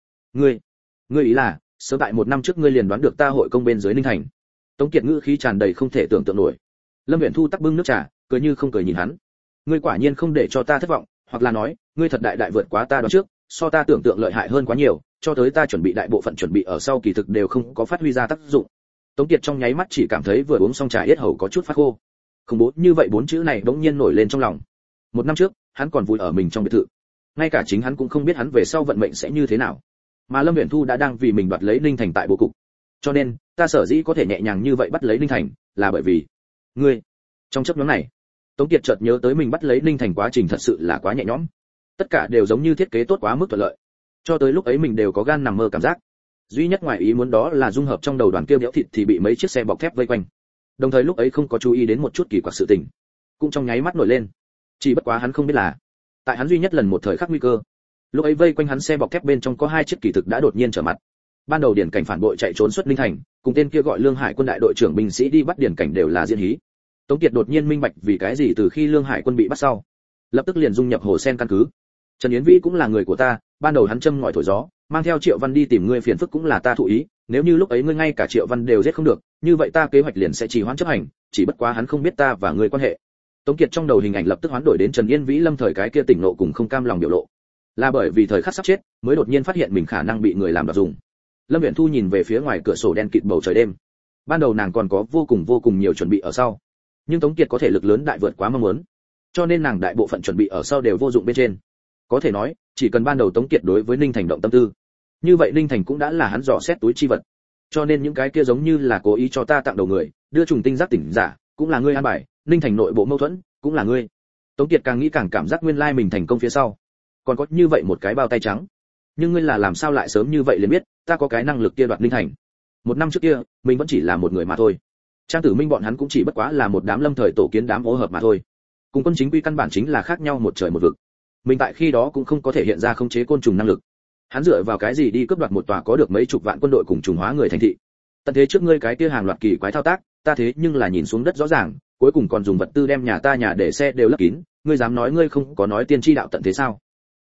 Ngươi ý là, sớm tại 1 năm trước ngươi liền đoán được ta hội công bên dưới Ninh thành? Tống Kiệt ngữ khí tràn đầy không thể tưởng tượng nổi. Lâm Viễn Thu tắc bưng nước trà, cười như không cười nhìn hắn. Ngươi quả nhiên không để cho ta thất vọng, hoặc là nói, ngươi thật đại vượt quá ta đoán trước, so ta tưởng tượng lợi hại hơn quá nhiều, cho tới ta chuẩn bị đại bộ phận chuẩn bị ở sau kỳ thực đều không có phát huy ra tác dụng. Tống Kiệt trong nháy mắt chỉ cảm thấy vừa uống xong trà yết hầu có chút phát khô. Khủng bố như vậy 4 chữ này bỗng nhiên nổi lên trong lòng. 1 năm trước, hắn còn vui ở mình trong biệt thự. Ngay cả chính hắn cũng không biết hắn về sau vận mệnh sẽ như thế nào. Mà Lâm Viễn Thu đã đang vì mình đoạt lấy Ninh thành tại bố cục. Cho nên, ta sở dĩ có thể nhẹ nhàng như vậy bắt lấy Ninh thành, là bởi vì ngươi. Trong chốc ngắn này, Tống Kiệt chợt nhớ tới mình bắt lấy Ninh thành quá trình thật sự là quá nhẹ nhõm. Tất cả đều giống như thiết kế tốt quá mức thuận lợi. Cho tới lúc ấy mình đều có gan nằm mơ cảm giác. Duy nhất ngoài ý muốn đó là dung hợp trong đầu đoàn kia béo thịt thì bị mấy chiếc xe bọc thép vây quanh. Đồng thời lúc ấy không có chú ý đến một chút kỳ quặc sự tình, cũng trong nháy mắt nổi lên. Chỉ bất quá hắn không biết là, tại hắn duy nhất lần một thời khắc nguy cơ, lúc ấy vây quanh hắn xe bọc thép bên trong có 2 chiếc kỳ thực đã đột nhiên trở mặt. Ban đầu điển cảnh phản bội chạy trốn xuất Ninh thành, cùng tên kia gọi Lương Hải quân đại đội trưởng binh sĩ đi bắt điển cảnh đều là diễn hí. Tống Kiệt đột nhiên minh bạch vì cái gì từ khi Lương Hải quân bị bắt sau, lập tức liền dung nhập Hồ Sen căn cứ. Trần Yến Vĩ cũng là người của ta, ban đầu hắn châm ngòi thổi gió, mang theo Triệu Văn đi tìm ngươi phiền phức cũng là ta thụ ý, nếu như lúc ấy ngươi ngay cả Triệu Văn đều giết không được, như vậy ta kế hoạch liền sẽ trì hoãn chấp hành, chỉ bất quá hắn không biết ta và ngươi quan hệ. Tống Kiệt trong đầu hình ảnh lập tức hoán đổi đến Trần Yên Vĩ lâm thời cái kia tỉnh nộ cùng không cam lòng biểu lộ. Là bởi vì thời khắc sắp chết, mới đột nhiên phát hiện mình khả năng bị người làm đoạt dùng. Lâm Viễn Thu nhìn về phía ngoài cửa sổ đen kịt bầu trời đêm. Ban đầu nàng còn có vô cùng nhiều chuẩn bị ở sau, nhưng Tống Kiệt có thể lực lớn đại vượt quá mong muốn, cho nên nàng đại bộ phận chuẩn bị ở sau đều vô dụng bên trên. Có thể nói, chỉ cần ban đầu Tống Kiệt đối với Ninh Thành động tâm tư, như vậy Ninh Thành cũng đã là hắn dò xét túi chi vật. Cho nên những cái kia giống như là cố ý cho ta tặng đầu người, đưa trùng tinh giác tỉnh giả, cũng là ngươi an bài, Ninh Thành nội bộ mâu thuẫn, cũng là ngươi. Tống Kiệt càng nghĩ càng cảm giác nguyên lai mình thành công phía sau, còn có như vậy một cái bao tay trắng. Nhưng ngươi là làm sao lại sớm như vậy liền biết, ta có cái năng lực kia đoạt Ninh Thành. 1 năm trước kia, mình vẫn chỉ là một người mà thôi. Trang Tử Minh bọn hắn cũng chỉ bất quá là một đám lâm thời tổ kiến đám ô hợp mà thôi. Cùng quân chính quy căn bản chính là khác nhau một trời một vực. Mình tại khi đó cũng không có thể hiện ra khống chế côn trùng năng lực. Hắn dựa vào cái gì đi cướp đoạt một tòa có được mấy chục vạn quân đội cùng trùng hóa người thành thị? Tận thế trước ngươi cái kia hàng loạt kỳ quái thao tác, ta thế nhưng là nhìn xuống đất rõ ràng, cuối cùng còn dùng vật tư đem nhà ta nhà để xe đều lấp kín, ngươi dám nói ngươi không có nói tiên tri đạo tận thế sao?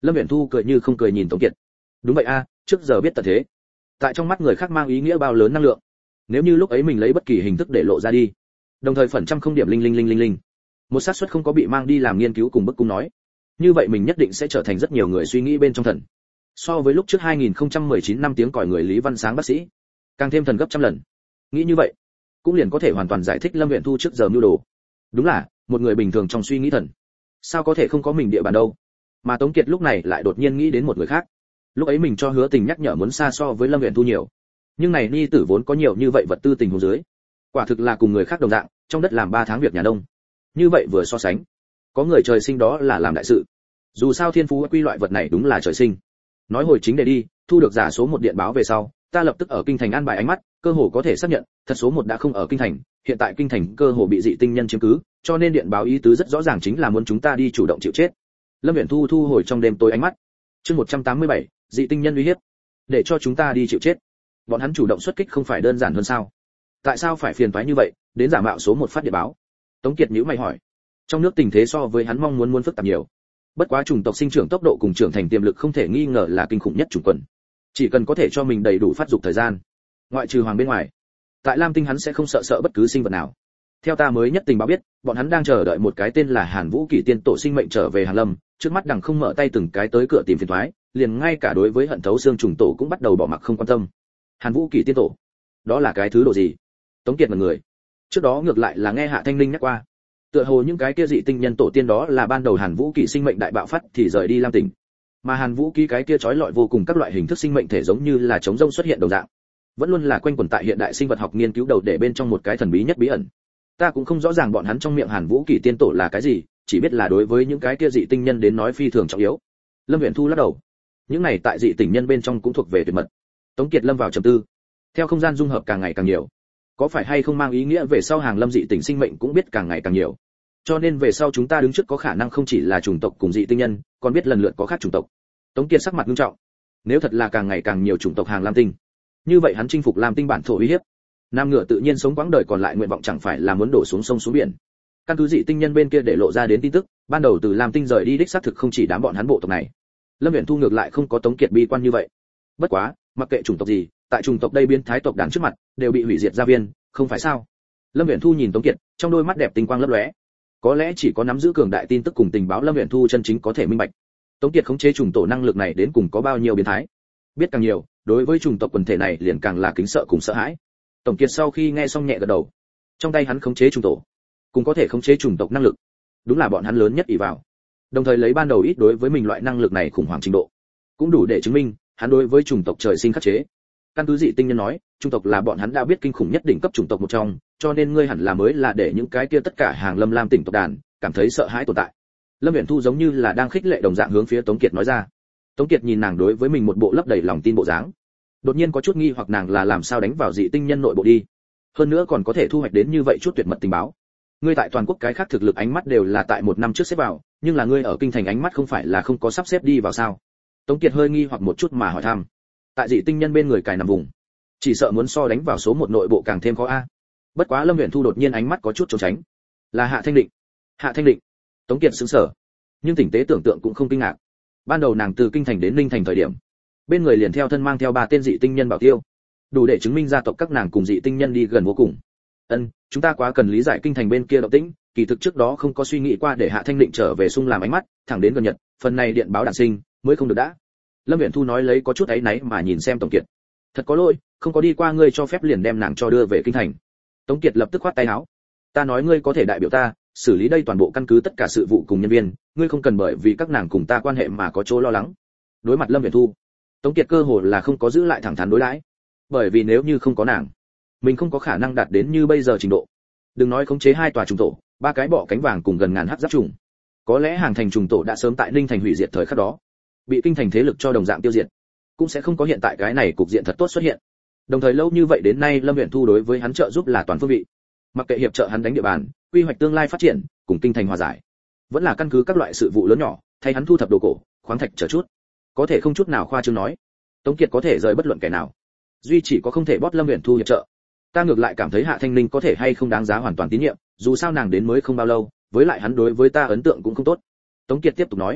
Lâm Viễn Thu cười như không cười nhìn Tống Kiệt. Đúng vậy a, trước giờ biết tận thế. Tại trong mắt người khác mang ý nghĩa bao lớn năng lượng. Nếu như lúc ấy mình lấy bất kỳ hình thức để lộ ra đi, đồng thời phần trăm không điểm linh, một xác suất không có bị mang đi làm nghiên cứu cùng bức cung nói, như vậy mình nhất định sẽ trở thành rất nhiều người suy nghĩ bên trong thần. So với lúc trước 2019 năm tiếng còi người Lý Văn Sáng bác sĩ, càng thêm thần gấp trăm lần. Nghĩ như vậy, cũng liền có thể hoàn toàn giải thích Lâm Viễn Thu trước giờ mưu đồ. Đúng là, một người bình thường trong suy nghĩ thần, sao có thể không có mình địa bàn đâu. Mà Tống Kiệt lúc này lại đột nhiên nghĩ đến một người khác. Lúc ấy mình cho Hứa Tình nhắc nhở muốn xa so với Lâm Viễn Thu nhiều. Nhưng này ni tử vốn có nhiều như vậy vật tư tình huống dưới, quả thực là cùng người khác đồng dạng, trong đất làm 3 tháng việc nhà nông. Như vậy vừa so sánh, có người trời sinh đó là làm đại sự. Dù sao thiên phú quy loại vật này đúng là trời sinh. Nói hồi chính để đi, thu được giả số 1 điện báo về sau, ta lập tức ở kinh thành an bài ánh mắt, cơ hồ có thể xác nhận, thật số 1 đã không ở kinh thành, hiện tại kinh thành cơ hồ bị dị tinh nhân chiếm cứ, cho nên điện báo ý tứ rất rõ ràng chính là muốn chúng ta đi chủ động chịu chết. Lâm Viễn Thu thu hồi trong đêm tối ánh mắt. Chương 187, dị tinh nhân uy hiếp. Để cho chúng ta đi chịu chết. Bọn hắn chủ động xuất kích không phải đơn giản hơn sao? Tại sao phải phiền toái như vậy, đến giả mạo số 1 phát điện báo? Tống Kiệt nhíu mày hỏi. Trong nước tình thế so với hắn mong muốn phức tạp nhiều. Bất quá chủng tộc sinh trưởng tốc độ cùng trưởng thành tiềm lực không thể nghi ngờ là kinh khủng nhất chủng quần. Chỉ cần có thể cho mình đầy đủ phát dục thời gian, ngoại trừ hoàng bên ngoài, tại Lam Tinh hắn sẽ không sợ bất cứ sinh vật nào. Theo ta mới nhất tình báo biết, bọn hắn đang chờ đợi một cái tên là Hàn Vũ Kỷ tiên tổ sinh mệnh trở về Hàn Lâm, trước mắt đằng không mở tay từng cái tới cửa tìm phiền toái, liền ngay cả đối với hận thấu xương trùng tổ cũng bắt đầu bỏ mặc không quan tâm. Hàn Vũ Kỷ tiên tổ, đó là cái thứ độ gì? Tống Kiệt một người. Trước đó ngược lại là nghe Hạ Thanh Linh nhắc qua, tựa hồ những cái kia dị tinh nhân tổ tiên đó là ban đầu Hàn Vũ Kỷ sinh mệnh đại bạo phát thì rời đi Lam Tỉnh, mà Hàn Vũ Kỷ cái kia trói lọi vô cùng các loại hình thức sinh mệnh thể giống như là trống rông xuất hiện đồng dạng, vẫn luôn là quanh quẩn tại hiện đại sinh vật học nghiên cứu đầu để bên trong một cái thần bí nhất bí ẩn. Ta cũng không rõ ràng bọn hắn trong miệng Hàn Vũ Kỷ tiên tổ là cái gì, chỉ biết là đối với những cái kia dị tinh nhân đến nói phi thường trọng yếu. Lâm Viễn Thu lắc đầu. Những này tại dị tinh nhân bên trong cũng thuộc về tuyệt mật. Tống Kiệt lâm vào trầm tư. Theo không gian dung hợp càng ngày càng nhiều, có phải hay không mang ý nghĩa về sau hàng lâm dị tinh sinh mệnh cũng biết càng ngày càng nhiều. Cho nên về sau chúng ta đứng trước có khả năng không chỉ là chủng tộc cùng dị tinh nhân, còn biết lần lượt có khác chủng tộc. Tống Kiệt sắc mặt nghiêm trọng. Nếu thật là càng ngày càng nhiều chủng tộc hàng Lam Tinh, như vậy hắn chinh phục Lam Tinh bản thổ uy hiếp, nam ngựa tự nhiên sống quãng đời còn lại nguyện vọng chẳng phải là muốn đổ xuống sông xuống biển. Căn cứ dị tinh nhân bên kia để lộ ra đến tin tức, ban đầu từ Lam Tinh rời đi đích xác thực không chỉ đám bọn hắn bộ tộc này. Lâm Viễn Thu ngược lại không có Tống Kiệt bi quan như vậy. Bất quá, mặc kệ chủng tộc gì, tại chủng tộc đây biến thái tộc đàn trước mặt, đều bị hủy diệt gia viên, không phải sao? Lâm Viễn Thu nhìn Tống Kiệt, trong đôi mắt đẹp tinh quang lấp lóe. Có lẽ chỉ có nắm giữ cường đại tin tức cùng tình báo Lâm Viễn Thu chân chính có thể minh bạch. Tống Kiệt khống chế chủng tổ năng lực này đến cùng có bao nhiêu biến thái. Biết càng nhiều, đối với chủng tộc quần thể này liền càng là kính sợ cùng sợ hãi. Tổng Kiệt sau khi nghe xong nhẹ gật đầu. Trong tay hắn khống chế chủng tổ, cũng có thể khống chế chủng tộc năng lực, đúng là bọn hắn lớn nhất ỷ vào. Đồng thời lấy ban đầu ít đối với mình loại năng lực này khủng hoảng trình độ, cũng đủ để chứng minh hắn đối với chủng tộc trời sinh khắc chế. Căn cứ dị tinh nhân nói, chủng tộc là bọn hắn đã biết kinh khủng nhất đỉnh cấp chủng tộc một trong, cho nên ngươi hẳn là mới là để những cái kia tất cả hàng Lâm Lam tỉnh tộc đàn cảm thấy sợ hãi tồn tại. Lâm Viễn Thu giống như là đang khích lệ đồng dạng hướng phía Tống Kiệt nói ra. Tống Kiệt nhìn nàng đối với mình một bộ lấp đầy lòng tin bộ dáng, đột nhiên có chút nghi hoặc nàng là làm sao đánh vào dị tinh nhân nội bộ đi, hơn nữa còn có thể thu hoạch đến như vậy chút tuyệt mật tình báo. Ngươi tại toàn quốc cái khác thực lực ánh mắt đều là tại một năm trước xếp vào, nhưng là ngươi ở kinh thành ánh mắt không phải là không có sắp xếp đi vào sao? Tống Kiệt hơi nghi hoặc một chút mà hỏi thăm. Tại dị tinh nhân bên người cài nằm vùng, chỉ sợ muốn so đánh vào số 1 nội bộ càng thêm khó a. Bất quá Lâm Viễn Thu đột nhiên ánh mắt có chút trốn tránh. Là Hạ Thanh Định. Hạ Thanh Định. Tống Kiệt sững sờ, nhưng tỉnh tế tưởng tượng cũng không kinh ngạc. Ban đầu nàng từ kinh thành đến Ninh thành thời điểm, bên người liền theo thân mang theo 3 tên dị tinh nhân bảo tiêu, đủ để chứng minh gia tộc các nàng cùng dị tinh nhân đi gần vô cùng. Chúng ta quá cần lý giải kinh thành bên kia động tĩnh, kỳ thực trước đó không có suy nghĩ qua để Hạ Thanh Định trở về xung làm ánh mắt, thẳng đến gần Nhật, phần này điện báo đản sinh mới không được đã. Lâm Viễn Thu nói lấy có chút áy náy mà nhìn xem Tổng Kiệt. Thật có lỗi, không có đi qua ngươi cho phép liền đem nàng cho đưa về kinh thành. Tống Kiệt lập tức khoát tay áo. Ta nói ngươi có thể đại biểu ta, xử lý đây toàn bộ căn cứ tất cả sự vụ cùng nhân viên, ngươi không cần bởi vì các nàng cùng ta quan hệ mà có chỗ lo lắng. Đối mặt Lâm Viễn Thu, Tống Kiệt cơ hồ là không có giữ lại thẳng thắn đối đãi, bởi vì nếu như không có nàng, mình không có khả năng đạt đến như bây giờ trình độ. Đừng nói khống chế 2 tòa trùng tổ, 3 cái bọ cánh vàng cùng gần ngàn hắc giáp trùng, có lẽ hàng thành trùng tổ đã sớm tại Ninh thành hủy diệt thời khắc đó, bị kinh thành thế lực cho đồng dạng tiêu diệt, cũng sẽ không có hiện tại cái này cục diện thật tốt xuất hiện. Đồng thời lâu như vậy đến nay Lâm Viễn Thu đối với hắn trợ giúp là toàn phương vị, mặc kệ hiệp trợ hắn đánh địa bàn, quy hoạch tương lai phát triển, cùng kinh thành hòa giải, vẫn là căn cứ các loại sự vụ lớn nhỏ, thay hắn thu thập đồ cổ, khoáng thạch chờ chút, có thể không chút nào khoa trương nói, Tống Kiệt có thể rời bất luận kẻ nào, duy chỉ có không thể bóp Lâm Viễn Thu hiệp trợ. Ta ngược lại cảm thấy Hạ Thanh Linh có thể hay không đáng giá hoàn toàn tín nhiệm, dù sao nàng đến mới không bao lâu, với lại hắn đối với ta ấn tượng cũng không tốt. Tống Kiệt tiếp tục nói,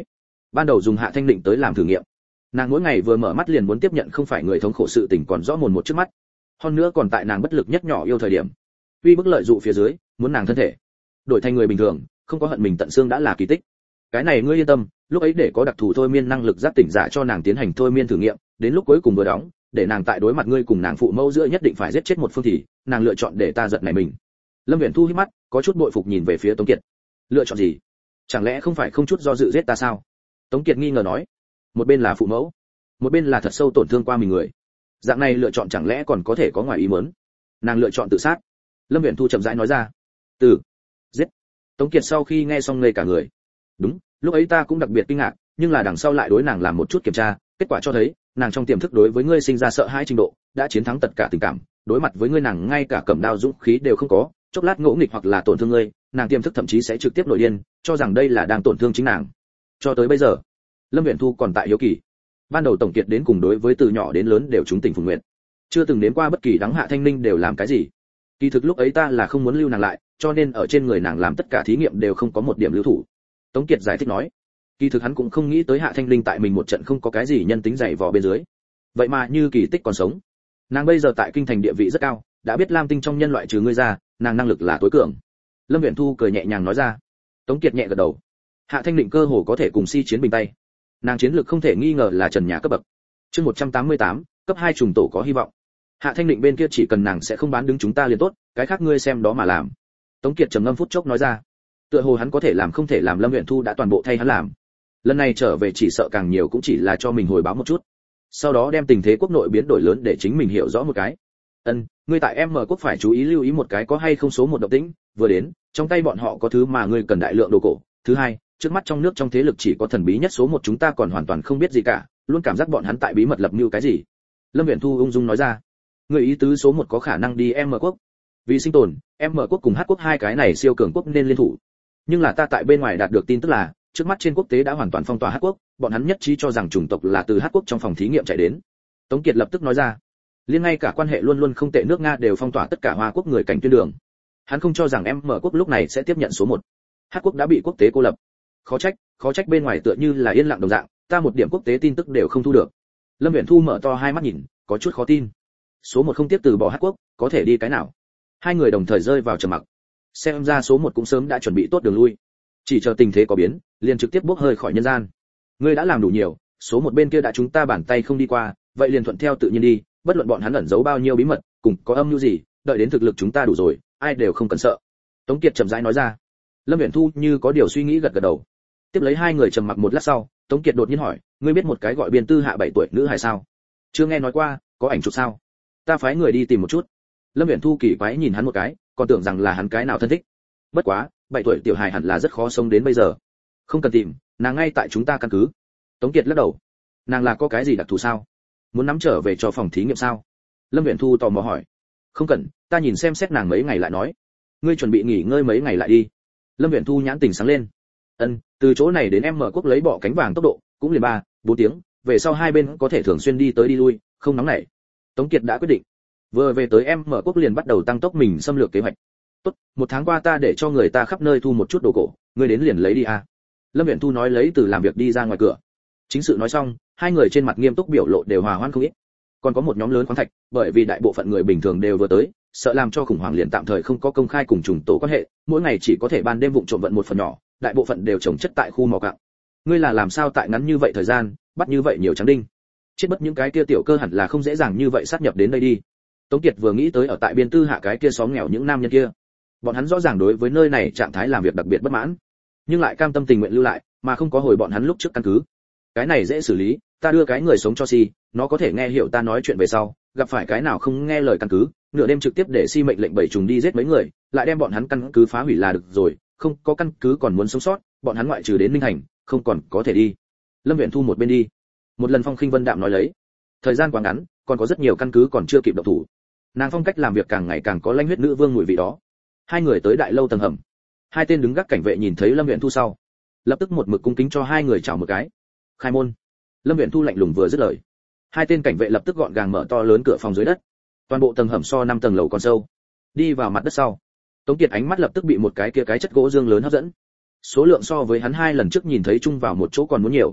ban đầu dùng Hạ Thanh Định tới làm thử nghiệm. Nàng mỗi ngày vừa mở mắt liền muốn tiếp nhận không phải người thống khổ sự tình còn rõ mồn một trước mắt. Hơn nữa còn tại nàng bất lực nhất nhỏ yêu thời điểm, uy bức lợi dụ phía dưới, muốn nàng thân thể đổi thành người bình thường, không có hận mình tận xương đã là kỳ tích. Cái này ngươi yên tâm, lúc ấy để có đặc thù thôi miên năng lực giác tỉnh giả cho nàng tiến hành thôi miên thử nghiệm, đến lúc cuối cùng vừa đóng, để nàng tại đối mặt ngươi cùng nàng phụ mẫu giữa nhất định phải giết chết một phương thì, nàng lựa chọn để ta giật này mình. Lâm Viễn Thu híp mắt, có chút bội phục nhìn về phía Tống Kiệt. Lựa chọn gì? Chẳng lẽ không phải không chút do dự giết ta sao? Tống Kiệt nghi ngờ nói. Một bên là phụ mẫu, một bên là thật sâu tổn thương qua mình người. Dạng này lựa chọn chẳng lẽ còn có thể có ngoài ý muốn? Nàng lựa chọn tự sát. Lâm Viễn Thu chậm rãi nói ra. Giết. Tống Kiệt sau khi nghe xong ngây cả người. Đúng, lúc ấy ta cũng đặc biệt kinh ngạc, nhưng là đằng sau lại đối nàng làm một chút kiểm tra, kết quả cho thấy, nàng trong tiềm thức đối với ngươi sinh ra sợ hãi trình độ, đã chiến thắng tất cả tình cảm, đối mặt với ngươi nàng ngay cả cầm đao dũng khí đều không có, chốc lát ngỗ nghịch hoặc là tổn thương ngươi, nàng tiềm thức thậm chí sẽ trực tiếp nổi điên, cho rằng đây là đang tổn thương chính nàng. Cho tới bây giờ, Lâm Viễn Thu còn tại hiếu kỳ. Ban đầu Tổng Kiệt đến cùng đối với từ nhỏ đến lớn đều trúng tình phùng nguyện, chưa từng nếm qua bất kỳ đắng Hạ Thanh Ninh đều làm cái gì. Kỳ thực lúc ấy ta là không muốn lưu nàng lại, cho nên ở trên người nàng làm tất cả thí nghiệm đều không có một điểm lưu thủ. Tống Kiệt giải thích nói. Kỳ thực hắn cũng không nghĩ tới Hạ Thanh Linh tại mình một trận không có cái gì nhân tính dày vò bên dưới, vậy mà như kỳ tích còn sống. Nàng bây giờ tại kinh thành địa vị rất cao, đã biết Lam Tinh trong nhân loại trừ ngươi ra, nàng năng lực là tối cường. Lâm Viễn Thu cười nhẹ nhàng nói ra. Tống Kiệt nhẹ gật đầu. Hạ Thanh Linh cơ hồ có thể cùng si chiến bình tay. Nàng chiến lược không thể nghi ngờ là trần nhà cấp bậc. Chương 188, cấp 2 trùng tổ có hy vọng. Hạ Thanh Linh bên kia chỉ cần nàng sẽ không bán đứng chúng ta liền tốt, cái khác ngươi xem đó mà làm. Tống Kiệt trầm ngâm phút chốc nói ra. Tựa hồ hắn có thể làm không thể làm, Lâm Viễn Thu đã toàn bộ thay hắn làm. Lần này trở về chỉ sợ càng nhiều cũng chỉ là cho mình hồi báo một chút, sau đó đem tình thế quốc nội biến đổi lớn để chính mình hiểu rõ một cái. Ngươi tại M quốc phải chú ý lưu ý một cái có hay không số một động tĩnh, vừa đến, trong tay bọn họ có thứ mà ngươi cần đại lượng đồ cổ. Thứ hai, trước mắt trong nước trong thế lực chỉ có thần bí nhất số một chúng ta còn hoàn toàn không biết gì cả, luôn cảm giác bọn hắn tại bí mật lập mưu cái gì. Lâm Viễn Thu ung dung nói ra. Người ý tứ số một có khả năng đi M quốc. Vì sinh tồn, M quốc cùng H quốc hai cái này siêu cường quốc nên liên thủ. Nhưng là ta tại bên ngoài đạt được tin tức là, trước mắt trên quốc tế đã hoàn toàn phong tỏa Hắc quốc, bọn hắn nhất trí cho rằng chủng tộc là từ Hắc quốc trong phòng thí nghiệm chạy đến. Tống Kiệt lập tức nói ra, liên ngay cả quan hệ luôn luôn không tệ nước Nga đều phong tỏa tất cả Hoa quốc người cảnh tuyến đường. Hắn không cho rằng M quốc lúc này sẽ tiếp nhận số 1. Hắc quốc đã bị quốc tế cô lập. Khó trách bên ngoài tựa như là yên lặng đồng dạng, ta một điểm quốc tế tin tức đều không thu được. Lâm Viễn Thu mở to hai mắt nhìn, có chút khó tin. Số 1 không tiếp từ bỏ Hắc quốc, có thể đi cái nào? Hai người đồng thời rơi vào trầm mặc. Xem ra số 1 cũng sớm đã chuẩn bị tốt đường lui, chỉ chờ tình thế có biến, liền trực tiếp bốc hơi khỏi nhân gian. Ngươi đã làm đủ nhiều, số 1 bên kia đã chúng ta bàn tay không đi qua, vậy liền thuận theo tự nhiên đi, bất luận bọn hắn ẩn giấu bao nhiêu bí mật, cùng có âm mưu gì, đợi đến thực lực chúng ta đủ rồi, ai đều không cần sợ. Tống Kiệt chậm rãi nói ra. Lâm Viễn Thu như có điều suy nghĩ gật gật đầu. Tiếp lấy hai người trầm mặc một lát sau, Tống Kiệt đột nhiên hỏi, ngươi biết một cái gọi Biên Tư Hạ 7 tuổi nữ hài sao? Chưa nghe nói qua, có ảnh chụp sao? Ta phái người đi tìm một chút. Lâm Viễn Thu kỳ quái nhìn hắn một cái, còn tưởng rằng là hắn cái nào thân thích. Bất quá, 7 tuổi tiểu hài hẳn là rất khó sống đến bây giờ. Không cần tìm, nàng ngay tại chúng ta căn cứ. Tống Kiệt lắc đầu. Nàng là có cái gì đặc thù sao? Muốn nắm trở về cho phòng thí nghiệm sao? Lâm Viễn Thu tò mò hỏi. Không cần, ta nhìn xem xét nàng mấy ngày lại nói. Ngươi chuẩn bị nghỉ ngơi mấy ngày lại đi. Lâm Viễn Thu nhãn tình sáng lên. Từ chỗ này đến M quốc lấy bỏ cánh vàng tốc độ, cũng liền 3-4 tiếng, về sau hai bên có thể thường xuyên đi tới đi lui, không nóng nảy. Tống Kiệt đã quyết định. Vừa về tới M quốc liền bắt đầu tăng tốc mình xâm lược kế hoạch. Tốt, 1 tháng qua ta để cho người ta khắp nơi thu một chút đồ cổ, ngươi đến liền lấy đi à. Lâm Viễn Thu nói lấy từ làm việc đi ra ngoài cửa. Chính sự nói xong, hai người trên mặt nghiêm túc biểu lộ đều hòa hoãn không ít. Còn có một nhóm lớn khoáng thạch, bởi vì đại bộ phận người bình thường đều vừa tới, sợ làm cho khủng hoảng liền tạm thời không có công khai cùng trùng tổ quan hệ, mỗi ngày chỉ có thể ban đêm vụng trộm vận một phần nhỏ, đại bộ phận đều trồng chất tại khu mỏ cặng. Ngươi là làm sao tại ngắn như vậy thời gian, bắt như vậy nhiều trắng đinh? Chết bất những cái kia tiểu cơ hẳn là không dễ dàng như vậy sát nhập đến đây đi. Tống Kiệt vừa nghĩ tới ở tại Biên Tư Hạ cái kia xóm nghèo những nam nhân kia, bọn hắn rõ ràng đối với nơi này trạng thái làm việc đặc biệt bất mãn, nhưng lại cam tâm tình nguyện lưu lại, mà không có hồi bọn hắn lúc trước căn cứ. Cái này dễ xử lý, ta đưa cái người sống cho Si, nó có thể nghe hiểu ta nói chuyện về sau, gặp phải cái nào không nghe lời căn cứ, nửa đêm trực tiếp để Si mệnh lệnh 7 trùng đi giết mấy người, lại đem bọn hắn căn cứ phá hủy là được rồi, không có căn cứ còn muốn sống sót, bọn hắn ngoại trừ đến Ninh Hành, không còn có thể đi. Lâm Viễn Thu một bên đi, một lần Phong Khinh Vân đạm nói lấy, thời gian quá ngắn, còn có rất nhiều căn cứ còn chưa kịp động thủ. Nàng phong cách làm việc càng ngày càng có lãnh huyết nữ vương mùi vị đó. Hai người tới đại lâu tầng hầm, hai tên đứng gác cảnh vệ nhìn thấy Lâm Viễn Thu sau, lập tức một mực cung kính cho hai người chào một cái. Khai môn. Lâm Viễn Thu lạnh lùng vừa dứt lời, hai tên cảnh vệ lập tức gọn gàng mở to lớn cửa phòng dưới đất. Toàn bộ tầng hầm so 5 tầng lầu còn sâu. Đi vào mặt đất sau, Tống Kiệt ánh mắt lập tức bị một cái chất gỗ dương lớn hấp dẫn. Số lượng so với hắn 2 lần trước nhìn thấy chung vào một chỗ còn muốn nhiều,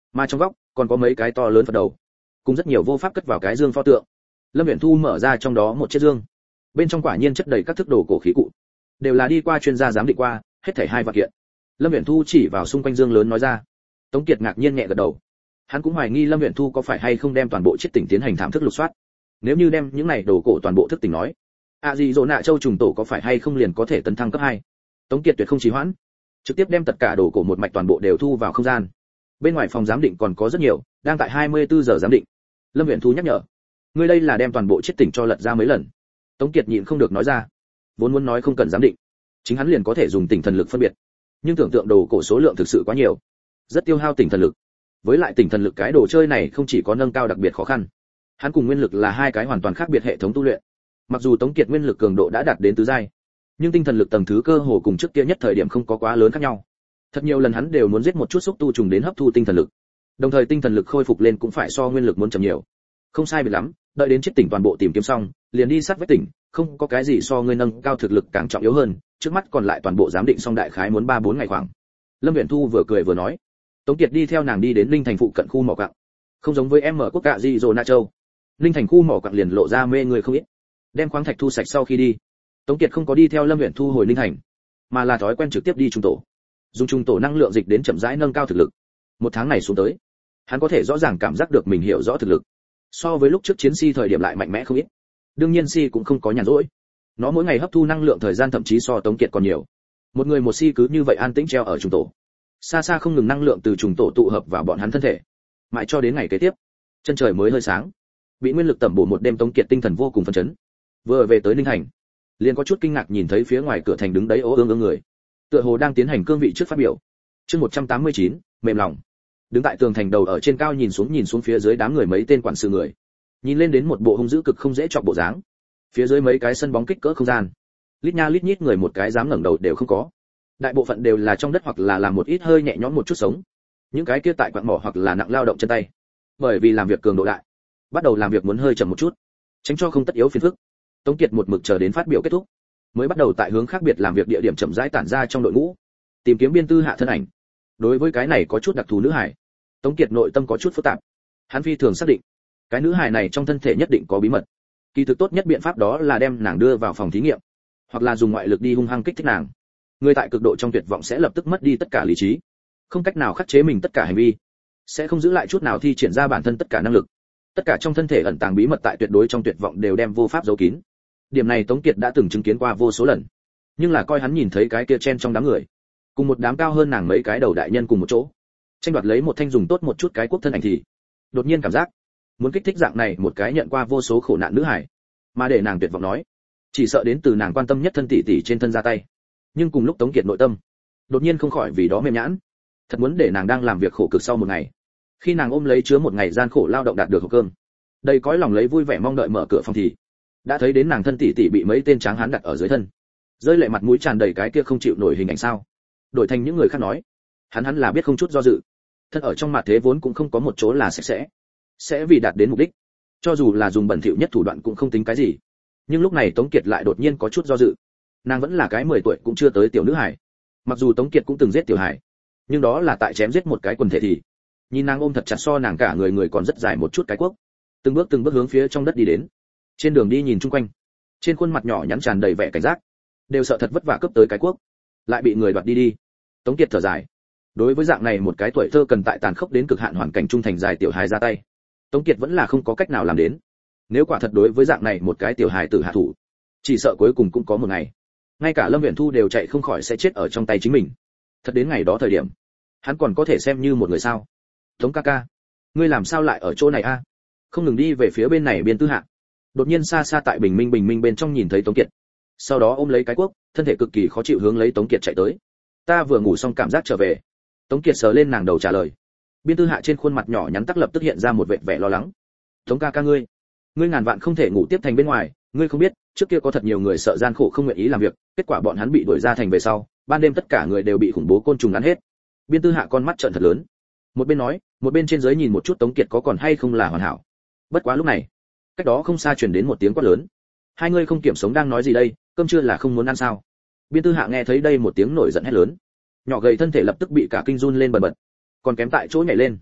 mà trong góc còn có mấy cái to lớn Phật đầu, cùng rất nhiều vô pháp cất vào cái dương pho tượng. Lâm Uyển Thu mở ra trong đó một chiếc dương, bên trong quả nhiên chất đầy các thức đồ cổ khí cụ, đều là đi qua chuyên gia giám định qua, hết thảy 2 vạn kiện. Lâm Uyển Thu chỉ vào xung quanh dương lớn nói ra. Tống Kiệt ngạc nhiên nhẹ gật đầu. Hắn cũng hoài nghi Lâm Uyển Thu có phải hay không đem toàn bộ chiếc tỉnh tiến hành thám thức lục soát. Nếu như đem những này đồ cổ toàn bộ thức tỉnh nói, gì dỗ nạ châu trùng tổ có phải hay không liền có thể tấn thăng cấp 2. Tống Kiệt tuyệt không trì hoãn, trực tiếp đem tất cả đồ cổ một mạch toàn bộ đều thu vào không gian. Bên ngoài phòng giám định còn có rất nhiều, đang tại 24 giờ giám định. Lâm Uyển Thu nhắc nhở, ngươi đây là đem toàn bộ chiếc tỉnh cho lật ra mấy lần. Tống Kiệt nhịn không được nói ra, vốn muốn nói không cần giám định, chính hắn liền có thể dùng tỉnh thần lực phân biệt, nhưng tưởng tượng đồ cổ số lượng thực sự quá nhiều, rất tiêu hao tỉnh thần lực. Với lại tỉnh thần lực cái đồ chơi này không chỉ có nâng cao đặc biệt khó khăn, hắn cùng nguyên lực là 2 cái hoàn toàn khác biệt hệ thống tu luyện. Mặc dù Tống Kiệt nguyên lực cường độ đã đạt đến tứ giai, nhưng tinh thần lực tầng thứ cơ hồ cùng trước kia nhất thời điểm không có quá lớn khác nhau. Thật nhiều lần hắn đều muốn giết một chút xúc tu trùng đến hấp thu tinh thần lực, đồng thời tinh thần lực khôi phục lên cũng phải so nguyên lực muốn chậm nhiều. Không sai biệt lắm, đợi đến chiếc tỉnh toàn bộ tìm kiếm xong, liền đi sát vách tỉnh, không có cái gì so ngươi nâng cao thực lực càng trọng yếu hơn, trước mắt còn lại toàn bộ giám định xong đại khái muốn 3-4 ngày khoảng. Lâm Uyển Thu vừa cười vừa nói. Tống Kiệt đi theo nàng đi đến Linh Thành phụ cận khu mỏ quặng. Không giống với em ở quốc cạ gì rồi Na Châu, Linh Thành khu mỏ quặng liền lộ ra mê người không ít. Đem khoáng thạch thu sạch sau khi đi, Tống Kiệt không có đi theo Lâm Uyển Thu hồi Linh Thành, mà là thói quen trực tiếp đi trung tổ. Dùng trung tổ năng lượng dịch đến chậm rãi nâng cao thực lực. Một tháng này xuống tới, hắn có thể rõ ràng cảm giác được mình hiểu rõ thực lực. So với lúc trước chiến si thời điểm lại mạnh mẽ không ít. Đương nhiên si cũng không có nhàn rỗi. Nó mỗi ngày hấp thu năng lượng thời gian thậm chí so Tống Kiệt còn nhiều. Một người một si cứ như vậy an tĩnh treo ở trung tổ. Xa xa không ngừng năng lượng từ trùng tổ tụ hợp vào bọn hắn thân thể, mãi cho đến ngày kế tiếp, chân trời mới hơi sáng. Bị nguyên lực tẩm bổ một đêm, Tống Kiệt tinh thần vô cùng phấn chấn. Vừa về tới Ninh Thành, liền có chút kinh ngạc nhìn thấy phía ngoài cửa thành đứng đấy ố ương ương người, tựa hồ đang tiến hành cương vị trước phát biểu. Chương 189, mềm lòng. Đứng tại tường thành đầu ở trên cao nhìn xuống phía dưới đám người mấy tên quản sự người, nhìn lên đến một bộ hung dữ cực không dễ chọc bộ dáng. Phía dưới mấy cái sân bóng kích cỡ không gian, lít nha lít nhít người một cái dám ngẩng đầu đều không có. Đại bộ phận đều là trong đất hoặc là làm một ít hơi nhẹ nhõm một chút sống. Những cái kia tại quặng mỏ hoặc là nặng lao động chân tay, bởi vì làm việc cường độ đại, bắt đầu làm việc muốn hơi chậm một chút, tránh cho không tất yếu phiền phức. Tống Kiệt một mực chờ đến phát biểu kết thúc, mới bắt đầu tại hướng khác biệt làm việc địa điểm chậm rãi tản ra trong đội ngũ, tìm kiếm biên tư hạ thân ảnh. Đối với cái này có chút đặc thù nữ hải, Tống Kiệt nội tâm có chút phức tạp. Hắn phi thường xác định, cái nữ hải này trong thân thể nhất định có bí mật. Kỳ thực tốt nhất biện pháp đó là đem nàng đưa vào phòng thí nghiệm, hoặc là dùng ngoại lực đi hung hăng kích thích nàng. Người tại cực độ trong tuyệt vọng sẽ lập tức mất đi tất cả lý trí, không cách nào khắc chế mình tất cả hành vi, sẽ không giữ lại chút nào thi triển ra bản thân tất cả năng lực. Tất cả trong thân thể ẩn tàng bí mật tại tuyệt đối trong tuyệt vọng đều đem vô pháp giấu kín. Điểm này Tống Kiệt đã từng chứng kiến qua vô số lần, nhưng là coi hắn nhìn thấy cái kia chen trong đám người, cùng một đám cao hơn nàng mấy cái đầu đại nhân cùng một chỗ, tranh đoạt lấy một thanh dùng tốt một chút cái quốc thân ảnh thì đột nhiên cảm giác muốn kích thích dạng này một cái nhận qua vô số khổ nạn nữ hải, mà để nàng tuyệt vọng nói, chỉ sợ đến từ nàng quan tâm nhất thân tỷ tỷ trên thân ra tay. Nhưng cùng lúc Tống Kiệt nội tâm đột nhiên không khỏi vì đó mềm nhãn, thật muốn để nàng đang làm việc khổ cực sau một ngày, khi nàng ôm lấy chứa một ngày gian khổ lao động đạt được hộp cơm, đầy cõi lòng lấy vui vẻ mong đợi mở cửa phòng thì đã thấy đến nàng thân tỷ tỷ bị mấy tên tráng hán đặt ở dưới thân, rơi lệ mặt mũi tràn đầy cái kia không chịu nổi hình ảnh sao. Đổi thành những người khác nói, hắn là biết không chút do dự, thân ở trong mặt thế vốn cũng không có một chỗ là sạch sẽ vì đạt đến mục đích, cho dù là dùng bẩn thỉu nhất thủ đoạn cũng không tính cái gì. Nhưng lúc này Tống Kiệt lại đột nhiên có chút do dự. Nàng vẫn là cái 10 tuổi cũng chưa tới tiểu nữ hải. Mặc dù Tống Kiệt cũng từng giết tiểu hải, nhưng đó là tại chém giết một cái quần thể thì. Nhìn nàng ôm thật chặt so nàng cả người còn rất dài một chút cái cuốc, từng bước hướng phía trong đất đi đến. Trên đường đi nhìn chung quanh, trên khuôn mặt nhỏ nhắn tràn đầy vẻ cảnh giác, đều sợ thật vất vả cướp tới cái cuốc, lại bị người đoạt đi. Tống Kiệt thở dài. Đối với dạng này một cái tuổi thơ cần tại tàn khốc đến cực hạn hoàn cảnh trung thành dài tiểu hài ra tay, Tống Kiệt vẫn là không có cách nào làm đến. Nếu quả thật đối với dạng này một cái tiểu hài tử hạ thủ, chỉ sợ cuối cùng cũng có một ngày, ngay cả Lâm Uyển Thu đều chạy không khỏi sẽ chết ở trong tay chính mình. Thật đến ngày đó thời điểm, hắn còn có thể xem như một người sao? Tống ca ca, ngươi làm sao lại ở chỗ này a? Không ngừng đi về phía bên này biên tư hạ. Đột nhiên xa xa tại bình minh bên trong nhìn thấy Tống Kiệt, sau đó ôm lấy cái cuốc, thân thể cực kỳ khó chịu hướng lấy Tống Kiệt chạy tới. Ta vừa ngủ xong cảm giác trở về. Tống Kiệt sờ lên nàng đầu trả lời. Biên tư hạ trên khuôn mặt nhỏ nhắn tắc lập tức hiện ra một vẻ lo lắng. Tống ca ca ngươi ngàn vạn không thể ngủ tiếp thành bên ngoài, ngươi không biết, trước kia có thật nhiều người sợ gian khổ không nguyện ý làm việc, kết quả bọn hắn bị đuổi ra thành về sau, ban đêm tất cả người đều bị khủng bố côn trùng ăn hết. Biên tư hạ con mắt trợn thật lớn, một bên nói, một bên trên dưới nhìn một chút Tống Kiệt có còn hay không là hoàn hảo. Bất quá lúc này, cách đó không xa truyền đến một tiếng quát lớn. Hai ngươi không kiểm sống đang nói gì đây, cơm trưa là không muốn ăn sao? Biên tư hạ nghe thấy đây một tiếng nổi giận hét lớn, nhỏ gầy thân thể lập tức bị cả kinh run lên bần bật, còn kém tại chỗ nhảy lên.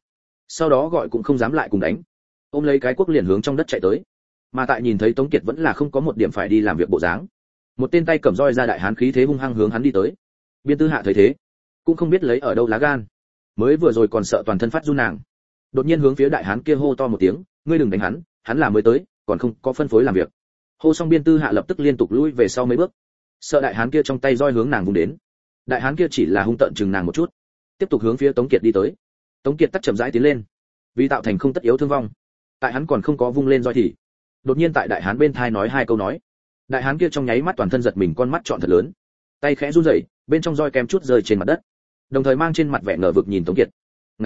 sau đó gọi cũng không dám lại cùng đánh, ôm lấy cái cuốc liền hướng trong đất chạy tới. Mà tại nhìn thấy Tống Kiệt vẫn là không có một điểm phải đi làm việc bộ dáng, một tên tay cầm roi ra đại hán khí thế hung hăng hướng hắn đi tới. Biên Tư Hạ thấy thế, cũng không biết lấy ở đâu lá gan, mới vừa rồi còn sợ toàn thân phát run nàng, đột nhiên hướng phía đại hán kia hô to một tiếng, ngươi đừng đánh hắn, hắn là mới tới, còn không có phân phối làm việc. Hô xong Biên Tư Hạ lập tức liên tục lùi về sau mấy bước, sợ đại hán kia trong tay roi hướng nàng vung đến. Đại hán kia chỉ là hung tợn chừng nàng một chút, tiếp tục hướng phía Tống Kiệt đi tới. Tống Kiệt tắc chậm rãi tiến lên, vì tạo thành không tất yếu thương vong, tại hắn còn không có vung lên roi thì đột nhiên tại đại hán bên thai nói hai câu nói. Đại hán kia trong nháy mắt toàn thân giật mình, con mắt trọn thật lớn, tay khẽ run rẩy, bên trong roi kém chút rơi trên mặt đất, đồng thời mang trên mặt vẻ ngờ vực nhìn Tống Kiệt.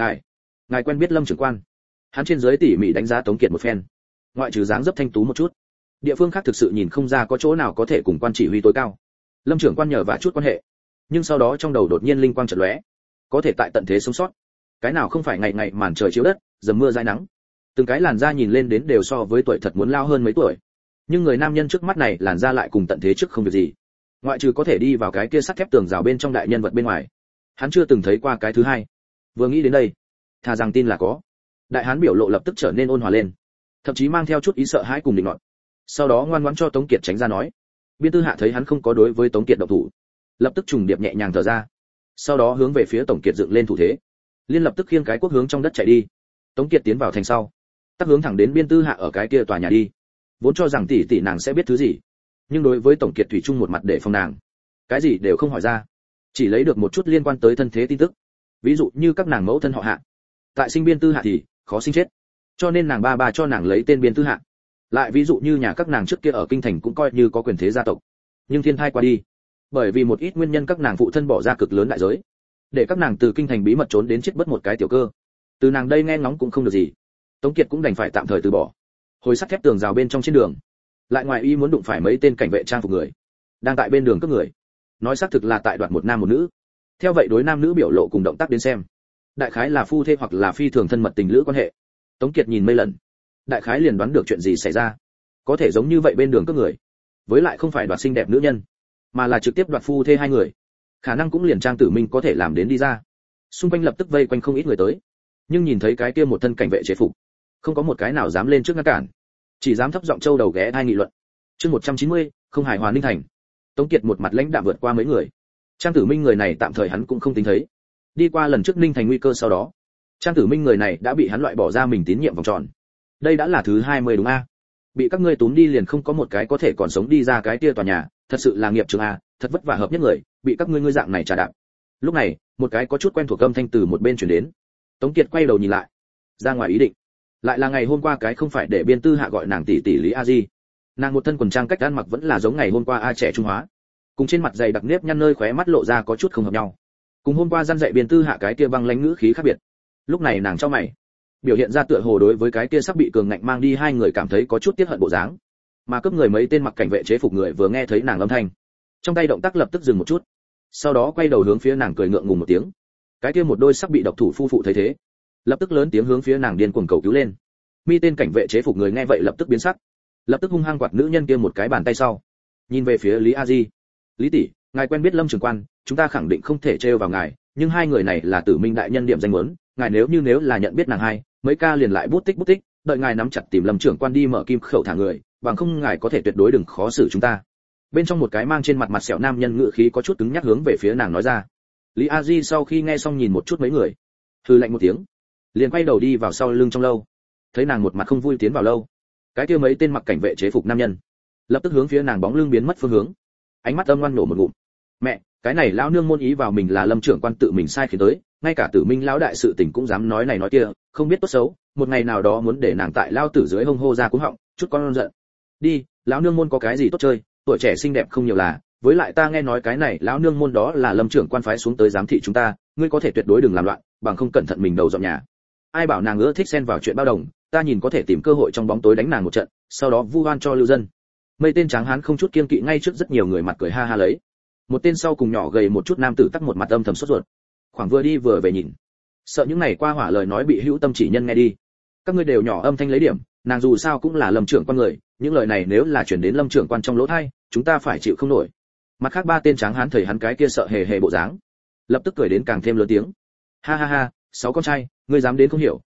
Ngài quen biết Lâm trưởng quan? Hắn trên dưới tỉ mỉ đánh giá Tống Kiệt một phen, ngoại trừ dáng dấp thanh tú một chút, địa phương khác thực sự nhìn không ra có chỗ nào có thể cùng quan chỉ huy tối cao. Lâm trưởng quan nhờ vả chút quan hệ, nhưng sau đó trong đầu đột nhiên linh quang chợt lóe, có thể tại tận thế sống sót, cái nào không phải ngày ngày màn trời chiếu đất, dầm mưa dãi nắng, từng cái làn da nhìn lên đến đều so với tuổi thật muốn lao hơn mấy tuổi, nhưng người nam nhân trước mắt này làn da lại cùng tận thế trước không việc gì, ngoại trừ có thể đi vào cái kia sắt thép tường rào bên trong đại nhân vật bên ngoài, hắn chưa từng thấy qua cái thứ hai. Vừa nghĩ đến đây, thà rằng tin là có. Đại hán biểu lộ lập tức trở nên ôn hòa lên, thậm chí mang theo chút ý sợ hãi cùng định nọt. Sau đó ngoan ngoãn cho Tống Kiệt tránh ra nói. Biên Tư Hạ thấy hắn không có đối với Tống Kiệt động thủ, lập tức trùng điệp nhẹ nhàng thở ra, sau đó hướng về phía Tống Kiệt dựng lên thủ thế, liên lập tức khiêng cái cuốc hướng trong đất chạy đi. Tống Kiệt tiến vào thành sau, tắc hướng thẳng đến Biên Tư Hạ ở cái kia tòa nhà đi, vốn cho rằng tỷ tỷ nàng sẽ biết thứ gì, nhưng đối với Tống Kiệt thủy chung một mặt để phòng nàng, cái gì đều không hỏi ra, chỉ lấy được một chút liên quan tới thân thế tin tức, ví dụ như các nàng mẫu thân họ Hạ, tại sinh Biên Tư Hạ thì khó sinh chết, cho nên nàng ba cho nàng lấy tên Biên Tư Hạ. Lại ví dụ như nhà các nàng trước kia ở kinh thành cũng coi như có quyền thế gia tộc, nhưng thiên thai qua đi, bởi vì một ít nguyên nhân các nàng phụ thân bỏ ra cực lớn đại giới, để các nàng từ kinh thành bí mật trốn đến chết bất một cái tiểu cơ. Từ nàng đây nghe ngóng cũng không được gì, Tống Kiệt cũng đành phải tạm thời từ bỏ. Hồi sắt thép tường rào bên trong trên đường, lại ngoài ý muốn đụng phải mấy tên cảnh vệ trang phục người, đang tại bên đường cướp người. Nói xác thực là tại đoạt một nam một nữ. Theo vậy đối nam nữ biểu lộ cùng động tác đến xem, đại khái là phu thê hoặc là phi thường thân mật tình lữ quan hệ. Tống Kiệt nhìn mấy lần, đại khái liền đoán được chuyện gì xảy ra. Có thể giống như vậy bên đường cướp người, với lại không phải đoạt xinh đẹp nữ nhân, mà là trực tiếp đoạt phu thê hai người, khả năng cũng liền Trang Tử Minh có thể làm đến đi ra. Xung quanh lập tức vây quanh không ít người tới, nhưng nhìn thấy cái kia một thân cảnh vệ chế phục, không có một cái nào dám lên trước ngăn cản, chỉ dám thấp giọng trâu đầu ghé tai nghị luận. Chương 190, không hài hòa Ninh Thành. Tống Kiệt một mặt lãnh đạm vượt qua mấy người. Trang Tử Minh người này tạm thời hắn cũng không tính thấy. Đi qua lần trước Ninh Thành nguy cơ sau đó, Trang Tử Minh người này đã bị hắn loại bỏ ra mình tín nhiệm vòng tròn. Đây đã là thứ 20 đúng a? Bị các ngươi túm đi liền không có một cái có thể còn sống đi ra cái kia tòa nhà, thật sự là nghiệp trường a, thật vất vả hợp nhất người, bị các ngươi dạng này trà đạp. Lúc này, một cái có chút quen thuộc âm thanh từ một bên truyền đến. Tống Kiệt quay đầu nhìn lại, ra ngoài ý định, lại là ngày hôm qua cái không phải để Biên Tư Hạ gọi nàng tỷ tỷ Lý A Di. Nàng một thân quần trang cách ăn mặc vẫn là giống ngày hôm qua a trẻ trung hóa, cùng trên mặt dày đặc nếp nhăn nơi khóe mắt lộ ra có chút không hợp nhau, cùng hôm qua răn dạy Biên Tư Hạ cái kia băng lãnh ngữ khí khác biệt. Lúc này nàng chau mày, biểu hiện ra tựa hồ đối với cái kia sắp bị cường ngạnh mang đi hai người cảm thấy có chút tiếc hận bộ dáng. Mà cướp người mấy tên mặc cảnh vệ chế phục người vừa nghe thấy nàng âm thanh, trong tay động tác lập tức dừng một chút, sau đó quay đầu hướng phía nàng cười ngượng ngùng một tiếng. Cái kia một đôi sắp bị độc thủ phu phụ thấy thế, lập tức lớn tiếng hướng phía nàng điên cuồng cầu cứu lên. Mi tên cảnh vệ chế phục người nghe vậy lập tức biến sắc, lập tức hung hăng quạt nữ nhân kia một cái bàn tay sau, nhìn về phía Lý A Di. Lý tỷ, ngài quen biết Lâm trưởng quan, chúng ta khẳng định không thể trêu vào ngài, nhưng hai người này là Tử Minh đại nhân điểm danh muốn, ngài nếu là nhận biết nàng hai, mấy ca liền lại bút tích, đợi ngài nắm chặt tìm Lâm trưởng quan đi mở kim khẩu thả người, bằng không ngài có thể tuyệt đối đừng khó xử chúng ta. Bên trong một cái mang trên mặt sẹo nam nhân ngữ khí có chút cứng nhắc hướng về phía nàng nói ra. Lý A Di sau khi nghe xong nhìn một chút mấy người, hừ lạnh một tiếng, liền quay đầu đi vào sau lưng trong lâu. Thấy nàng một mặt không vui tiến vào lâu, cái kia mấy tên mặc cảnh vệ chế phục nam nhân lập tức hướng phía nàng bóng lưng biến mất phương hướng, ánh mắt âm ngoan nổ một ngụm. Mẹ, cái này lão nương môn ý vào mình là Lâm trưởng quan tự mình sai khiến tới, ngay cả Tử Minh lão đại sự tình cũng dám nói này nói kia, không biết tốt xấu, một ngày nào đó muốn để nàng tại lao tử dưới hông hô ra cú họng, chút con giận. Đi, lão nương môn có cái gì tốt chơi, tuổi trẻ xinh đẹp không nhiều là, với lại ta nghe nói cái này lão nương môn đó là Lâm trưởng quan phái xuống tới giám thị chúng ta, ngươi có thể tuyệt đối đừng làm loạn, bằng không cẩn thận mình đầu dọn nhà. Ai bảo nàng ưa thích xen vào chuyện bao đồng, ta nhìn có thể tìm cơ hội trong bóng tối đánh nàng một trận, sau đó vu oan cho lưu dân. Mấy tên tráng hán không chút kiêng kỵ ngay trước rất nhiều người mặt cười ha ha lấy. Một tên sau cùng nhỏ gầy một chút nam tử tắc một mặt âm thầm sốt ruột, khoảng vừa đi vừa về nhìn, sợ những này qua hỏa lời nói bị hữu tâm chỉ nhân nghe đi. Các ngươi đều nhỏ âm thanh lấy điểm, nàng dù sao cũng là Lâm trưởng quan người, những lời này nếu là chuyển đến Lâm trưởng quan trong lỗ tai, chúng ta phải chịu không nổi. Mặt khác ba tên tráng hán thấy hắn cái kia sợ hề hề bộ dáng, lập tức cười đến càng thêm lớn tiếng. Ha ha ha, sáu con trai, ngươi dám đến không hiểu,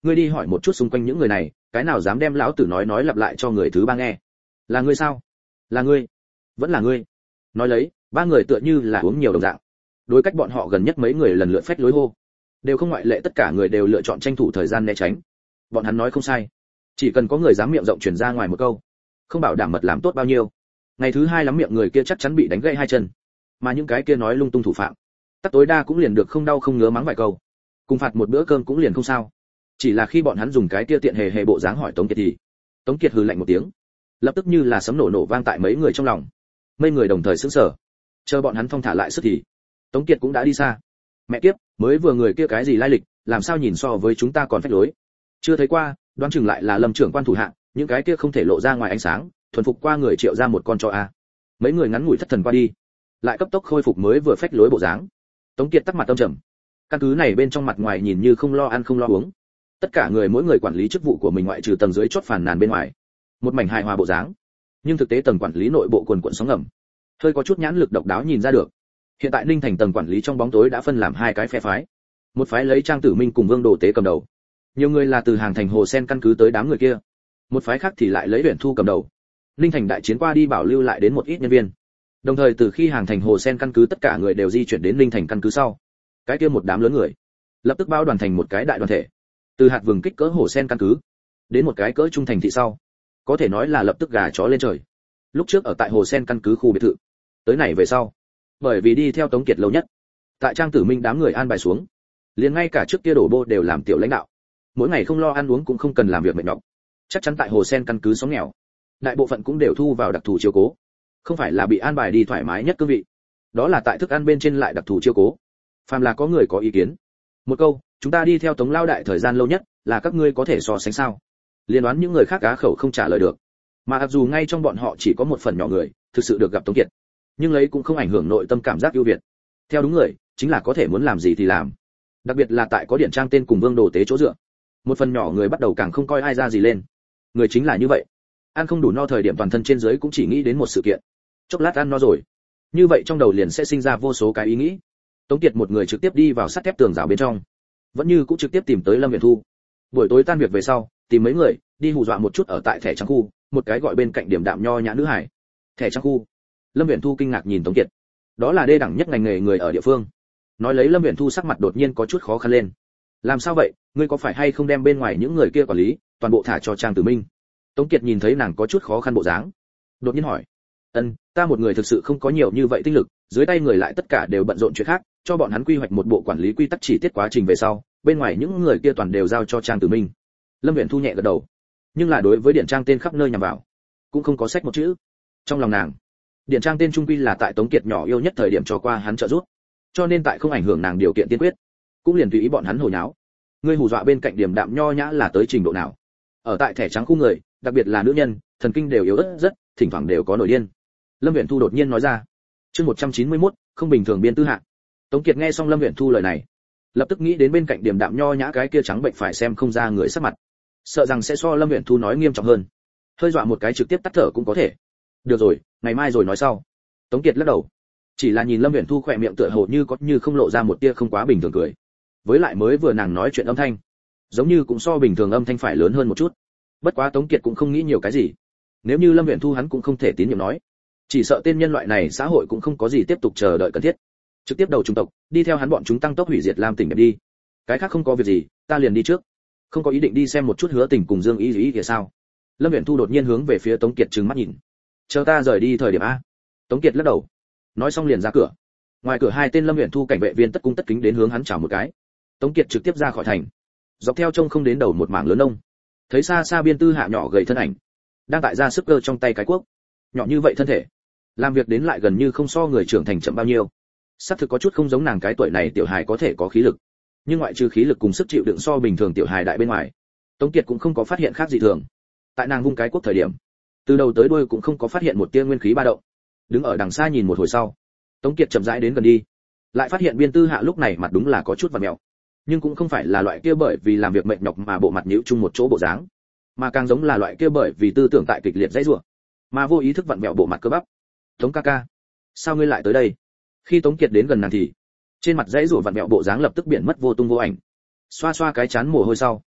ngươi đi hỏi một chút xung quanh những người này, cái nào dám đem lão tử nói lặp lại cho người thứ ba nghe. Là ngươi sao? Là ngươi? Vẫn là ngươi? Nói lấy, ba người tựa như là uống nhiều đồng dạng. Đối cách bọn họ gần nhất mấy người lần lượt phách lối hô, đều không ngoại lệ, tất cả người đều lựa chọn tranh thủ thời gian né tránh. Bọn hắn nói không sai, chỉ cần có người dám miệng rộng truyền ra ngoài một câu, không bảo đảm mật làm tốt bao nhiêu, ngày thứ hai lắm miệng người kia chắc chắn bị đánh gãy hai chân. Mà những cái kia nói lung tung thủ phạm, tất tối đa cũng liền được không đau không ngứa mắng vài câu, cùng phạt một bữa cơm cũng liền không sao. Chỉ là khi bọn hắn dùng cái kia tiện hề bộ dáng hỏi Tống Kiệt thì Tống Kiệt hừ lạnh một tiếng, lập tức như là sấm nổ vang tại mấy người trong lòng. Mấy người đồng thời sững sờ, chờ bọn hắn thong thả lại sức thì Tống Kiệt cũng đã đi xa. Mẹ kiếp, mới vừa người kia cái gì lai lịch, làm sao nhìn so với chúng ta còn phách lối. Chưa thấy qua, đoán chừng lại là Lâm trưởng quan thủ hạ, những cái kia không thể lộ ra ngoài ánh sáng, thuần phục qua người Triệu ra một con cho a. Mấy người ngắn ngủi thất thần qua đi, lại cấp tốc khôi phục mới vừa phách lối bộ dáng. Tống Kiệt tắc mặt âm trầm, căn cứ này bên trong mặt ngoài nhìn như không lo ăn không lo uống, tất cả người mỗi người quản lý chức vụ của mình ngoại trừ tầng dưới chót phàn nàn bên ngoài, một mảnh hài hòa bộ dáng. Nhưng thực tế tầng quản lý nội bộ quần quần sóng ngầm, hơi có chút nhãn lực độc đáo nhìn ra được. Hiện tại Ninh Thành tầng quản lý trong bóng tối đã phân làm hai cái phe phái. Một phái lấy Trang Tử Minh cùng Vương Đồ Tế cầm đầu, nhiều người là từ Hàng Thành Hồ Sen căn cứ tới đám người kia. Một phái khác thì lại lấy Uyển Thu cầm đầu. Ninh Thành đại chiến qua đi bảo lưu lại đến một ít nhân viên. Đồng thời từ khi Hàng Thành Hồ Sen căn cứ tất cả người đều di chuyển đến Ninh Thành căn cứ sau, cái kia một đám lớn người lập tức bao đoàn thành một cái đại đoàn thể. Từ hạt vừng kích cỡ Hồ Sen căn cứ đến một cái cỡ trung thành thị sau, có thể nói là lập tức gà chó lên trời. Lúc trước ở tại Hồ Sen căn cứ khu biệt thự, tới này về sau, bởi vì đi theo Tống Kiệt lâu nhất, tại Trang Tử Minh đám người an bài xuống, liền ngay cả trước kia đổ bô đều làm tiểu lãnh đạo, mỗi ngày không lo ăn uống cũng không cần làm việc mệt nhọc. Chắc chắn tại Hồ Sen căn cứ sống nghèo, đại bộ phận cũng đều thu vào đặc thù chiếu cố, không phải là bị an bài đi thoải mái nhất cương vị, đó là tại thức ăn bên trên lại đặc thù chiếu cố. Phàm là có người có ý kiến, một câu, chúng ta đi theo Tống lao đại thời gian lâu nhất, là các ngươi có thể so sánh sao? Liên đoán những người khác cá khẩu không trả lời được, mà mặc dù ngay trong bọn họ chỉ có một phần nhỏ người thực sự được gặp Tống Kiệt, nhưng lấy cũng không ảnh hưởng nội tâm cảm giác ưu việt. Theo đúng người, chính là có thể muốn làm gì thì làm. Đặc biệt là tại có Điện Trang tên cùng Vương Đồ Tế chỗ dựa, một phần nhỏ người bắt đầu càng không coi ai ra gì lên. Người chính là như vậy, ăn không đủ no thời điểm toàn thân trên dưới cũng chỉ nghĩ đến một sự kiện. Chốc lát ăn no rồi, như vậy trong đầu liền sẽ sinh ra vô số cái ý nghĩ. Tống Kiệt một người trực tiếp đi vào sắt thép tường rào bên trong, vẫn như cũng trực tiếp tìm tới Lâm Uyển Thu. Buổi tối tan việc về sau, tìm mấy người đi hù dọa một chút ở tại thẻ trắng khu, một cái gọi bên cạnh điểm đạm nho nhã nữ hải. Thẻ trắng khu. Lâm Uyển Thu kinh ngạc nhìn Tống Kiệt, đó là đê đẳng nhất ngành nghề người ở địa phương. Nói lấy Lâm Uyển Thu sắc mặt đột nhiên có chút khó khăn lên. Làm sao vậy, ngươi có phải hay không đem bên ngoài những người kia quản lý toàn bộ thả cho Trang Tử Minh? Tống Kiệt nhìn thấy nàng có chút khó khăn bộ dáng, đột nhiên hỏi. Ta một người thực sự không có nhiều như vậy tinh lực, dưới tay người lại tất cả đều bận rộn chuyện khác, cho bọn hắn quy hoạch một bộ quản lý quy tắc chi tiết quá trình về sau, bên ngoài những người kia toàn đều giao cho Trang Tử Minh. Lâm Uyển Thu nhẹ gật đầu, nhưng là đối với Điện Trang tên khắp nơi nhằm vào, cũng không có sách một chữ. Trong lòng nàng, Điện Trang tên trung quy là tại Tống Kiệt nhỏ yêu nhất thời điểm cho qua hắn trợ giúp, cho nên tại không ảnh hưởng nàng điều kiện tiên quyết, cũng liền tùy ý bọn hắn hồ nháo. Ngươi hù dọa bên cạnh điểm đạm nho nhã là tới trình độ nào? Ở tại thẻ trắng khu người, đặc biệt là nữ nhân, thần kinh đều yếu ớt rất, thỉnh thoảng đều có nổi điên. Lâm Uyển Thu đột nhiên nói ra. Chương 191, không bình thường biên tư hạ. Tống Kiệt nghe xong Lâm Uyển Thu lời này, lập tức nghĩ đến bên cạnh điểm đạm nho nhã cái kia trắng bệnh phải xem không ra người sắc mặt, sợ rằng sẽ so Lâm Uyển Thu nói nghiêm trọng hơn, hơi dọa một cái trực tiếp tắt thở cũng có thể. Được rồi, ngày mai rồi nói sau. Tống Kiệt lắc đầu, chỉ là nhìn Lâm Uyển Thu khỏe miệng tựa hồ như có như không lộ ra một tia không quá bình thường cười. Với lại mới vừa nàng nói chuyện âm thanh, giống như cũng so bình thường âm thanh phải lớn hơn một chút. Bất quá Tống Kiệt cũng không nghĩ nhiều cái gì. Nếu như Lâm Uyển Thu hắn cũng không thể tín nhiệm nói, chỉ sợ tên nhân loại này xã hội cũng không có gì tiếp tục chờ đợi cần thiết. Trực tiếp đầu trung tộc, đi theo hắn bọn chúng tăng tốc hủy diệt Lam Tỉnh đẹp đi. Cái khác không có việc gì, ta liền đi trước. Không có ý định đi xem một chút Hứa Tình cùng Dương Ý kìa sao? Lâm Uyển Thu đột nhiên hướng về phía Tống Kiệt trừng mắt nhìn. Chờ ta rời đi thời điểm a. Tống Kiệt lắc đầu, nói xong liền ra cửa. Ngoài cửa hai tên Lâm Uyển Thu cảnh vệ viên tất cung tất kính đến hướng hắn chào một cái. Tống Kiệt trực tiếp ra khỏi thành, dọc theo trông không đến đầu một mảng lớn nông, thấy xa xa biên tư hạ nhỏ gầy thân ảnh, đang tại ra sức cơ trong tay cái cuốc. Nhỏ như vậy thân thể, làm việc đến lại gần như không so người trưởng thành chậm bao nhiêu. Xác thực có chút không giống nàng cái tuổi này tiểu hài có thể có khí lực, nhưng ngoại trừ khí lực cùng sức chịu đựng so bình thường tiểu hài đại bên ngoài, Tống Kiệt cũng không có phát hiện khác gì thường. Tại nàng vung cái cuốc thời điểm, từ đầu tới đuôi cũng không có phát hiện một tia nguyên khí ba động. Đứng ở đằng xa nhìn một hồi sau, Tống Kiệt chậm rãi đến gần đi, lại phát hiện biên tư hạ lúc này mặt đúng là có chút vặn mèo, nhưng cũng không phải là loại kia bởi vì làm việc mệt nhọc mà bộ mặt nhíu chung một chỗ bộ dáng, mà càng giống là loại kia bởi vì tư tưởng tại kịch liệt dãy rủa mà vô ý thức vặn vẹo bộ mặt cơ bắp. Tống ca ca, sao ngươi lại tới đây? Khi Tống Kiệt đến gần nàng thì trên mặt dãy rủa vặn vẹo bộ dáng lập tức biến mất vô tung vô ảnh. Xoa xoa cái chán mồ hôi sau,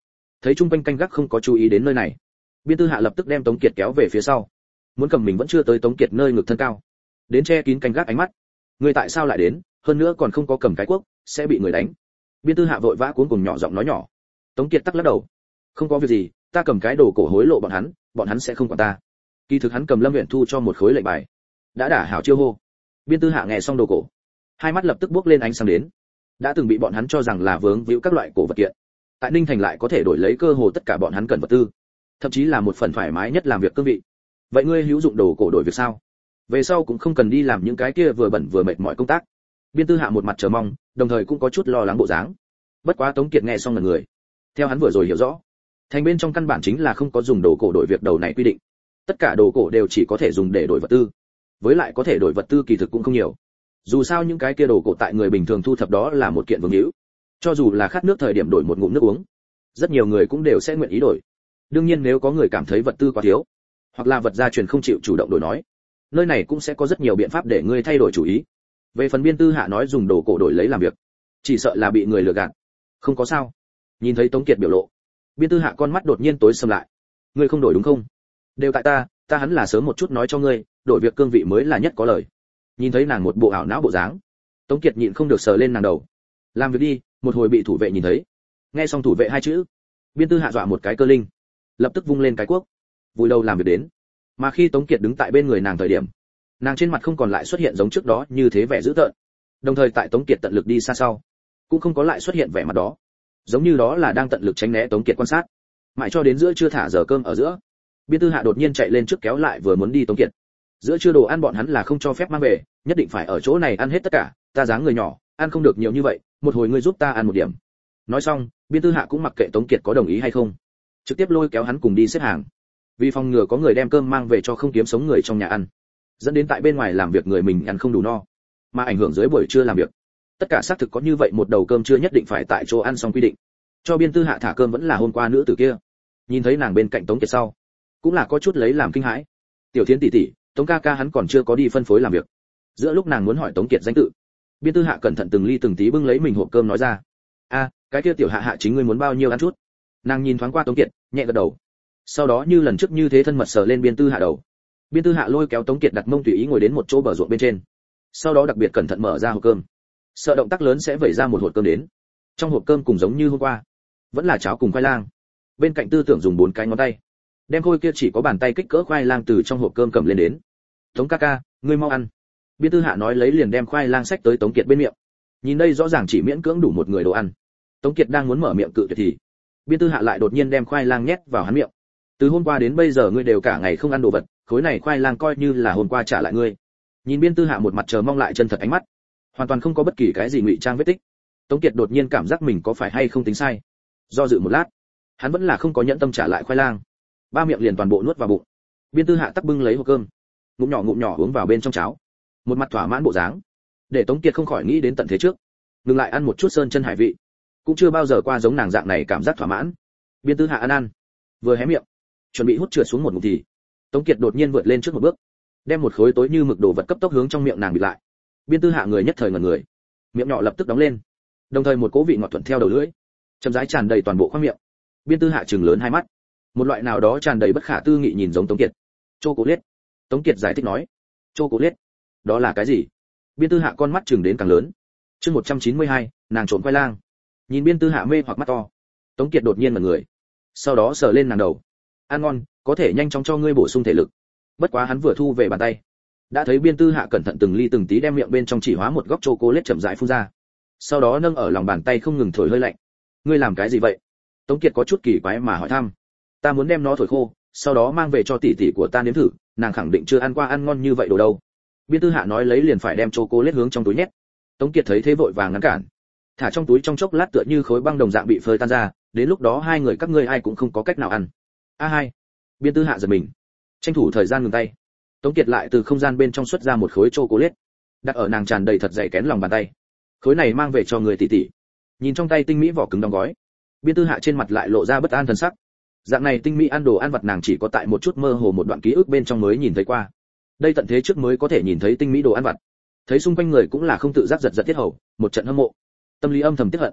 Thấy chung quanh canh gác không có chú ý đến nơi này, Biên Tư Hạ lập tức đem Tống Kiệt kéo về phía sau, muốn cầm mình vẫn chưa tới Tống Kiệt nơi ngực thân cao, đến che kín canh gác ánh mắt. Ngươi tại sao lại đến, hơn nữa còn không có cầm cái cuốc, sẽ bị người đánh. Biên Tư Hạ vội vã cuống cùng nhỏ giọng nói nhỏ. Tống Kiệt tắc lắc đầu. Không có việc gì, ta cầm cái đồ cổ hối lộ bọn hắn sẽ không quản ta. Kỳ thực hắn cầm Lâm Uyển Thu cho một khối lệnh bài, đã đả hảo chiêu hô. Biên Tư Hạ nghe xong đồ cổ, hai mắt lập tức bước lên ánh sáng đến. Đã từng bị bọn hắn cho rằng là vướng víu các loại cổ vật kiện, tại Ninh Thành lại có thể đổi lấy cơ hồ tất cả bọn hắn cần vật tư, thậm chí là một phần thoải mái nhất làm việc cương vị. Vậy ngươi hữu dụng đồ cổ đổi việc sao? Về sau cũng không cần đi làm những cái kia vừa bẩn vừa mệt mỏi công tác. Biên Tư Hạ một mặt chờ mong, đồng thời cũng có chút lo lắng bộ dáng. Bất quá Tống Kiệt nghe xong là người, theo hắn vừa rồi hiểu rõ, thành bên trong căn bản chính là không có dùng đồ cổ đổi việc đầu này quy định. Tất cả đồ cổ đều chỉ có thể dùng để đổi vật tư, với lại có thể đổi vật tư kỳ thực cũng không nhiều. Dù sao những cái kia đồ cổ tại người bình thường thu thập đó là một kiện vương hữu, cho dù là khát nước thời điểm đổi một ngụm nước uống, rất nhiều người cũng đều sẽ nguyện ý đổi. Đương nhiên nếu có người cảm thấy vật tư quá thiếu, hoặc là vật gia truyền không chịu chủ động đổi nói, nơi này cũng sẽ có rất nhiều biện pháp để ngươi thay đổi chủ ý. Về phần Biên Tư Hạ nói dùng đồ cổ đổi lấy làm việc, chỉ sợ là bị người lừa gạt. Không có sao. Nhìn thấy Tống Kiệt biểu lộ, Biên Tư Hạ con mắt đột nhiên tối sầm lại. Ngươi không đổi đúng không? Đều tại ta hắn là sớm một chút nói cho ngươi, đổi việc cương vị mới là nhất có lời. Nhìn thấy nàng một bộ ảo não bộ dáng, Tống Kiệt nhịn không được sờ lên nàng đầu. Làm việc đi, một hồi bị thủ vệ nhìn thấy. Nghe xong thủ vệ hai chữ, Biên Tư Hạ dọa một cái cơ linh, lập tức vung lên cái cuốc, vùi đầu làm việc đến. Mà khi Tống Kiệt đứng tại bên người nàng thời điểm, nàng trên mặt không còn lại xuất hiện giống trước đó như thế vẻ dữ tợn, đồng thời tại Tống Kiệt tận lực đi xa sau, cũng không có lại xuất hiện vẻ mặt đó, giống như đó là đang tận lực tránh né Tống Kiệt quan sát. Mãi cho đến giữa trưa thả giờ cơm ở giữa, Biên Tư Hạ đột nhiên chạy lên trước kéo lại vừa muốn đi Tống Kiệt. Giữa trưa đồ ăn bọn hắn là không cho phép mang về, nhất định phải ở chỗ này ăn hết tất cả, ta dáng người nhỏ, ăn không được nhiều như vậy, một hồi ngươi giúp ta ăn một điểm. Nói xong, Biên Tư Hạ cũng mặc kệ Tống Kiệt có đồng ý hay không, trực tiếp lôi kéo hắn cùng đi xếp hàng. Vì phòng ngừa có người đem cơm mang về cho không kiếm sống người trong nhà ăn, dẫn đến tại bên ngoài làm việc người mình ăn không đủ no, mà ảnh hưởng dưới buổi trưa làm việc. Tất cả xác thực có như vậy một đầu cơm trưa nhất định phải tại chỗ ăn xong quy định. Cho Biên Tư Hạ thả cơm vẫn là hôm qua nữ tử kia. Nhìn thấy nàng bên cạnh Tống Kiệt sau, cũng là có chút lấy làm kinh hãi. Tiểu Thiến tỷ tỷ, Tống ca ca hắn còn chưa có đi phân phối làm việc. Giữa lúc nàng muốn hỏi Tống Kiệt danh tự, Biên Tư Hạ cẩn thận từng ly từng tí bưng lấy mình hộp cơm nói ra. Cái kia tiểu Hạ Hạ chính ngươi muốn bao nhiêu ăn chút. Nàng nhìn thoáng qua Tống Kiệt, nhẹ gật đầu. Sau đó như lần trước như thế thân mật sờ lên Biên Tư Hạ đầu. Biên Tư Hạ lôi kéo Tống Kiệt đặt mông tùy ý ngồi đến một chỗ bờ ruộng bên trên. Sau đó đặc biệt cẩn thận mở ra hộp cơm, sợ động tác lớn sẽ vẩy ra một hột cơm đến. Trong hộp cơm cùng giống như hôm qua, vẫn là cháo cùng khoai lang. Bên cạnh Tư Tưởng dùng 4 cái ngón tay, đem khôi kia chỉ có bàn tay kích cỡ khoai lang từ trong hộp cơm cầm lên đến. Tống ca ca, ngươi mau ăn. Biên Tư Hạ nói lấy liền đem khoai lang xách tới Tống Kiệt bên miệng. Nhìn đây rõ ràng chỉ miễn cưỡng đủ một người đồ ăn. Tống Kiệt đang muốn mở miệng cự tuyệt thì Biên Tư Hạ lại đột nhiên đem khoai lang nhét vào hắn miệng. Từ hôm qua đến bây giờ ngươi đều cả ngày không ăn đồ vật, khối này khoai lang coi như là hôm qua trả lại ngươi. Nhìn Biên Tư Hạ một mặt chờ mong lại chân thật ánh mắt, hoàn toàn không có bất kỳ cái gì ngụy trang vết tích. Tống Kiệt đột nhiên cảm giác mình có phải hay không tính sai. Do dự một lát, hắn vẫn là không có nhẫn tâm trả lại khoai lang, ba miệng liền toàn bộ nuốt vào bụng. Biên Tư Hạ tắc bưng lấy hộp cơm, ngụm nhỏ uống vào bên trong cháo, một mặt thỏa mãn bộ dáng, để Tống Kiệt không khỏi nghĩ đến tận thế trước, ngừng lại ăn một chút sơn chân hải vị, cũng chưa bao giờ qua giống nàng dạng này cảm giác thỏa mãn. Biên Tư Hạ ăn, vừa hé miệng, chuẩn bị hút trượt xuống một ngụm thì Tống Kiệt đột nhiên vượt lên trước một bước, đem một khối tối như mực đồ vật cấp tốc hướng trong miệng nàng bịt lại. Biên Tư Hạ người nhất thời ngẩn người, miệng nhỏ lập tức đóng lên, đồng thời một cỗ vị ngọt thuận theo đầu lưỡi, chậm rãi tràn đầy toàn bộ khoang miệng. Biên Tư Hạ trừng lớn hai mắt, một loại nào đó tràn đầy bất khả tư nghị nhìn giống Tống Kiệt. Chocolate. Tống Kiệt giải thích nói. Chocolate? Đó là cái gì? Biên Tư Hạ con mắt trừng đến càng lớn. Chương 192, nàng trộm khoai lang. Nhìn Biên Tư Hạ mê hoặc mắt to, Tống Kiệt đột nhiên mở người, sau đó sờ lên nàng đầu. Ăn ngon, có thể nhanh chóng cho ngươi bổ sung thể lực. Bất quá hắn vừa thu về bàn tay, đã thấy Biên Tư Hạ cẩn thận từng ly từng tí đem miệng bên trong chỉ hóa một góc chocolate chậm rãi phun ra, sau đó nâng ở lòng bàn tay không ngừng thổi hơi lạnh. Ngươi làm cái gì vậy? Tống Kiệt có chút kỳ quái mà hỏi thăm. Ta muốn đem nó thổi khô, sau đó mang về cho tỷ tỷ của ta nếm thử, nàng khẳng định chưa ăn qua ăn ngon như vậy đồ đâu. Biên Tư Hạ nói lấy liền phải đem chocolate hướng trong túi nhét. Tống Kiệt thấy thế vội vàng ngăn cản, thả trong túi trong chốc lát tựa như khối băng đồng dạng bị phơi tan ra, đến lúc đó hai người các ngươi ai cũng không có cách nào ăn. Hai. Biên Tư Hạ giật mình, tranh thủ thời gian ngừng tay. Tống Kiệt lại từ không gian bên trong xuất ra một khối chocolate, đặt ở nàng tràn đầy thật dày kén lòng bàn tay. Khối này mang về cho người tỷ tỷ. Nhìn trong tay tinh mỹ vỏ cứng đóng gói, Biên Tư Hạ trên mặt lại lộ ra bất an thần sắc. Dạng này tinh mỹ ăn đồ ăn vặt nàng chỉ có tại một chút mơ hồ một đoạn ký ức bên trong mới nhìn thấy qua. Đây tận thế trước mới có thể nhìn thấy tinh mỹ đồ ăn vặt. Thấy xung quanh người cũng là không tự giác giật giật tiết hầu, một trận hâm mộ. Tâm lý âm thầm tiếc hận.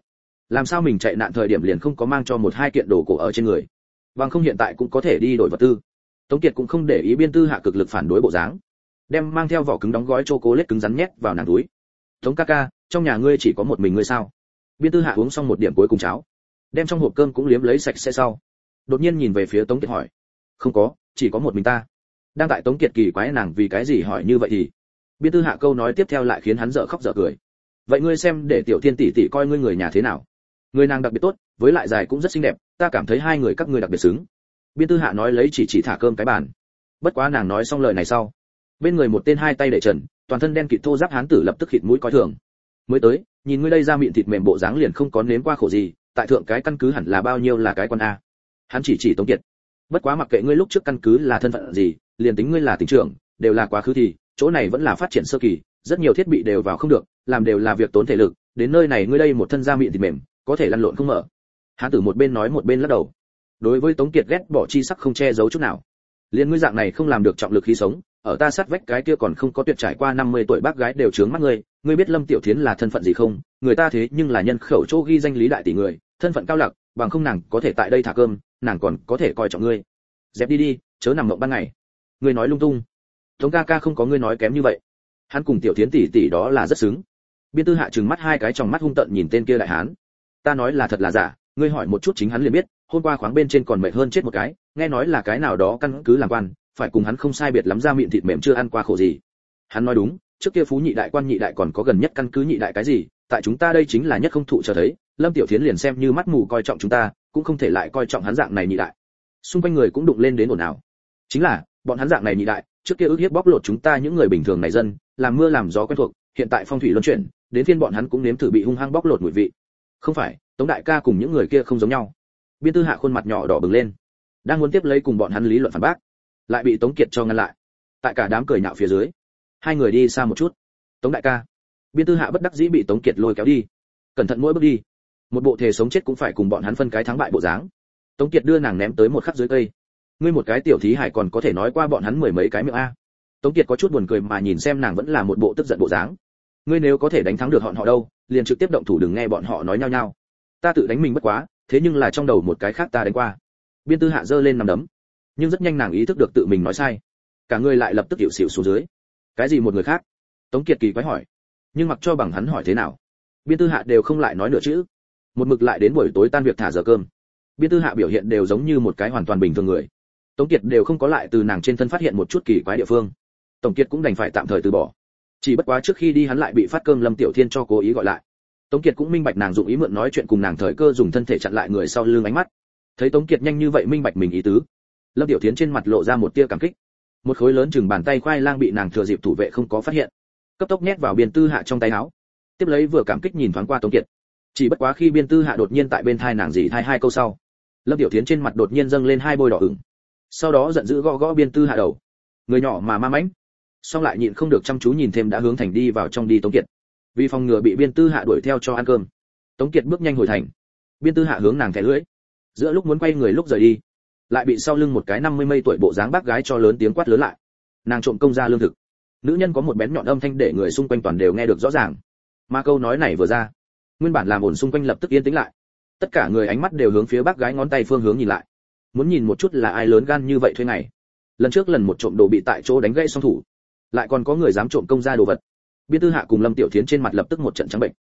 Làm sao mình chạy nạn thời điểm liền không có mang cho một hai kiện đồ cổ ở trên người, bằng không hiện tại cũng có thể đi đổi vật tư. Tống Kiệt cũng không để ý Biên Tư Hạ cực lực phản đối bộ dáng, đem mang theo vỏ cứng đóng gói chocolate cứng rắn nhét vào nàng túi. Tống ca ca, trong nhà ngươi chỉ có một mình ngươi sao? Biên Tư Hạ uống xong một điểm cuối cùng cháo, đem trong hộp cơm cũng liếm lấy sạch sẽ sau, đột nhiên nhìn về phía Tống Kiệt hỏi. Không có, chỉ có một mình ta. Đang tại Tống Kiệt kỳ quái nàng vì cái gì hỏi như vậy thì Biên Tư Hạ câu nói tiếp theo lại khiến hắn dở khóc dở cười. Vậy ngươi xem để Tiểu Thiên tỷ tỷ coi ngươi người nhà thế nào? Người nàng đặc biệt tốt, với lại dài cũng rất xinh đẹp, ta cảm thấy hai người các ngươi đặc biệt xứng. Biên Tư Hạ nói lấy chỉ thả cơm cái bàn. Bất quá nàng nói xong lời này sau, bên người một tên hai tay để trần, toàn thân đen kịt thô ráp hán tử lập tức khịt mũi coi thường. Mới tới, nhìn ngươi đây ra miệng thịt mềm bộ dáng liền không có nếm qua khổ gì, tại thượng cái căn cứ hẳn là bao nhiêu là cái quan a. Hắn chỉ Tống Kiệt. Bất quá mặc kệ ngươi lúc trước căn cứ là thân phận gì, liền tính ngươi là tỉnh trưởng, đều là quá khứ thì, chỗ này vẫn là phát triển sơ kỳ, rất nhiều thiết bị đều vào không được, làm đều là việc tốn thể lực, đến nơi này ngươi đây một thân da miệng thịt mềm, có thể lăn lộn không mở. Hán tử một bên nói một bên lắc đầu. Đối với Tống Kiệt ghét bỏ chi sắc không che giấu chút nào. Liên ngươi dạng này không làm được trọng lực khí sống, ở ta sát vách cái kia còn không có tuyệt trải qua 50 tuổi bác gái đều trướng mắt ngươi biết Lâm Tiểu Thiến là thân phận gì không? Người ta thế nhưng là nhân khẩu chỗ ghi danh lý đại tỷ người, thân phận cao lặc, bằng không nàng có thể tại đây thả cơm, nàng còn có thể coi trọng ngươi. Dẹp đi, chớ nằm mộng ban ngày. Ngươi nói lung tung. Tống ca ca không có ngươi nói kém như vậy. Hắn cùng Tiểu Thiến tỷ tỷ đó là rất xứng. Biên Tư Hạ trừng mắt hai cái tròng mắt hung tợn nhìn tên kia đại hán. Ta nói là thật là giả, ngươi hỏi một chút chính hắn liền biết, hôm qua khoáng bên trên còn mệt hơn chết một cái, nghe nói là cái nào đó căn cứ làm quan, phải cùng hắn không sai biệt lắm ra miệng thịt mềm chưa ăn qua khổ gì. Hắn nói đúng, trước kia phú nhị đại quan nhị đại còn có gần nhất căn cứ nhị đại cái gì, tại chúng ta đây chính là nhất không thụ cho thấy, Lâm Tiểu Thiến liền xem như mắt mù coi trọng chúng ta, cũng không thể lại coi trọng hắn dạng này nhị đại. Xung quanh người cũng đụng lên đến ồn ào. Chính là, bọn hắn dạng này nhị đại, trước kia ước hiếp bóc lột chúng ta những người bình thường này dân, làm mưa làm gió quen thuộc, hiện tại phong thủy luân chuyển, đến phiên bọn hắn cũng nếm thử bị hung hăng bóc lột mùi vị. Không phải, Tống đại ca cùng những người kia không giống nhau. Biên Tư Hạ khuôn mặt nhỏ đỏ bừng lên, đang muốn tiếp lấy cùng bọn hắn lý luận phản bác, lại bị Tống Kiệt cho ngăn lại. Tại cả đám cười nhạo phía dưới, hai người đi xa một chút. Tống đại ca. Biên Tư Hạ bất đắc dĩ bị Tống Kiệt lôi kéo đi. Cẩn thận mỗi bước đi. Một bộ thể sống chết cũng phải cùng bọn hắn phân cái thắng bại bộ dáng. Tống Kiệt đưa nàng ném tới một khắc dưới cây. Ngươi một cái tiểu thí hải còn có thể nói qua bọn hắn mười mấy cái miệng a. Tống Kiệt có chút buồn cười mà nhìn xem nàng vẫn là một bộ tức giận bộ dáng. Ngươi nếu có thể đánh thắng được họ đâu, liền trực tiếp động thủ đừng nghe bọn họ nói nhau nhau. Ta tự đánh mình bất quá, thế nhưng là trong đầu một cái khác ta đánh qua. Biên Tư Hạ giơ lên nắm đấm, nhưng rất nhanh nàng ý thức được tự mình nói sai, cả người lại lập tức hiệu xỉu xuống dưới. Cái gì một người khác? Tống Kiệt kỳ quái hỏi, nhưng mặc cho bằng hắn hỏi thế nào, Biên Tư Hạ đều không lại nói nửa chữ. Một mực lại đến buổi tối tan việc thả giờ cơm, Biên Tư Hạ biểu hiện đều giống như một cái hoàn toàn bình thường người. Tống Kiệt đều không có lại từ nàng trên thân phát hiện một chút kỳ quái địa phương. Tống Kiệt cũng đành phải tạm thời từ bỏ. Chỉ bất quá trước khi đi hắn lại bị phát cơm Lâm Tiểu Thiên cho cố ý gọi lại. Tống Kiệt cũng minh bạch nàng dụng ý mượn nói chuyện cùng nàng thời cơ dùng thân thể chặn lại người sau lưng ánh mắt. Thấy Tống Kiệt nhanh như vậy minh bạch mình ý tứ, Lâm Tiểu Thiến trên mặt lộ ra một tia cảm kích. Một khối lớn chừng bàn tay khoai lang bị nàng thừa dịp thủ vệ không có phát hiện, cấp tốc nhét vào Biên Tư Hạ trong tay áo. Tiếp lấy vừa cảm kích nhìn thoáng qua Tống Kiệt. Chỉ bất quá khi Biên Tư Hạ đột nhiên tại bên thai nàng dì thai hai câu sau, Lâm Tiểu Thiến trên mặt đột nhiên dâng lên hai bôi đỏ ửng. Sau đó giận dữ gõ gõ Biên Tư Hạ đầu. Người nhỏ mà ma mãnh, xong lại nhịn không được chăm chú nhìn thêm đã hướng thành đi vào trong đi Tống Kiệt. Vì phòng ngừa bị Biên Tư Hạ đuổi theo cho ăn cơm, Tống Kiệt bước nhanh hồi thành. Biên Tư Hạ hướng nàng thẻ lưỡi, giữa lúc muốn quay người lúc rời đi, lại bị sau lưng một cái 50 mây tuổi bộ dáng bác gái cho lớn tiếng quát lớn lại. Nàng trộm công gia lương thực. Nữ nhân có một bén nhọn âm thanh để người xung quanh toàn đều nghe được rõ ràng. Mà câu nói này vừa ra, nguyên bản làm ổn xung quanh lập tức yên tĩnh lại. Tất cả người ánh mắt đều hướng phía bác gái ngón tay phương hướng nhìn lại. Muốn nhìn một chút là ai lớn gan như vậy thuê ngày. Lần trước lần một trộm đồ bị tại chỗ đánh gãy song thủ, lại còn có người dám trộm công gia đồ vật. Biên Tư Hạ cùng Lâm Tiểu Thiến trên mặt lập tức một trận trắng bệnh.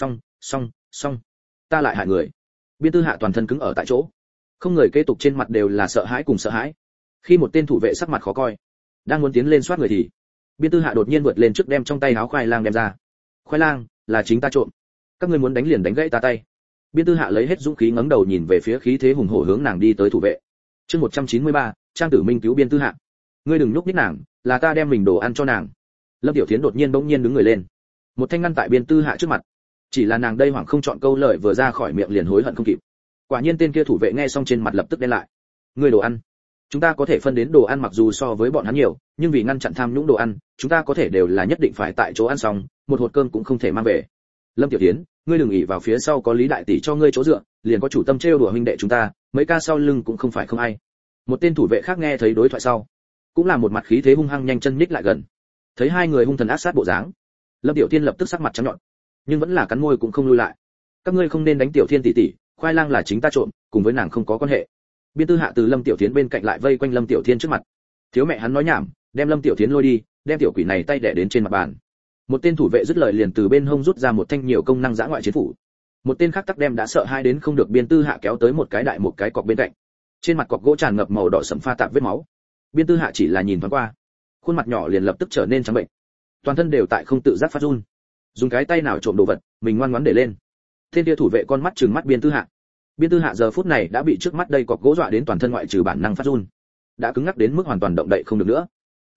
Xong, ta lại hại người. Biên Tư Hạ toàn thân cứng ở tại chỗ, không người kế tục trên mặt đều là sợ hãi cùng sợ hãi. Khi một tên thủ vệ sắc mặt khó coi, đang muốn tiến lên soát người thì Biên Tư Hạ đột nhiên vượt lên trước đem trong tay áo khoai lang đem ra. Khoai lang là chính ta trộm, các ngươi muốn đánh liền đánh gãy ta tay. Biên Tư Hạ lấy hết dũng khí ngẩng đầu nhìn về phía khí thế hùng hổ hướng nàng đi tới thủ vệ. Chương 193, Trang Tử Minh cứu Biên Tư Hạ. Ngươi đừng nhúc nhích nàng, là ta đem mình đồ ăn cho nàng. Lâm Tiểu Thiến đột nhiên bỗng nhiên đứng người lên, một thanh ngăn tại Biên Tư Hạ trước mặt. Chỉ là nàng đây hoảng không chọn câu lời vừa ra khỏi miệng liền hối hận không kịp. Quả nhiên tên kia thủ vệ nghe xong trên mặt lập tức đen lại. Ngươi đồ ăn, chúng ta có thể phân đến đồ ăn mặc dù so với bọn hắn nhiều, nhưng vì ngăn chặn tham nhũng đồ ăn, chúng ta có thể đều là nhất định phải tại chỗ ăn xong, một hột cơm cũng không thể mang về. Lâm Tiểu Thiến, ngươi đừng ỷ vào phía sau có Lý đại tỷ cho ngươi chỗ dựa, liền có chủ tâm trêu đùa huynh đệ chúng ta, mấy ca sau lưng cũng không phải không ai. Một tên thủ vệ khác nghe thấy đối thoại sau, cũng là một mặt khí thế hung hăng nhanh chân nhích lại gần. Thấy hai người hung thần ác sát bộ dáng, Lâm Tiểu Thiên lập tức sắc mặt trắng nhọn, nhưng vẫn là cắn môi cũng không lui lại. các ngươi không nên đánh Tiểu Thiên tỷ tỷ, khoai lang là chính ta trộm, cùng với nàng không có quan hệ. Biên Tư Hạ từ Lâm Tiểu Thiến bên cạnh lại vây quanh Lâm Tiểu Thiên trước mặt. Thiếu mẹ hắn nói nhảm, đem Lâm Tiểu Thiến lôi đi, đem tiểu quỷ này tay đẻ đến trên mặt bàn. Một tên thủ vệ dứt lời liền từ bên hông rút ra một thanh nhiều công năng dã ngoại chiến phủ. Một tên khác tắc đem đã sợ hai đến không được Biên Tư Hạ kéo tới một cái cọc bên cạnh. Trên mặt cọc gỗ tràn ngập màu đỏ sẫm pha tạp vết máu. Biên Tư Hạ chỉ là nhìn thoáng qua, khuôn mặt nhỏ liền lập tức trở nên trắng bệnh, toàn thân đều tại không tự giác phát run. Dùng cái tay nào trộm đồ vật, mình ngoan ngoãn để lên. Tên kia thủ vệ con mắt trừng mắt Biên Tư Hạ. Biên Tư Hạ giờ phút này đã bị trước mắt đây cọc gỗ dọa đến toàn thân ngoại trừ bản năng phát run, đã cứng ngắc đến mức hoàn toàn động đậy không được nữa.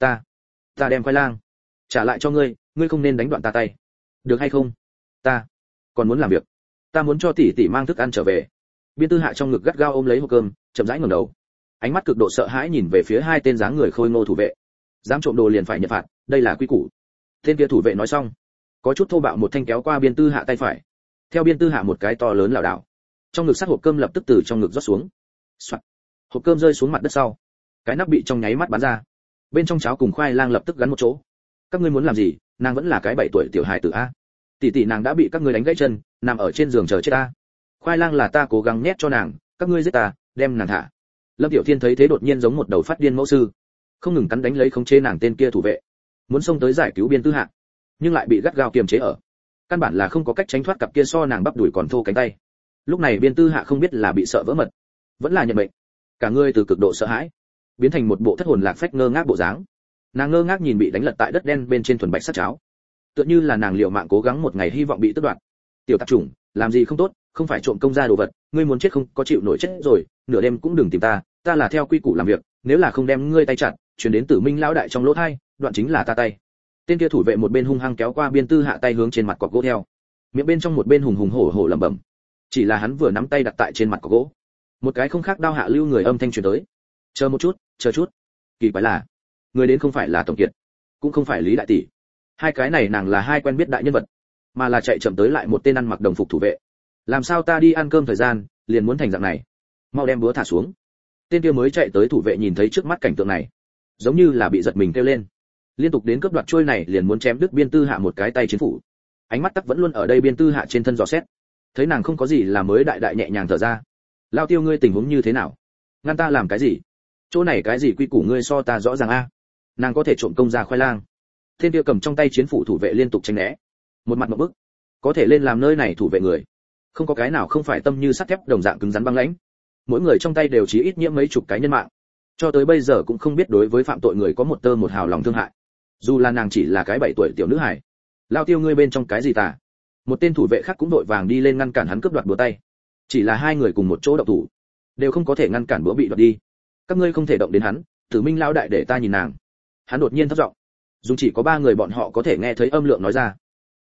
Ta đem khoai lang trả lại cho ngươi, ngươi không nên đánh đoạn ta tay, được hay không? Ta còn muốn làm việc, ta muốn cho tỷ tỷ mang thức ăn trở về. Biên Tư Hạ trong ngực gắt gao ôm lấy hộp cơm, chậm rãi ngẩng đầu, ánh mắt cực độ sợ hãi nhìn về phía hai tên dáng người khôi ngô thủ vệ. Dám trộm đồ liền phải nhận phạt, đây là quy củ. Tên kia thủ vệ nói xong, có chút thô bạo một thanh kéo qua Biên Tư Hạ tay phải, theo Biên Tư Hạ một cái to lớn lảo đảo, trong ngực sát hộp cơm lập tức từ trong ngực rót xuống. Soạt. Hộp cơm rơi xuống mặt đất sau, cái nắp bị trong nháy mắt bắn ra, bên trong cháo cùng khoai lang lập tức gắn một chỗ. Các ngươi muốn làm gì? Nàng vẫn là cái 7 tuổi tiểu hài tử a. Tỷ tỷ nàng đã bị các ngươi đánh gãy chân, nằm ở trên giường chờ chết ta. Khoai lang là ta cố gắng nhét cho nàng, các ngươi giết ta, đem nàng thả. Lâm Tiểu Thiên thấy thế đột nhiên giống một đầu phát điên mẫu sư, không ngừng cắn đánh lấy khống chế nàng tên kia thủ vệ, muốn xông tới giải cứu Biên Tư Hạ, nhưng lại bị gắt gao kiềm chế ở, căn bản là không có cách tránh thoát cặp kia so nàng bắp đùi còn thô cánh tay. Lúc này Biên Tư Hạ không biết là bị sợ vỡ mật, vẫn là nhận bệnh, cả người từ cực độ sợ hãi biến thành một bộ thất hồn lạc phách ngơ ngác bộ dáng. Nàng ngơ ngác nhìn bị đánh lật tại đất đen bên trên thuần bạch sắt cháo, tựa như là nàng liều mạng cố gắng một ngày hy vọng bị tước đoạt. Tiểu tạp chủng, làm gì không tốt, không phải trộm công gia đồ vật, ngươi muốn chết không có chịu nổi chết rồi, nửa đêm cũng đừng tìm ta, ta là theo quy củ làm việc, nếu là không đem ngươi tay chặt, truyền đến Tử Minh lão đại trong lỗ tai, đoạn chính là ta tay. Tên kia thủ vệ một bên hung hăng kéo qua Biên Tư Hạ tay hướng trên mặt cọc gỗ theo, miệng bên trong một bên hùng hùng hổ hổ lẩm bẩm. Chỉ là hắn vừa nắm tay đặt tại trên mặt cọc gỗ, một cái không khác đao hạ lưu người âm thanh truyền tới. Chờ một chút, chờ chút. Kỳ quái là, người đến không phải là Tổng Kiệt, cũng không phải Lý đại tỷ. Hai cái này nàng là hai quen biết đại nhân vật, mà là chạy chậm tới lại một tên ăn mặc đồng phục thủ vệ. Làm sao ta đi ăn cơm thời gian, liền muốn thành dạng này? Mau đem búa thả xuống. Tên kia mới chạy tới thủ vệ nhìn thấy trước mắt cảnh tượng này, giống như là bị giật mình kêu lên, liên tục đến cướp đoạt trôi này liền muốn chém đứt Biên Tư Hạ một cái tay chiến phủ. Ánh mắt tắc vẫn luôn ở đây Biên Tư Hạ trên thân dò xét, thấy nàng không có gì là mới đại đại nhẹ nhàng thở ra. Lao Tiêu ngươi tình huống như thế nào? Ngăn ta làm cái gì? Chỗ này cái gì quy củ ngươi so ta rõ ràng a. Nàng có thể trộm công ra khoai lang. Tên kia cầm trong tay chiến phủ thủ vệ liên tục tránh né, một mặt ngộp bức, có thể lên làm nơi này thủ vệ người, không có cái nào không phải tâm như sắt thép đồng dạng cứng rắn băng lãnh. Mỗi người trong tay đều chí ít nhiễm mấy chục cái nhân mạng, cho tới bây giờ cũng không biết đối với phạm tội người có một tơ một hào lòng thương hại, dù là nàng chỉ là cái 7 tuổi tiểu nữ hài. Lao Tiêu ngươi bên trong cái gì tà? Một tên thủ vệ khác cũng đội vàng đi lên ngăn cản hắn cướp đoạt búa tay. Chỉ là hai người cùng một chỗ động thủ, đều không có thể ngăn cản búa bị đoạt đi. Các ngươi không thể động đến hắn, Tử Minh lão đại để ta nhìn nàng. Hắn đột nhiên thấp giọng, dùng chỉ có 3 người bọn họ có thể nghe thấy âm lượng nói ra.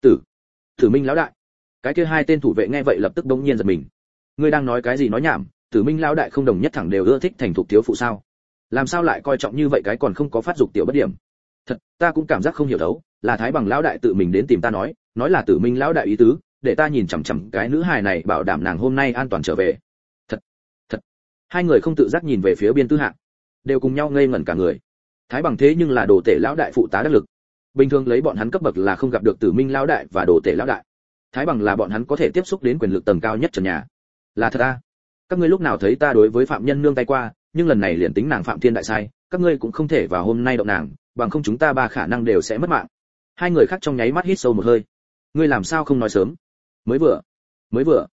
Tử Minh lão đại. Cái kia hai tên thủ vệ nghe vậy lập tức đống nhiên giật mình. Ngươi đang nói cái gì nói nhảm? Tử Minh lão đại không đồng nhất thẳng đều ưa thích thành thục thiếu phụ sao? Làm sao lại coi trọng như vậy cái còn không có phát dục tiểu bất điểm? Thật, ta cũng cảm giác không hiểu đấu, là Thái Bằng lão đại tự mình đến tìm ta nói là Tử Minh lão đại ý tứ, để ta nhìn chằm chằm cái nữ hài này bảo đảm nàng hôm nay an toàn trở về. Thật. Hai người không tự giác nhìn về phía Biên Tư Hạ, đều cùng nhau ngây ngẩn cả người. Thái Bằng thế nhưng là đồ tể lão đại phụ tá đắc lực, bình thường lấy bọn hắn cấp bậc là không gặp được Tử Minh lão đại và đồ tể lão đại. Thái Bằng là bọn hắn có thể tiếp xúc đến quyền lực tầng cao nhất trần nhà. Là thật à? Các ngươi lúc nào thấy ta đối với phạm nhân nương tay qua, nhưng lần này liền tính nàng phạm thiên đại sai, các ngươi cũng không thể vào hôm nay động nàng, bằng không chúng ta 3 khả năng đều sẽ mất mạng. Hai người khác trong nháy mắt hít sâu một hơi. Ngươi làm sao không nói sớm? Mới vừa.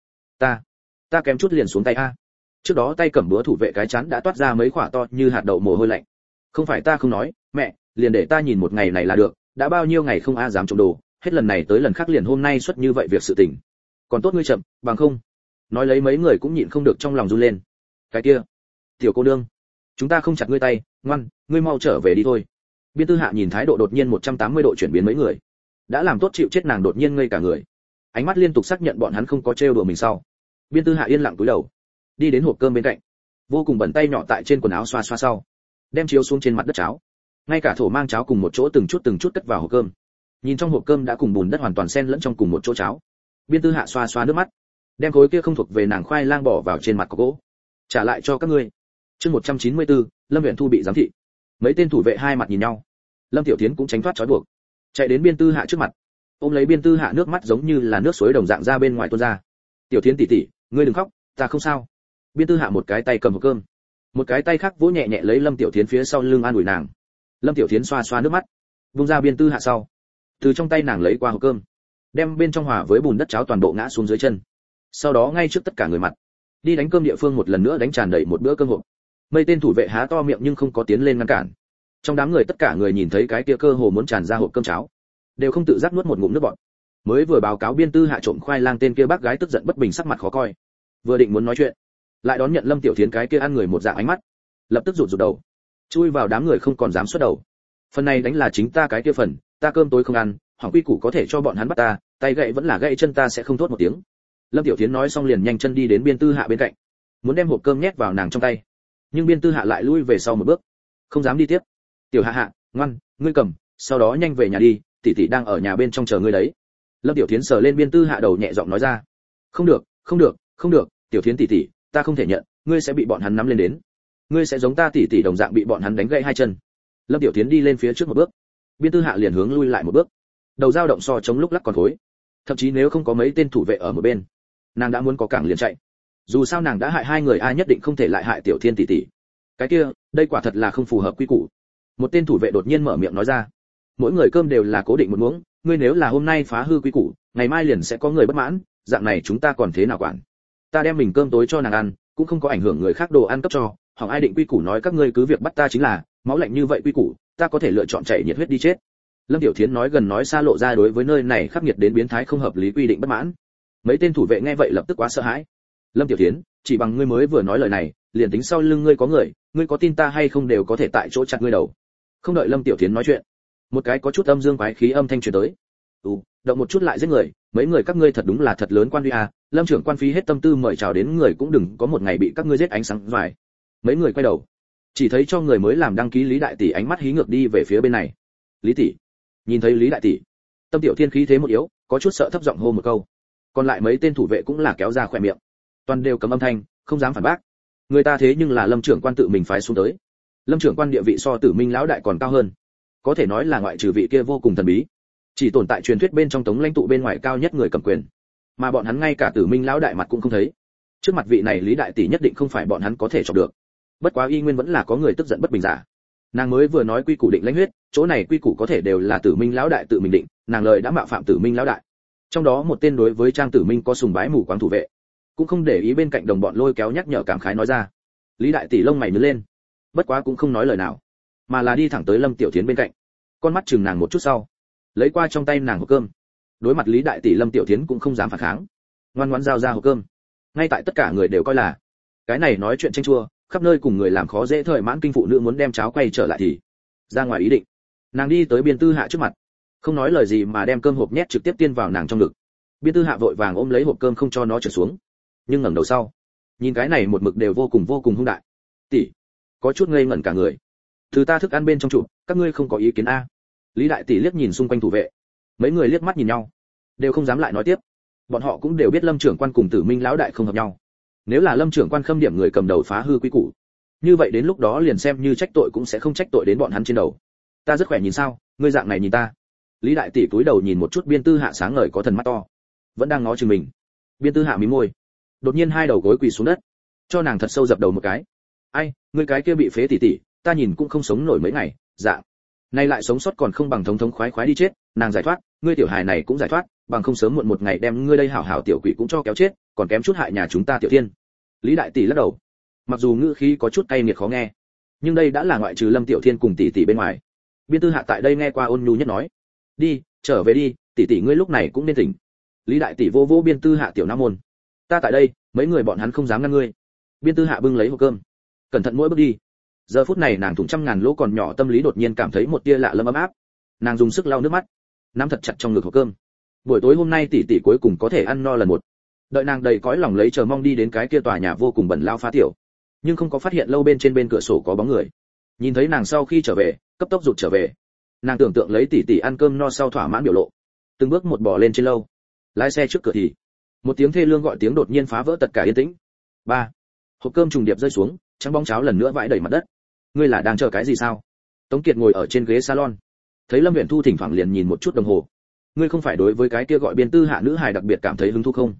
Ta kém chút liền xuống tay a. Trước đó tay cầm búa thủ vệ cái chắn đã toát ra mấy quả to như hạt đậu mồ hôi lạnh. Không phải ta không nói, mẹ, liền để ta nhìn một ngày này là được, đã bao nhiêu ngày không dám trộm đồ, hết lần này tới lần khác liền hôm nay xuất như vậy việc sự tình. Còn tốt ngươi chậm, bằng không. Nói lấy mấy người cũng nhịn không được trong lòng run lên. Cái kia, tiểu cô nương, chúng ta không chặt ngươi tay, ngoan, ngươi mau trở về đi thôi. Biên Tư Hạ nhìn thái độ đột nhiên 180 độ chuyển biến mấy người, đã làm tốt chịu chết nàng đột nhiên ngây cả người, ánh mắt liên tục xác nhận bọn hắn không có trêu đùa mình sau. Biên Tư Hạ yên lặng cúi đầu, đi đến hộp cơm bên cạnh, vô cùng bẩn tay nhỏ tại trên quần áo xoa xoa sau, đem chiếu xuống trên mặt đất cháo, ngay cả thổ mang cháo cùng một chỗ từng chút cất vào hộp cơm. Nhìn trong hộp cơm đã cùng bùn đất hoàn toàn xen lẫn trong cùng một chỗ cháo, Biên Tư Hạ xoa xoa nước mắt, đem khối kia không thuộc về nàng khoai lang bỏ vào trên mặt cọc gỗ. Trả lại cho các ngươi. Chương 194, Lâm Uyển Thu bị giám thị. Mấy tên thủ vệ hai mặt nhìn nhau. Lâm Tiểu Thiến cũng tránh thoát trói buộc, chạy đến Biên Tư Hạ trước mặt, ôm lấy Biên Tư Hạ, nước mắt giống như là nước suối đồng dạng ra bên ngoài tuôn ra. Tiểu Thiến tỷ tỷ, ngươi đừng khóc, ta không sao. Biên Tư Hạ một cái tay cầm hộp cơm, một cái tay khác vỗ nhẹ nhẹ lấy Lâm Tiểu Thiến phía sau lưng an ủi nàng. Lâm Tiểu Thiến xoa xoa nước mắt, vung ra Biên Tư Hạ sau, từ trong tay nàng lấy qua hộp cơm, đem bên trong hòa với bùn đất cháo toàn bộ ngã xuống dưới chân. Sau đó ngay trước tất cả người mặt, đi đánh cơm địa phương một lần nữa đánh tràn đầy một bữa cơm hộp. Mấy tên thủ vệ há to miệng nhưng không có tiến lên ngăn cản. Trong đám người tất cả người nhìn thấy cái kia cơ hồ muốn tràn ra hộp cơm cháo, đều không tự giác nuốt một ngụm nước bọt. Mới vừa báo cáo Biên Tư Hạ trộm khoai lang tên kia bác gái tức giận bất bình sắc mặt khó coi, vừa định muốn nói chuyện, lại đón nhận Lâm Tiểu Thiến cái kia ăn người một dạng ánh mắt, lập tức rụt đầu, chui vào đám người không còn dám xuất đầu. Phần này đánh là chính ta cái kia phần, ta cơm tối không ăn, hỏng quy củ có thể cho bọn hắn bắt ta, tay gậy vẫn là gậy chân ta sẽ không thốt một tiếng. Lâm Tiểu Thiến nói xong liền nhanh chân đi đến Biên Tư Hạ bên cạnh, muốn đem hộp cơm nhét vào nàng trong tay, nhưng Biên Tư Hạ lại lui về sau một bước, không dám đi tiếp. Tiểu Hạ Hạ, ngoan, ngươi cầm, sau đó nhanh về nhà đi, tỷ tỷ đang ở nhà bên trong chờ ngươi đấy. Lâm Tiểu Thiến sờ lên Biên Tư Hạ đầu nhẹ giọng nói ra. Không được, không được, không được, Tiểu Thiến tỷ tỷ, ta không thể nhận, ngươi sẽ bị bọn hắn nắm lên đến, ngươi sẽ giống ta tỷ tỷ đồng dạng bị bọn hắn đánh gãy hai chân. Lâm Tiểu Thiến đi lên phía trước một bước, Biên Tư Hạ liền hướng lui lại một bước, đầu dao động so chống lúc lắc còn khối, thậm chí nếu không có mấy tên thủ vệ ở một bên, nàng đã muốn có cẳng liền chạy. Dù sao nàng đã hại hai người, ai nhất định không thể lại hại Tiểu Thiên tỷ tỷ. Cái kia, đây quả thật là không phù hợp quy củ. Một tên thủ vệ đột nhiên mở miệng nói ra. Mỗi người cơm đều là cố định một muỗng, ngươi nếu là hôm nay phá hư quy củ, ngày mai liền sẽ có người bất mãn, dạng này chúng ta còn thế nào quản? Ta đem mình cơm tối cho nàng ăn, cũng không có ảnh hưởng người khác đồ ăn cấp cho, hỏng ai định quy củ nói các ngươi cứ việc bắt ta chính là, máu lạnh như vậy quy củ, ta có thể lựa chọn chạy nhiệt huyết đi chết. Lâm Tiểu Thiến nói gần nói xa lộ ra đối với nơi này khắc nghiệt đến biến thái không hợp lý quy định bất mãn. Mấy tên thủ vệ nghe vậy lập tức quá sợ hãi. Lâm Tiểu Thiến, chỉ bằng ngươi mới vừa nói lời này, liền tính sau lưng ngươi có người, ngươi có tin ta hay không đều có thể tại chỗ chặt ngươi đầu. Không đợi Lâm Tiểu Thiến nói chuyện, một cái có chút âm dương quái khí âm thanh truyền tới. Động một chút lại giết người, mấy người các ngươi thật đúng là thật lớn quan uy à, Lâm trưởng quan phí hết tâm tư mời chào đến người cũng đừng có một ngày bị các ngươi giết ánh sáng vải. Mấy người quay đầu, chỉ thấy cho người mới làm đăng ký Lý đại tỷ ánh mắt hí ngược đi về phía bên này. Lý tỷ. Nhìn thấy Lý đại tỷ, Tâm Tiểu Thiên khí thế một yếu, có chút sợ thấp giọng hô một câu. Còn lại mấy tên thủ vệ cũng là kéo ra khóe miệng, toàn đều cấm âm thanh, không dám phản bác. Người ta thế nhưng là Lâm trưởng quan tự mình phái xuống tới. Lâm trưởng quan địa vị so Tử Minh lão đại còn cao hơn, có thể nói là ngoại trừ vị kia vô cùng thần bí, chỉ tồn tại truyền thuyết bên trong Tống lãnh tụ bên ngoài cao nhất người cầm quyền, mà bọn hắn ngay cả Tử Minh lão đại mặt cũng không thấy. Trước mặt vị này Lý đại tỷ nhất định không phải bọn hắn có thể chọc được. Bất quá y nguyên vẫn là có người tức giận bất bình giả. Nàng mới vừa nói quy củ định lãnh huyết, chỗ này quy củ có thể đều là Tử Minh lão đại tự mình định, nàng lời đã mạo phạm Tử Minh lão đại. Trong đó một tên đối với Trang Tử Minh có sùng bái mù quáng thủ vệ, cũng không để ý bên cạnh đồng bọn lôi kéo nhắc nhở cảm khái nói ra. Lý đại tỷ lông mày nhướng lên, bất quá cũng không nói lời nào, mà là đi thẳng tới Lâm Tiểu Thiến bên cạnh, con mắt chừng nàng một chút sau, lấy qua trong tay nàng hộp cơm. Đối mặt Lý đại tỷ, Lâm Tiểu Thiến cũng không dám phản kháng, ngoan ngoãn giao ra hộp cơm. Ngay tại tất cả người đều coi là cái này nói chuyện tranh chua, khắp nơi cùng người làm khó dễ thời mãn kinh phụ nữ muốn đem cháo quay trở lại thì ra ngoài ý định. Nàng đi tới Biên Tư Hạ trước mặt, không nói lời gì mà đem cơm hộp nhét trực tiếp tiên vào nàng trong ngực. Biên Tư Hạ vội vàng ôm lấy hộp cơm không cho nó trượt xuống, nhưng ngẩng đầu sau, nhìn cái này một mực đều vô cùng hung đại tỷ, có chút ngây ngẩn cả người. Thứ ta thức ăn bên trong trụ, các ngươi không có ý kiến a? Lý đại tỷ liếc nhìn xung quanh thủ vệ, mấy người liếc mắt nhìn nhau, đều không dám lại nói tiếp. Bọn họ cũng đều biết Lâm trưởng quan cùng Tử Minh lão đại không hợp nhau. Nếu là Lâm trưởng quan khâm điểm người cầm đầu phá hư quy củ, như vậy đến lúc đó liền xem như trách tội cũng sẽ không trách tội đến bọn hắn trên đầu. Ta rất khỏe nhìn sao, ngươi dạng này nhìn ta. Lý đại tỷ cúi đầu nhìn một chút Biên Tư Hạ sáng ngời có thần mắt to, vẫn đang ngó chừng mình. Biên Tư Hạ mím môi, đột nhiên hai đầu gối quỳ xuống đất, cho nàng thật sâu dập đầu một cái. Ai, ngươi cái kia bị phế tỷ tỷ, ta nhìn cũng không sống nổi mấy ngày, dạ. Nay lại sống sót còn không bằng thống thống khoái khoái đi chết, nàng giải thoát, ngươi tiểu hài này cũng giải thoát, bằng không sớm muộn một ngày đem ngươi đây hảo hảo tiểu quỷ cũng cho kéo chết, còn kém chút hại nhà chúng ta Tiểu Thiên. Lý đại tỷ lắc đầu, mặc dù ngữ khí có chút cay nghiệt khó nghe, nhưng đây đã là ngoại trừ Lâm Tiểu Thiên cùng tỷ tỷ bên ngoài. Biên Tư Hạ tại đây nghe qua ôn nhu nhất nói, đi, trở về đi, tỷ tỷ ngươi lúc này cũng nên tỉnh. Lý đại tỷ vô vô Biên Tư Hạ tiểu nam môn, ta tại đây, mấy người bọn hắn không dám ngăn ngươi. Biên Tư Hạ bưng lấy hộp cơm, cẩn thận mỗi bước đi. Giờ phút này nàng thủng trăm ngàn lỗ còn nhỏ tâm lý đột nhiên cảm thấy một tia lạ lẫm ấm áp. Nàng dùng sức lau nước mắt, nắm thật chặt trong ngực hộp cơm. Buổi tối hôm nay tỷ tỷ cuối cùng có thể ăn no lần một. Đợi nàng đầy cõi lòng lấy chờ mong đi đến cái kia tòa nhà vô cùng bẩn lao phá tiểu, nhưng không có phát hiện lâu bên trên bên cửa sổ có bóng người. Nhìn thấy nàng sau khi trở về, cấp tốc rụt trở về. Nàng tưởng tượng lấy tỷ tỷ ăn cơm no sau thỏa mãn biểu lộ, từng bước một bò lên trên lâu. Lái xe trước cửa thì một tiếng thê lương gọi tiếng đột nhiên phá vỡ tất cả yên tĩnh. Ba, hộp cơm trùng điệp rơi xuống, trắng bóng cháo lần nữa vãi đầy mặt đất. Ngươi là đang chờ cái gì sao? Tống Kiệt ngồi ở trên ghế salon, thấy Lâm Uyển Thu thỉnh thoảng liền nhìn một chút đồng hồ. Ngươi không phải đối với cái kia gọi Biên Tư Hạ nữ hài đặc biệt cảm thấy hứng thú không?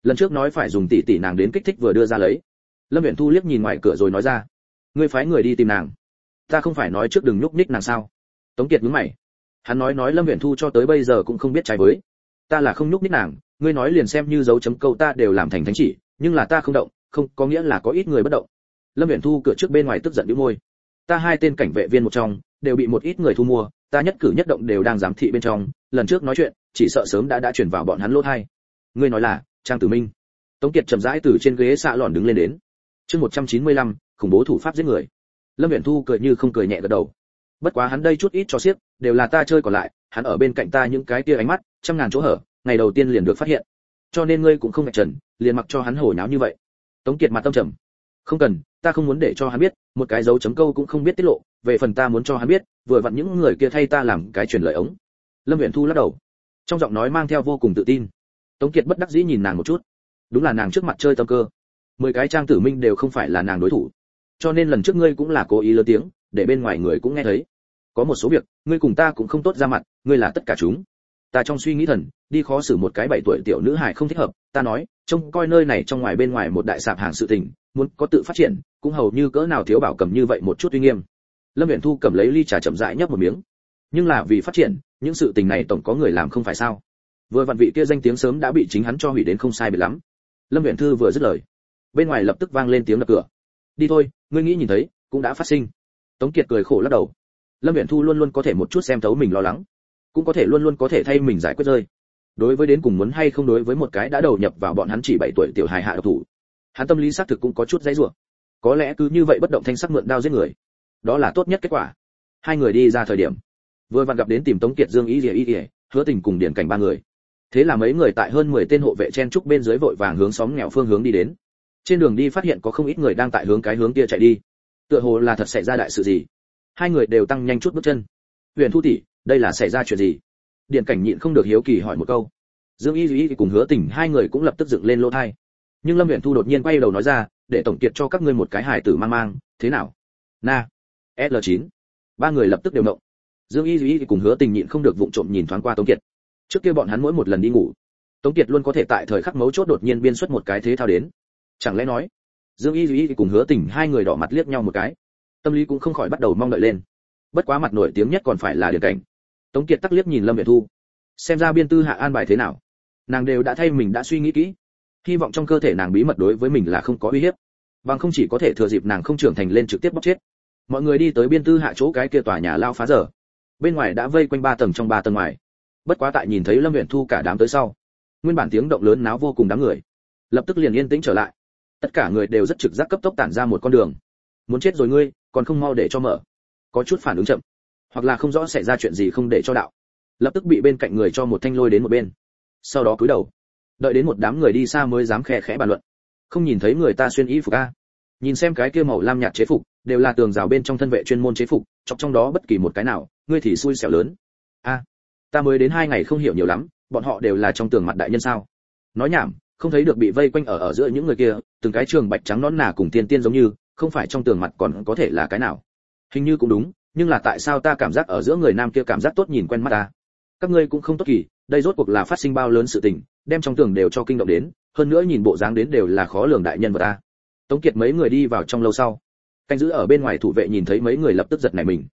lần trước nói phải dùng tỷ tỷ nàng đến kích thích vừa đưa ra lấy. Lâm Uyển Thu liếc nhìn ngoài cửa rồi nói ra, ngươi phái người đi tìm nàng. Ta không phải nói trước đừng nhúc nhích nàng sao? Tống Kiệt nhướng mày. Hắn nói Lâm Uyển Thu cho tới bây giờ cũng không biết trái với. Ta là không nhúc nhích nàng, ngươi nói liền xem như dấu chấm câu ta đều làm thành thánh chỉ, nhưng là ta không động, không có nghĩa là có ít người bất động. Lâm Uyển Thu cửa trước bên ngoài tức giận bĩu môi. Ta hai tên cảnh vệ viên một trong đều bị một ít người thu mua, ta nhất cử nhất động đều đang giám thị bên trong, lần trước nói chuyện chỉ sợ sớm đã chuyển vào bọn hắn lỗ tai. Ngươi nói là Trang Tử Minh? Tống Kiệt chậm rãi từ trên ghế xạ lòn đứng lên đến. Chương 195, khủng bố thủ pháp giết người. Lâm Uyển Thu cười như không cười nhẹ gật đầu. Bất quá hắn đây chút ít cho xiếc, đều là ta chơi còn lại, hắn ở bên cạnh ta những cái kia ánh mắt, trăm ngàn chỗ hở, ngày đầu tiên liền được phát hiện. Cho nên ngươi cũng không ngạch trần, liền mặc cho hắn hổ nháo như vậy. Tống Kiệt mặt tâm trầm. Không cần, ta không muốn để cho hắn biết, một cái dấu chấm câu cũng không biết tiết lộ, về phần ta muốn cho hắn biết, vừa vặn những người kia thay ta làm cái truyền lời ống. Lâm Uyển Thu lắc đầu, trong giọng nói mang theo vô cùng tự tin. Tống Kiệt bất đắc dĩ nhìn nàng một chút. Đúng là nàng trước mặt chơi tâm cơ. 10 cái Trang Tử Minh đều không phải là nàng đối thủ. Cho nên lần trước ngươi cũng là cố ý lớn tiếng, để bên ngoài người cũng nghe thấy. Có một số việc, ngươi cùng ta cũng không tốt ra mặt, ngươi là tất cả chúng. Ta trong suy nghĩ thần, đi khó xử một cái 7 tuổi tiểu nữ hài không thích hợp, ta nói, trông coi nơi này trong ngoài bên ngoài một đại sạp hàng sự tình, muốn có tự phát triển, cũng hầu như cỡ nào thiếu bảo cầm như vậy một chút uy nghiêm. Lâm Uyển Thu cầm lấy ly trà chậm rãi nhấp một miếng. Nhưng là vì phát triển, những sự tình này tổng có người làm không phải sao? Vừa vặn vị kia danh tiếng sớm đã bị chính hắn cho hủy đến không sai biệt lắm. Lâm Uyển Thư vừa dứt lời, bên ngoài lập tức vang lên tiếng đập cửa. Đi thôi, ngươi nghĩ nhìn thấy, cũng đã phát sinh. Tống Kiệt cười khổ lắc đầu. Lâm Uyển Thu luôn luôn có thể một chút xem thấu mình lo lắng, cũng có thể luôn luôn có thể thay mình giải quyết rơi. Đối với đến cùng muốn hay không đối với một cái đã đầu nhập vào bọn hắn chỉ 7 tuổi tiểu hài hạ độc thủ, hắn tâm lý xác thực cũng có chút dãy rủa. Có lẽ cứ như vậy bất động thanh sắc mượn đao giết người, đó là tốt nhất kết quả. Hai người đi ra thời điểm, vừa vặn gặp đến tìm Tống Kiệt, Dương Ý, Hứa Tình cùng Điển Cảnh ba người. Thế là mấy người tại hơn 10 tên hộ vệ chen trúc bên dưới vội vàng hướng xóm nghèo phương hướng đi đến. Trên đường đi phát hiện có không ít người đang tại hướng cái hướng kia chạy đi. Tựa hồ là thật xảy ra đại sự gì. Hai người đều tăng nhanh chút bước chân. Huyền Thu tỷ, đây là xảy ra chuyện gì? Điển Cảnh nhịn không được hiếu kỳ hỏi một câu. Dương Y cùng Hứa Tình hai người cũng lập tức dựng lên lỗ tai. Nhưng Lâm Huyền Thu đột nhiên quay đầu nói ra, để tổng kiệt cho các ngươi một cái hài tử mang, thế nào? Na, L9. Ba người lập tức đều động. Dương Y cùng Hứa Tình nhịn không được vụng trộm nhìn thoáng qua Tống Kiệt. Trước kia bọn hắn mỗi một lần đi ngủ, Tống Kiệt luôn có thể tại thời khắc mấu chốt đột nhiên biên xuất một cái thế thao đến. Chẳng lẽ nói, Dương Y cùng Hứa Tình hai người đỏ mặt liếc nhau một cái, tâm lý cũng không khỏi bắt đầu mong đợi lên. Bất quá mặt nổi tiếng nhất còn phải là Điển Cảnh. Tống Kiệt tắc liếc nhìn Lâm Uyển Thu, xem ra biên tư hạ an bài thế nào, nàng đều đã thay mình đã suy nghĩ kỹ, hy vọng trong cơ thể nàng bí mật đối với mình là không có uy hiếp, bằng không chỉ có thể thừa dịp nàng không trưởng thành lên trực tiếp bóc chết. Mọi người đi tới biên tư hạ chỗ cái kia tòa nhà lao phá giờ, bên ngoài đã vây quanh 3 tầng trong 3 tầng ngoài. Bất quá tại nhìn thấy Lâm Uyển Thu cả đám tới sau, nguyên bản tiếng động lớn náo vô cùng đám người, lập tức liền yên tĩnh trở lại. Tất cả người đều rất trực giác cấp tốc tản ra một con đường. Muốn chết rồi ngươi, còn không mau để cho mở. Có chút phản ứng chậm, hoặc là không rõ xảy ra chuyện gì không để cho đạo, lập tức bị bên cạnh người cho một thanh lôi đến một bên. Sau đó cúi đầu, đợi đến một đám người đi xa mới dám khẽ khẽ bàn luận. Không nhìn thấy người ta xuyên y phục a? Nhìn xem cái kia màu lam nhạt chế phục, đều là tường rào bên trong thân vệ chuyên môn chế phục, chọc trong đó bất kỳ một cái nào, ngươi thì xui xẻo lớn. A, ta mới đến 2 ngày không hiểu nhiều lắm, bọn họ đều là trong tường mặt đại nhân sao? Nói nhảm, không thấy được bị vây quanh ở giữa những người kia, từng cái trường bạch trắng nõn nà cùng tiên tiên giống như, không phải trong tường mặt còn có thể là cái nào? Hình như cũng đúng, nhưng là tại sao ta cảm giác ở giữa người nam kia cảm giác tốt nhìn quen mắt ta? Các ngươi cũng không tốt kỳ, đây rốt cuộc là phát sinh bao lớn sự tình, đem trong tường đều cho kinh động đến, hơn nữa nhìn bộ dáng đến đều là khó lường đại nhân vật ta. Tống Kiệt mấy người đi vào trong lâu sau, canh giữ ở bên ngoài thủ vệ nhìn thấy mấy người lập tức giật nảy mình.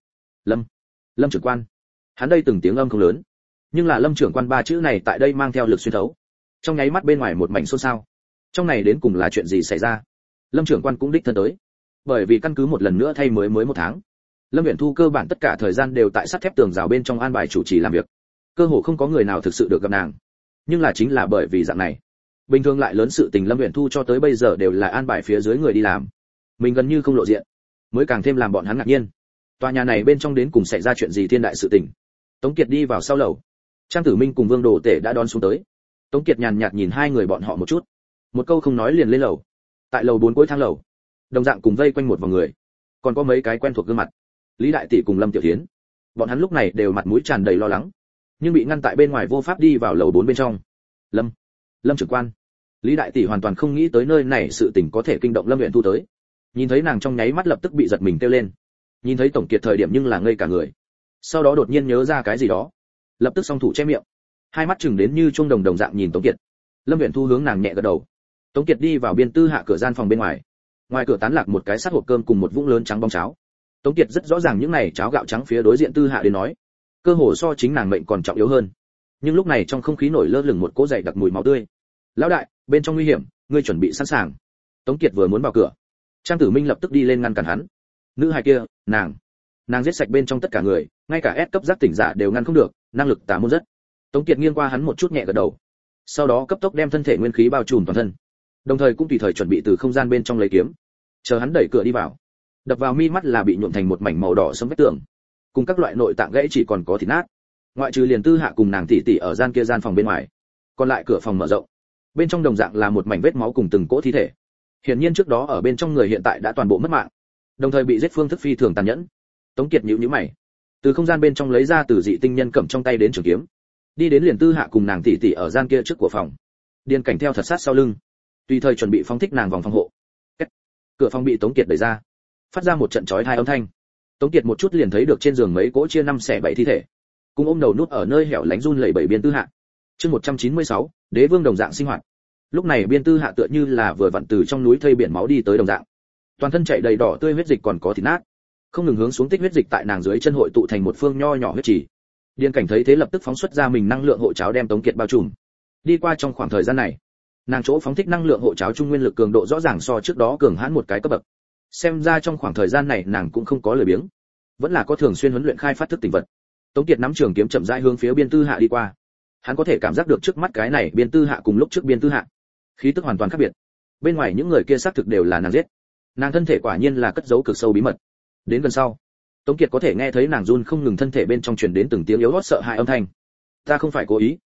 Lâm trưởng quan. Hắn đây từng tiếng âm không lớn, nhưng là Lâm trưởng quan 3 chữ này tại đây mang theo lực xuyên thấu. Trong nháy mắt bên ngoài một mảnh xôn xao. Trong này đến cùng là chuyện gì xảy ra? Lâm trưởng quan cũng đích thân tới, bởi vì căn cứ một lần nữa thay mới 1 tháng. Lâm Uyển Thu cơ bản tất cả thời gian đều tại sắt thép tường rào bên trong an bài chủ trì làm việc, cơ hồ không có người nào thực sự được gặp nàng. Nhưng là chính là bởi vì dạng này, bình thường lại lớn sự tình Lâm Uyển Thu cho tới bây giờ đều là an bài phía dưới người đi làm, mình gần như không lộ diện, mới càng thêm làm bọn hắn ngạc nhiên. Tòa nhà này bên trong đến cùng xảy ra chuyện gì thiên đại sự tình? Tống Kiệt đi vào sau lầu, Trang Tử Minh cùng Vương Đồ Tể đã đón xuống tới. Tống Kiệt nhàn nhạt nhìn hai người bọn họ một chút, một câu không nói liền lên lầu. Tại lầu 4 cuối thang lầu, đồng dạng cùng vây quanh một vòng người, còn có mấy cái quen thuộc gương mặt, Lý Đại Tỷ cùng Lâm Tiểu Thiến. Bọn hắn lúc này đều mặt mũi tràn đầy lo lắng, nhưng bị ngăn tại bên ngoài vô pháp đi vào lầu 4 bên trong. Lâm trưởng quan. Lý Đại Tỷ hoàn toàn không nghĩ tới nơi này sự tình có thể kinh động Lâm Uyển Thu tới. Nhìn thấy nàng trong nháy mắt lập tức bị giật mình kêu lên. Nhìn thấy Tổng Kiệt thời điểm nhưng là ngây cả người. Sau đó đột nhiên nhớ ra cái gì đó, lập tức song thủ che miệng, hai mắt chừng đến như chuông đồng đồng dạng nhìn Tống Kiệt. Lâm Uyển Thu hướng nàng nhẹ gật đầu. Tống Kiệt đi vào Biên Tư Hạ cửa gian phòng bên ngoài. Ngoài cửa tán lạc một cái sát hộp cơm cùng một vũng lớn trắng bóng cháo. Tống Kiệt rất rõ ràng những này cháo gạo trắng phía đối diện Tư Hạ đến nói, cơ hồ so chính nàng mệnh còn trọng yếu hơn. Nhưng lúc này trong không khí nổi lơ lửng một cỗ dày đặc mùi máu tươi. Lão đại, bên trong nguy hiểm, ngươi chuẩn bị sẵn sàng. Tống Kiệt vừa muốn vào cửa, Trang Tử Minh lập tức đi lên ngăn cản hắn. Nữ hài kia, nàng giết sạch bên trong tất cả người, ngay cả S cấp giác tỉnh giả đều ngăn không được, năng lực tà môn rất. Tống Kiệt nghiêng qua hắn một chút nhẹ gật đầu. Sau đó cấp tốc đem thân thể nguyên khí bao trùm toàn thân, đồng thời cũng tùy thời chuẩn bị từ không gian bên trong lấy kiếm. Chờ hắn đẩy cửa đi vào, đập vào mi mắt là bị nhuộm thành một mảnh màu đỏ sẫm vách tường, cùng các loại nội tạng gãy chỉ còn có thịt nát. Ngoại trừ liền Tư Hạ cùng nàng tỷ tỷ ở gian kia gian phòng bên ngoài, còn lại cửa phòng mở rộng, bên trong đồng dạng là một mảnh vết máu cùng từng cỗ thi thể. Hiển nhiên trước đó ở bên trong người hiện tại đã toàn bộ mất mạng, đồng thời bị giết phương thức phi thường tàn nhẫn. Tống Kiệt nhíu mày, từ không gian bên trong lấy ra từ dị tinh nhân cầm trong tay đến trường kiếm, đi đến liền Tư Hạ cùng nàng tỷ tỷ ở gian kia trước của phòng. Điền Cảnh theo thật sát sau lưng, tùy thời chuẩn bị phóng thích nàng vòng phòng hộ. Cửa phòng bị Tống Kiệt đẩy ra, phát ra một trận chói tai âm thanh. Tống Kiệt một chút liền thấy được trên giường mấy cỗ chia 5 xẻ 7 thi thể, cùng ôm đầu nút ở nơi hẻo lánh run lẩy bẩy Biên Tư Hạ. Chương 196, Đế vương đồng dạng sinh hoạt. Lúc này Biên Tư Hạ tựa như là vừa vặn từ trong núi thây biển máu đi tới đồng dạng, toàn thân chảy đầy đỏ tươi huyết dịch còn có thịt nát, không ngừng hướng xuống tích huyết dịch tại nàng dưới chân hội tụ thành một phương nho nhỏ huyết trì. Điền Cảnh thấy thế lập tức phóng xuất ra mình năng lượng hộ cháo đem Tống Kiệt bao trùm. Đi qua trong khoảng thời gian này, nàng chỗ phóng thích năng lượng hộ cháo trung nguyên lực cường độ rõ ràng so trước đó cường hãn một cái cấp bậc. Xem ra trong khoảng thời gian này nàng cũng không có lười biếng, vẫn là có thường xuyên huấn luyện khai phát thức tỉnh vật. Tống Kiệt nắm trường kiếm chậm rãi hướng phía Biên Tư Hạ đi qua. Hắn có thể cảm giác được trước mắt cái này Biên Tư Hạ cùng lúc trước Biên Tư Hạ, khí tức hoàn toàn khác biệt. Bên ngoài những người kia xác thực đều là nàng giết. Nàng thân thể quả nhiên là cất giấu cực sâu bí mật. Đến gần sau, Tống Kiệt có thể nghe thấy nàng run không ngừng thân thể bên trong truyền đến từng tiếng yếu ớt sợ hãi âm thanh. Ta không phải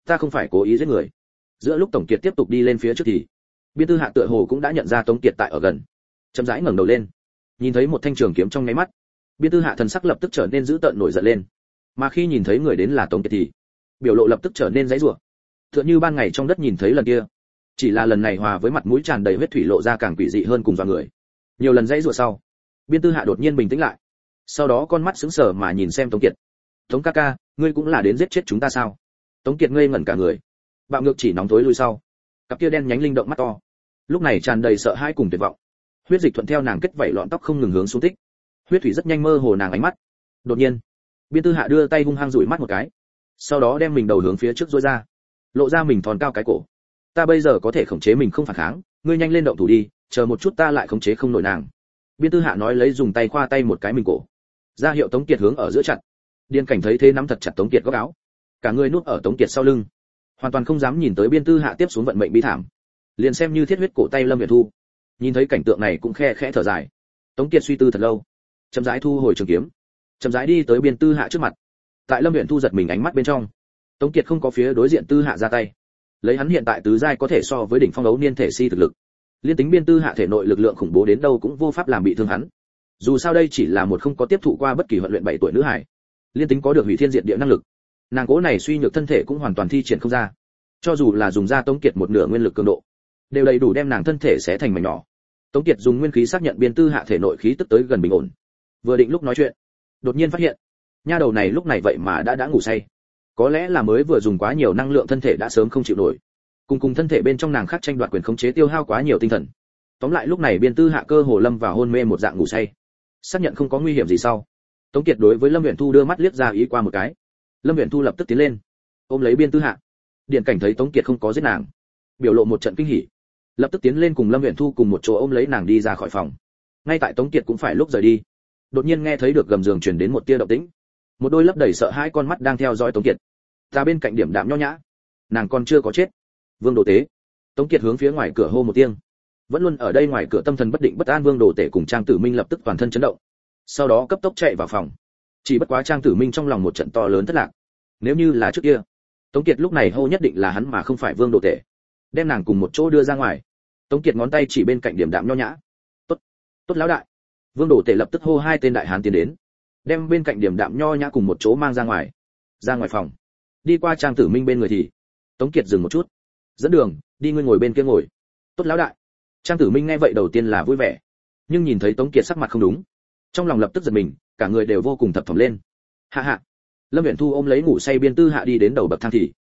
cố ý giết người. Giữa lúc Tống Kiệt tiếp tục đi lên phía trước thì, Biên Tư Hạ tựa hồ cũng đã nhận ra Tống Kiệt tại ở gần, chậm rãi ngẩng đầu lên, nhìn thấy một thanh trường kiếm trong nháy mắt, Biên Tư Hạ thần sắc lập tức trở nên dữ tợn nổi giận lên, mà khi nhìn thấy người đến là Tống Kiệt thì, biểu lộ lập tức trở nên dãy rủa, tựa như ban ngày trong đất nhìn thấy lần kia, chỉ là lần này hòa với mặt mũi tràn đầy huyết thủy lộ ra càng quỷ dị hơn cùng dọa người. Nhiều lần dãy rủa sau, Biên Tư Hạ đột nhiên bình tĩnh lại, sau đó con mắt sững sờ mà nhìn xem Tống Kiệt. Tống ca ca, ngươi cũng là đến giết chết chúng ta sao? Tống Kiệt ngây ngẩn cả người, bạo ngược chỉ nóng tối lui sau, cặp kia đen nhánh linh động mắt to, lúc này tràn đầy sợ hãi cùng tuyệt vọng. Huyết dịch thuận theo nàng kết vảy lọn tóc không ngừng hướng xuống tích, huyết thủy rất nhanh mơ hồ nàng ánh mắt. Đột nhiên, Biên Tư Hạ đưa tay hung hăng dụi mắt một cái, sau đó đem mình đầu hướng phía trước duỗi ra, lộ ra mình thon cao cái cổ. Ta bây giờ có thể khống chế mình không phản kháng, ngươi nhanh lên động thủ đi, chờ một chút ta lại khống chế không nổi nàng. Biên Tư Hạ nói lấy dùng tay khoa tay một cái mình cổ, ra hiệu Tống Kiệt hướng ở giữa chặt. Điền Cảnh thấy thế nắm thật chặt Tống Kiệt góc áo, cả người nuốt ở Tống Kiệt sau lưng, hoàn toàn không dám nhìn tới Biên Tư Hạ tiếp xuống vận mệnh bi thảm. Liền xem như thiết huyết cổ tay Lâm Uyển Thu, nhìn thấy cảnh tượng này cũng khe khẽ thở dài. Tống Kiệt suy tư thật lâu, chậm rãi thu hồi trường kiếm, chậm rãi đi tới Biên Tư Hạ trước mặt. Tại Lâm Uyển Thu giật mình ánh mắt bên trong, Tống Kiệt không có phía đối diện Tư Hạ ra tay, lấy hắn hiện tại tứ giai có thể so với đỉnh phong đấu niên thể si thực lực, liên tính Biên Tư Hạ thể nội lực lượng khủng bố đến đâu cũng vô pháp làm bị thương hắn. Dù sao đây chỉ là một không có tiếp thụ qua bất kỳ huấn luyện 7 tuổi nữ hài, liên tính có được hủy thiên diệt địa năng lực, nàng cố này suy nhược thân thể cũng hoàn toàn thi triển không ra. Cho dù là dùng ra Tống Kiệt một nửa nguyên lực cường độ, đều đầy đủ đem nàng thân thể xé thành mảnh nhỏ. Tống Kiệt dùng nguyên khí xác nhận Biên Tư Hạ thể nội khí tức tới gần bình ổn, vừa định lúc nói chuyện, đột nhiên phát hiện, nha đầu này lúc này vậy mà đã ngủ say. Có lẽ là mới vừa dùng quá nhiều năng lượng thân thể đã sớm không chịu nổi, cùng thân thể bên trong nàng khác tranh đoạt quyền khống chế tiêu hao quá nhiều tinh thần. Tóm lại lúc này Biên Tư Hạ cơ hồ lâm vào hôn mê một dạng ngủ say. Xác nhận không có nguy hiểm gì sau, Tống Kiệt đối với Lâm Uyển Thu đưa mắt liếc ra ý qua một cái. Lâm Uyển Thu lập tức tiến lên, ôm lấy Biên Tư Hạ. Điền Cảnh thấy Tống Kiệt không có giết nàng, biểu lộ một trận kinh hỉ, lập tức tiến lên cùng Lâm Uyển Thu cùng một chỗ ôm lấy nàng đi ra khỏi phòng. Ngay tại Tống Kiệt cũng phải lúc rời đi, đột nhiên nghe thấy được gầm giường truyền đến một tia động tĩnh, một đôi lấp đầy sợ hãi con mắt đang theo dõi Tống Kiệt. Ta bên cạnh điểm đạm nho nhã, nàng còn chưa có chết. Vương Đồ Tế. Tống Kiệt hướng phía ngoài cửa hô một tiếng. Vẫn luôn ở đây ngoài cửa tâm thần bất định bất an Vương Đồ Tế cùng Trang Tử Minh lập tức toàn thân chấn động, sau đó cấp tốc chạy vào phòng. Chỉ bất quá Trang Tử Minh trong lòng một trận to lớn thất lạc. Nếu như là trước kia, Tống Kiệt lúc này hô nhất định là hắn mà không phải Vương Đồ Tế, đem nàng cùng một chỗ đưa ra ngoài. Tống Kiệt ngón tay chỉ bên cạnh điểm đạm nho nhã. Tốt, tốt lão đại. Vương Đồ Tế lập tức hô hai tên đại hán tiến đến, đem bên cạnh điểm đạm nho nhã cùng một chỗ mang ra ngoài. Ra ngoài phòng, đi qua Trang Tử Minh bên người thì Tống Kiệt dừng một chút, dẫn đường, đi ngươi ngồi bên kia ngồi. Tốt lão đại. Trang Tử Minh nghe vậy đầu tiên là vui vẻ, nhưng nhìn thấy Tống Kiệt sắc mặt không đúng, trong lòng lập tức giật mình, cả người đều vô cùng thập thỏm lên. Hạ hạ. Lâm Uyển Thu ôm lấy ngủ say Biên Tư Hạ đi đến đầu bậc thang thì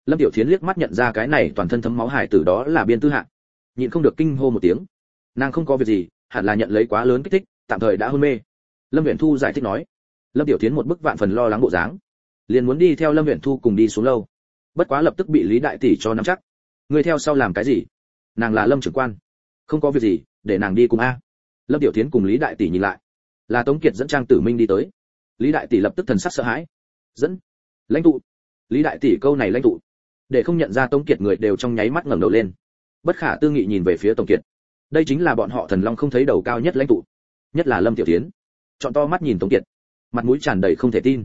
Lâm Tiểu Thiến liếc mắt nhận ra cái này toàn thân thấm máu hài tử đó là Biên Tư Hạ, nhịn không được kinh hô một tiếng. Nàng không có việc gì, hẳn là nhận lấy quá lớn kích thích, tạm thời đã hôn mê. Lâm Uyển Thu giải thích nói. Lâm Tiểu Thiến một bức vạn phần lo lắng bộ dáng, liền muốn đi theo Lâm Uyển Thu cùng đi xuống lâu. Bất quá lập tức bị Lý đại tỷ cho nắm chắc. Ngươi theo sau làm cái gì? Nàng là Lâm trưởng quan. Không có việc gì, để nàng đi cùng a. Lâm Tiểu Thiến cùng Lý đại tỷ nhìn lại, là Tống Kiệt dẫn Trang Tử Minh đi tới. Lý đại tỷ lập tức thần sắc sợ hãi. Dẫn? Lãnh tụ? Lý đại tỷ câu này lãnh tụ, để không nhận ra Tống Kiệt người đều trong nháy mắt ngẩng đầu lên. Bất khả tư nghị nhìn về phía Tống Kiệt. Đây chính là bọn họ Thần Long không thấy đầu cao nhất lãnh tụ, nhất là Lâm Tiểu Thiến. Trọn to mắt nhìn Tống Kiệt, mặt mũi tràn đầy không thể tin.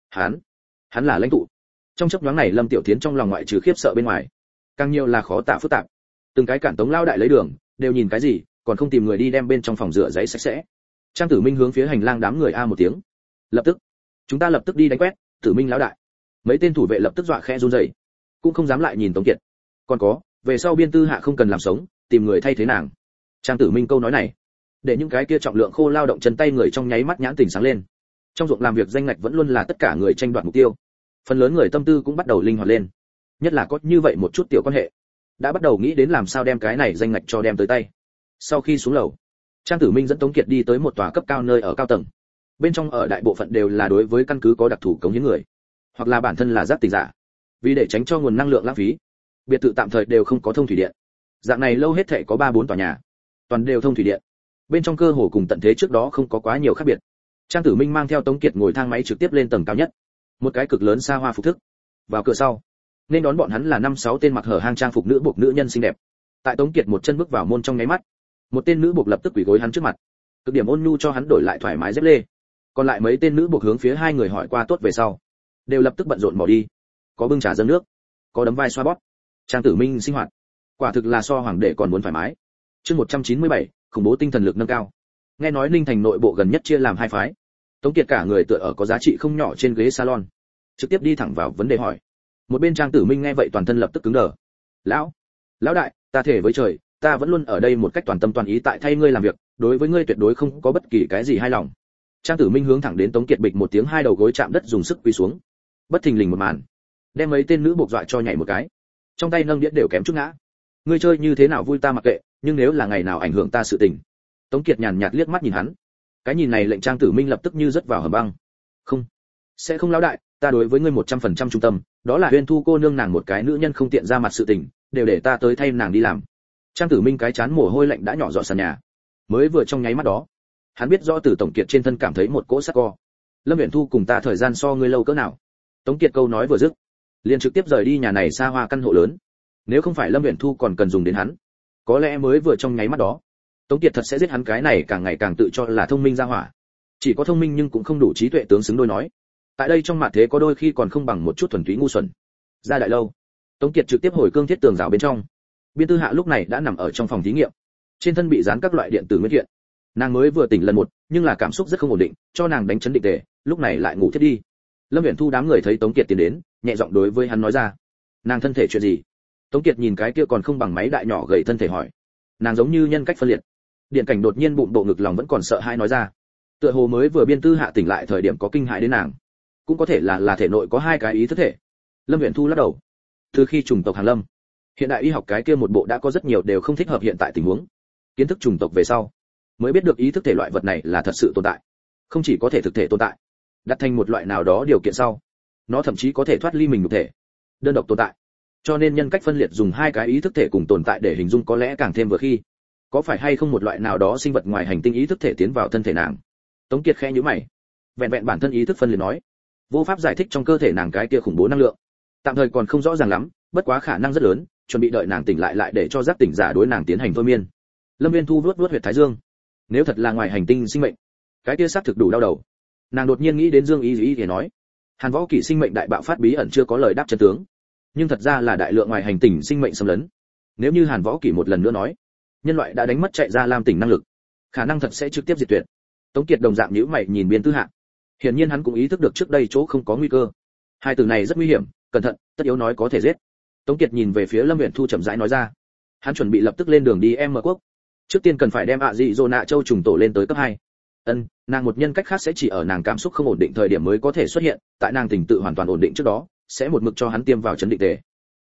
Hắn là lãnh tụ. Trong chốc nhoáng này Lâm Tiểu Thiến trong lòng ngoại trừ khiếp sợ bên ngoài, càng nhiều là khó tả phức tạp. Từng cái cản Tống lao đại lấy đường, đều nhìn cái gì, còn không tìm người đi đem bên trong phòng rửa giấy sạch sẽ. Trang Tử Minh hướng phía hành lang đám người a một tiếng. Lập tức, chúng ta lập tức đi đánh quét. Tử Minh lão đại. Mấy tên thủ vệ lập tức dọa khẽ run rẩy, cũng không dám lại nhìn Tống Kiệt. Còn có, về sau Biên Tư Hạ không cần làm sống, tìm người thay thế nàng. Trang Tử Minh câu nói này, để những cái kia trọng lượng khô lao động chân tay người trong nháy mắt nhãn tỉnh sáng lên. Trong ruộng làm việc danh ngạch vẫn luôn là tất cả người tranh đoạt mục tiêu. Phần lớn người tâm tư cũng bắt đầu linh hoạt lên, nhất là có như vậy một chút tiểu quan hệ, đã bắt đầu nghĩ đến làm sao đem cái này danh ngạch cho đem tới tay. Sau khi xuống lầu, Trang Tử Minh dẫn Tống Kiệt đi tới một tòa cấp cao nơi ở cao tầng. Bên trong ở đại bộ phận đều là đối với căn cứ có đặc thù cống hiến người, hoặc là bản thân là giác tỉnh giả. Vì để tránh cho nguồn năng lượng lãng phí, biệt thự tạm thời đều không có thông thủy điện. Dạng này lâu hết thảy có 3-4 tòa nhà, toàn đều thông thủy điện. Bên trong cơ hồ cùng tận thế trước đó không có quá nhiều khác biệt. Trang Tử Minh mang theo Tống Kiệt ngồi thang máy trực tiếp lên tầng cao nhất. Một cái cực lớn xa hoa phục thức. Vào cửa sau, nên đón bọn hắn là 5-6 tên mặc hở hang trang phục nữ buộc nữ nhân xinh đẹp. Tại Tống Kiệt một chân bước vào môn trong nháy mắt, một tên nữ buộc lập tức quỳ gối hắn trước mặt, cực điểm ôn nhu cho hắn đổi lại thoải mái dép lê. Còn lại mấy tên nữ buộc hướng phía hai người hỏi qua tốt về sau, đều lập tức bận rộn bỏ đi. Có bưng trà dâng nước, có đấm vai xoa bóp. Trang Tử Minh sinh hoạt, quả thực là so hoàng đệ còn muốn thoải mái. Chương 197, khủng bố tinh thần lực nâng cao. Nghe nói Ninh Thành nội bộ gần nhất chia làm hai phái. Tống Kiệt cả người tựa ở có giá trị không nhỏ trên ghế salon, trực tiếp đi thẳng vào vấn đề hỏi. Một bên Trang Tử Minh nghe vậy toàn thân lập tức cứng đờ. Lão đại, ta thể với trời, ta vẫn luôn ở đây một cách toàn tâm toàn ý tại thay ngươi làm việc, đối với ngươi tuyệt đối không có bất kỳ cái gì hai lòng. Trang Tử Minh hướng thẳng đến Tống Kiệt bịch một tiếng, hai đầu gối chạm đất dùng sức quỳ xuống. Bất thình lình một màn, đem mấy tên nữ buộc dọa cho nhảy một cái, trong tay nâng đĩa đều kém chút ngã. Ngươi chơi như thế nào vui ta mặc kệ, nhưng nếu là ngày nào ảnh hưởng ta sự tình. Tống Kiệt nhàn nhạt liếc mắt nhìn hắn. Cái nhìn này lệnh Trang Tử Minh lập tức như rớt vào hầm băng. Không, sẽ không lão đại, ta đối với ngươi 100% trung tâm, đó là Huyên Thu cô nương nàng một cái nữ nhân không tiện ra mặt sự tình, đều để ta tới thay nàng đi làm. Trang Tử Minh cái chán mồ hôi lạnh đã nhỏ giọt sàn nhà. Mới vừa trong nháy mắt đó, hắn biết rõ từ Tổng Kiệt trên thân cảm thấy một cỗ sát co. Lâm Uyển Thu cùng ta thời gian so ngươi lâu cỡ nào? Tống Kiệt câu nói vừa dứt, liền trực tiếp rời đi nhà này xa hoa căn hộ lớn. Nếu không phải Lâm Uyển Thu còn cần dùng đến hắn, có lẽ mới vừa trong nháy mắt đó, Tống Kiệt thật sẽ giết hắn cái này càng ngày càng tự cho là thông minh ra hỏa. Chỉ có thông minh nhưng cũng không đủ trí tuệ tướng xứng đôi nói. Tại đây trong mặt thế có đôi khi còn không bằng một chút thuần túy ngu xuẩn. Ra đại lâu, Tống Kiệt trực tiếp hồi cương thiết tường rào bên trong. Biên Tư Hạ lúc này đã nằm ở trong phòng thí nghiệm, trên thân bị dán các loại điện tử nguyên kiện. Nàng mới vừa tỉnh lần một, nhưng là cảm xúc rất không ổn định, cho nàng đánh chấn định tề, lúc này lại ngủ thiết đi. Lâm Uyển Thu đám người thấy Tống Kiệt tiến đến, nhẹ giọng đối với hắn nói ra, nàng thân thể chuyện gì? Tống Kiệt nhìn cái kia còn không bằng máy đại nhỏ gầy thân thể hỏi. Nàng giống như nhân cách phân liệt. Điện cảnh đột nhiên bụng bộ ngực lòng vẫn còn sợ hãi nói ra. Tựa hồ mới vừa Biên Tư Hạ tỉnh lại thời điểm có kinh hãi đến nàng, cũng có thể là thể nội có hai cái ý thức thể. Lâm Uyển Thu lắc đầu. Từ khi chủng tộc Hàn Lâm, hiện đại y học cái kia một bộ đã có rất nhiều đều không thích hợp hiện tại tình huống. Kiến thức chủng tộc về sau, mới biết được ý thức thể loại vật này là thật sự tồn tại, không chỉ có thể thực thể tồn tại, đặt thành một loại nào đó điều kiện sau, nó thậm chí có thể thoát ly mình nhục thể, đơn độc tồn tại. Cho nên nhân cách phân liệt dùng hai cái ý thức thể cùng tồn tại để hình dung có lẽ càng thêm vừa khi. Có phải hay không một loại nào đó sinh vật ngoài hành tinh ý thức thể tiến vào thân thể nàng? Tống Kiệt khẽ nhíu mày. Vẹn vẹn bản thân ý thức phân liệt nói, vô pháp giải thích trong cơ thể nàng cái kia khủng bố năng lượng. Tạm thời còn không rõ ràng lắm, bất quá khả năng rất lớn, chuẩn bị đợi nàng tỉnh lại để cho giác tỉnh giả đối nàng tiến hành thôi miên. Lâm Uyên Thu vuốt huyệt thái dương. Nếu thật là ngoài hành tinh sinh mệnh, cái kia xác thực đủ đau đầu. Nàng đột nhiên nghĩ đến Dương Ý thì nói, Hàn Võ Kỷ sinh mệnh đại bạo phát bí ẩn chưa có lời đáp chân tướng, nhưng thật ra là đại lượng ngoài hành tinh sinh mệnh xâm lấn. Nếu như Hàn Võ Kỷ một lần nữa nói, nhân loại đã đánh mất chạy ra Lam tỉnh năng lực, khả năng thật sẽ trực tiếp diệt tuyệt. Tống Kiệt đồng dạng nhíu mày nhìn Biên Tư Hạ. Hiển nhiên hắn cũng ý thức được trước đây chỗ không có nguy cơ. Hai từ này rất nguy hiểm, cẩn thận, tất yếu nói có thể giết. Tống Kiệt nhìn về phía Lâm Uyển Thu chậm rãi nói ra. Hắn chuẩn bị lập tức lên đường đi M quốc. Trước tiên cần phải đem dị dô nạ châu trùng tổ lên tới cấp 2. Nàng một nhân cách khác sẽ chỉ ở nàng cảm xúc không ổn định thời điểm mới có thể xuất hiện, tại nàng tình tự hoàn toàn ổn định trước đó, sẽ một mực cho hắn tiêm vào chấn định tề.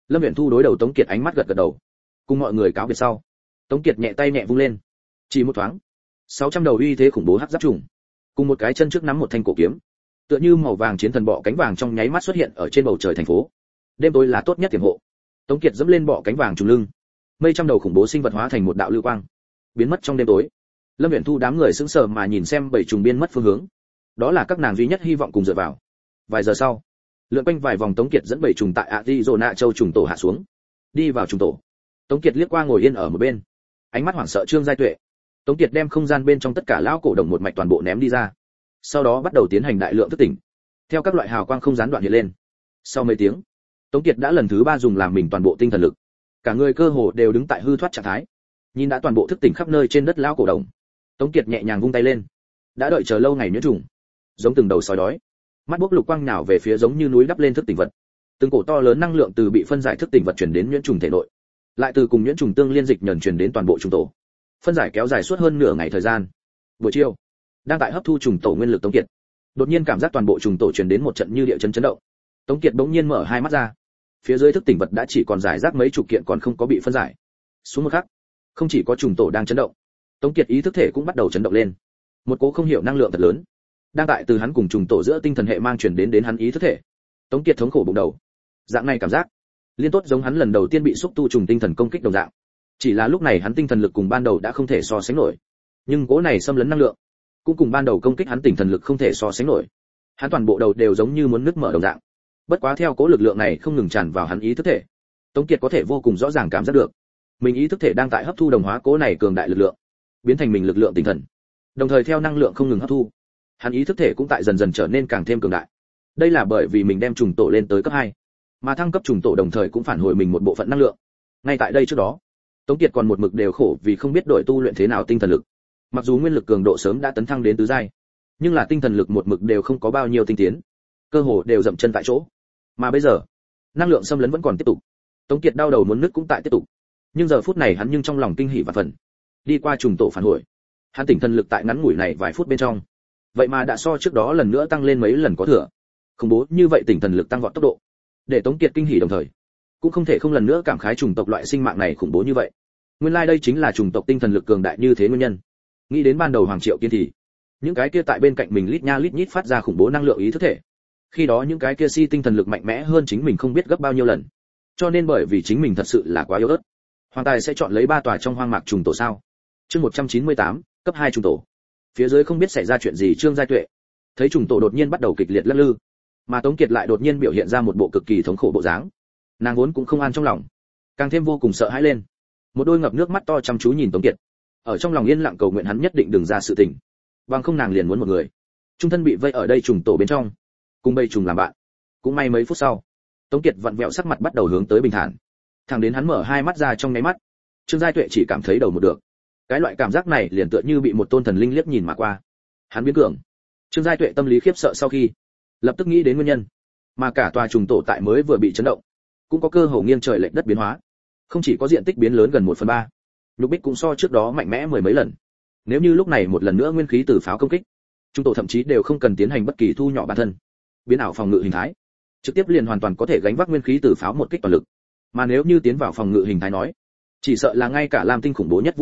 Lâm Viễn Thu đối đầu Tống Kiệt ánh mắt gật gật đầu. Cùng mọi người cáo biệt sau, Tống Kiệt nhẹ tay nhẹ vung lên, chỉ một thoáng, 600 đầu uy thế khủng bố hắc giáp trùng, cùng một cái chân trước nắm một thanh cổ kiếm, tựa như màu vàng chiến thần bọ cánh vàng trong nháy mắt xuất hiện ở trên bầu trời thành phố. Đêm tối là tốt nhất tiềm hộ. Tống Kiệt dẫm lên bọ cánh vàng trùng lưng, mấy trăm đầu khủng bố sinh vật hóa thành một đạo lưu quang, biến mất trong đêm tối. Lâm Viễn Thu đám người sững sờ mà nhìn xem bảy trùng biên mất phương hướng. Đó là các nàng duy nhất hy vọng cùng dựa vào. Vài giờ sau, lượn quanh vài vòng, Tống Kiệt dẫn bảy trùng tại Arizona châu trùng tổ hạ xuống, đi vào trùng tổ. Tống Kiệt liếc qua ngồi yên ở một bên, ánh mắt hoảng sợ Trương Giai Tuệ. Tống Kiệt đem không gian bên trong tất cả lão cổ đồng một mạch toàn bộ ném đi ra, sau đó bắt đầu tiến hành đại lượng thức tỉnh. Theo các loại hào quang không gián đoạn hiện lên. Sau mấy tiếng, Tống Kiệt đã lần thứ 3 dùng làm mình toàn bộ tinh thần lực, cả người cơ hồ đều đứng tại hư thoát trạng thái. Nhìn đã toàn bộ thức tỉnh khắp nơi trên đất lão cổ đồng, Tống Kiệt nhẹ nhàng vung tay lên. Đã đợi chờ lâu ngày nhuyễn trùng, giống từng đầu sói đói, mắt bốc lục quang nhào về phía giống như núi đắp lên thức tỉnh vật. Từng cổ to lớn năng lượng từ bị phân giải thức tỉnh vật chuyển đến nhuyễn trùng thể nội, lại từ cùng nhuyễn trùng tương liên dịch nhờn chuyển đến toàn bộ trùng tổ. Phân giải kéo dài suốt hơn nửa ngày thời gian. Buổi chiều, đang tại hấp thu trùng tổ nguyên lực Tống Kiệt, đột nhiên cảm giác toàn bộ trùng tổ truyền đến một trận như địa chấn chấn động. Tống Kiệt bỗng nhiên mở hai mắt ra. Phía dưới thức tỉnh vật đã chỉ còn giải rác mấy chục kiện còn không có bị phân giải. Xuống một khắc, không chỉ có trùng tổ đang chấn động, Tống Kiệt ý thức thể cũng bắt đầu chấn động lên. Một cỗ không hiểu năng lượng thật lớn đang tại từ hắn cùng trùng tổ giữa tinh thần hệ mang truyền đến hắn ý thức thể. Tống Kiệt thống khổ bụng đầu. Dạng này cảm giác, liên tốt giống hắn lần đầu tiên bị xúc tu trùng tinh thần công kích đồng dạng. Chỉ là lúc này hắn tinh thần lực cùng ban đầu đã không thể so sánh nổi. Nhưng cỗ này xâm lấn năng lượng, cũng cùng ban đầu công kích hắn tinh thần lực không thể so sánh nổi. Hắn toàn bộ đầu đều giống như muốn nứt mở đồng dạng. Bất quá theo cỗ lực lượng này không ngừng tràn vào hắn ý thức thể, Tống Kiệt có thể vô cùng rõ ràng cảm giác được, mình ý thức thể đang tại hấp thu đồng hóa cỗ này cường đại lực lượng, biến thành mình lực lượng tinh thần. Đồng thời theo năng lượng không ngừng hấp thu, hắn ý thức thể cũng tại dần dần trở nên càng thêm cường đại. Đây là bởi vì mình đem trùng tổ lên tới cấp 2, mà thăng cấp trùng tổ đồng thời cũng phản hồi mình một bộ phận năng lượng. Ngay tại đây trước đó, Tống Kiệt còn một mực đều khổ vì không biết đổi tu luyện thế nào tinh thần lực. Mặc dù nguyên lực cường độ sớm đã tấn thăng đến tứ giai, nhưng là tinh thần lực một mực đều không có bao nhiêu tinh tiến, cơ hồ đều dậm chân tại chỗ. Mà bây giờ, năng lượng xâm lấn vẫn còn tiếp tục. Tống Kiệt đau đầu muốn nứt cũng tại tiếp tục. Nhưng giờ phút này hắn nhưng trong lòng kinh hỉ và phần. Đi qua trùng tổ phản hồi, hắn tinh thần lực tại ngắn ngủi này vài phút bên trong, vậy mà đã so trước đó lần nữa tăng lên mấy lần có thừa. Khủng bố như vậy tinh thần lực tăng vọt tốc độ, để Tống Kiệt kinh hỉ đồng thời, cũng không thể không lần nữa cảm khái chủng tộc loại sinh mạng này khủng bố như vậy. Nguyên lai đây chính là chủng tộc tinh thần lực cường đại như thế nguyên nhân. Nghĩ đến ban đầu Hoàng Triệu Kiên thì, những cái kia tại bên cạnh mình lít nha lít nhít phát ra khủng bố năng lượng ý thức thể. Khi đó những cái kia si tinh thần lực mạnh mẽ hơn chính mình không biết gấp bao nhiêu lần. Cho nên bởi vì chính mình thật sự là quá yếu ớt, Hoàng Tài sẽ chọn lấy 3 tòa trong hoang mạc trùng tổ sao? Chương 198, cấp 2 trùng tổ. Phía dưới không biết xảy ra chuyện gì, Trương Giai Tuệ thấy trùng tổ đột nhiên bắt đầu kịch liệt lắc lư, mà Tống Kiệt lại đột nhiên biểu hiện ra một bộ cực kỳ thống khổ bộ dáng. Nàng vốn cũng không an trong lòng, càng thêm vô cùng sợ hãi lên. Một đôi ngập nước mắt to chăm chú nhìn Tống Kiệt, ở trong lòng yên lặng cầu nguyện hắn nhất định đừng ra sự tình, bằng không nàng liền muốn một người trung thân bị vây ở đây trùng tổ bên trong, cùng bầy trùng làm bạn. Cũng may mấy phút sau, Tống Kiệt vặn vẹo sắc mặt bắt đầu hướng tới bình thản, thẳng đến hắn mở hai mắt ra trong nháy mắt, Trương Giai Tuệ chỉ cảm thấy đầu một được. Cái loại cảm giác này liền tựa như bị một tôn thần linh liếc nhìn mà qua. Hắn biến cường. Trương Giai Tuệ tâm lý khiếp sợ sau khi, lập tức nghĩ đến nguyên nhân, mà cả tòa trùng tổ tại mới vừa bị chấn động, cũng có cơ hồ nghiêng trời lệch đất biến hóa. Không chỉ có diện tích biến lớn gần 1/3, nhục bích cũng so trước đó mạnh mẽ mười mấy lần. Nếu như lúc này một lần nữa nguyên khí từ pháo công kích, trùng tổ thậm chí đều không cần tiến hành bất kỳ thu nhỏ bản thân, biến ảo phòng ngự hình thái, trực tiếp liền hoàn toàn có thể gánh vác nguyên khí từ pháo một kích toàn lực. Mà nếu như tiến vào phòng ngự hình thái nói, chỉ sợ là ngay cả Lam Tinh khủng bố nhất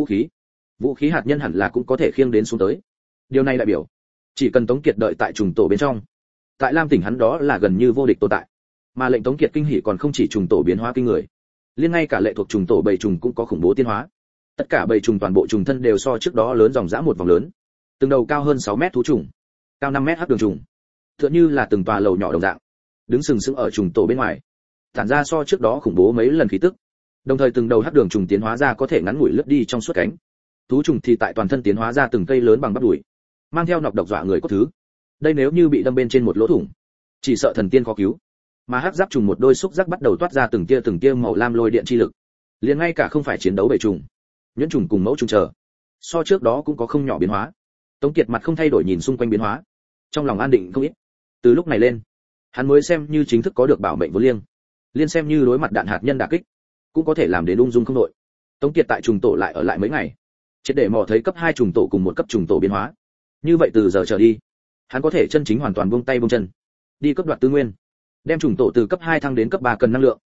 vũ khí hạt nhân hẳn là cũng có thể khiêng đến xuống tới. Điều này đại biểu, chỉ cần Tống Kiệt đợi tại trùng tổ bên trong, tại Lam Tỉnh hắn đó là gần như vô địch tồn tại. Mà lệnh Tống Kiệt kinh hỉ còn không chỉ trùng tổ biến hóa kinh người, liên ngay cả lệ thuộc trùng tổ bầy trùng cũng có khủng bố tiến hóa. Tất cả bầy trùng toàn bộ trùng thân đều so trước đó lớn dòng dã một vòng lớn, từng đầu cao hơn 6 mét thú trùng, cao 5 mét hắc đường trùng, tựa như là từng tòa lầu nhỏ đồng dạng, đứng sừng sững ở trùng tổ bên ngoài, tản ra so trước đó khủng bố mấy lần khí tức. Đồng thời từng đầu hắc đường trùng tiến hóa ra có thể ngắn ngủi lướt đi trong suốt cánh. Thú trùng thì tại toàn thân tiến hóa ra từng cây lớn bằng bắp đùi, mang theo nọc độc dọa người có thứ. Đây nếu như bị đâm bên trên một lỗ thủng, chỉ sợ thần tiên khó cứu. Mà hắc giáp trùng một đôi xúc giác bắt đầu toát ra từng tia màu lam lôi điện chi lực. Liền ngay cả không phải chiến đấu bầy trùng, nhuyễn trùng cùng mẫu trùng chờ, so trước đó cũng có không nhỏ biến hóa. Tống Kiệt mặt không thay đổi nhìn xung quanh biến hóa, trong lòng an định không ít. Từ lúc này lên, hắn mới xem như chính thức có được bảo mệnh vô liêng, liên xem như đối mặt đạn hạt nhân đả kích, cũng có thể làm đến ung dung không đội. Tống Kiệt tại trùng tổ lại ở lại mấy ngày, triệt để mò thấy cấp 2 trùng tổ cùng một cấp trùng tổ biến hóa. Như vậy từ giờ trở đi, hắn có thể chân chính hoàn toàn buông tay buông chân, đi cấp đoạt tư nguyên, đem trùng tổ từ cấp 2 thăng đến cấp 3 cần năng lượng.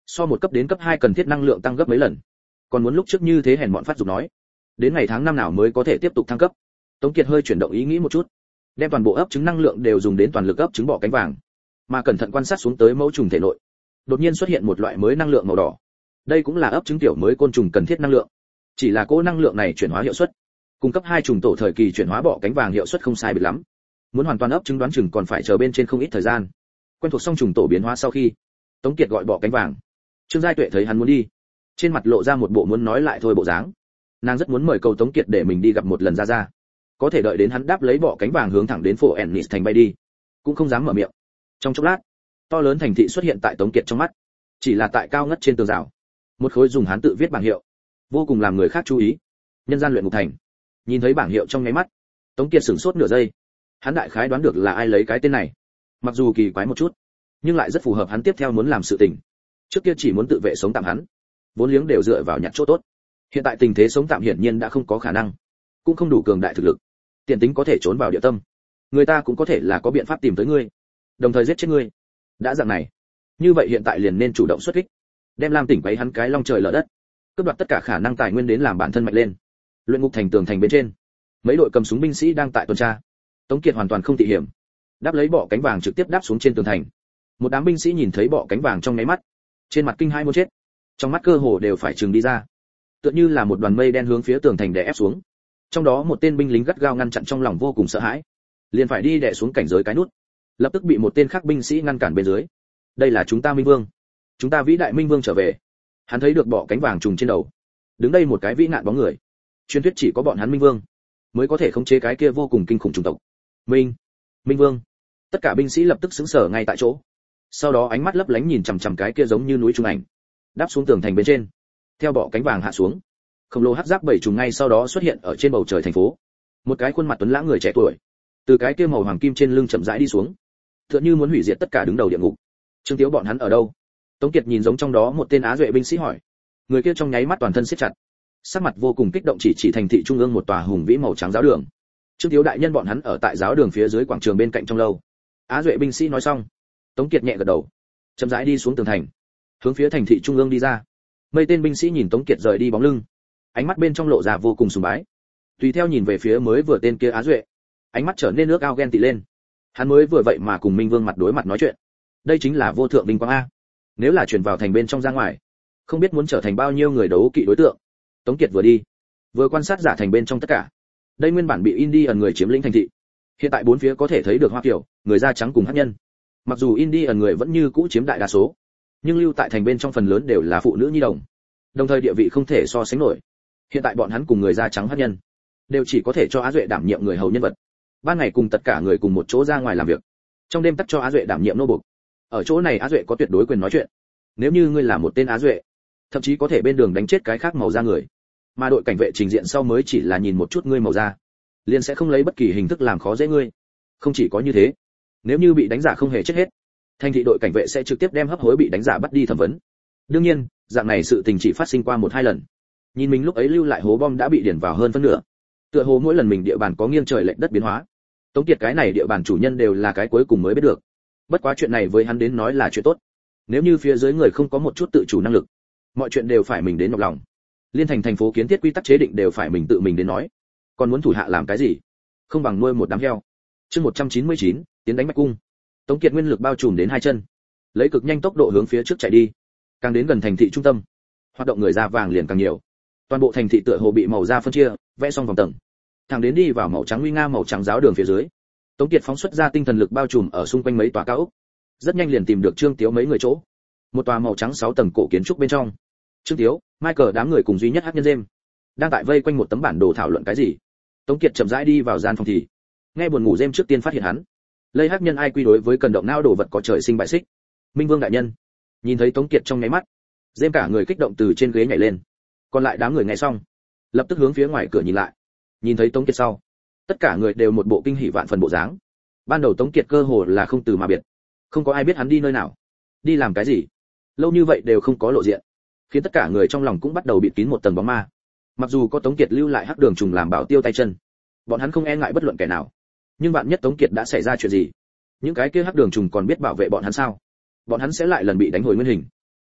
So một cấp đến cấp 2 cần thiết năng lượng tăng gấp mấy lần. Còn muốn lúc trước như thế hèn mọn phát dục nói, đến ngày tháng năm nào mới có thể tiếp tục thăng cấp. Tống Kiệt hơi chuyển động ý nghĩ một chút, đem toàn bộ ấp trứng năng lượng đều dùng đến toàn lực ấp trứng bọ cánh vàng, mà cẩn thận quan sát xuống tới mẫu trùng thể nội, đột nhiên xuất hiện một loại mới năng lượng màu đỏ. Đây cũng là ấp trứng tiểu mới côn trùng cần thiết năng lượng. Chỉ là cỗ năng lượng này chuyển hóa hiệu suất, cung cấp 2 trùng tổ thời kỳ chuyển hóa bọ cánh vàng hiệu suất không sai biệt lắm. Muốn hoàn toàn ấp trứng đoán chừng còn phải chờ bên trên không ít thời gian. Quen thuộc xong trùng tổ biến hóa sau khi, Tống Kiệt gọi bọ cánh vàng. Trương Giai Tuệ thấy hắn muốn đi, trên mặt lộ ra một bộ muốn nói lại thôi bộ dáng. Nàng rất muốn mời cầu Tống Kiệt để mình đi gặp một lần ra. Có thể đợi đến hắn đáp lấy bọ cánh vàng hướng thẳng đến phố Ennis thành bay đi, cũng không dám mở miệng. Trong chốc lát, to lớn thành thị xuất hiện tại Tống Kiệt trong mắt, chỉ là tại cao ngất trên tường rào, một khối dùng hán tự viết bảng hiệu, vô cùng làm người khác chú ý. Nhân gian luyện ngục thành. Nhìn thấy bảng hiệu trong nháy mắt, Tống Kiệt sửng sốt nửa giây. Hắn đại khái đoán được là ai lấy cái tên này, mặc dù kỳ quái một chút, nhưng lại rất phù hợp hắn tiếp theo muốn làm sự tình. Trước kia chỉ muốn tự vệ sống tạm hắn, vốn liếng đều dựa vào nhặt chỗ tốt. Hiện tại tình thế sống tạm hiển nhiên đã không có khả năng, cũng không đủ cường đại thực lực. Tiền tính có thể trốn vào địa tâm, người ta cũng có thể là có biện pháp tìm tới ngươi, đồng thời giết chết ngươi. Đã dạng này, như vậy hiện tại liền nên chủ động xuất kích, đem Lam Tỉnh quấy hắn cái long trời lở đất, cướp đoạt tất cả khả năng tài nguyên đến làm bản thân mạnh lên. Luyện ngục thành tường thành bên trên, mấy đội cầm súng binh sĩ đang tại tuần tra. Tống Kiệt hoàn toàn không tị hiểm, đáp lấy bọ cánh vàng trực tiếp đáp xuống trên tường thành. Một đám binh sĩ nhìn thấy bọ cánh vàng trong nháy mắt, trên mặt kinh hãi muốn chết, trong mắt cơ hồ đều phải trừng đi ra, tựa như là một đoàn mây đen hướng phía tường thành đè ép xuống. Trong đó một tên binh lính gắt gao ngăn chặn trong lòng vô cùng sợ hãi, liền phải đi đè xuống cảnh giới cái nút, lập tức bị một tên khác binh sĩ ngăn cản bên dưới. Đây là chúng ta Minh Vương, chúng ta vĩ đại Minh Vương trở về. Hắn thấy được bọ cánh vàng trùng trên đầu, đứng đây một cái vĩ nạn bóng người. Truyền thuyết chỉ có bọn hắn Minh Vương mới có thể khống chế cái kia vô cùng kinh khủng chủng tộc. Minh Vương. Tất cả binh sĩ lập tức sững sờ ngay tại chỗ. Sau đó ánh mắt lấp lánh nhìn chằm chằm cái kia giống như núi trung ảnh, đáp xuống tường thành bên trên. Theo bọ cánh vàng hạ xuống, khổng lồ hắc giáp bảy trùng ngay sau đó xuất hiện ở trên bầu trời thành phố. Một cái khuôn mặt tuấn lãng người trẻ tuổi, từ cái kia màu hoàng kim trên lưng chậm rãi đi xuống, tựa như muốn hủy diệt tất cả đứng đầu địa ngục. Trương Tiếu bọn hắn ở đâu? Tống Kiệt nhìn giống trong đó một tên Á Duệ binh sĩ hỏi. Người kia trong nháy mắt toàn thân siết chặt, sắc mặt vô cùng kích động chỉ thành thị trung ương một tòa hùng vĩ màu trắng giáo đường. Trương Tiếu đại nhân bọn hắn ở tại giáo đường phía dưới quảng trường bên cạnh trong lâu. Á Duệ binh sĩ nói xong, Tống Kiệt nhẹ gật đầu, chậm rãi đi xuống tường thành, hướng phía thành thị trung ương đi ra. Mấy tên binh sĩ nhìn Tống Kiệt rời đi bóng lưng, ánh mắt bên trong lộ ra vô cùng sùng bái. Tùy theo nhìn về phía mới vừa tên kia Á Duệ, ánh mắt trở nên nước ao ghen tị lên. Hắn mới vừa vậy mà cùng Minh Vương mặt đối mặt nói chuyện, đây chính là vô thượng vinh quang a. Nếu là chuyển vào thành bên trong ra ngoài, không biết muốn trở thành bao nhiêu người đấu kỵ đối tượng. Tống Kiệt vừa đi, vừa quan sát giả thành bên trong tất cả. Đây nguyên bản bị Indian người chiếm lĩnh thành thị, hiện tại bốn phía có thể thấy được Hoa Kiều, người da trắng cùng hắc nhân. Mặc dù Indian người vẫn như cũ chiếm đại đa số, nhưng lưu tại thành bên trong phần lớn đều là phụ nữ nhi đồng, đồng thời địa vị không thể so sánh nổi. Hiện tại bọn hắn cùng người da trắng hắc nhân đều chỉ có thể cho Á Duệ đảm nhiệm người hầu nhân vật, ban ngày cùng tất cả người cùng một chỗ ra ngoài làm việc, trong đêm tắt cho Á Duệ đảm nhiệm nô buộc. Ở chỗ này Á Duệ có tuyệt đối quyền nói chuyện. Nếu như ngươi là một tên Á Duệ, thậm chí có thể bên đường đánh chết cái khác màu da người, mà đội cảnh vệ trình diện sau mới chỉ là nhìn một chút ngươi màu da, liền sẽ không lấy bất kỳ hình thức làm khó dễ ngươi. Không chỉ có như thế, nếu như bị đánh giả không hề chết hết, thành thị đội cảnh vệ sẽ trực tiếp đem hấp hối bị đánh giả bắt đi thẩm vấn. Đương nhiên, dạng này sự tình chỉ phát sinh qua 1-2 lần. Nhìn mình lúc ấy lưu lại hố bom đã bị điển vào hơn phân nửa. Tựa hồ mỗi lần mình địa bàn có nghiêng trời lệch đất biến hóa. Tống Kiệt cái này địa bàn chủ nhân đều là cái cuối cùng mới biết được. Bất quá chuyện này với hắn đến nói là chuyện tốt. Nếu như phía dưới người không có một chút tự chủ năng lực, mọi chuyện đều phải mình đến nhọc lòng. Liên thành thành phố kiến thiết quy tắc chế định đều phải mình tự mình đến nói. Còn muốn thủ hạ làm cái gì? Không bằng nuôi một đám heo. Chương 199, tiến đánh Bạch Cung. Tống Kiệt nguyên lực bao trùm đến 2 chân, lấy cực nhanh tốc độ hướng phía trước chạy đi. Càng đến gần thành thị trung tâm, hoạt động người da vàng liền càng nhiều. Toàn bộ thành thị tựa hồ bị màu da phân chia, vẽ xong vòng tầng. Thẳng đến đi vào màu trắng nguy nga màu trắng giáo đường phía dưới. Tống Kiệt phóng xuất ra tinh thần lực bao trùm ở xung quanh mấy tòa cao ốc. Rất nhanh liền tìm được Trương Tiếu mấy người chỗ. Một tòa màu trắng 6 tầng cổ kiến trúc bên trong. Trương Tiếu, Michael đám người cùng duy nhất hắc nhân James đang tại vây quanh một tấm bản đồ thảo luận cái gì. Tống Kiệt chậm rãi đi vào gian phòng thì, nghe buồn ngủ James trước tiên phát hiện hắn. Lây hắc nhân ai quy đối với cần động não đồ vật có trời sinh bại xích. Minh Vương đại nhân. Nhìn thấy Tống Kiệt trong nháy mắt, James cả người kích động từ trên ghế nhảy lên. Còn lại đám người nghe xong, lập tức hướng phía ngoài cửa nhìn lại. Nhìn thấy Tống Kiệt sau, tất cả người đều một bộ kinh hỉ vạn phần bộ dáng. Ban đầu Tống Kiệt cơ hồ là không từ mà biệt, không có ai biết hắn đi nơi nào, đi làm cái gì, lâu như vậy đều không có lộ diện, khiến tất cả người trong lòng cũng bắt đầu bịt kín một tầng bóng ma. Mặc dù có Tống Kiệt lưu lại hắc đường trùng làm bảo tiêu tay chân, bọn hắn không e ngại bất luận kẻ nào, nhưng vạn nhất Tống Kiệt đã xảy ra chuyện gì, những cái kia hắc đường trùng còn biết bảo vệ bọn hắn sao? Bọn hắn sẽ lại lần bị đánh hồi nguyên hình.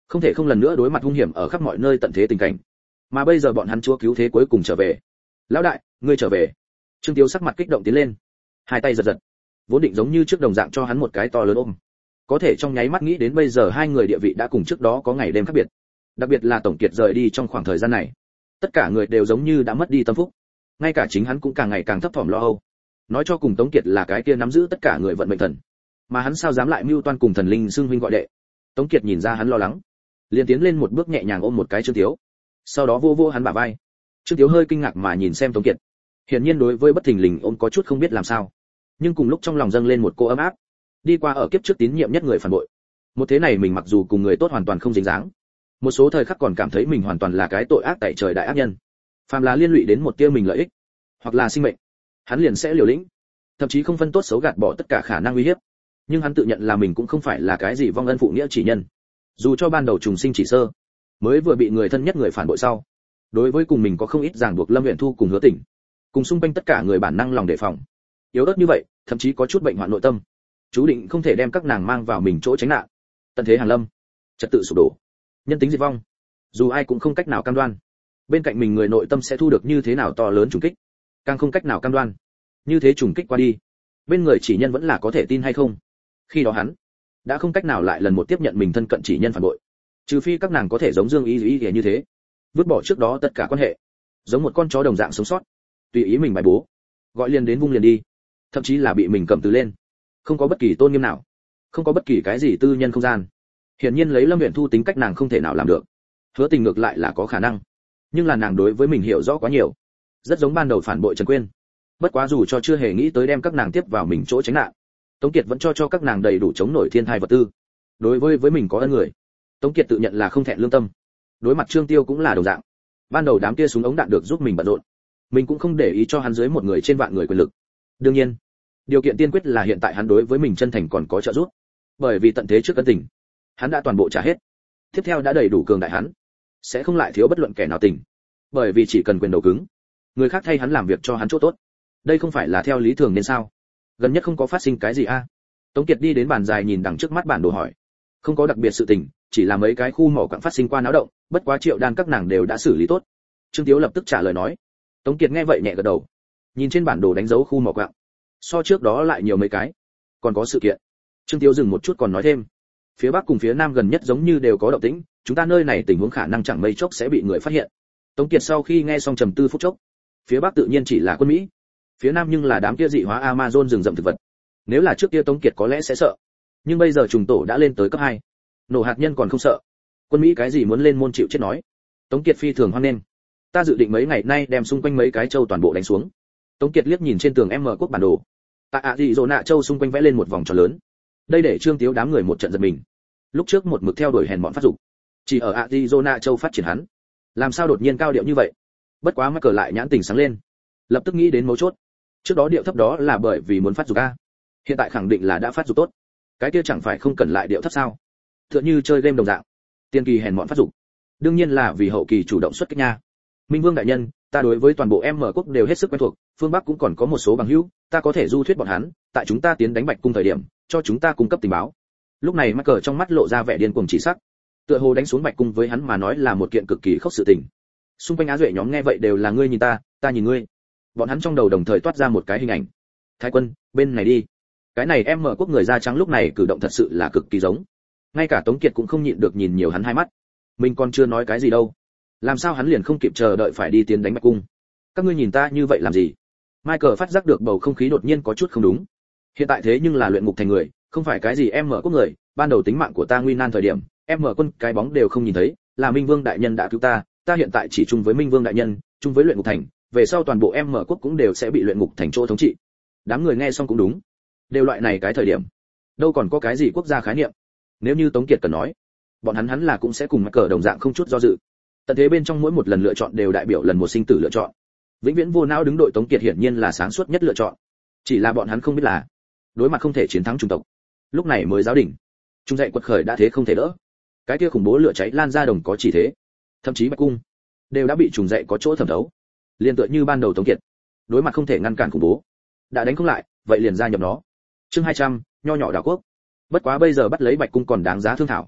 không thể không lần nữa đối mặt hung hiểm ở khắp mọi nơi tận thế tình cảnh. Mà bây giờ bọn hắn chúa cứu thế cuối cùng trở về. Lão đại, ngươi trở về. Trương Tiếu sắc mặt kích động tiến lên, hai tay giật giật, vốn định giống như trước đồng dạng cho hắn một cái to lớn ôm. Có thể trong nháy mắt nghĩ đến bây giờ hai người địa vị đã cùng trước đó có ngày đêm khác biệt. Đặc biệt là Tổng Kiệt rời đi trong khoảng thời gian này, tất cả người đều giống như đã mất đi tâm phúc. Ngay cả chính hắn cũng càng ngày càng thấp thỏm lo âu. Nói cho cùng Tống Kiệt là cái kia nắm giữ tất cả người vận mệnh thần, mà hắn sao dám lại mưu toan cùng thần linh xưng huynh gọi đệ. Tống Kiệt nhìn ra hắn lo lắng, liền tiến lên một bước nhẹ nhàng ôm một cái Trương Tiếu, sau đó vô vô hắn bả vai. Trương Tiếu hơi kinh ngạc mà nhìn xem Tống Kiệt, hiển nhiên đối với bất thình lình ôm có chút không biết làm sao, nhưng cùng lúc trong lòng dâng lên một cô ấm áp. Đi qua ở kiếp trước tín nhiệm nhất người phản bội, một thế này mình mặc dù cùng người tốt hoàn toàn không dính dáng, một số thời khắc còn cảm thấy mình hoàn toàn là cái tội ác tại trời đại ác nhân. Phàm là liên lụy đến một tia mình lợi ích, hoặc là sinh mệnh, hắn liền sẽ liều lĩnh, thậm chí không phân tốt xấu gạt bỏ tất cả khả năng uy hiếp. Nhưng hắn tự nhận là mình cũng không phải là cái gì vong ân phụ nghĩa chỉ nhân. Dù cho ban đầu trùng sinh chỉ sơ, mới vừa bị người thân nhất người phản bội sau, đối với cùng mình có không ít ràng buộc Lâm Uyển Thu cùng Hứa Tỉnh, cùng xung quanh tất cả người bản năng lòng đề phòng. Yếu ớt như vậy, thậm chí có chút bệnh hoạn nội tâm, chú định không thể đem các nàng mang vào mình chỗ tránh nạn. Tận thế hàng lâm, trật tự sụp đổ, nhân tính diệt vong, dù ai cũng không cách nào cam đoan bên cạnh mình người nội tâm sẽ thu được như thế nào to lớn trùng kích, càng không cách nào cam đoan như thế trùng kích qua đi bên người chỉ nhân vẫn là có thể tin hay không. Khi đó hắn đã không cách nào lại lần một tiếp nhận mình thân cận chỉ nhân phản bội, trừ phi các nàng có thể giống Dương Y như thế, vứt bỏ trước đó tất cả quan hệ, giống một con chó đồng dạng sống sót, tùy ý mình bài bố, gọi liền đến vung liền đi, thậm chí là bị mình cầm từ lên, không có bất kỳ tôn nghiêm nào, không có bất kỳ cái gì tư nhân không gian. Hiển nhiên lấy Lâm Uyển Thu tính cách nàng không thể nào làm được. Hứa Tình ngược lại là có khả năng, nhưng là nàng đối với mình hiểu rõ quá nhiều, rất giống ban đầu phản bội Trần Quyên. Bất quá dù cho chưa hề nghĩ tới đem các nàng tiếp vào mình chỗ tránh nạn, Tống Kiệt vẫn cho các nàng đầy đủ chống nổi thiên thai vật tư. Đối với mình có ân người, Tống Kiệt tự nhận là không thẹn lương tâm. Đối mặt Trương Tiêu cũng là đồng dạng. Ban đầu đám kia súng ống đạn được giúp mình bận rộn, mình cũng không để ý cho hắn dưới một người trên vạn người quyền lực. Đương nhiên, điều kiện tiên quyết là hiện tại hắn đối với mình chân thành còn có trợ giúp. Bởi vì tận thế trước ân tình, hắn đã toàn bộ trả hết. Tiếp theo đã đầy đủ cường đại hắn, sẽ không lại thiếu bất luận kẻ nào tình. Bởi vì chỉ cần quyền đầu cứng, người khác thay hắn làm việc cho hắn chỗ tốt. Đây không phải là theo lý thường nên sao? Gần nhất không có phát sinh cái gì a? Tống Kiệt đi đến bàn dài nhìn đằng trước mắt bản đồ hỏi. Không có đặc biệt sự tình, chỉ là mấy cái khu mỏ quặng phát sinh qua náo động, bất quá Triệu Đan các nàng đều đã xử lý tốt. Trương Tiếu lập tức trả lời nói. Tống Kiệt nghe vậy nhẹ gật đầu. Nhìn trên bản đồ đánh dấu khu mỏ quặng, so trước đó lại nhiều mấy cái. Còn có sự kiện. Trương Tiếu dừng một chút còn nói thêm. Phía bắc cùng phía nam gần nhất giống như đều có động tĩnh, chúng ta nơi này tình huống khả năng chẳng mấy chốc sẽ bị người phát hiện. Tống Kiệt sau khi nghe xong trầm tư phút chốc. Phía bắc tự nhiên chỉ là quân Mỹ, phía nam nhưng là đám kia dị hóa Amazon rừng rậm thực vật. Nếu là trước kia Tống Kiệt có lẽ sẽ sợ, nhưng bây giờ trùng tổ đã lên tới cấp 2, nổ hạt nhân còn không sợ, quân Mỹ cái gì muốn lên môn chịu chết nói. Tống Kiệt phi thường hoan nghênh. Ta dự định mấy ngày nay đem xung quanh mấy cái châu toàn bộ đánh xuống. Tống Kiệt liếc nhìn trên tường M quốc bản đồ. Tại Arizona châu xung quanh vẽ lên một vòng tròn lớn. Đây để Trương Tiếu đám người một trận giật mình. Lúc trước một mực theo đuổi hèn bọn phát dục, chỉ ở Arizona châu phát triển hắn, làm sao đột nhiên cao điệu như vậy? Bất quá mắc cờ lại nhãn tình sáng lên, lập tức nghĩ đến mấu chốt. Trước đó điệu thấp đó là bởi vì muốn phát dục a, hiện tại khẳng định là đã phát dục tốt. Cái kia chẳng phải không cần lại điệu thấp sao? Tựa như chơi game đồng dạng. Tiên kỳ hèn mọn phát dục, đương nhiên là vì hậu kỳ chủ động xuất kích nha. Minh Vương đại nhân, ta đối với toàn bộ M quốc đều hết sức quen thuộc, phương Bắc cũng còn có một số bằng hữu, ta có thể du thuyết bọn hắn, tại chúng ta tiến đánh Bạch cung thời điểm, cho chúng ta cung cấp tình báo. Lúc này mắc cờ trong mắt lộ ra vẻ điên cuồng chỉ sắc. Tựa hồ đánh xuống Bạch cung với hắn mà nói là một kiện cực kỳ khốc sự tình. Xung quanh Á Duệ nhóm nghe vậy đều là ngươi nhìn ta, ta nhìn ngươi. Bọn hắn trong đầu đồng thời toát ra một cái hình ảnh. Thái quân, bên này đi. Cái này M quốc người da trắng lúc này cử động thật sự là cực kỳ giống. Ngay cả Tống Kiệt cũng không nhịn được nhìn nhiều hắn hai mắt. Mình còn chưa nói cái gì đâu, làm sao hắn liền không kịp chờ đợi phải đi tiến đánh Bạch cung? Các ngươi nhìn ta như vậy làm gì? Michael phát giác được bầu không khí đột nhiên có chút không đúng. Hiện tại thế nhưng là luyện ngục thành người, không phải cái gì M quốc người, ban đầu tính mạng của ta nguy nan thời điểm, M quân cái bóng đều không nhìn thấy, là Minh Vương đại nhân đã cứu ta, ta hiện tại chỉ chung với Minh Vương đại nhân, chung với luyện ngục thành, về sau toàn bộ M quốc cũng đều sẽ bị luyện ngục thành chỗ thống trị. Đám người nghe xong cũng đúng, đều loại này cái thời điểm, đâu còn có cái gì quốc gia khái niệm. Nếu như Tống Kiệt cần nói, bọn hắn là cũng sẽ cùng mắc cờ đồng dạng không chút do dự. Tận thế bên trong mỗi một lần lựa chọn đều đại biểu lần một sinh tử lựa chọn. Vĩnh viễn vô não đứng đội Tống Kiệt hiển nhiên là sáng suốt nhất lựa chọn. Chỉ là bọn hắn không biết là, đối mặt không thể chiến thắng chủng tộc, lúc này mới giáo đỉnh, trung dậy quật khởi đã thế không thể đỡ. Cái kia khủng bố lửa cháy lan ra đồng có chỉ thế, thậm chí Bạch cung đều đã bị trùng dậy có chỗ thẩm thấu. Liên tựa như ban đầu Tống Kiệt, đối mặt không thể ngăn cản khủng bố, đã đánh không lại, vậy liền gia nhập nó. Chương 200, nho nhỏ đảo quốc. Bất quá bây giờ bắt lấy Bạch cung còn đáng giá thương thảo.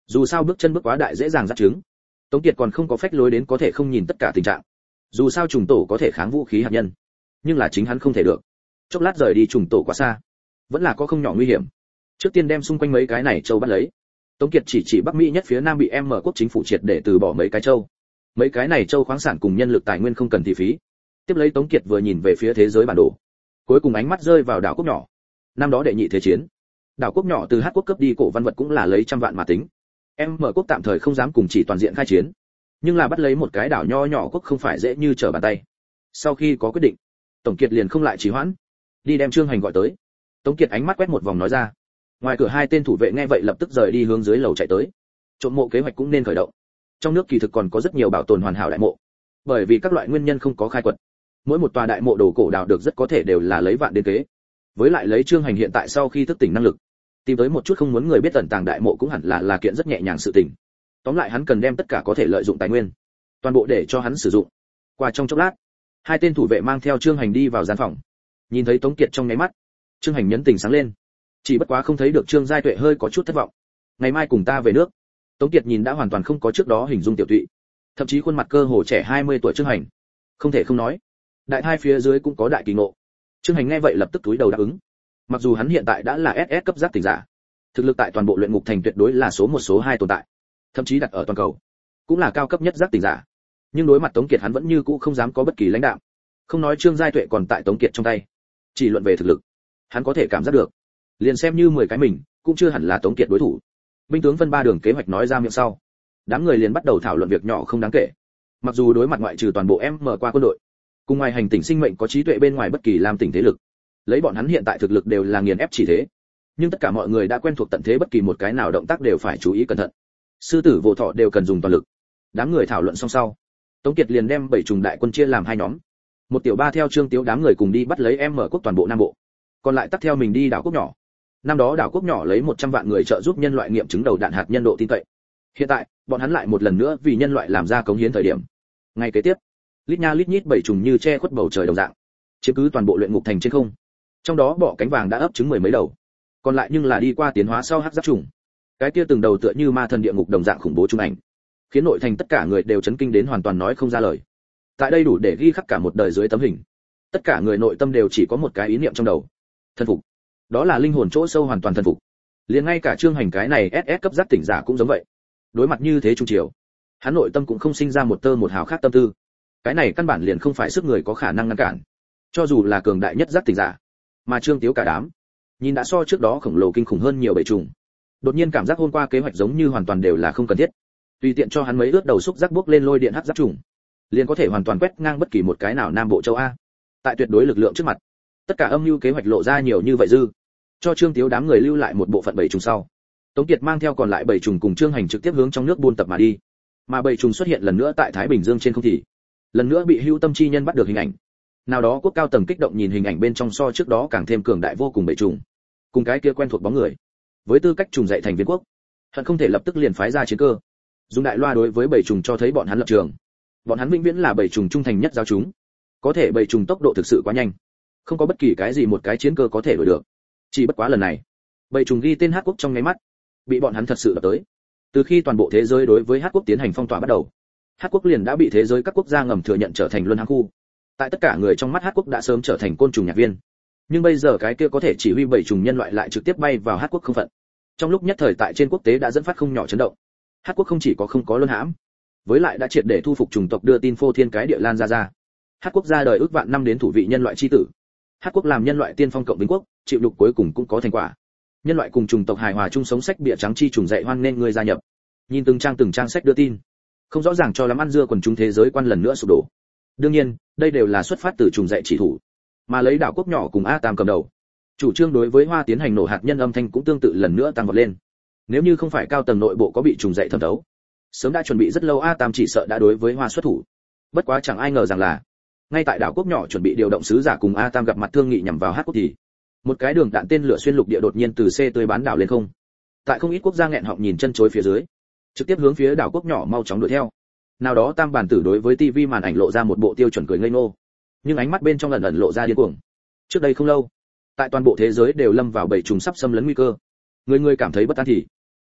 Dù sao bước chân bước quá đại dễ dàng dắt trứng. Tống Kiệt còn không có phách lối đến có thể không nhìn tất cả tình trạng. Dù sao trùng tổ có thể kháng vũ khí hạt nhân, nhưng là chính hắn không thể được. Chốc lát rời đi trùng tổ quá xa, vẫn là có không nhỏ nguy hiểm. Trước tiên đem xung quanh mấy cái này châu bắt lấy. Tống Kiệt chỉ Bắc Mỹ nhất phía Nam bị M quốc chính phủ triệt để từ bỏ mấy cái châu. Mấy cái này châu khoáng sản cùng nhân lực tài nguyên không cần thị phí. Tiếp lấy Tống Kiệt vừa nhìn về phía thế giới bản đồ, cuối cùng ánh mắt rơi vào đảo quốc nhỏ. Năm đó đệ nhị thế chiến, đảo quốc nhỏ từ Hát quốc cướp đi cổ văn vật cũng là lấy trăm vạn mà tính. M quốc tạm thời không dám cùng chỉ toàn diện khai chiến, nhưng là bắt lấy một cái đảo nho nhỏ quốc không phải dễ như trở bàn tay. Sau khi có quyết định, Tổng Kiệt liền không lại trì hoãn, đi đem Trương Hành gọi tới. Tống Kiệt ánh mắt quét một vòng nói ra. Ngoài cửa hai tên thủ vệ nghe vậy lập tức rời đi hướng dưới lầu chạy tới. Trộm mộ kế hoạch cũng nên khởi động. Trong nước kỳ thực còn có rất nhiều bảo tồn hoàn hảo đại mộ, bởi vì các loại nguyên nhân không có khai quật. Mỗi một tòa đại mộ đồ cổ đào được rất có thể đều là lấy vạn đến kế. Với lại lấy Trương Hành hiện tại sau khi thức tỉnh năng lực, tìm tới một chút không muốn người biết tận tàng đại mộ cũng hẳn là kiện rất nhẹ nhàng sự tình. Tóm lại hắn cần đem tất cả có thể lợi dụng tài nguyên, toàn bộ để cho hắn sử dụng. Qua trong chốc lát, hai tên thủ vệ mang theo Trương Hành đi vào gian phòng. Nhìn thấy Tống Kiệt trong nháy mắt, Trương Hành nhấn tình sáng lên. Chỉ bất quá không thấy được Trương Giai Tuệ hơi có chút thất vọng. Ngày mai cùng ta về nước. Tống Kiệt nhìn đã hoàn toàn không có trước đó hình dung tiểu tụy, thậm chí khuôn mặt cơ hồ trẻ 20 tuổi Trương Hành. Không thể không nói, đại hai phía dưới cũng có đại kỳ ngộ. Trương Hành nghe vậy lập tức túi đầu đáp ứng. Mặc dù hắn hiện tại đã là SS cấp giác tỉnh giả, thực lực tại toàn bộ luyện ngục thành tuyệt đối là số 1 số 2 tồn tại, thậm chí đặt ở toàn cầu cũng là cao cấp nhất giác tỉnh giả. Nhưng đối mặt Tống Kiệt hắn vẫn như cũ không dám có bất kỳ lãnh đạo. Không nói Trương Giai Tuệ còn tại Tống Kiệt trong tay, chỉ luận về thực lực, hắn có thể cảm giác được, liền xem như 10 cái mình, cũng chưa hẳn là Tống Kiệt đối thủ. Binh tướng phân ba đường kế hoạch nói ra miệng sau, đám người liền bắt đầu thảo luận việc nhỏ không đáng kể. Mặc dù đối mặt ngoại trừ toàn bộ M qua quân đội, cùng ngoài hành tinh sinh mệnh có trí tuệ bên ngoài bất kỳ làm tỉnh thế lực, lấy bọn hắn hiện tại thực lực đều là nghiền ép chỉ thế. Nhưng tất cả mọi người đã quen thuộc tận thế, bất kỳ một cái nào động tác đều phải chú ý cẩn thận. Sư tử vô thọ đều cần dùng toàn lực. Đám người thảo luận xong sau, Tống Kiệt liền đem 7 trùng đại quân chia làm hai nhóm. Một tiểu ba theo Trương Tiếu đám người cùng đi bắt lấy M quốc toàn bộ Nam Bộ, còn lại tắt theo mình đi đảo quốc nhỏ. Năm đó đảo quốc nhỏ lấy 100 vạn người trợ giúp nhân loại nghiệm chứng đầu đạn hạt nhân độ tin cậy. Hiện tại, bọn hắn lại một lần nữa vì nhân loại làm ra cống hiến thời điểm. Ngày kế tiếp, lít nha lít nhít 7 trùng như che khuất bầu trời đồng dạng, chiếm cứ toàn bộ luyện ngục thành trên không. Trong đó bọ cánh vàng đã ấp trứng 10 mấy đầu, còn lại nhưng là đi qua tiến hóa sau hắc giáp trùng. Cái kia từng đầu tựa như ma thần địa ngục đồng dạng khủng bố trung ảnh, khiến nội thành tất cả người đều chấn kinh đến hoàn toàn nói không ra lời. Tại đây đủ để ghi khắc cả một đời dưới tấm hình. Tất cả người nội tâm đều chỉ có một cái ý niệm trong đầu: thân phục. Đó là linh hồn chỗ sâu hoàn toàn thân phục. Liền ngay cả Trương Hành cái này SS cấp giác tỉnh giả cũng giống vậy. Đối mặt như thế trung chiều, hắn nội tâm cũng không sinh ra một tơ một hào khác tâm tư. Cái này căn bản liền không phải sức người có khả năng ngăn cản. Cho dù là cường đại nhất giác tỉnh giả, mà Trương Tiếu cả đám, nhìn đã so trước đó khổng lồ kinh khủng hơn nhiều bầy trùng. Đột nhiên cảm giác hôm qua kế hoạch giống như hoàn toàn đều là không cần thiết. Tùy tiện cho hắn mấy ướt đầu xúc giác bước lên lôi điện hắc giáp trùng, liền có thể hoàn toàn quét ngang bất kỳ một cái nào Nam Bộ châu A. Tại tuyệt đối lực lượng trước mặt, tất cả âm mưu kế hoạch lộ ra nhiều như vậy dư, cho Trương Tiếu đám người lưu lại một bộ phận bầy trùng sau. Tống Kiệt mang theo còn lại bầy trùng cùng Trương Hành trực tiếp hướng trong nước buôn tập mà đi. Mà bầy trùng xuất hiện lần nữa tại Thái Bình Dương trên không thì, lần nữa bị Hưu Tâm chi nhân bắt được hình ảnh. Nào đó quốc cao tầng kích động nhìn hình ảnh bên trong so trước đó càng thêm cường đại vô cùng bầy trùng, cùng cái kia quen thuộc bóng người. Với tư cách trùng dạy thành viên quốc, hận không thể lập tức liền phái ra chiến cơ, dùng đại loa đối với bầy trùng cho thấy bọn hắn lập trường. Bọn hắn vĩnh viễn là bầy trùng trung thành nhất giao chúng. Có thể bầy trùng tốc độ thực sự quá nhanh, không có bất kỳ cái gì một cái chiến cơ có thể đuổi được. Chỉ bất quá lần này, bầy trùng ghi tên Hát quốc trong ngay mắt, bị bọn hắn thật sự đập tới. Từ khi toàn bộ thế giới đối với Hát quốc tiến hành phong tỏa bắt đầu, Hát quốc liền đã bị thế giới các quốc gia ngầm thừa nhận trở thành luân hãng khu. Tại tất cả người trong mắt Hát quốc đã sớm trở thành côn trùng nhạc viên. Nhưng bây giờ cái kia có thể chỉ huy bầy trùng nhân loại lại trực tiếp bay vào Hát quốc không phận. Trong lúc nhất thời tại trên quốc tế đã dẫn phát không nhỏ chấn động. Hát quốc không chỉ không có luân hãm, với lại đã triệt để thu phục chủng tộc đưa tin phô thiên cái địa lan ra. Hát quốc ra đời ước vạn năm đến thủ vị nhân loại chi tử. Hát quốc làm nhân loại tiên phong cộng vinh quốc, chịu đục cuối cùng cũng có thành quả. Nhân loại cùng chủng tộc hài hòa chung sống sách bìa trắng chi trùng dạy hoan nên người gia nhập. Nhìn từng trang sách đưa tin, không rõ ràng cho lắm ăn dưa quần chúng thế giới quan lần nữa sụp đổ. Đương nhiên, đây đều là xuất phát từ trùng dạy chỉ thủ, mà lấy đảo quốc nhỏ cùng A Tam cầm đầu. Chủ trương đối với Hoa tiến hành nổ hạt nhân âm thanh cũng tương tự lần nữa tăng vọt lên. Nếu như không phải cao tầng nội bộ có bị trùng dạy thẩm thấu, sớm đã chuẩn bị rất lâu A Tam chỉ sợ đã đối với Hoa xuất thủ. Bất quá chẳng ai ngờ rằng là, ngay tại đảo quốc nhỏ chuẩn bị điều động sứ giả cùng A Tam gặp mặt thương nghị nhằm vào Hát quốc thì, một cái đường đạn tên lửa xuyên lục địa đột nhiên từ C tới bán đảo lên không. Tại không ít quốc gia nghẹn họng nhìn chân chối phía dưới, trực tiếp hướng phía đảo quốc nhỏ mau chóng đuổi theo. Nào đó Tam bản tử đối với TV màn ảnh lộ ra một bộ tiêu chuẩn cười ngây ngô, nhưng ánh mắt bên trong ẩn ẩn lộ ra điên cuồng. Trước đây không lâu, tại toàn bộ thế giới đều lâm vào bầy trùng sắp xâm lấn nguy cơ, người người cảm thấy bất an thì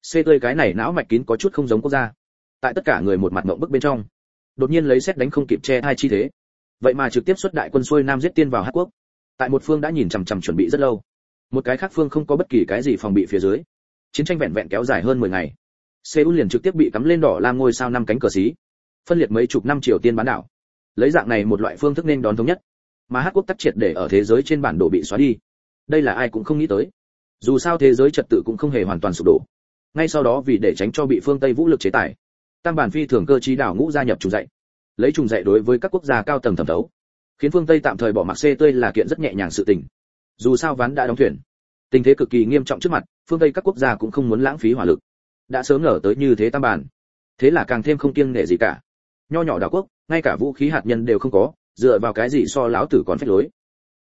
C tươi cái này não mạch kín có chút không giống quốc gia. Tại tất cả người một mặt ngậm bức bên trong, đột nhiên lấy xét đánh không kịp che hai chi thế. Vậy mà trực tiếp xuất đại quân xuôi nam giết tiên vào Hắc quốc. Tại một phương đã nhìn chằm chằm chuẩn bị rất lâu, một cái khác phương không có bất kỳ cái gì phòng bị phía dưới. Chiến tranh vẹn vẹn kéo dài hơn 10 ngày. Seoul liền trực tiếp bị cắm lên đỏ lam ngôi sao 5 cánh cờ xí, phân liệt mấy chục năm Triều Tiên bán đảo. Lấy dạng này một loại phương thức nên đón thống nhất, mà Hắc quốc tắc triệt để ở thế giới trên bản đồ bị xóa đi. Đây là ai cũng không nghĩ tới. Dù sao thế giới trật tự cũng không hề hoàn toàn sụp đổ. Ngay sau đó vì để tránh cho bị phương Tây vũ lực chế tài, tam bản phi thường cơ trí đảo ngũ gia nhập trùng dạy. Lấy trùng dạy đối với các quốc gia cao tầng thẩm thấu, khiến phương Tây tạm thời bỏ mặc C tươi là kiện rất nhẹ nhàng sự tình. Dù sao ván đã đóng thuyền, tình thế cực kỳ nghiêm trọng trước mặt, phương Tây các quốc gia cũng không muốn lãng phí hỏa lực. Đã sớm ngờ tới như thế tam bản, thế là càng thêm không kiêng nể gì cả. Nho nhỏ đảo quốc, ngay cả vũ khí hạt nhân đều không có, dựa vào cái gì so lão tử còn phách lối.